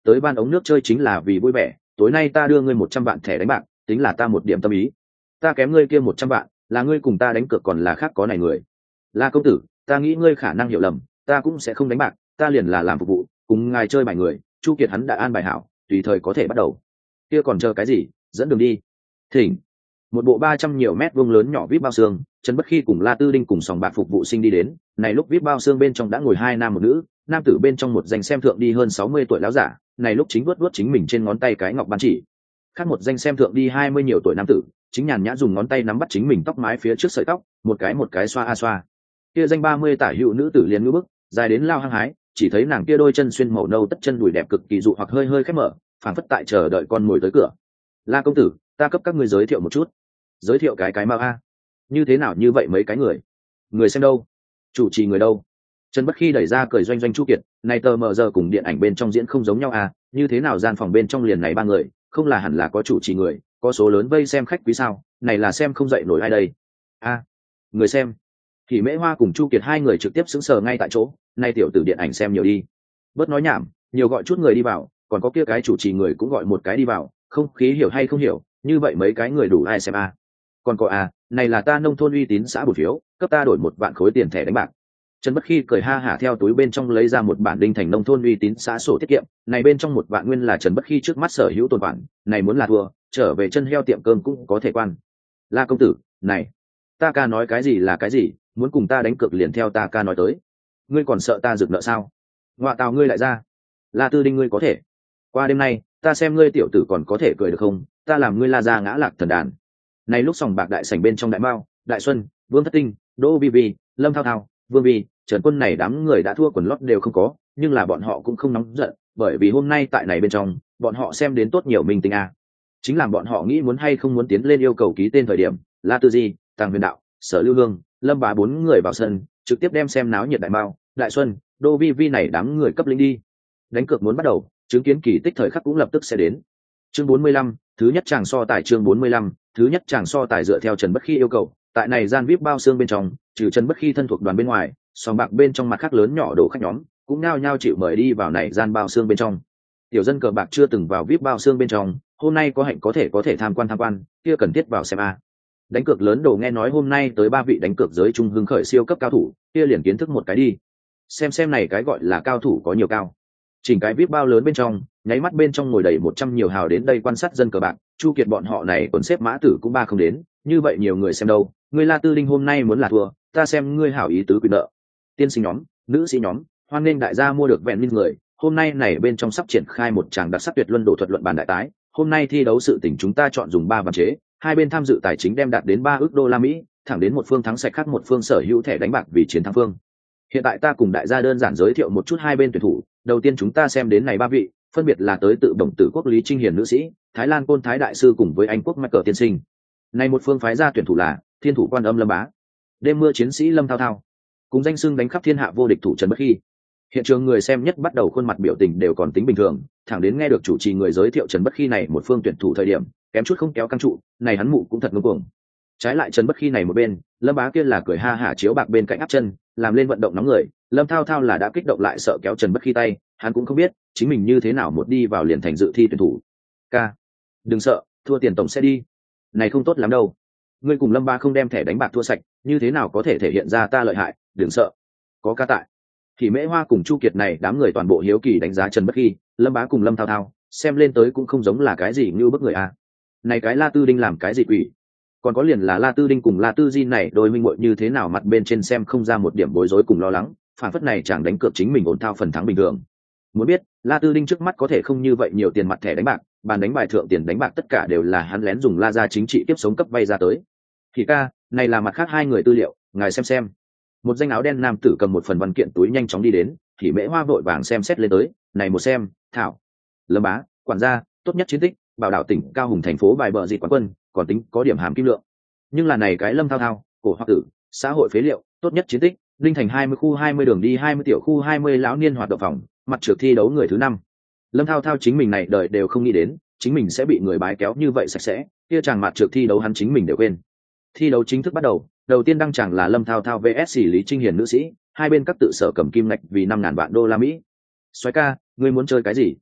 tới ban ống nước chơi chính là vì vui vẻ, tối nay ta đưa ngươi 100 vạn thẻ đánh bạc, tính là ta một điểm tâm ý. Ta kém ngươi kia 100 vạn, là ngươi cùng ta đánh cược còn là khác có này người. La công tử, ta nghĩ ngươi khả năng hiểu lầm, ta cũng sẽ không đánh bạc, ta liền là làm phục vụ, cùng ngài chơi bài người. Chu Kiệt hắn đã an bài hảo, tùy thời có thể bắt đầu. Kia còn chờ cái gì, dẫn đường đi. Thỉnh. Một bộ 300 nhiều mét vuông lớn nhỏ vip bao xương, Trần Bất Khi cùng La Tư Đinh cùng sòng bạc phục vụ sinh đi đến. Này lúc vip bao xương bên trong đã ngồi hai nam một nữ, nam tử bên trong một danh xem thượng đi hơn 60 tuổi lão giả, này lúc chính vuốt chính mình trên ngón tay cái ngọc ban chỉ. Khác một danh xem thượng đi 20 nhiều tuổi nam tử, chính nhàn nhã dùng ngón tay nắm bắt chính mình tóc mái phía trước sợi tóc, một cái xoa a xoa. Kia danh 30 tả hữu nữ tử liền ngữ bức, dài đến lao hăng hái, chỉ thấy nàng kia đôi chân xuyên màu nâu tất chân đùi đẹp cực kỳ dụ hoặc hơi hơi khép mở, phảng phất tại chờ đợi con mồi tới cửa. La công tử, ta cấp các ngươi giới thiệu một chút. Giới thiệu cái mau a. Như thế nào như vậy mấy cái người xem đâu, chủ trì người đâu? Trần Bất Khi đẩy ra cười doanh doanh Chu Kiệt, này tờ mờ giờ cùng điện ảnh bên trong diễn không giống nhau à, như thế nào gian phòng bên trong liền này ba người, không là hẳn là có chủ trì người, có số lớn vây xem khách quý sao, này là xem không dậy nổi ai đây? A, người xem. Thì Mễ Hoa cùng Chu Kiệt hai người trực tiếp sững sờ ngay tại chỗ, nay tiểu tử điện ảnh xem nhiều đi. Bớt nói nhảm, nhiều gọi chút người đi vào, còn có kia cái chủ trì người cũng gọi một cái đi vào, không khí hiểu hay không hiểu, như vậy mấy cái người đủ ai xem a. Còn có a, này là ta nông thôn uy tín xã bổ phiếu, cấp ta đổi 1 vạn khối tiền thẻ đánh bạc. Trần Bất Khi cười ha hả theo túi bên trong lấy ra một bản đinh thành nông thôn uy tín xã sổ tiết kiệm, này bên trong 1 vạn nguyên là Trần Bất Khi trước mắt sở hữu tồn khoản, này muốn là thua, trở về chân heo tiệm cơm cũng có thể quan. La công tử, này, ta ca nói cái gì là cái gì, muốn cùng ta đánh cược liền theo ta ca nói tới. Ngươi còn sợ ta rực nợ sao? Ngoạ tào ngươi lại ra. La Tư Đinh ngươi có thể. Qua đêm nay, ta xem ngươi tiểu tử còn có thể cười được không, ta làm ngươi la ra ngã lạc thần đàn. Này lúc sòng bạc đại sảnh bên trong Đại Mao, Đại Xuân, Vương Thất Tinh, Đỗ Vi Vi, Lâm Thao Thao, Vương Vi, Trần Quân này đám người đã thua quần lót đều không có, nhưng là bọn họ cũng không nóng giận, bởi vì hôm nay tại này bên trong, bọn họ xem đến tốt nhiều minh tinh a. Chính là bọn họ nghĩ muốn hay không muốn tiến lên yêu cầu ký tên thời điểm, La Tư Di, Tàng Huyền Đạo, Sở Lưu Hương, Lâm Bá 4 người vào sân, trực tiếp đem xem náo nhiệt Đại Mao, Đại Xuân, Đỗ Vi Vi này đám người cấp linh đi. Đánh cược muốn bắt đầu, chứng kiến kỳ tích thời khắc cũng lập tức sẽ đến. Chương 45, thứ nhất chàng so tài chương 45, thứ nhất chàng so tài dựa theo Trần Bất Khi yêu cầu, tại này gian VIP bao xương bên trong, trừ Trần Bất Khi thân thuộc đoàn bên ngoài, sòng bạc bên trong mặt khác lớn nhỏ đồ khách nhóm cũng nao nhao chịu mời đi vào này gian bao xương bên trong. Tiểu dân cờ bạc chưa từng vào VIP bao xương bên trong, hôm nay có hạnh có thể tham quan, kia cần thiết vào xem a. Đánh cược lớn đồ nghe nói hôm nay tới 3 vị đánh cược giới trung hưng khởi siêu cấp cao thủ, kia liền kiến thức một cái đi. Xem này cái gọi là cao thủ có nhiều cao. Chỉnh cái VIP bao lớn bên trong, nháy mắt bên trong ngồi đầy 100 nhiều hào đến đây quan sát dân cờ bạc, Chu Kiệt bọn họ này còn xếp mã tử cũng ba không đến, như vậy nhiều người xem đâu, người La Tư Đinh hôm nay muốn là thua, ta xem ngươi hảo ý tứ quyền nợ. Tiên sinh nhóm, nữ sĩ nhóm, hoan nghênh đại gia mua được vẹn minh người, hôm nay này bên trong sắp triển khai một tràng đặc sắc tuyệt luân đổ thuật luận bàn đại tái, hôm nay thi đấu sự tình chúng ta chọn dùng 3 ván chế, hai bên tham dự tài chính đem đạt đến 3 ức đô la Mỹ, thẳng đến một phương thắng sạch khác một phương sở hữu thẻ đánh bạc vì chiến thắng phương. Hiện tại ta cùng đại gia đơn giản giới thiệu một chút hai bên tuyển thủ, đầu tiên chúng ta xem đến này 3 vị, phân biệt là tới tự Đồng Tử quốc Lý Trinh Hiền nữ sĩ, Thái Lan Côn Thái đại sư cùng với Anh quốc Michael tiên sinh. Này một phương phái ra tuyển thủ là Thiên thủ Quan Âm Lâm Bá, Đêm mưa chiến sĩ Lâm Thao Thao, cùng danh xưng đánh khắp thiên hạ vô địch thủ Trần Bất Khi. Hiện trường người xem nhất bắt đầu khuôn mặt biểu tình đều còn tính bình thường, thẳng đến nghe được chủ trì người giới thiệu Trần Bất Khi này một phương tuyển thủ thời điểm, kém chút không kéo căng trụ, này hắn mụ cũng thật ngông cuồng. Trái lại Trần Bất Khi này một bên, Lâm Bá kia là cười ha hả chiếu bạc bên cạnh áp chân, làm lên vận động nóng người, Lâm Thao Thao là đã kích động lại sợ kéo Trần Bất Khi tay, hắn cũng không biết chính mình như thế nào một đi vào liền thành dự thi tuyển thủ. Ca, đừng sợ, thua tiền tổng sẽ đi. Này không tốt lắm đâu. Ngươi cùng Lâm Bá không đem thẻ đánh bạc thua sạch, như thế nào có thể thể hiện ra ta lợi hại, đừng sợ. Có ca tại. Thì Mễ Hoa cùng Chu Kiệt này đám người toàn bộ hiếu kỳ đánh giá Trần Bất Khi, Lâm Bá cùng Lâm Thao Thao, xem lên tới cũng không giống là cái gì như bức người a. Này cái La Tư Đinh làm cái gì quỷ? Còn có liền là La Tư Đinh cùng La Tư Di này đôi minh muội như thế nào mặt bên trên xem không ra một điểm bối rối cùng lo lắng, phản phất này chẳng đánh cược chính mình ổn thao phần thắng bình thường. Muốn biết, La Tư Đinh trước mắt có thể không như vậy nhiều tiền mặt thẻ đánh bạc, bàn đánh bài thượng tiền đánh bạc tất cả đều là hắn lén dùng La gia chính trị tiếp sống cấp vay ra tới. Thì ca, này là mặt khác hai người tư liệu, ngài xem. Một danh áo đen nam tử cầm một phần văn kiện túi nhanh chóng đi đến, thì Mễ Hoa vội vàng xem xét lên tới, này một xem, thảo. Lâm Bá, quản gia, tốt nhất chiến tích, bảo đảo tỉnh Cao Hùng thành phố bài bờ dị quán quân, còn tính có điểm hàm kim lượng. Nhưng là này cái Lâm Thao Thao, cổ hoặc tử, xã hội phế liệu, tốt nhất chiến tích, linh thành 20 khu 20 đường đi 20 tiểu khu 20 lão niên hoạt động phòng, mặt trượt thi đấu người thứ 5. Lâm Thao Thao chính mình này đời đều không nghĩ đến, chính mình sẽ bị người bái kéo như vậy sạch sẽ, kia chàng mặt trượt thi đấu hắn chính mình đều quên. Thi đấu chính thức bắt đầu, đầu tiên đăng tràng là Lâm Thao Thao vs Lý Trinh Hiền nữ sĩ, hai bên các tự sở cầm kim ngạch vì 5.000 vạn đô la Mỹ. Soái ca, ngươi muốn chơi cái gì?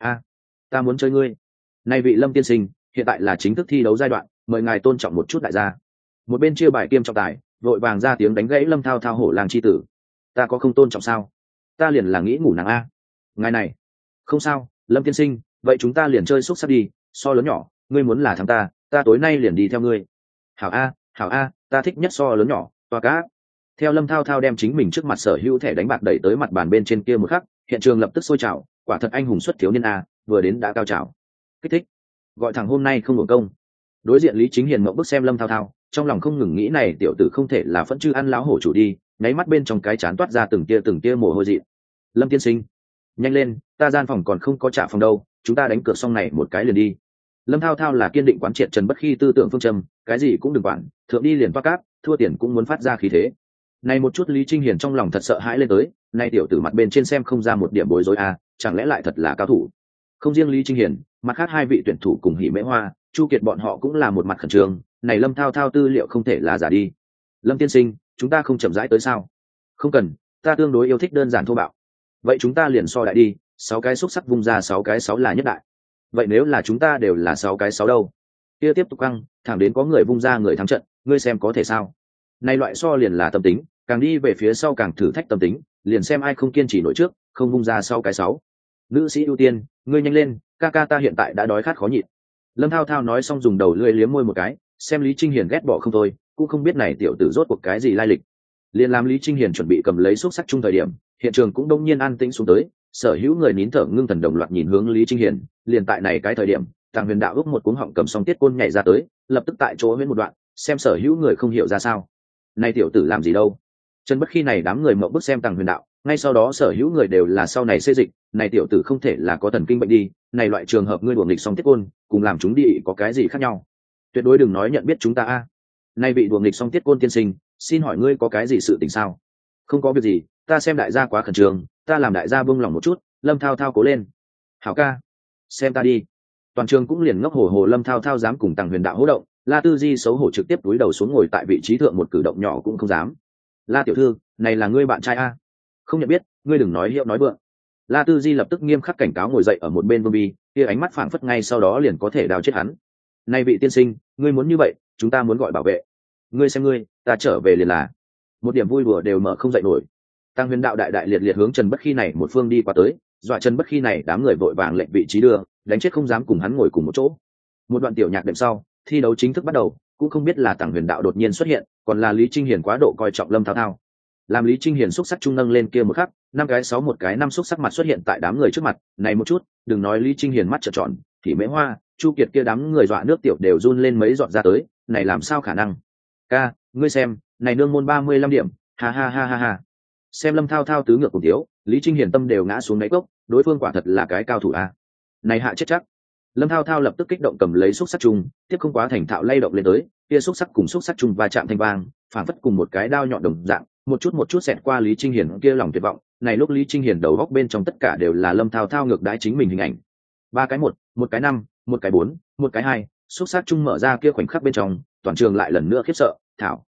a ta muốn chơi ngươi. Nay vị Lâm tiên sinh, hiện tại là chính thức thi đấu giai đoạn, mời ngài tôn trọng một chút đại gia. Một bên chia bài kiêm trọng tài vội vàng ra tiếng đánh gãy Lâm Thao Thao hổ làng chi tử. Ta có không tôn trọng sao? Ta liền là nghĩ ngủ nàng a. Ngài này, không sao, Lâm tiên sinh, vậy chúng ta liền chơi xúc sắc đi, so lớn nhỏ, ngươi muốn là thằng ta tối nay liền đi theo ngươi. Hảo a, ta thích nhất so lớn nhỏ, toa cá. Theo Lâm Thao Thao đem chính mình trước mặt sở hữu thẻ đánh bạc đẩy tới mặt bàn bên trên kia một khắc, hiện trường lập tức sôi trào, quả thật anh hùng xuất thiếu niên a, vừa đến đã cao trào. Kích thích, gọi thằng hôm nay không hưởng công. Đối diện Lý Chính Hiền mộng bức xem Lâm Thao Thao, trong lòng không ngừng nghĩ này tiểu tử không thể là phẫn chư ăn láo hổ chủ đi, nháy mắt bên trong cái chán toát ra từng tia mồ hôi dị. Lâm tiên sinh, nhanh lên, ta gian phòng còn không có trả phòng đâu, chúng ta đánh cược xong này một cái liền đi. Lâm Thao Thao là kiên định quán triệt Trần Bất Khi tư tưởng phương châm, cái gì cũng đừng quản, thượng đi liền toát cáp, thua tiền cũng muốn phát ra khí thế. Này một chút Lý Trinh Hiền trong lòng thật sợ hãi lên tới, nay tiểu tử mặt bên trên xem không ra một điểm bối rối a, chẳng lẽ lại thật là cao thủ. Không riêng Lý Trinh Hiền, mặt khác hai vị tuyển thủ cùng Hỉ Mễ Hoa, Chu Kiệt bọn họ cũng là một mặt khẩn trương, này Lâm Thao Thao tư liệu không thể là giả đi. Lâm tiên sinh, chúng ta không chậm rãi tới sao? Không cần, ta tương đối yêu thích đơn giản thô bạo. Vậy chúng ta liền so đại đi, 6 cái xúc sắc vung ra 6 cái 6 là nhất đại. Vậy nếu là chúng ta đều là 6 cái 6 đâu? Kia tiếp tục căng, thẳng đến có người vung ra người thắng trận, ngươi xem có thể sao? Này loại so liền là tâm tính, càng đi về phía sau càng thử thách tâm tính, liền xem ai không kiên trì nổi trước, không vung ra 6 cái 6. Nữ sĩ ưu tiên, ngươi nhanh lên, ca ta hiện tại đã đói khát khó nhịn. Lâm Thao Thao nói xong dùng đầu lưỡi liếm môi một cái, xem Lý Trinh Hiền ghét bỏ không thôi, cũng không biết này tiểu tử rốt cuộc cái gì lai lịch. Liền làm Lý Trinh Hiền chuẩn bị cầm lấy xúc sắc chung thời điểm, hiện trường cũng đông nhiên an tĩnh xuống tới, sở hữu người nín thở ngưng thần đồng loạt nhìn hướng Lý Trinh Hiền, liền tại này cái thời điểm, Tàng Huyền Đạo ước một cuống họng cầm song tiết côn nhảy ra tới, lập tức tại chỗ huyễn một đoạn, xem sở hữu người không hiểu ra sao. Này tiểu tử làm gì đâu? Trần Bất Khi này đám người mộng bức xem Tàng Huyền Đạo, ngay sau đó sở hữu người đều là sau này xê dịch, này tiểu tử không thể là có thần kinh bệnh đi, này loại trường hợp ngươi đuổi nghịch song tiết côn, cùng làm chúng đi có cái gì khác nhau? Tuyệt đối đừng nói nhận biết chúng ta a. Nay bị đuổi nghịch song tiết côn tiên sinh, xin hỏi ngươi có cái gì sự tình sao? Không có việc gì, ta xem đại gia quá khẩn trương, ta làm đại gia buông lòng một chút. Lâm Thao Thao cố lên. Hảo ca, xem ta đi. Toàn trường cũng liền ngốc hổ Lâm Thao Thao dám cùng Tàng Huyền Đạo hỗ động, La Tư Di xấu hổ trực tiếp túi đầu xuống ngồi tại vị trí thượng, một cử động nhỏ cũng không dám. La tiểu thư, này là ngươi bạn trai a? Không nhận biết, ngươi đừng nói hiệu nói vượng. La Tư Di lập tức nghiêm khắc cảnh cáo ngồi dậy ở một bên Vương Bi, kia ánh mắt phảng phất ngay sau đó liền có thể đào chết hắn. Này vị tiên sinh, ngươi muốn như vậy, chúng ta muốn gọi bảo vệ. Ngươi xem ngươi, ta trở về liền là. Một điểm vui đùa đều mở không dậy nổi. Tăng Huyền Đạo đại đại liệt liệt hướng Trần Bất Khi này một phương đi qua tới, dọa Trần Bất Khi này đám người vội vàng lệnh vị trí đưa, đánh chết không dám cùng hắn ngồi cùng một chỗ. Một đoạn tiểu nhạc đệm sau, thi đấu chính thức bắt đầu, cũng không biết là Tăng Huyền Đạo đột nhiên xuất hiện, còn là Lý Trinh Hiền quá độ coi trọng Lâm Thao Thao. Làm Lý Trinh Hiền xúc sắc trung nâng lên kia một khắc, 5 cái 6 một cái 5 xúc sắc mặt xuất hiện tại đám người trước mặt, này một chút, đừng nói Lý Trinh Hiền mắt trợn tròn, thì Mễ Hoa, Chu Kiệt kia đám người dọa nước tiểu đều run lên mấy giọt ra tới, này làm sao khả năng? Ca, ngươi xem, này nương môn 35 điểm, ha ha ha ha ha. Xem Lâm Thao Thao tứ ngược cùng thiếu, Lý Trinh Hiền tâm đều ngã xuống đáy cốc, đối phương quả thật là cái cao thủ a. Này hạ chết chắc. Lâm Thao Thao lập tức kích động cầm lấy xúc sắc chung, tiếp không quá thành thạo lay động lên tới, kia xúc sắc cùng xúc sắc chung va chạm thanh vang, phản phất cùng một cái đao nhọn đồng dạng, một chút xẹt qua Lý Trinh Hiền kia lòng tuyệt vọng. Này lúc Lý Trinh Hiền đầu góc bên trong tất cả đều là Lâm Thao Thao ngược đãi chính mình hình ảnh. 3 cái 1, 1 cái 5, 1 cái 4, 1 cái 2, xúc sắc chung mở ra kia khoảnh khắc bên trong, toàn trường lại lần nữa khiếp sợ, thảo.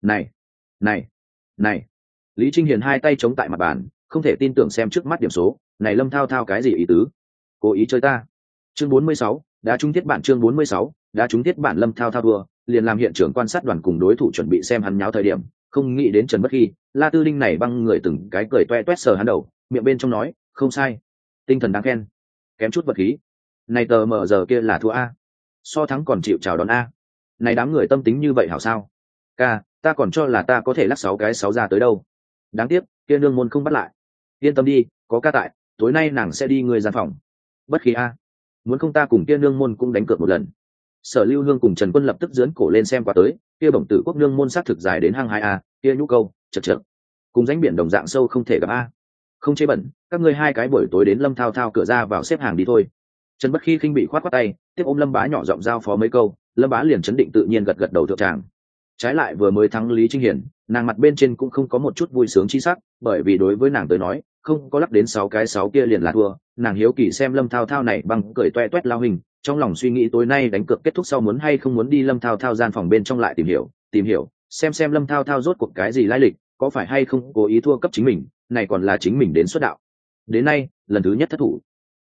Này. Lý Trinh Hiền hai tay chống tại mặt bàn, không thể tin tưởng xem trước mắt điểm số, này Lâm Thao Thao cái gì ý tứ? Cố ý chơi ta. Chương 46, đã trúng thiết bản chương 46, đã trúng thiết bản Lâm Thao Thao thua, liền làm hiện trường quan sát đoàn cùng đối thủ chuẩn bị xem hắn nháo thời điểm, không nghĩ đến Trần Bất Khi, La Tư Linh này băng người từng cái cười toe toét sờ hắn đầu, miệng bên trong nói, không sai, tinh thần đáng khen, kém chút vật khí. Này tờ mở giờ kia là thua a, so thắng còn chịu chào đón a. Này đám người tâm tính như vậy hảo sao? Ca, ta còn cho là ta có thể lắc 6 cái 6 ra tới đâu. Đáng tiếc, kia nương môn không bắt lại. Yên tâm đi, có ca tại, tối nay nàng sẽ đi người gian phòng. Bất khí a, muốn không ta cùng kia nương môn cũng đánh cược một lần. Sở Lưu Hương cùng Trần Quân lập tức giớn cổ lên xem qua tới, kia bổng tử quốc nương môn sát thực dài đến hang 2 a, kia nhũ câu, chật. Cùng rãnh biển đồng dạng sâu không thể gặp a. Không chế bẩn, các ngươi hai cái buổi tối đến Lâm Thao Thao cửa ra vào xếp hàng đi thôi. Trần Bất Khi khinh bị khoát tay, tiếp ôm Lâm Bá nhỏ giọng giao phó mấy câu, Lâm Bá liền chấn định tự nhiên gật đầu thượng tràng. Trái lại vừa mới thắng Lý Trinh Hiền, nàng mặt bên trên cũng không có một chút vui sướng chi sắc, bởi vì đối với nàng tới nói, không có lắc đến 6 cái 6 kia liền là thua. Nàng hiếu kỳ xem Lâm Thao Thao này bằng cười toe toét lao hình, trong lòng suy nghĩ tối nay đánh cược kết thúc sau muốn hay không muốn đi Lâm Thao Thao gian phòng bên trong lại tìm hiểu, xem Lâm Thao Thao rốt cuộc cái gì lai lịch, có phải hay không cố ý thua cấp chính mình, này còn là chính mình đến xuất đạo. Đến nay, lần thứ nhất thất thủ.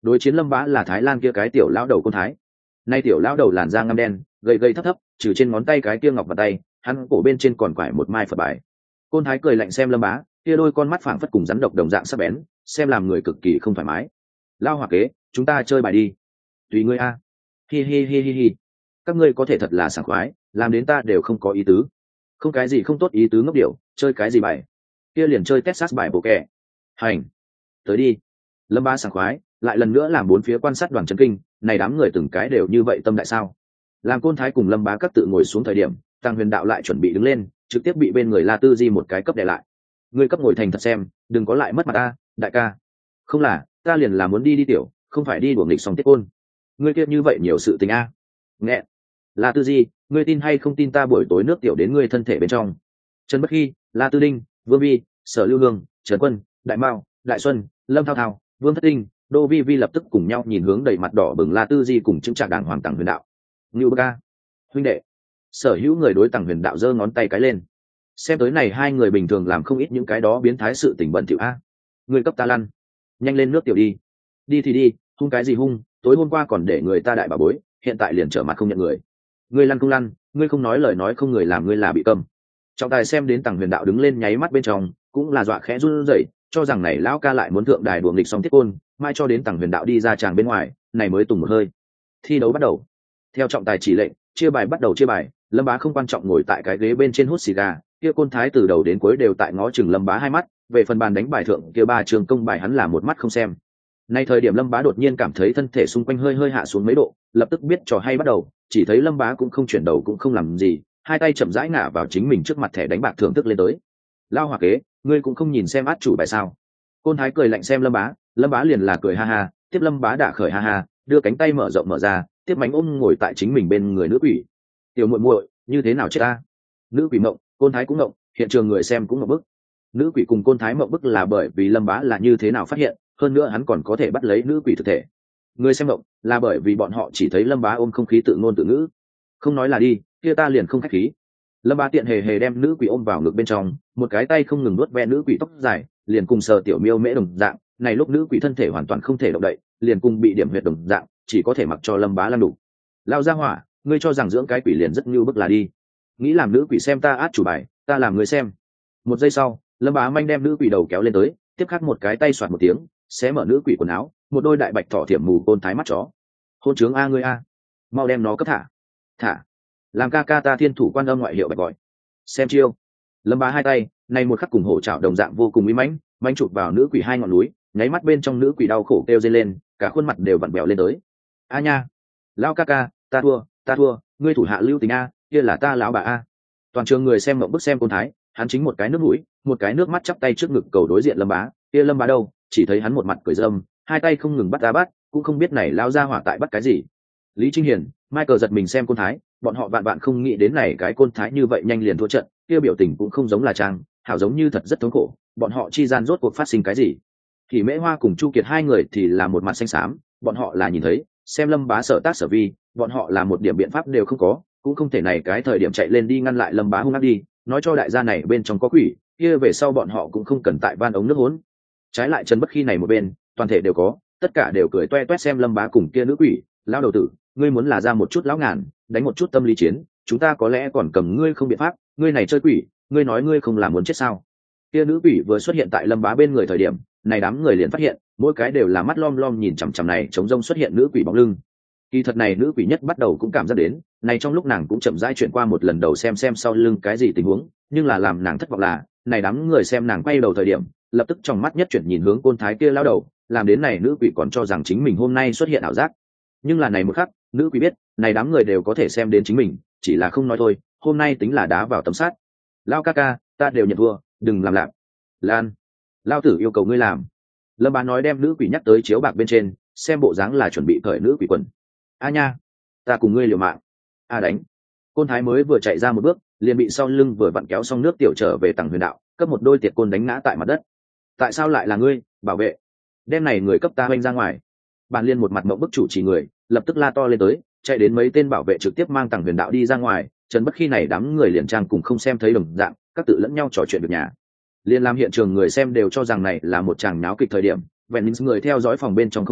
đối chiến lâm bá là Thái Lan kia cái tiểu lão đầu Côn Thái. Nay tiểu lão đầu làn da ngăm đen, gầy gầy thấp thấp, trừ trên ngón tay cái kia ngọc và tay, hắn cổ bên trên còn quải một mai Phật bài. Côn Thái cười lạnh xem lâm bá, kia đôi con mắt phảng phất cùng rắn độc đồng dạng sắc bén, xem làm người cực kỳ không thoải mái. Lao Hòa kế, chúng ta chơi bài đi. Tùy ngươi a. Hi hi hi hi hi. Các ngươi có thể thật là sảng khoái, làm đến ta đều không có ý tứ. Không cái gì không tốt ý tứ ngốc điệu, chơi cái gì bài? Kia liền chơi Texas bài bộ kẻ. Hành. Tới đi. Lâm bá sảng khoái, lại lần nữa làm bốn phía quan sát đoàn chấn kinh, này đám người từng cái đều như vậy tâm đại sao? Làm Côn Thái cùng lâm bá các tự ngồi xuống thời điểm, Tăng Huyền Đạo lại chuẩn bị đứng lên, trực tiếp bị bên người La Tư Di một cái cấp đè lại. Ngươi cấp ngồi thành thật xem, đừng có lại mất mặt ta, đại ca. Không là, ta liền là muốn đi tiểu, không phải đi đuổi nghịch xong tiết côn. Ngươi kia như vậy nhiều sự tình a. Nghe. La Tư Di, ngươi tin hay không tin ta buổi tối nước tiểu đến ngươi thân thể bên trong. Trần Bất Khi, La Tư Đinh, Vương Vi, Sở Lưu Hương, Trần Quân, Đại Mao, Đại Xuân, Lâm Thao Thao, Vương Thất Tinh, Đô Vi Vi lập tức cùng nhau nhìn hướng đầy mặt đỏ bừng La Tư Di cùng chứng trạc đàng hoàng Tăng Huyền Đạo. Ngưu Bơ Ca, huynh đệ. Sở hữu người đối Tăng Huyền Đạo giơ ngón tay cái lên. Xem tới này hai người bình thường làm không ít những cái đó biến thái sự tình bẩn thỉu a. Người cấp ta lăn, nhanh lên nước tiểu đi. Đi thì đi, hung cái gì hung, tối hôm qua còn để người ta đại bà bối, hiện tại liền trở mặt không nhận người. Ngươi lăn không lăn, ngươi không nói lời nói không người làm ngươi là bị câm. Trọng tài xem đến Tăng Huyền Đạo đứng lên nháy mắt bên trong, cũng là dọa khẽ run rẩy, cho rằng này lão ca lại muốn thượng đài đùa nghịch xong thiết côn, mai cho đến Tăng Huyền Đạo đi ra tràng bên ngoài, này mới tùng một hơi. Thi đấu bắt đầu. Theo trọng tài chỉ lệnh, chia bài bắt đầu chia bài, Lâm Bá không quan trọng ngồi tại cái ghế bên trên hút xì gà, kia Côn Thái từ đầu đến cuối đều tại ngó chừng Lâm Bá hai mắt, về phần bàn đánh bài thượng kia ba trường công bài hắn là một mắt không xem. Nay thời điểm Lâm Bá đột nhiên cảm thấy thân thể xung quanh hơi hơi hạ xuống mấy độ, lập tức biết trò hay bắt đầu, chỉ thấy Lâm Bá cũng không chuyển đầu cũng không làm gì, hai tay chậm rãi ngả vào chính mình trước mặt thẻ đánh bạc thưởng thức lên tới. Lao Hòa kế, ngươi cũng không nhìn xem át chủ bài sao? Côn Thái cười lạnh xem Lâm Bá liền là cười ha ha, tiếp Lâm Bá đã khởi ha ha, đưa cánh tay mở rộng mở ra, tiếp mánh ôm ngồi tại chính mình bên người nữ quỷ. Tiểu muội muội, như thế nào chết ta? Nữ quỷ mộng, Côn Thái cũng mộng, hiện trường người xem cũng mộng bức. Nữ quỷ cùng Côn Thái mộng bức là bởi vì Lâm Bá là như thế nào phát hiện, hơn nữa hắn còn có thể bắt lấy nữ quỷ thực thể. Người xem mộng là bởi vì bọn họ chỉ thấy Lâm Bá ôm không khí tự ngôn tự ngữ. Không nói là đi, kia ta liền không khách khí. Lâm Bá tiện hề hề đem nữ quỷ ôm vào ngực bên trong, một cái tay không ngừng nuốt ve nữ quỷ tóc dài, liền cùng sờ tiểu miêu mễ đồng dạng. Này lúc nữ quỷ thân thể hoàn toàn không thể động đậy, liền cùng bị điểm huyệt đồng dạng, chỉ có thể mặc cho Lâm Bá lăn đủ. Lao ra hỏa, ngươi cho rằng dưỡng cái quỷ liền rất như bức là đi. Nghĩ làm nữ quỷ xem ta át chủ bài, ta làm người xem. Một giây sau, Lâm Bá manh đem nữ quỷ đầu kéo lên tới, tiếp khắc một cái tay soạt một tiếng, xé mở nữ quỷ quần áo, một đôi đại bạch thỏ thiểm mù Côn Thái mắt chó. Hôn trướng a ngươi a, mau đem nó cấp thả, làm ca ca ta thiên thủ quan âm ngoại hiệu bạch gọi. Xem chiêu. Lâm Bá hai tay, này một khắc cùng hổ chảo đồng dạng vô cùng uy mãnh, manh chụp vào nữ quỷ hai ngọn núi, nháy mắt bên trong nữ quỷ đau khổ kêu dây lên, cả khuôn mặt đều vặn vẹo lên tới. A nha, lão ca ca, ta thua, ngươi thủ hạ lưu tình a, kia là ta lão bà a. Toàn trường người xem mộng bức xem Côn Thái, hắn chính một cái nước mũi, một cái nước mắt chắp tay trước ngực cầu đối diện Lâm Bá, kia Lâm Bá đâu, chỉ thấy hắn một mặt cười râm, hai tay không ngừng bắt, cũng không biết này lao ra hỏa tại bắt cái gì. Lý Trinh Hiền, Michael giật mình xem Côn Thái, bọn họ vạn không nghĩ đến này cái Côn Thái như vậy nhanh liền thua trận, kia biểu tình cũng không giống là trang, hảo giống như thật rất thống khổ, bọn họ chi gian rốt cuộc phát sinh cái gì? Thì Mễ Hoa cùng Chu Kiệt hai người thì là một mặt xanh xám, bọn họ là nhìn thấy, xem Lâm Bá sở tác sở vi, bọn họ là một điểm biện pháp đều không có, cũng không thể này cái thời điểm chạy lên đi ngăn lại Lâm Bá hung ác đi, nói cho đại gia này bên trong có quỷ, kia về sau bọn họ cũng không cần tại van ống nước hỗn. Trái lại Trần Bất Khi này một bên, toàn thể đều có, tất cả đều cười toe toét xem Lâm Bá cùng kia nữ quỷ, lao đầu tử, ngươi muốn là ra một chút lão ngàn, đánh một chút tâm lý chiến, chúng ta có lẽ còn cầm ngươi không biện pháp, ngươi này chơi quỷ, ngươi nói ngươi không làm muốn chết sao? Kia nữ quỷ vừa xuất hiện tại Lâm Bá bên người thời điểm, này đám người liền phát hiện, mỗi cái đều là mắt lom lom nhìn chằm chằm này chống rông xuất hiện nữ quỷ bóng lưng. Kỳ thật này nữ quỷ nhất bắt đầu cũng cảm giác đến, này trong lúc nàng cũng chậm rãi chuyển qua một lần đầu xem sau lưng cái gì tình huống, nhưng là làm nàng thất vọng là, này đám người xem nàng quay đầu thời điểm, lập tức trong mắt nhất chuyển nhìn hướng Côn Thái kia lao đầu, làm đến này nữ quỷ còn cho rằng chính mình hôm nay xuất hiện ảo giác. Nhưng là này một khắc, nữ quỷ biết, này đám người đều có thể xem đến chính mình, chỉ là không nói thôi, hôm nay tính là đá vào tấm sát. Lao ca ca, ta đều nhận thua, đừng làm lạc. Lan, lao tử yêu cầu ngươi làm. Lâm Bá nói đem nữ quỷ nhắc tới chiếu bạc bên trên, xem bộ dáng là chuẩn bị cởi nữ quỷ quần. A nha, ta cùng ngươi liều mạng. A đánh. Côn Thái mới vừa chạy ra một bước, liền bị sau lưng vừa vặn kéo xong nước tiểu trở về Tăng Huyền Đạo, cấp một đôi tiệt côn đánh ngã tại mặt đất. Tại sao lại là ngươi, bảo vệ? Đem này người cấp ta hoanh ra ngoài. Bàn Liên một mặt mộng bức chủ trì người, lập tức la to lên tới, chạy đến mấy tên bảo vệ trực tiếp mang Tăng Huyền Đạo đi ra ngoài. Trần Bất Khi này đám người liền trang cùng không xem thấy đồng dạng, các tự lẫn nhau trò chuyện được nhà. Liên làm hiện trường người xem đều cho rằng này là một tràng náo kịch thời điểm, Venice người theo dõi phòng bên trong không khí,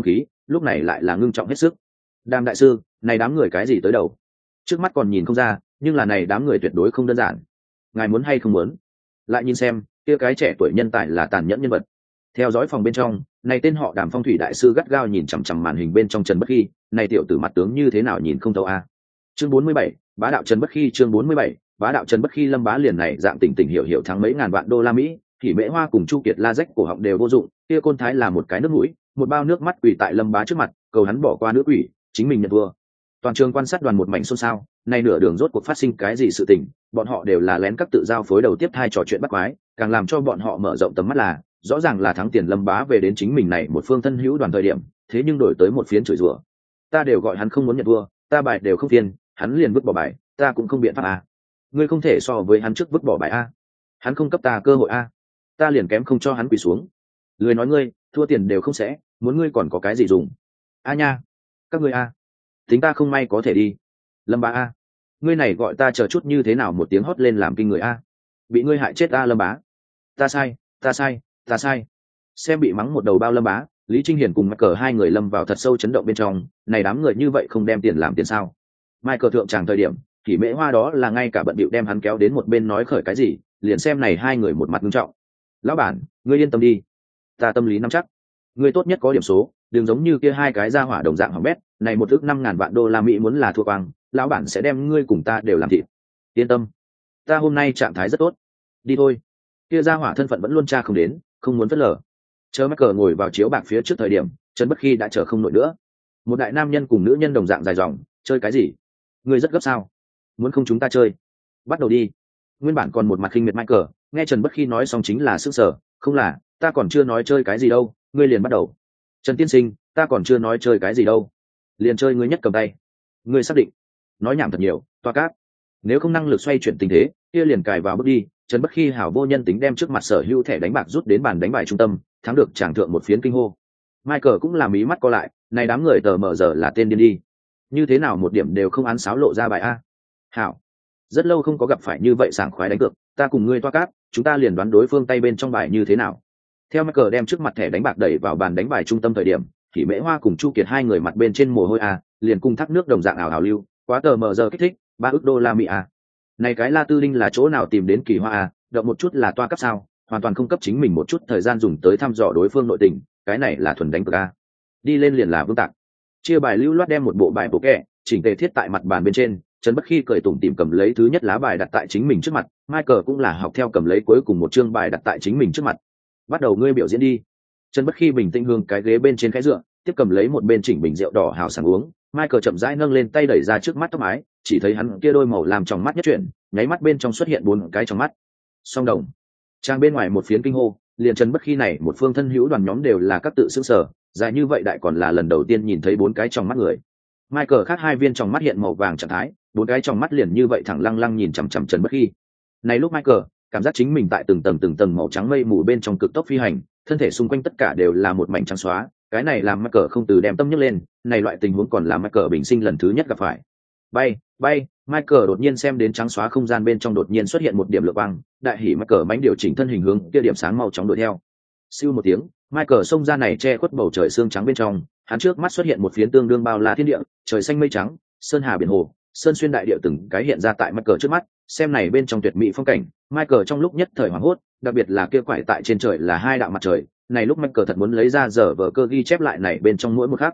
lúc này lại là ngưng trọng hết sức. Đàm đại sư, này đám người cái gì tới đầu? Trước mắt còn nhìn không ra, nhưng là này đám người tuyệt đối không đơn giản. Ngài muốn hay không muốn? Lại nhìn xem, kia cái trẻ tuổi nhân tài là tàn nhẫn nhân vật. Theo dõi phòng bên trong, này tên họ Đàm phong thủy đại sư gắt gao nhìn chằm chằm màn hình bên trong Trần Bất Khi, này tiểu tử mặt tướng như thế nào nhìn không thấu a. Chương 47, bá đạo Trần Bất Khi. Chương 47, bá đạo Trần Bất Khi. Lâm Bá liền này dạng tỉnh tỉnh hiểu hiểu thắng mấy ngàn vạn đô la Mỹ, thì Mễ Hoa cùng Chu Kiệt la rách cổ họng đều vô dụng, kia Côn Thái là một cái nước mũi, một bao nước mắt quỳ tại Lâm Bá trước mặt, cầu hắn bỏ qua nữ quỷ, chính mình nhận thua. Toàn trường quan sát đoàn một mảnh xôn xao, nay nửa đường rốt cuộc phát sinh cái gì sự tình, bọn họ đều là lén các tự giao phối đầu tiếp thai trò chuyện bắt quái, càng làm cho bọn họ mở rộng tầm mắt là, rõ ràng là thắng tiền Lâm Bá về đến chính mình này một phương thân hữu đoàn thời điểm, thế nhưng đổi tới một phiến chửi rủa. Ta đều gọi hắn không muốn nhận thua, ta bài đều không phiền, hắn liền vứt bỏ bài, ta cũng không biện pháp à. Ngươi không thể so với hắn trước vứt bỏ bài a. Hắn không cấp ta cơ hội a. Ta liền kém không cho hắn quỳ xuống. Lười nói ngươi, thua tiền đều không sẽ, muốn ngươi còn có cái gì dùng. A nha, các ngươi a. Tính ta không may có thể đi. Lâm Bá a, ngươi này gọi ta chờ chút như thế nào một tiếng hót lên làm kinh người a. Bị ngươi hại chết a Lâm Bá. Ta sai, ta sai, ta sai. Xem bị mắng một đầu bao Lâm Bá, Lý Trinh Hiền cùng mắc cờ hai người lâm vào thật sâu chấn động bên trong, này đám người như vậy không đem tiền làm tiền sao? Mai cờ thượng tràng thời điểm, thì Mễ Hoa đó là ngay cả bận bịu đem hắn kéo đến một bên nói khởi cái gì, liền xem này hai người một mặt nghiêm trọng. Lão bản, ngươi yên tâm đi, ta tâm lý nắm chắc. Ngươi tốt nhất có điểm số, đừng giống như kia hai cái ra hỏa đồng dạng hỏng bét, này một ức 5.000 vạn đô la Mỹ muốn là thua quang, lão bản sẽ đem ngươi cùng ta đều làm thịt. Yên tâm, ta hôm nay trạng thái rất tốt. Đi thôi. Kia ra hỏa thân phận vẫn luôn tra không đến, không muốn phớt lờ. Chờ mắc cờ ngồi vào chiếu bạc phía trước thời điểm, Trần Bất Khi đã chờ không nổi nữa. Một đại nam nhân cùng nữ nhân đồng dạng dài dòng, chơi cái gì? Ngươi rất gấp sao? Muốn không chúng ta chơi? Bắt đầu đi. Nguyên bản còn một mặt khinh miệt Michael, nghe Trần Bất Khi nói xong chính là sức sở, không là, ta còn chưa nói chơi cái gì đâu, ngươi liền bắt đầu. Trần tiên sinh, ta còn chưa nói chơi cái gì đâu, liền chơi ngươi nhất cầm tay. Ngươi xác định? Nói nhảm thật nhiều, toa cát. Nếu không năng lực xoay chuyển tình thế, kia liền cài vào bước đi. Trần Bất Khi hảo vô nhân tính đem trước mặt sở hữu thẻ đánh bạc rút đến bàn đánh bài trung tâm, thắng được tràng thượng một phiến kinh hô. Michael cũng làm ý mắt co lại, này đám người tờ mờ giờ là tên điên đi. Như thế nào một điểm đều không án sáo lộ ra bài a. Hảo, rất lâu không có gặp phải như vậy sảng khoái đánh cược, ta cùng ngươi toa cát, chúng ta liền đoán đối phương tay bên trong bài như thế nào. Theo Michael đem trước mặt thẻ đánh bạc đẩy vào bàn đánh bài trung tâm thời điểm, thì Mễ Hoa cùng Chu Kiệt hai người mặt bên trên mồ hôi a, liền cung thác nước đồng dạng ảo ảo lưu, quá tờ mờ giờ kích thích, 3 ức đô la Mỹ a. Này cái La Tư Linh là chỗ nào tìm đến kỳ hoa a, động một chút là toa cấp sao, hoàn toàn không cấp chính mình một chút thời gian dùng tới thăm dò đối phương nội tình, cái này là thuần đánh cược a. Đi lên liền là vương tạc. Chia bài lưu loát đem một bộ bài bộ kẹ chỉnh tề thiết tại mặt bàn bên trên. Trần Bất Khi cười tủm tỉm cầm lấy thứ nhất lá bài đặt tại chính mình trước mặt, Michael cũng là học theo cầm lấy cuối cùng một chương bài đặt tại chính mình trước mặt. Bắt đầu ngươi biểu diễn đi. Trần Bất Khi bình tĩnh hương cái ghế bên trên cái dựa, tiếp cầm lấy một bên chỉnh bình rượu đỏ hào sảng uống. Michael chậm rãi nâng lên tay đẩy ra trước mắt tóc mái, chỉ thấy hắn kia đôi màu làm trong mắt nhất chuyển, nháy mắt bên trong xuất hiện 4 cái trong mắt. Song đồng. Trang bên ngoài một phiến kinh hô, liền Trần Bất Khi này một phương thân hữu đoàn nhóm đều là các tự sững sờ, dài như vậy đại còn là lần đầu tiên nhìn thấy 4 cái trong mắt người. Michael khác hai viên trong mắt hiện màu vàng trạng thái, 4 cái trong mắt liền như vậy thẳng lăng lăng nhìn chằm chằm Trần Bất Khi. Này lúc Michael cảm giác chính mình tại từng tầng màu trắng mây mù bên trong cực tốc phi hành, thân thể xung quanh tất cả đều là một mảnh trắng xóa, cái này làm Michael không từ đem tâm nhấc lên, này loại tình huống còn là Michael bình sinh lần thứ nhất gặp phải. Bay, bay, Michael đột nhiên xem đến trắng xóa không gian bên trong đột nhiên xuất hiện một điểm lửa quang, đại hỉ Michael mánh điều chỉnh thân hình hướng kia điểm sáng màu chóng đuổi theo. Siêu một tiếng, Michael xông ra này che khuất bầu trời sương trắng bên trong, hắn trước mắt xuất hiện một phiến tương đương bao la thiên địa, trời xanh mây trắng, sơn hà biển hồ, sơn xuyên đại địa từng cái hiện ra tại Michael trước mắt, xem này bên trong tuyệt mỹ phong cảnh, Michael trong lúc nhất thời hoảng hốt, đặc biệt là kia quải tại trên trời là hai đạo mặt trời, này lúc Michael thật muốn lấy ra giờ vở cơ ghi chép lại này bên trong mỗi một khắc.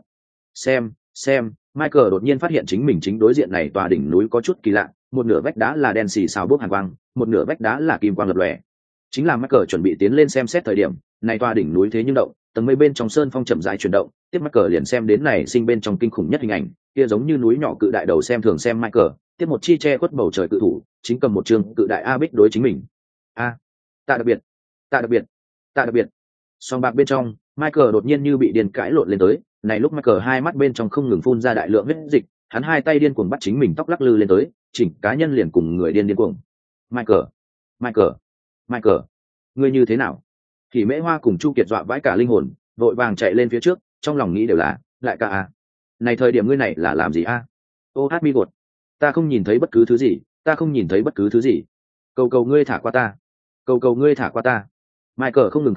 Xem, Michael đột nhiên phát hiện chính mình chính đối diện này tòa đỉnh núi có chút kỳ lạ, một nửa vách đá là đen xì xào bốc hàn quang, một nửa vách đá là kim quang lập lòe. Chính là Michael chuẩn bị tiến lên xem xét thời điểm, này tòa đỉnh núi thế nhưng động, tầng mây bên trong sơn phong chậm rãi chuyển động, tiếp Michael liền xem đến này sinh bên trong kinh khủng nhất hình ảnh, kia giống như núi nhỏ cự đại đầu xem thường xem Michael, tiếp một chi che khuất bầu trời cự thủ, chính cầm một trường cự đại a bích đối chính mình. Tạ đặc biệt, tạ đặc biệt, tạ đặc biệt. Song bạc bên trong, Michael đột nhiên như bị điên cãi lộn lên tới, này lúc Michael hai mắt bên trong không ngừng phun ra đại lượng huyết dịch, hắn hai tay điên cuồng bắt chính mình tóc lắc lư lên tới, chỉnh cá nhân liền cùng người điên cuồng. Michael, ngươi như thế nào? Thì Mễ Hoa cùng Chu Kiệt dọa vãi cả linh hồn, vội vàng chạy lên phía trước, trong lòng nghĩ đều là, đại ca à, này thời điểm ngươi này là làm gì a? Ô hát mi gột, ta không nhìn thấy bất cứ thứ gì, ta không nhìn thấy bất cứ thứ gì. Cầu cầu ngươi thả qua ta, cầu cầu ngươi thả qua ta. Michael không ngừng khái đầu,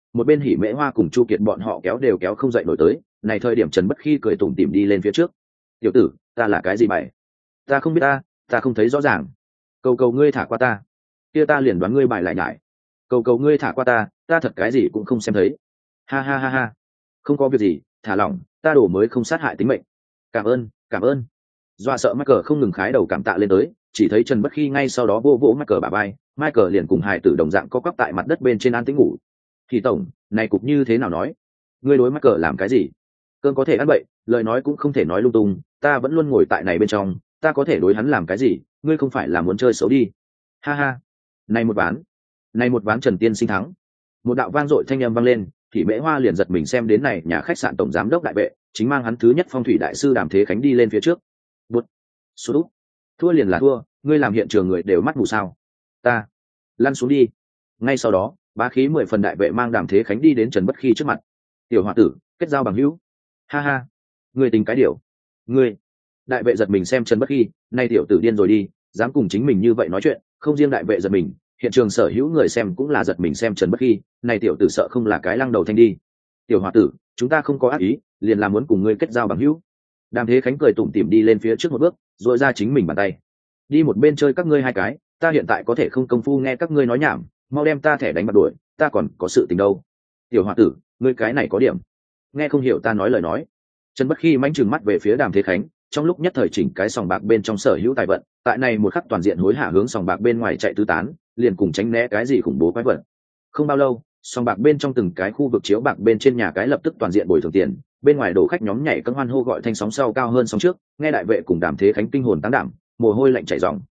một bên Hỉ Mễ Hoa cùng Chu Kiệt bọn họ kéo đều kéo không dậy nổi tới. Này thời điểm Trần Bất Khi cười tủm tỉm đi lên phía trước. Tiểu tử, ta là cái gì bài? Ta không biết ta không thấy rõ ràng. Cầu cầu ngươi thả qua ta. Kia ta liền đoán ngươi bài lại nhải. Cầu cầu ngươi thả qua ta thật cái gì cũng không xem thấy. Ha ha ha ha. Không có việc gì, thả lỏng, ta đổ mới không sát hại tính mệnh. Cảm ơn. Doa sợ Michael không ngừng khái đầu cảm tạ lên tới, chỉ thấy Trần Bất Khi ngay sau đó vô vỗ Michael bả vai, Michael liền cùng hài tử đồng dạng co quắp tại mặt đất bên trên an tĩnh ngủ. Thì tổng, này cục như thế nào nói? Ngươi đối Michael làm cái gì? Cơn có thể ăn bậy, lời nói cũng không thể nói lung tung, ta vẫn luôn ngồi tại này bên trong, ta có thể đối hắn làm cái gì? Ngươi không phải là muốn chơi xấu đi? Ha ha. Này một ván Trần Tiên Sinh thắng. Một đạo vang dội thanh âm vang lên, thì Mễ Hoa liền giật mình xem đến này nhà khách sạn tổng giám đốc đại vệ, chính mang hắn thứ nhất phong thủy đại sư Đàm Thế Khánh đi lên phía trước. Bụt. Sút. Thua liền là thua, ngươi làm hiện trường người đều mắt mù sao? Ta. Lăn xuống đi. Ngay sau đó, bá khí 10 phần đại vệ mang Đàm Thế Khánh đi đến Trần Bất Khi trước mặt. Tiểu hòa tử, kết giao bằng hữu. Ha ha. Ngươi tính cái điều. Ngươi. Đại vệ giật mình xem Trần Bất Khi, nay tiểu tử điên rồi đi, dám cùng chính mình như vậy nói chuyện, không riêng đại vệ giật mình, hiện trường sở hữu người xem cũng là giật mình xem Trần Bất Khi, này tiểu tử sợ không là cái lăng đầu thanh đi. Tiểu hòa tử, chúng ta không có ác ý, liền là muốn cùng ngươi kết giao bằng hữu. Đàm Thế Khánh cười tủm tỉm đi lên phía trước một bước, rồi ra chính mình bàn tay. Đi một bên chơi các ngươi hai cái, ta hiện tại có thể không công phu nghe các ngươi nói nhảm, mau đem ta thẻ đánh bật đuổi, ta còn có sự tình đâu. Tiểu hòa tử, ngươi cái này có điểm. Nghe không hiểu ta nói lời nói. Trần Bất Khi manh trừng mắt về phía Đàm Thế Khánh, trong lúc nhất thời chỉnh cái sòng bạc bên trong sở hữu tài vận, tại này một khắc toàn diện hối hả hướng sòng bạc bên ngoài chạy tứ tán, liền cùng tránh né cái gì khủng bố quái vật. Không bao lâu, sòng bạc bên trong từng cái khu vực chiếu bạc bên trên nhà cái lập tức toàn diện bồi thường tiền, bên ngoài đổ khách nhóm nhảy cẫng hoan hô gọi thanh sóng sau cao hơn sóng trước, nghe đại vệ cùng Đàm Thế Khánh kinh hồn táng đảm, mồ hôi lạnh chảy ròng.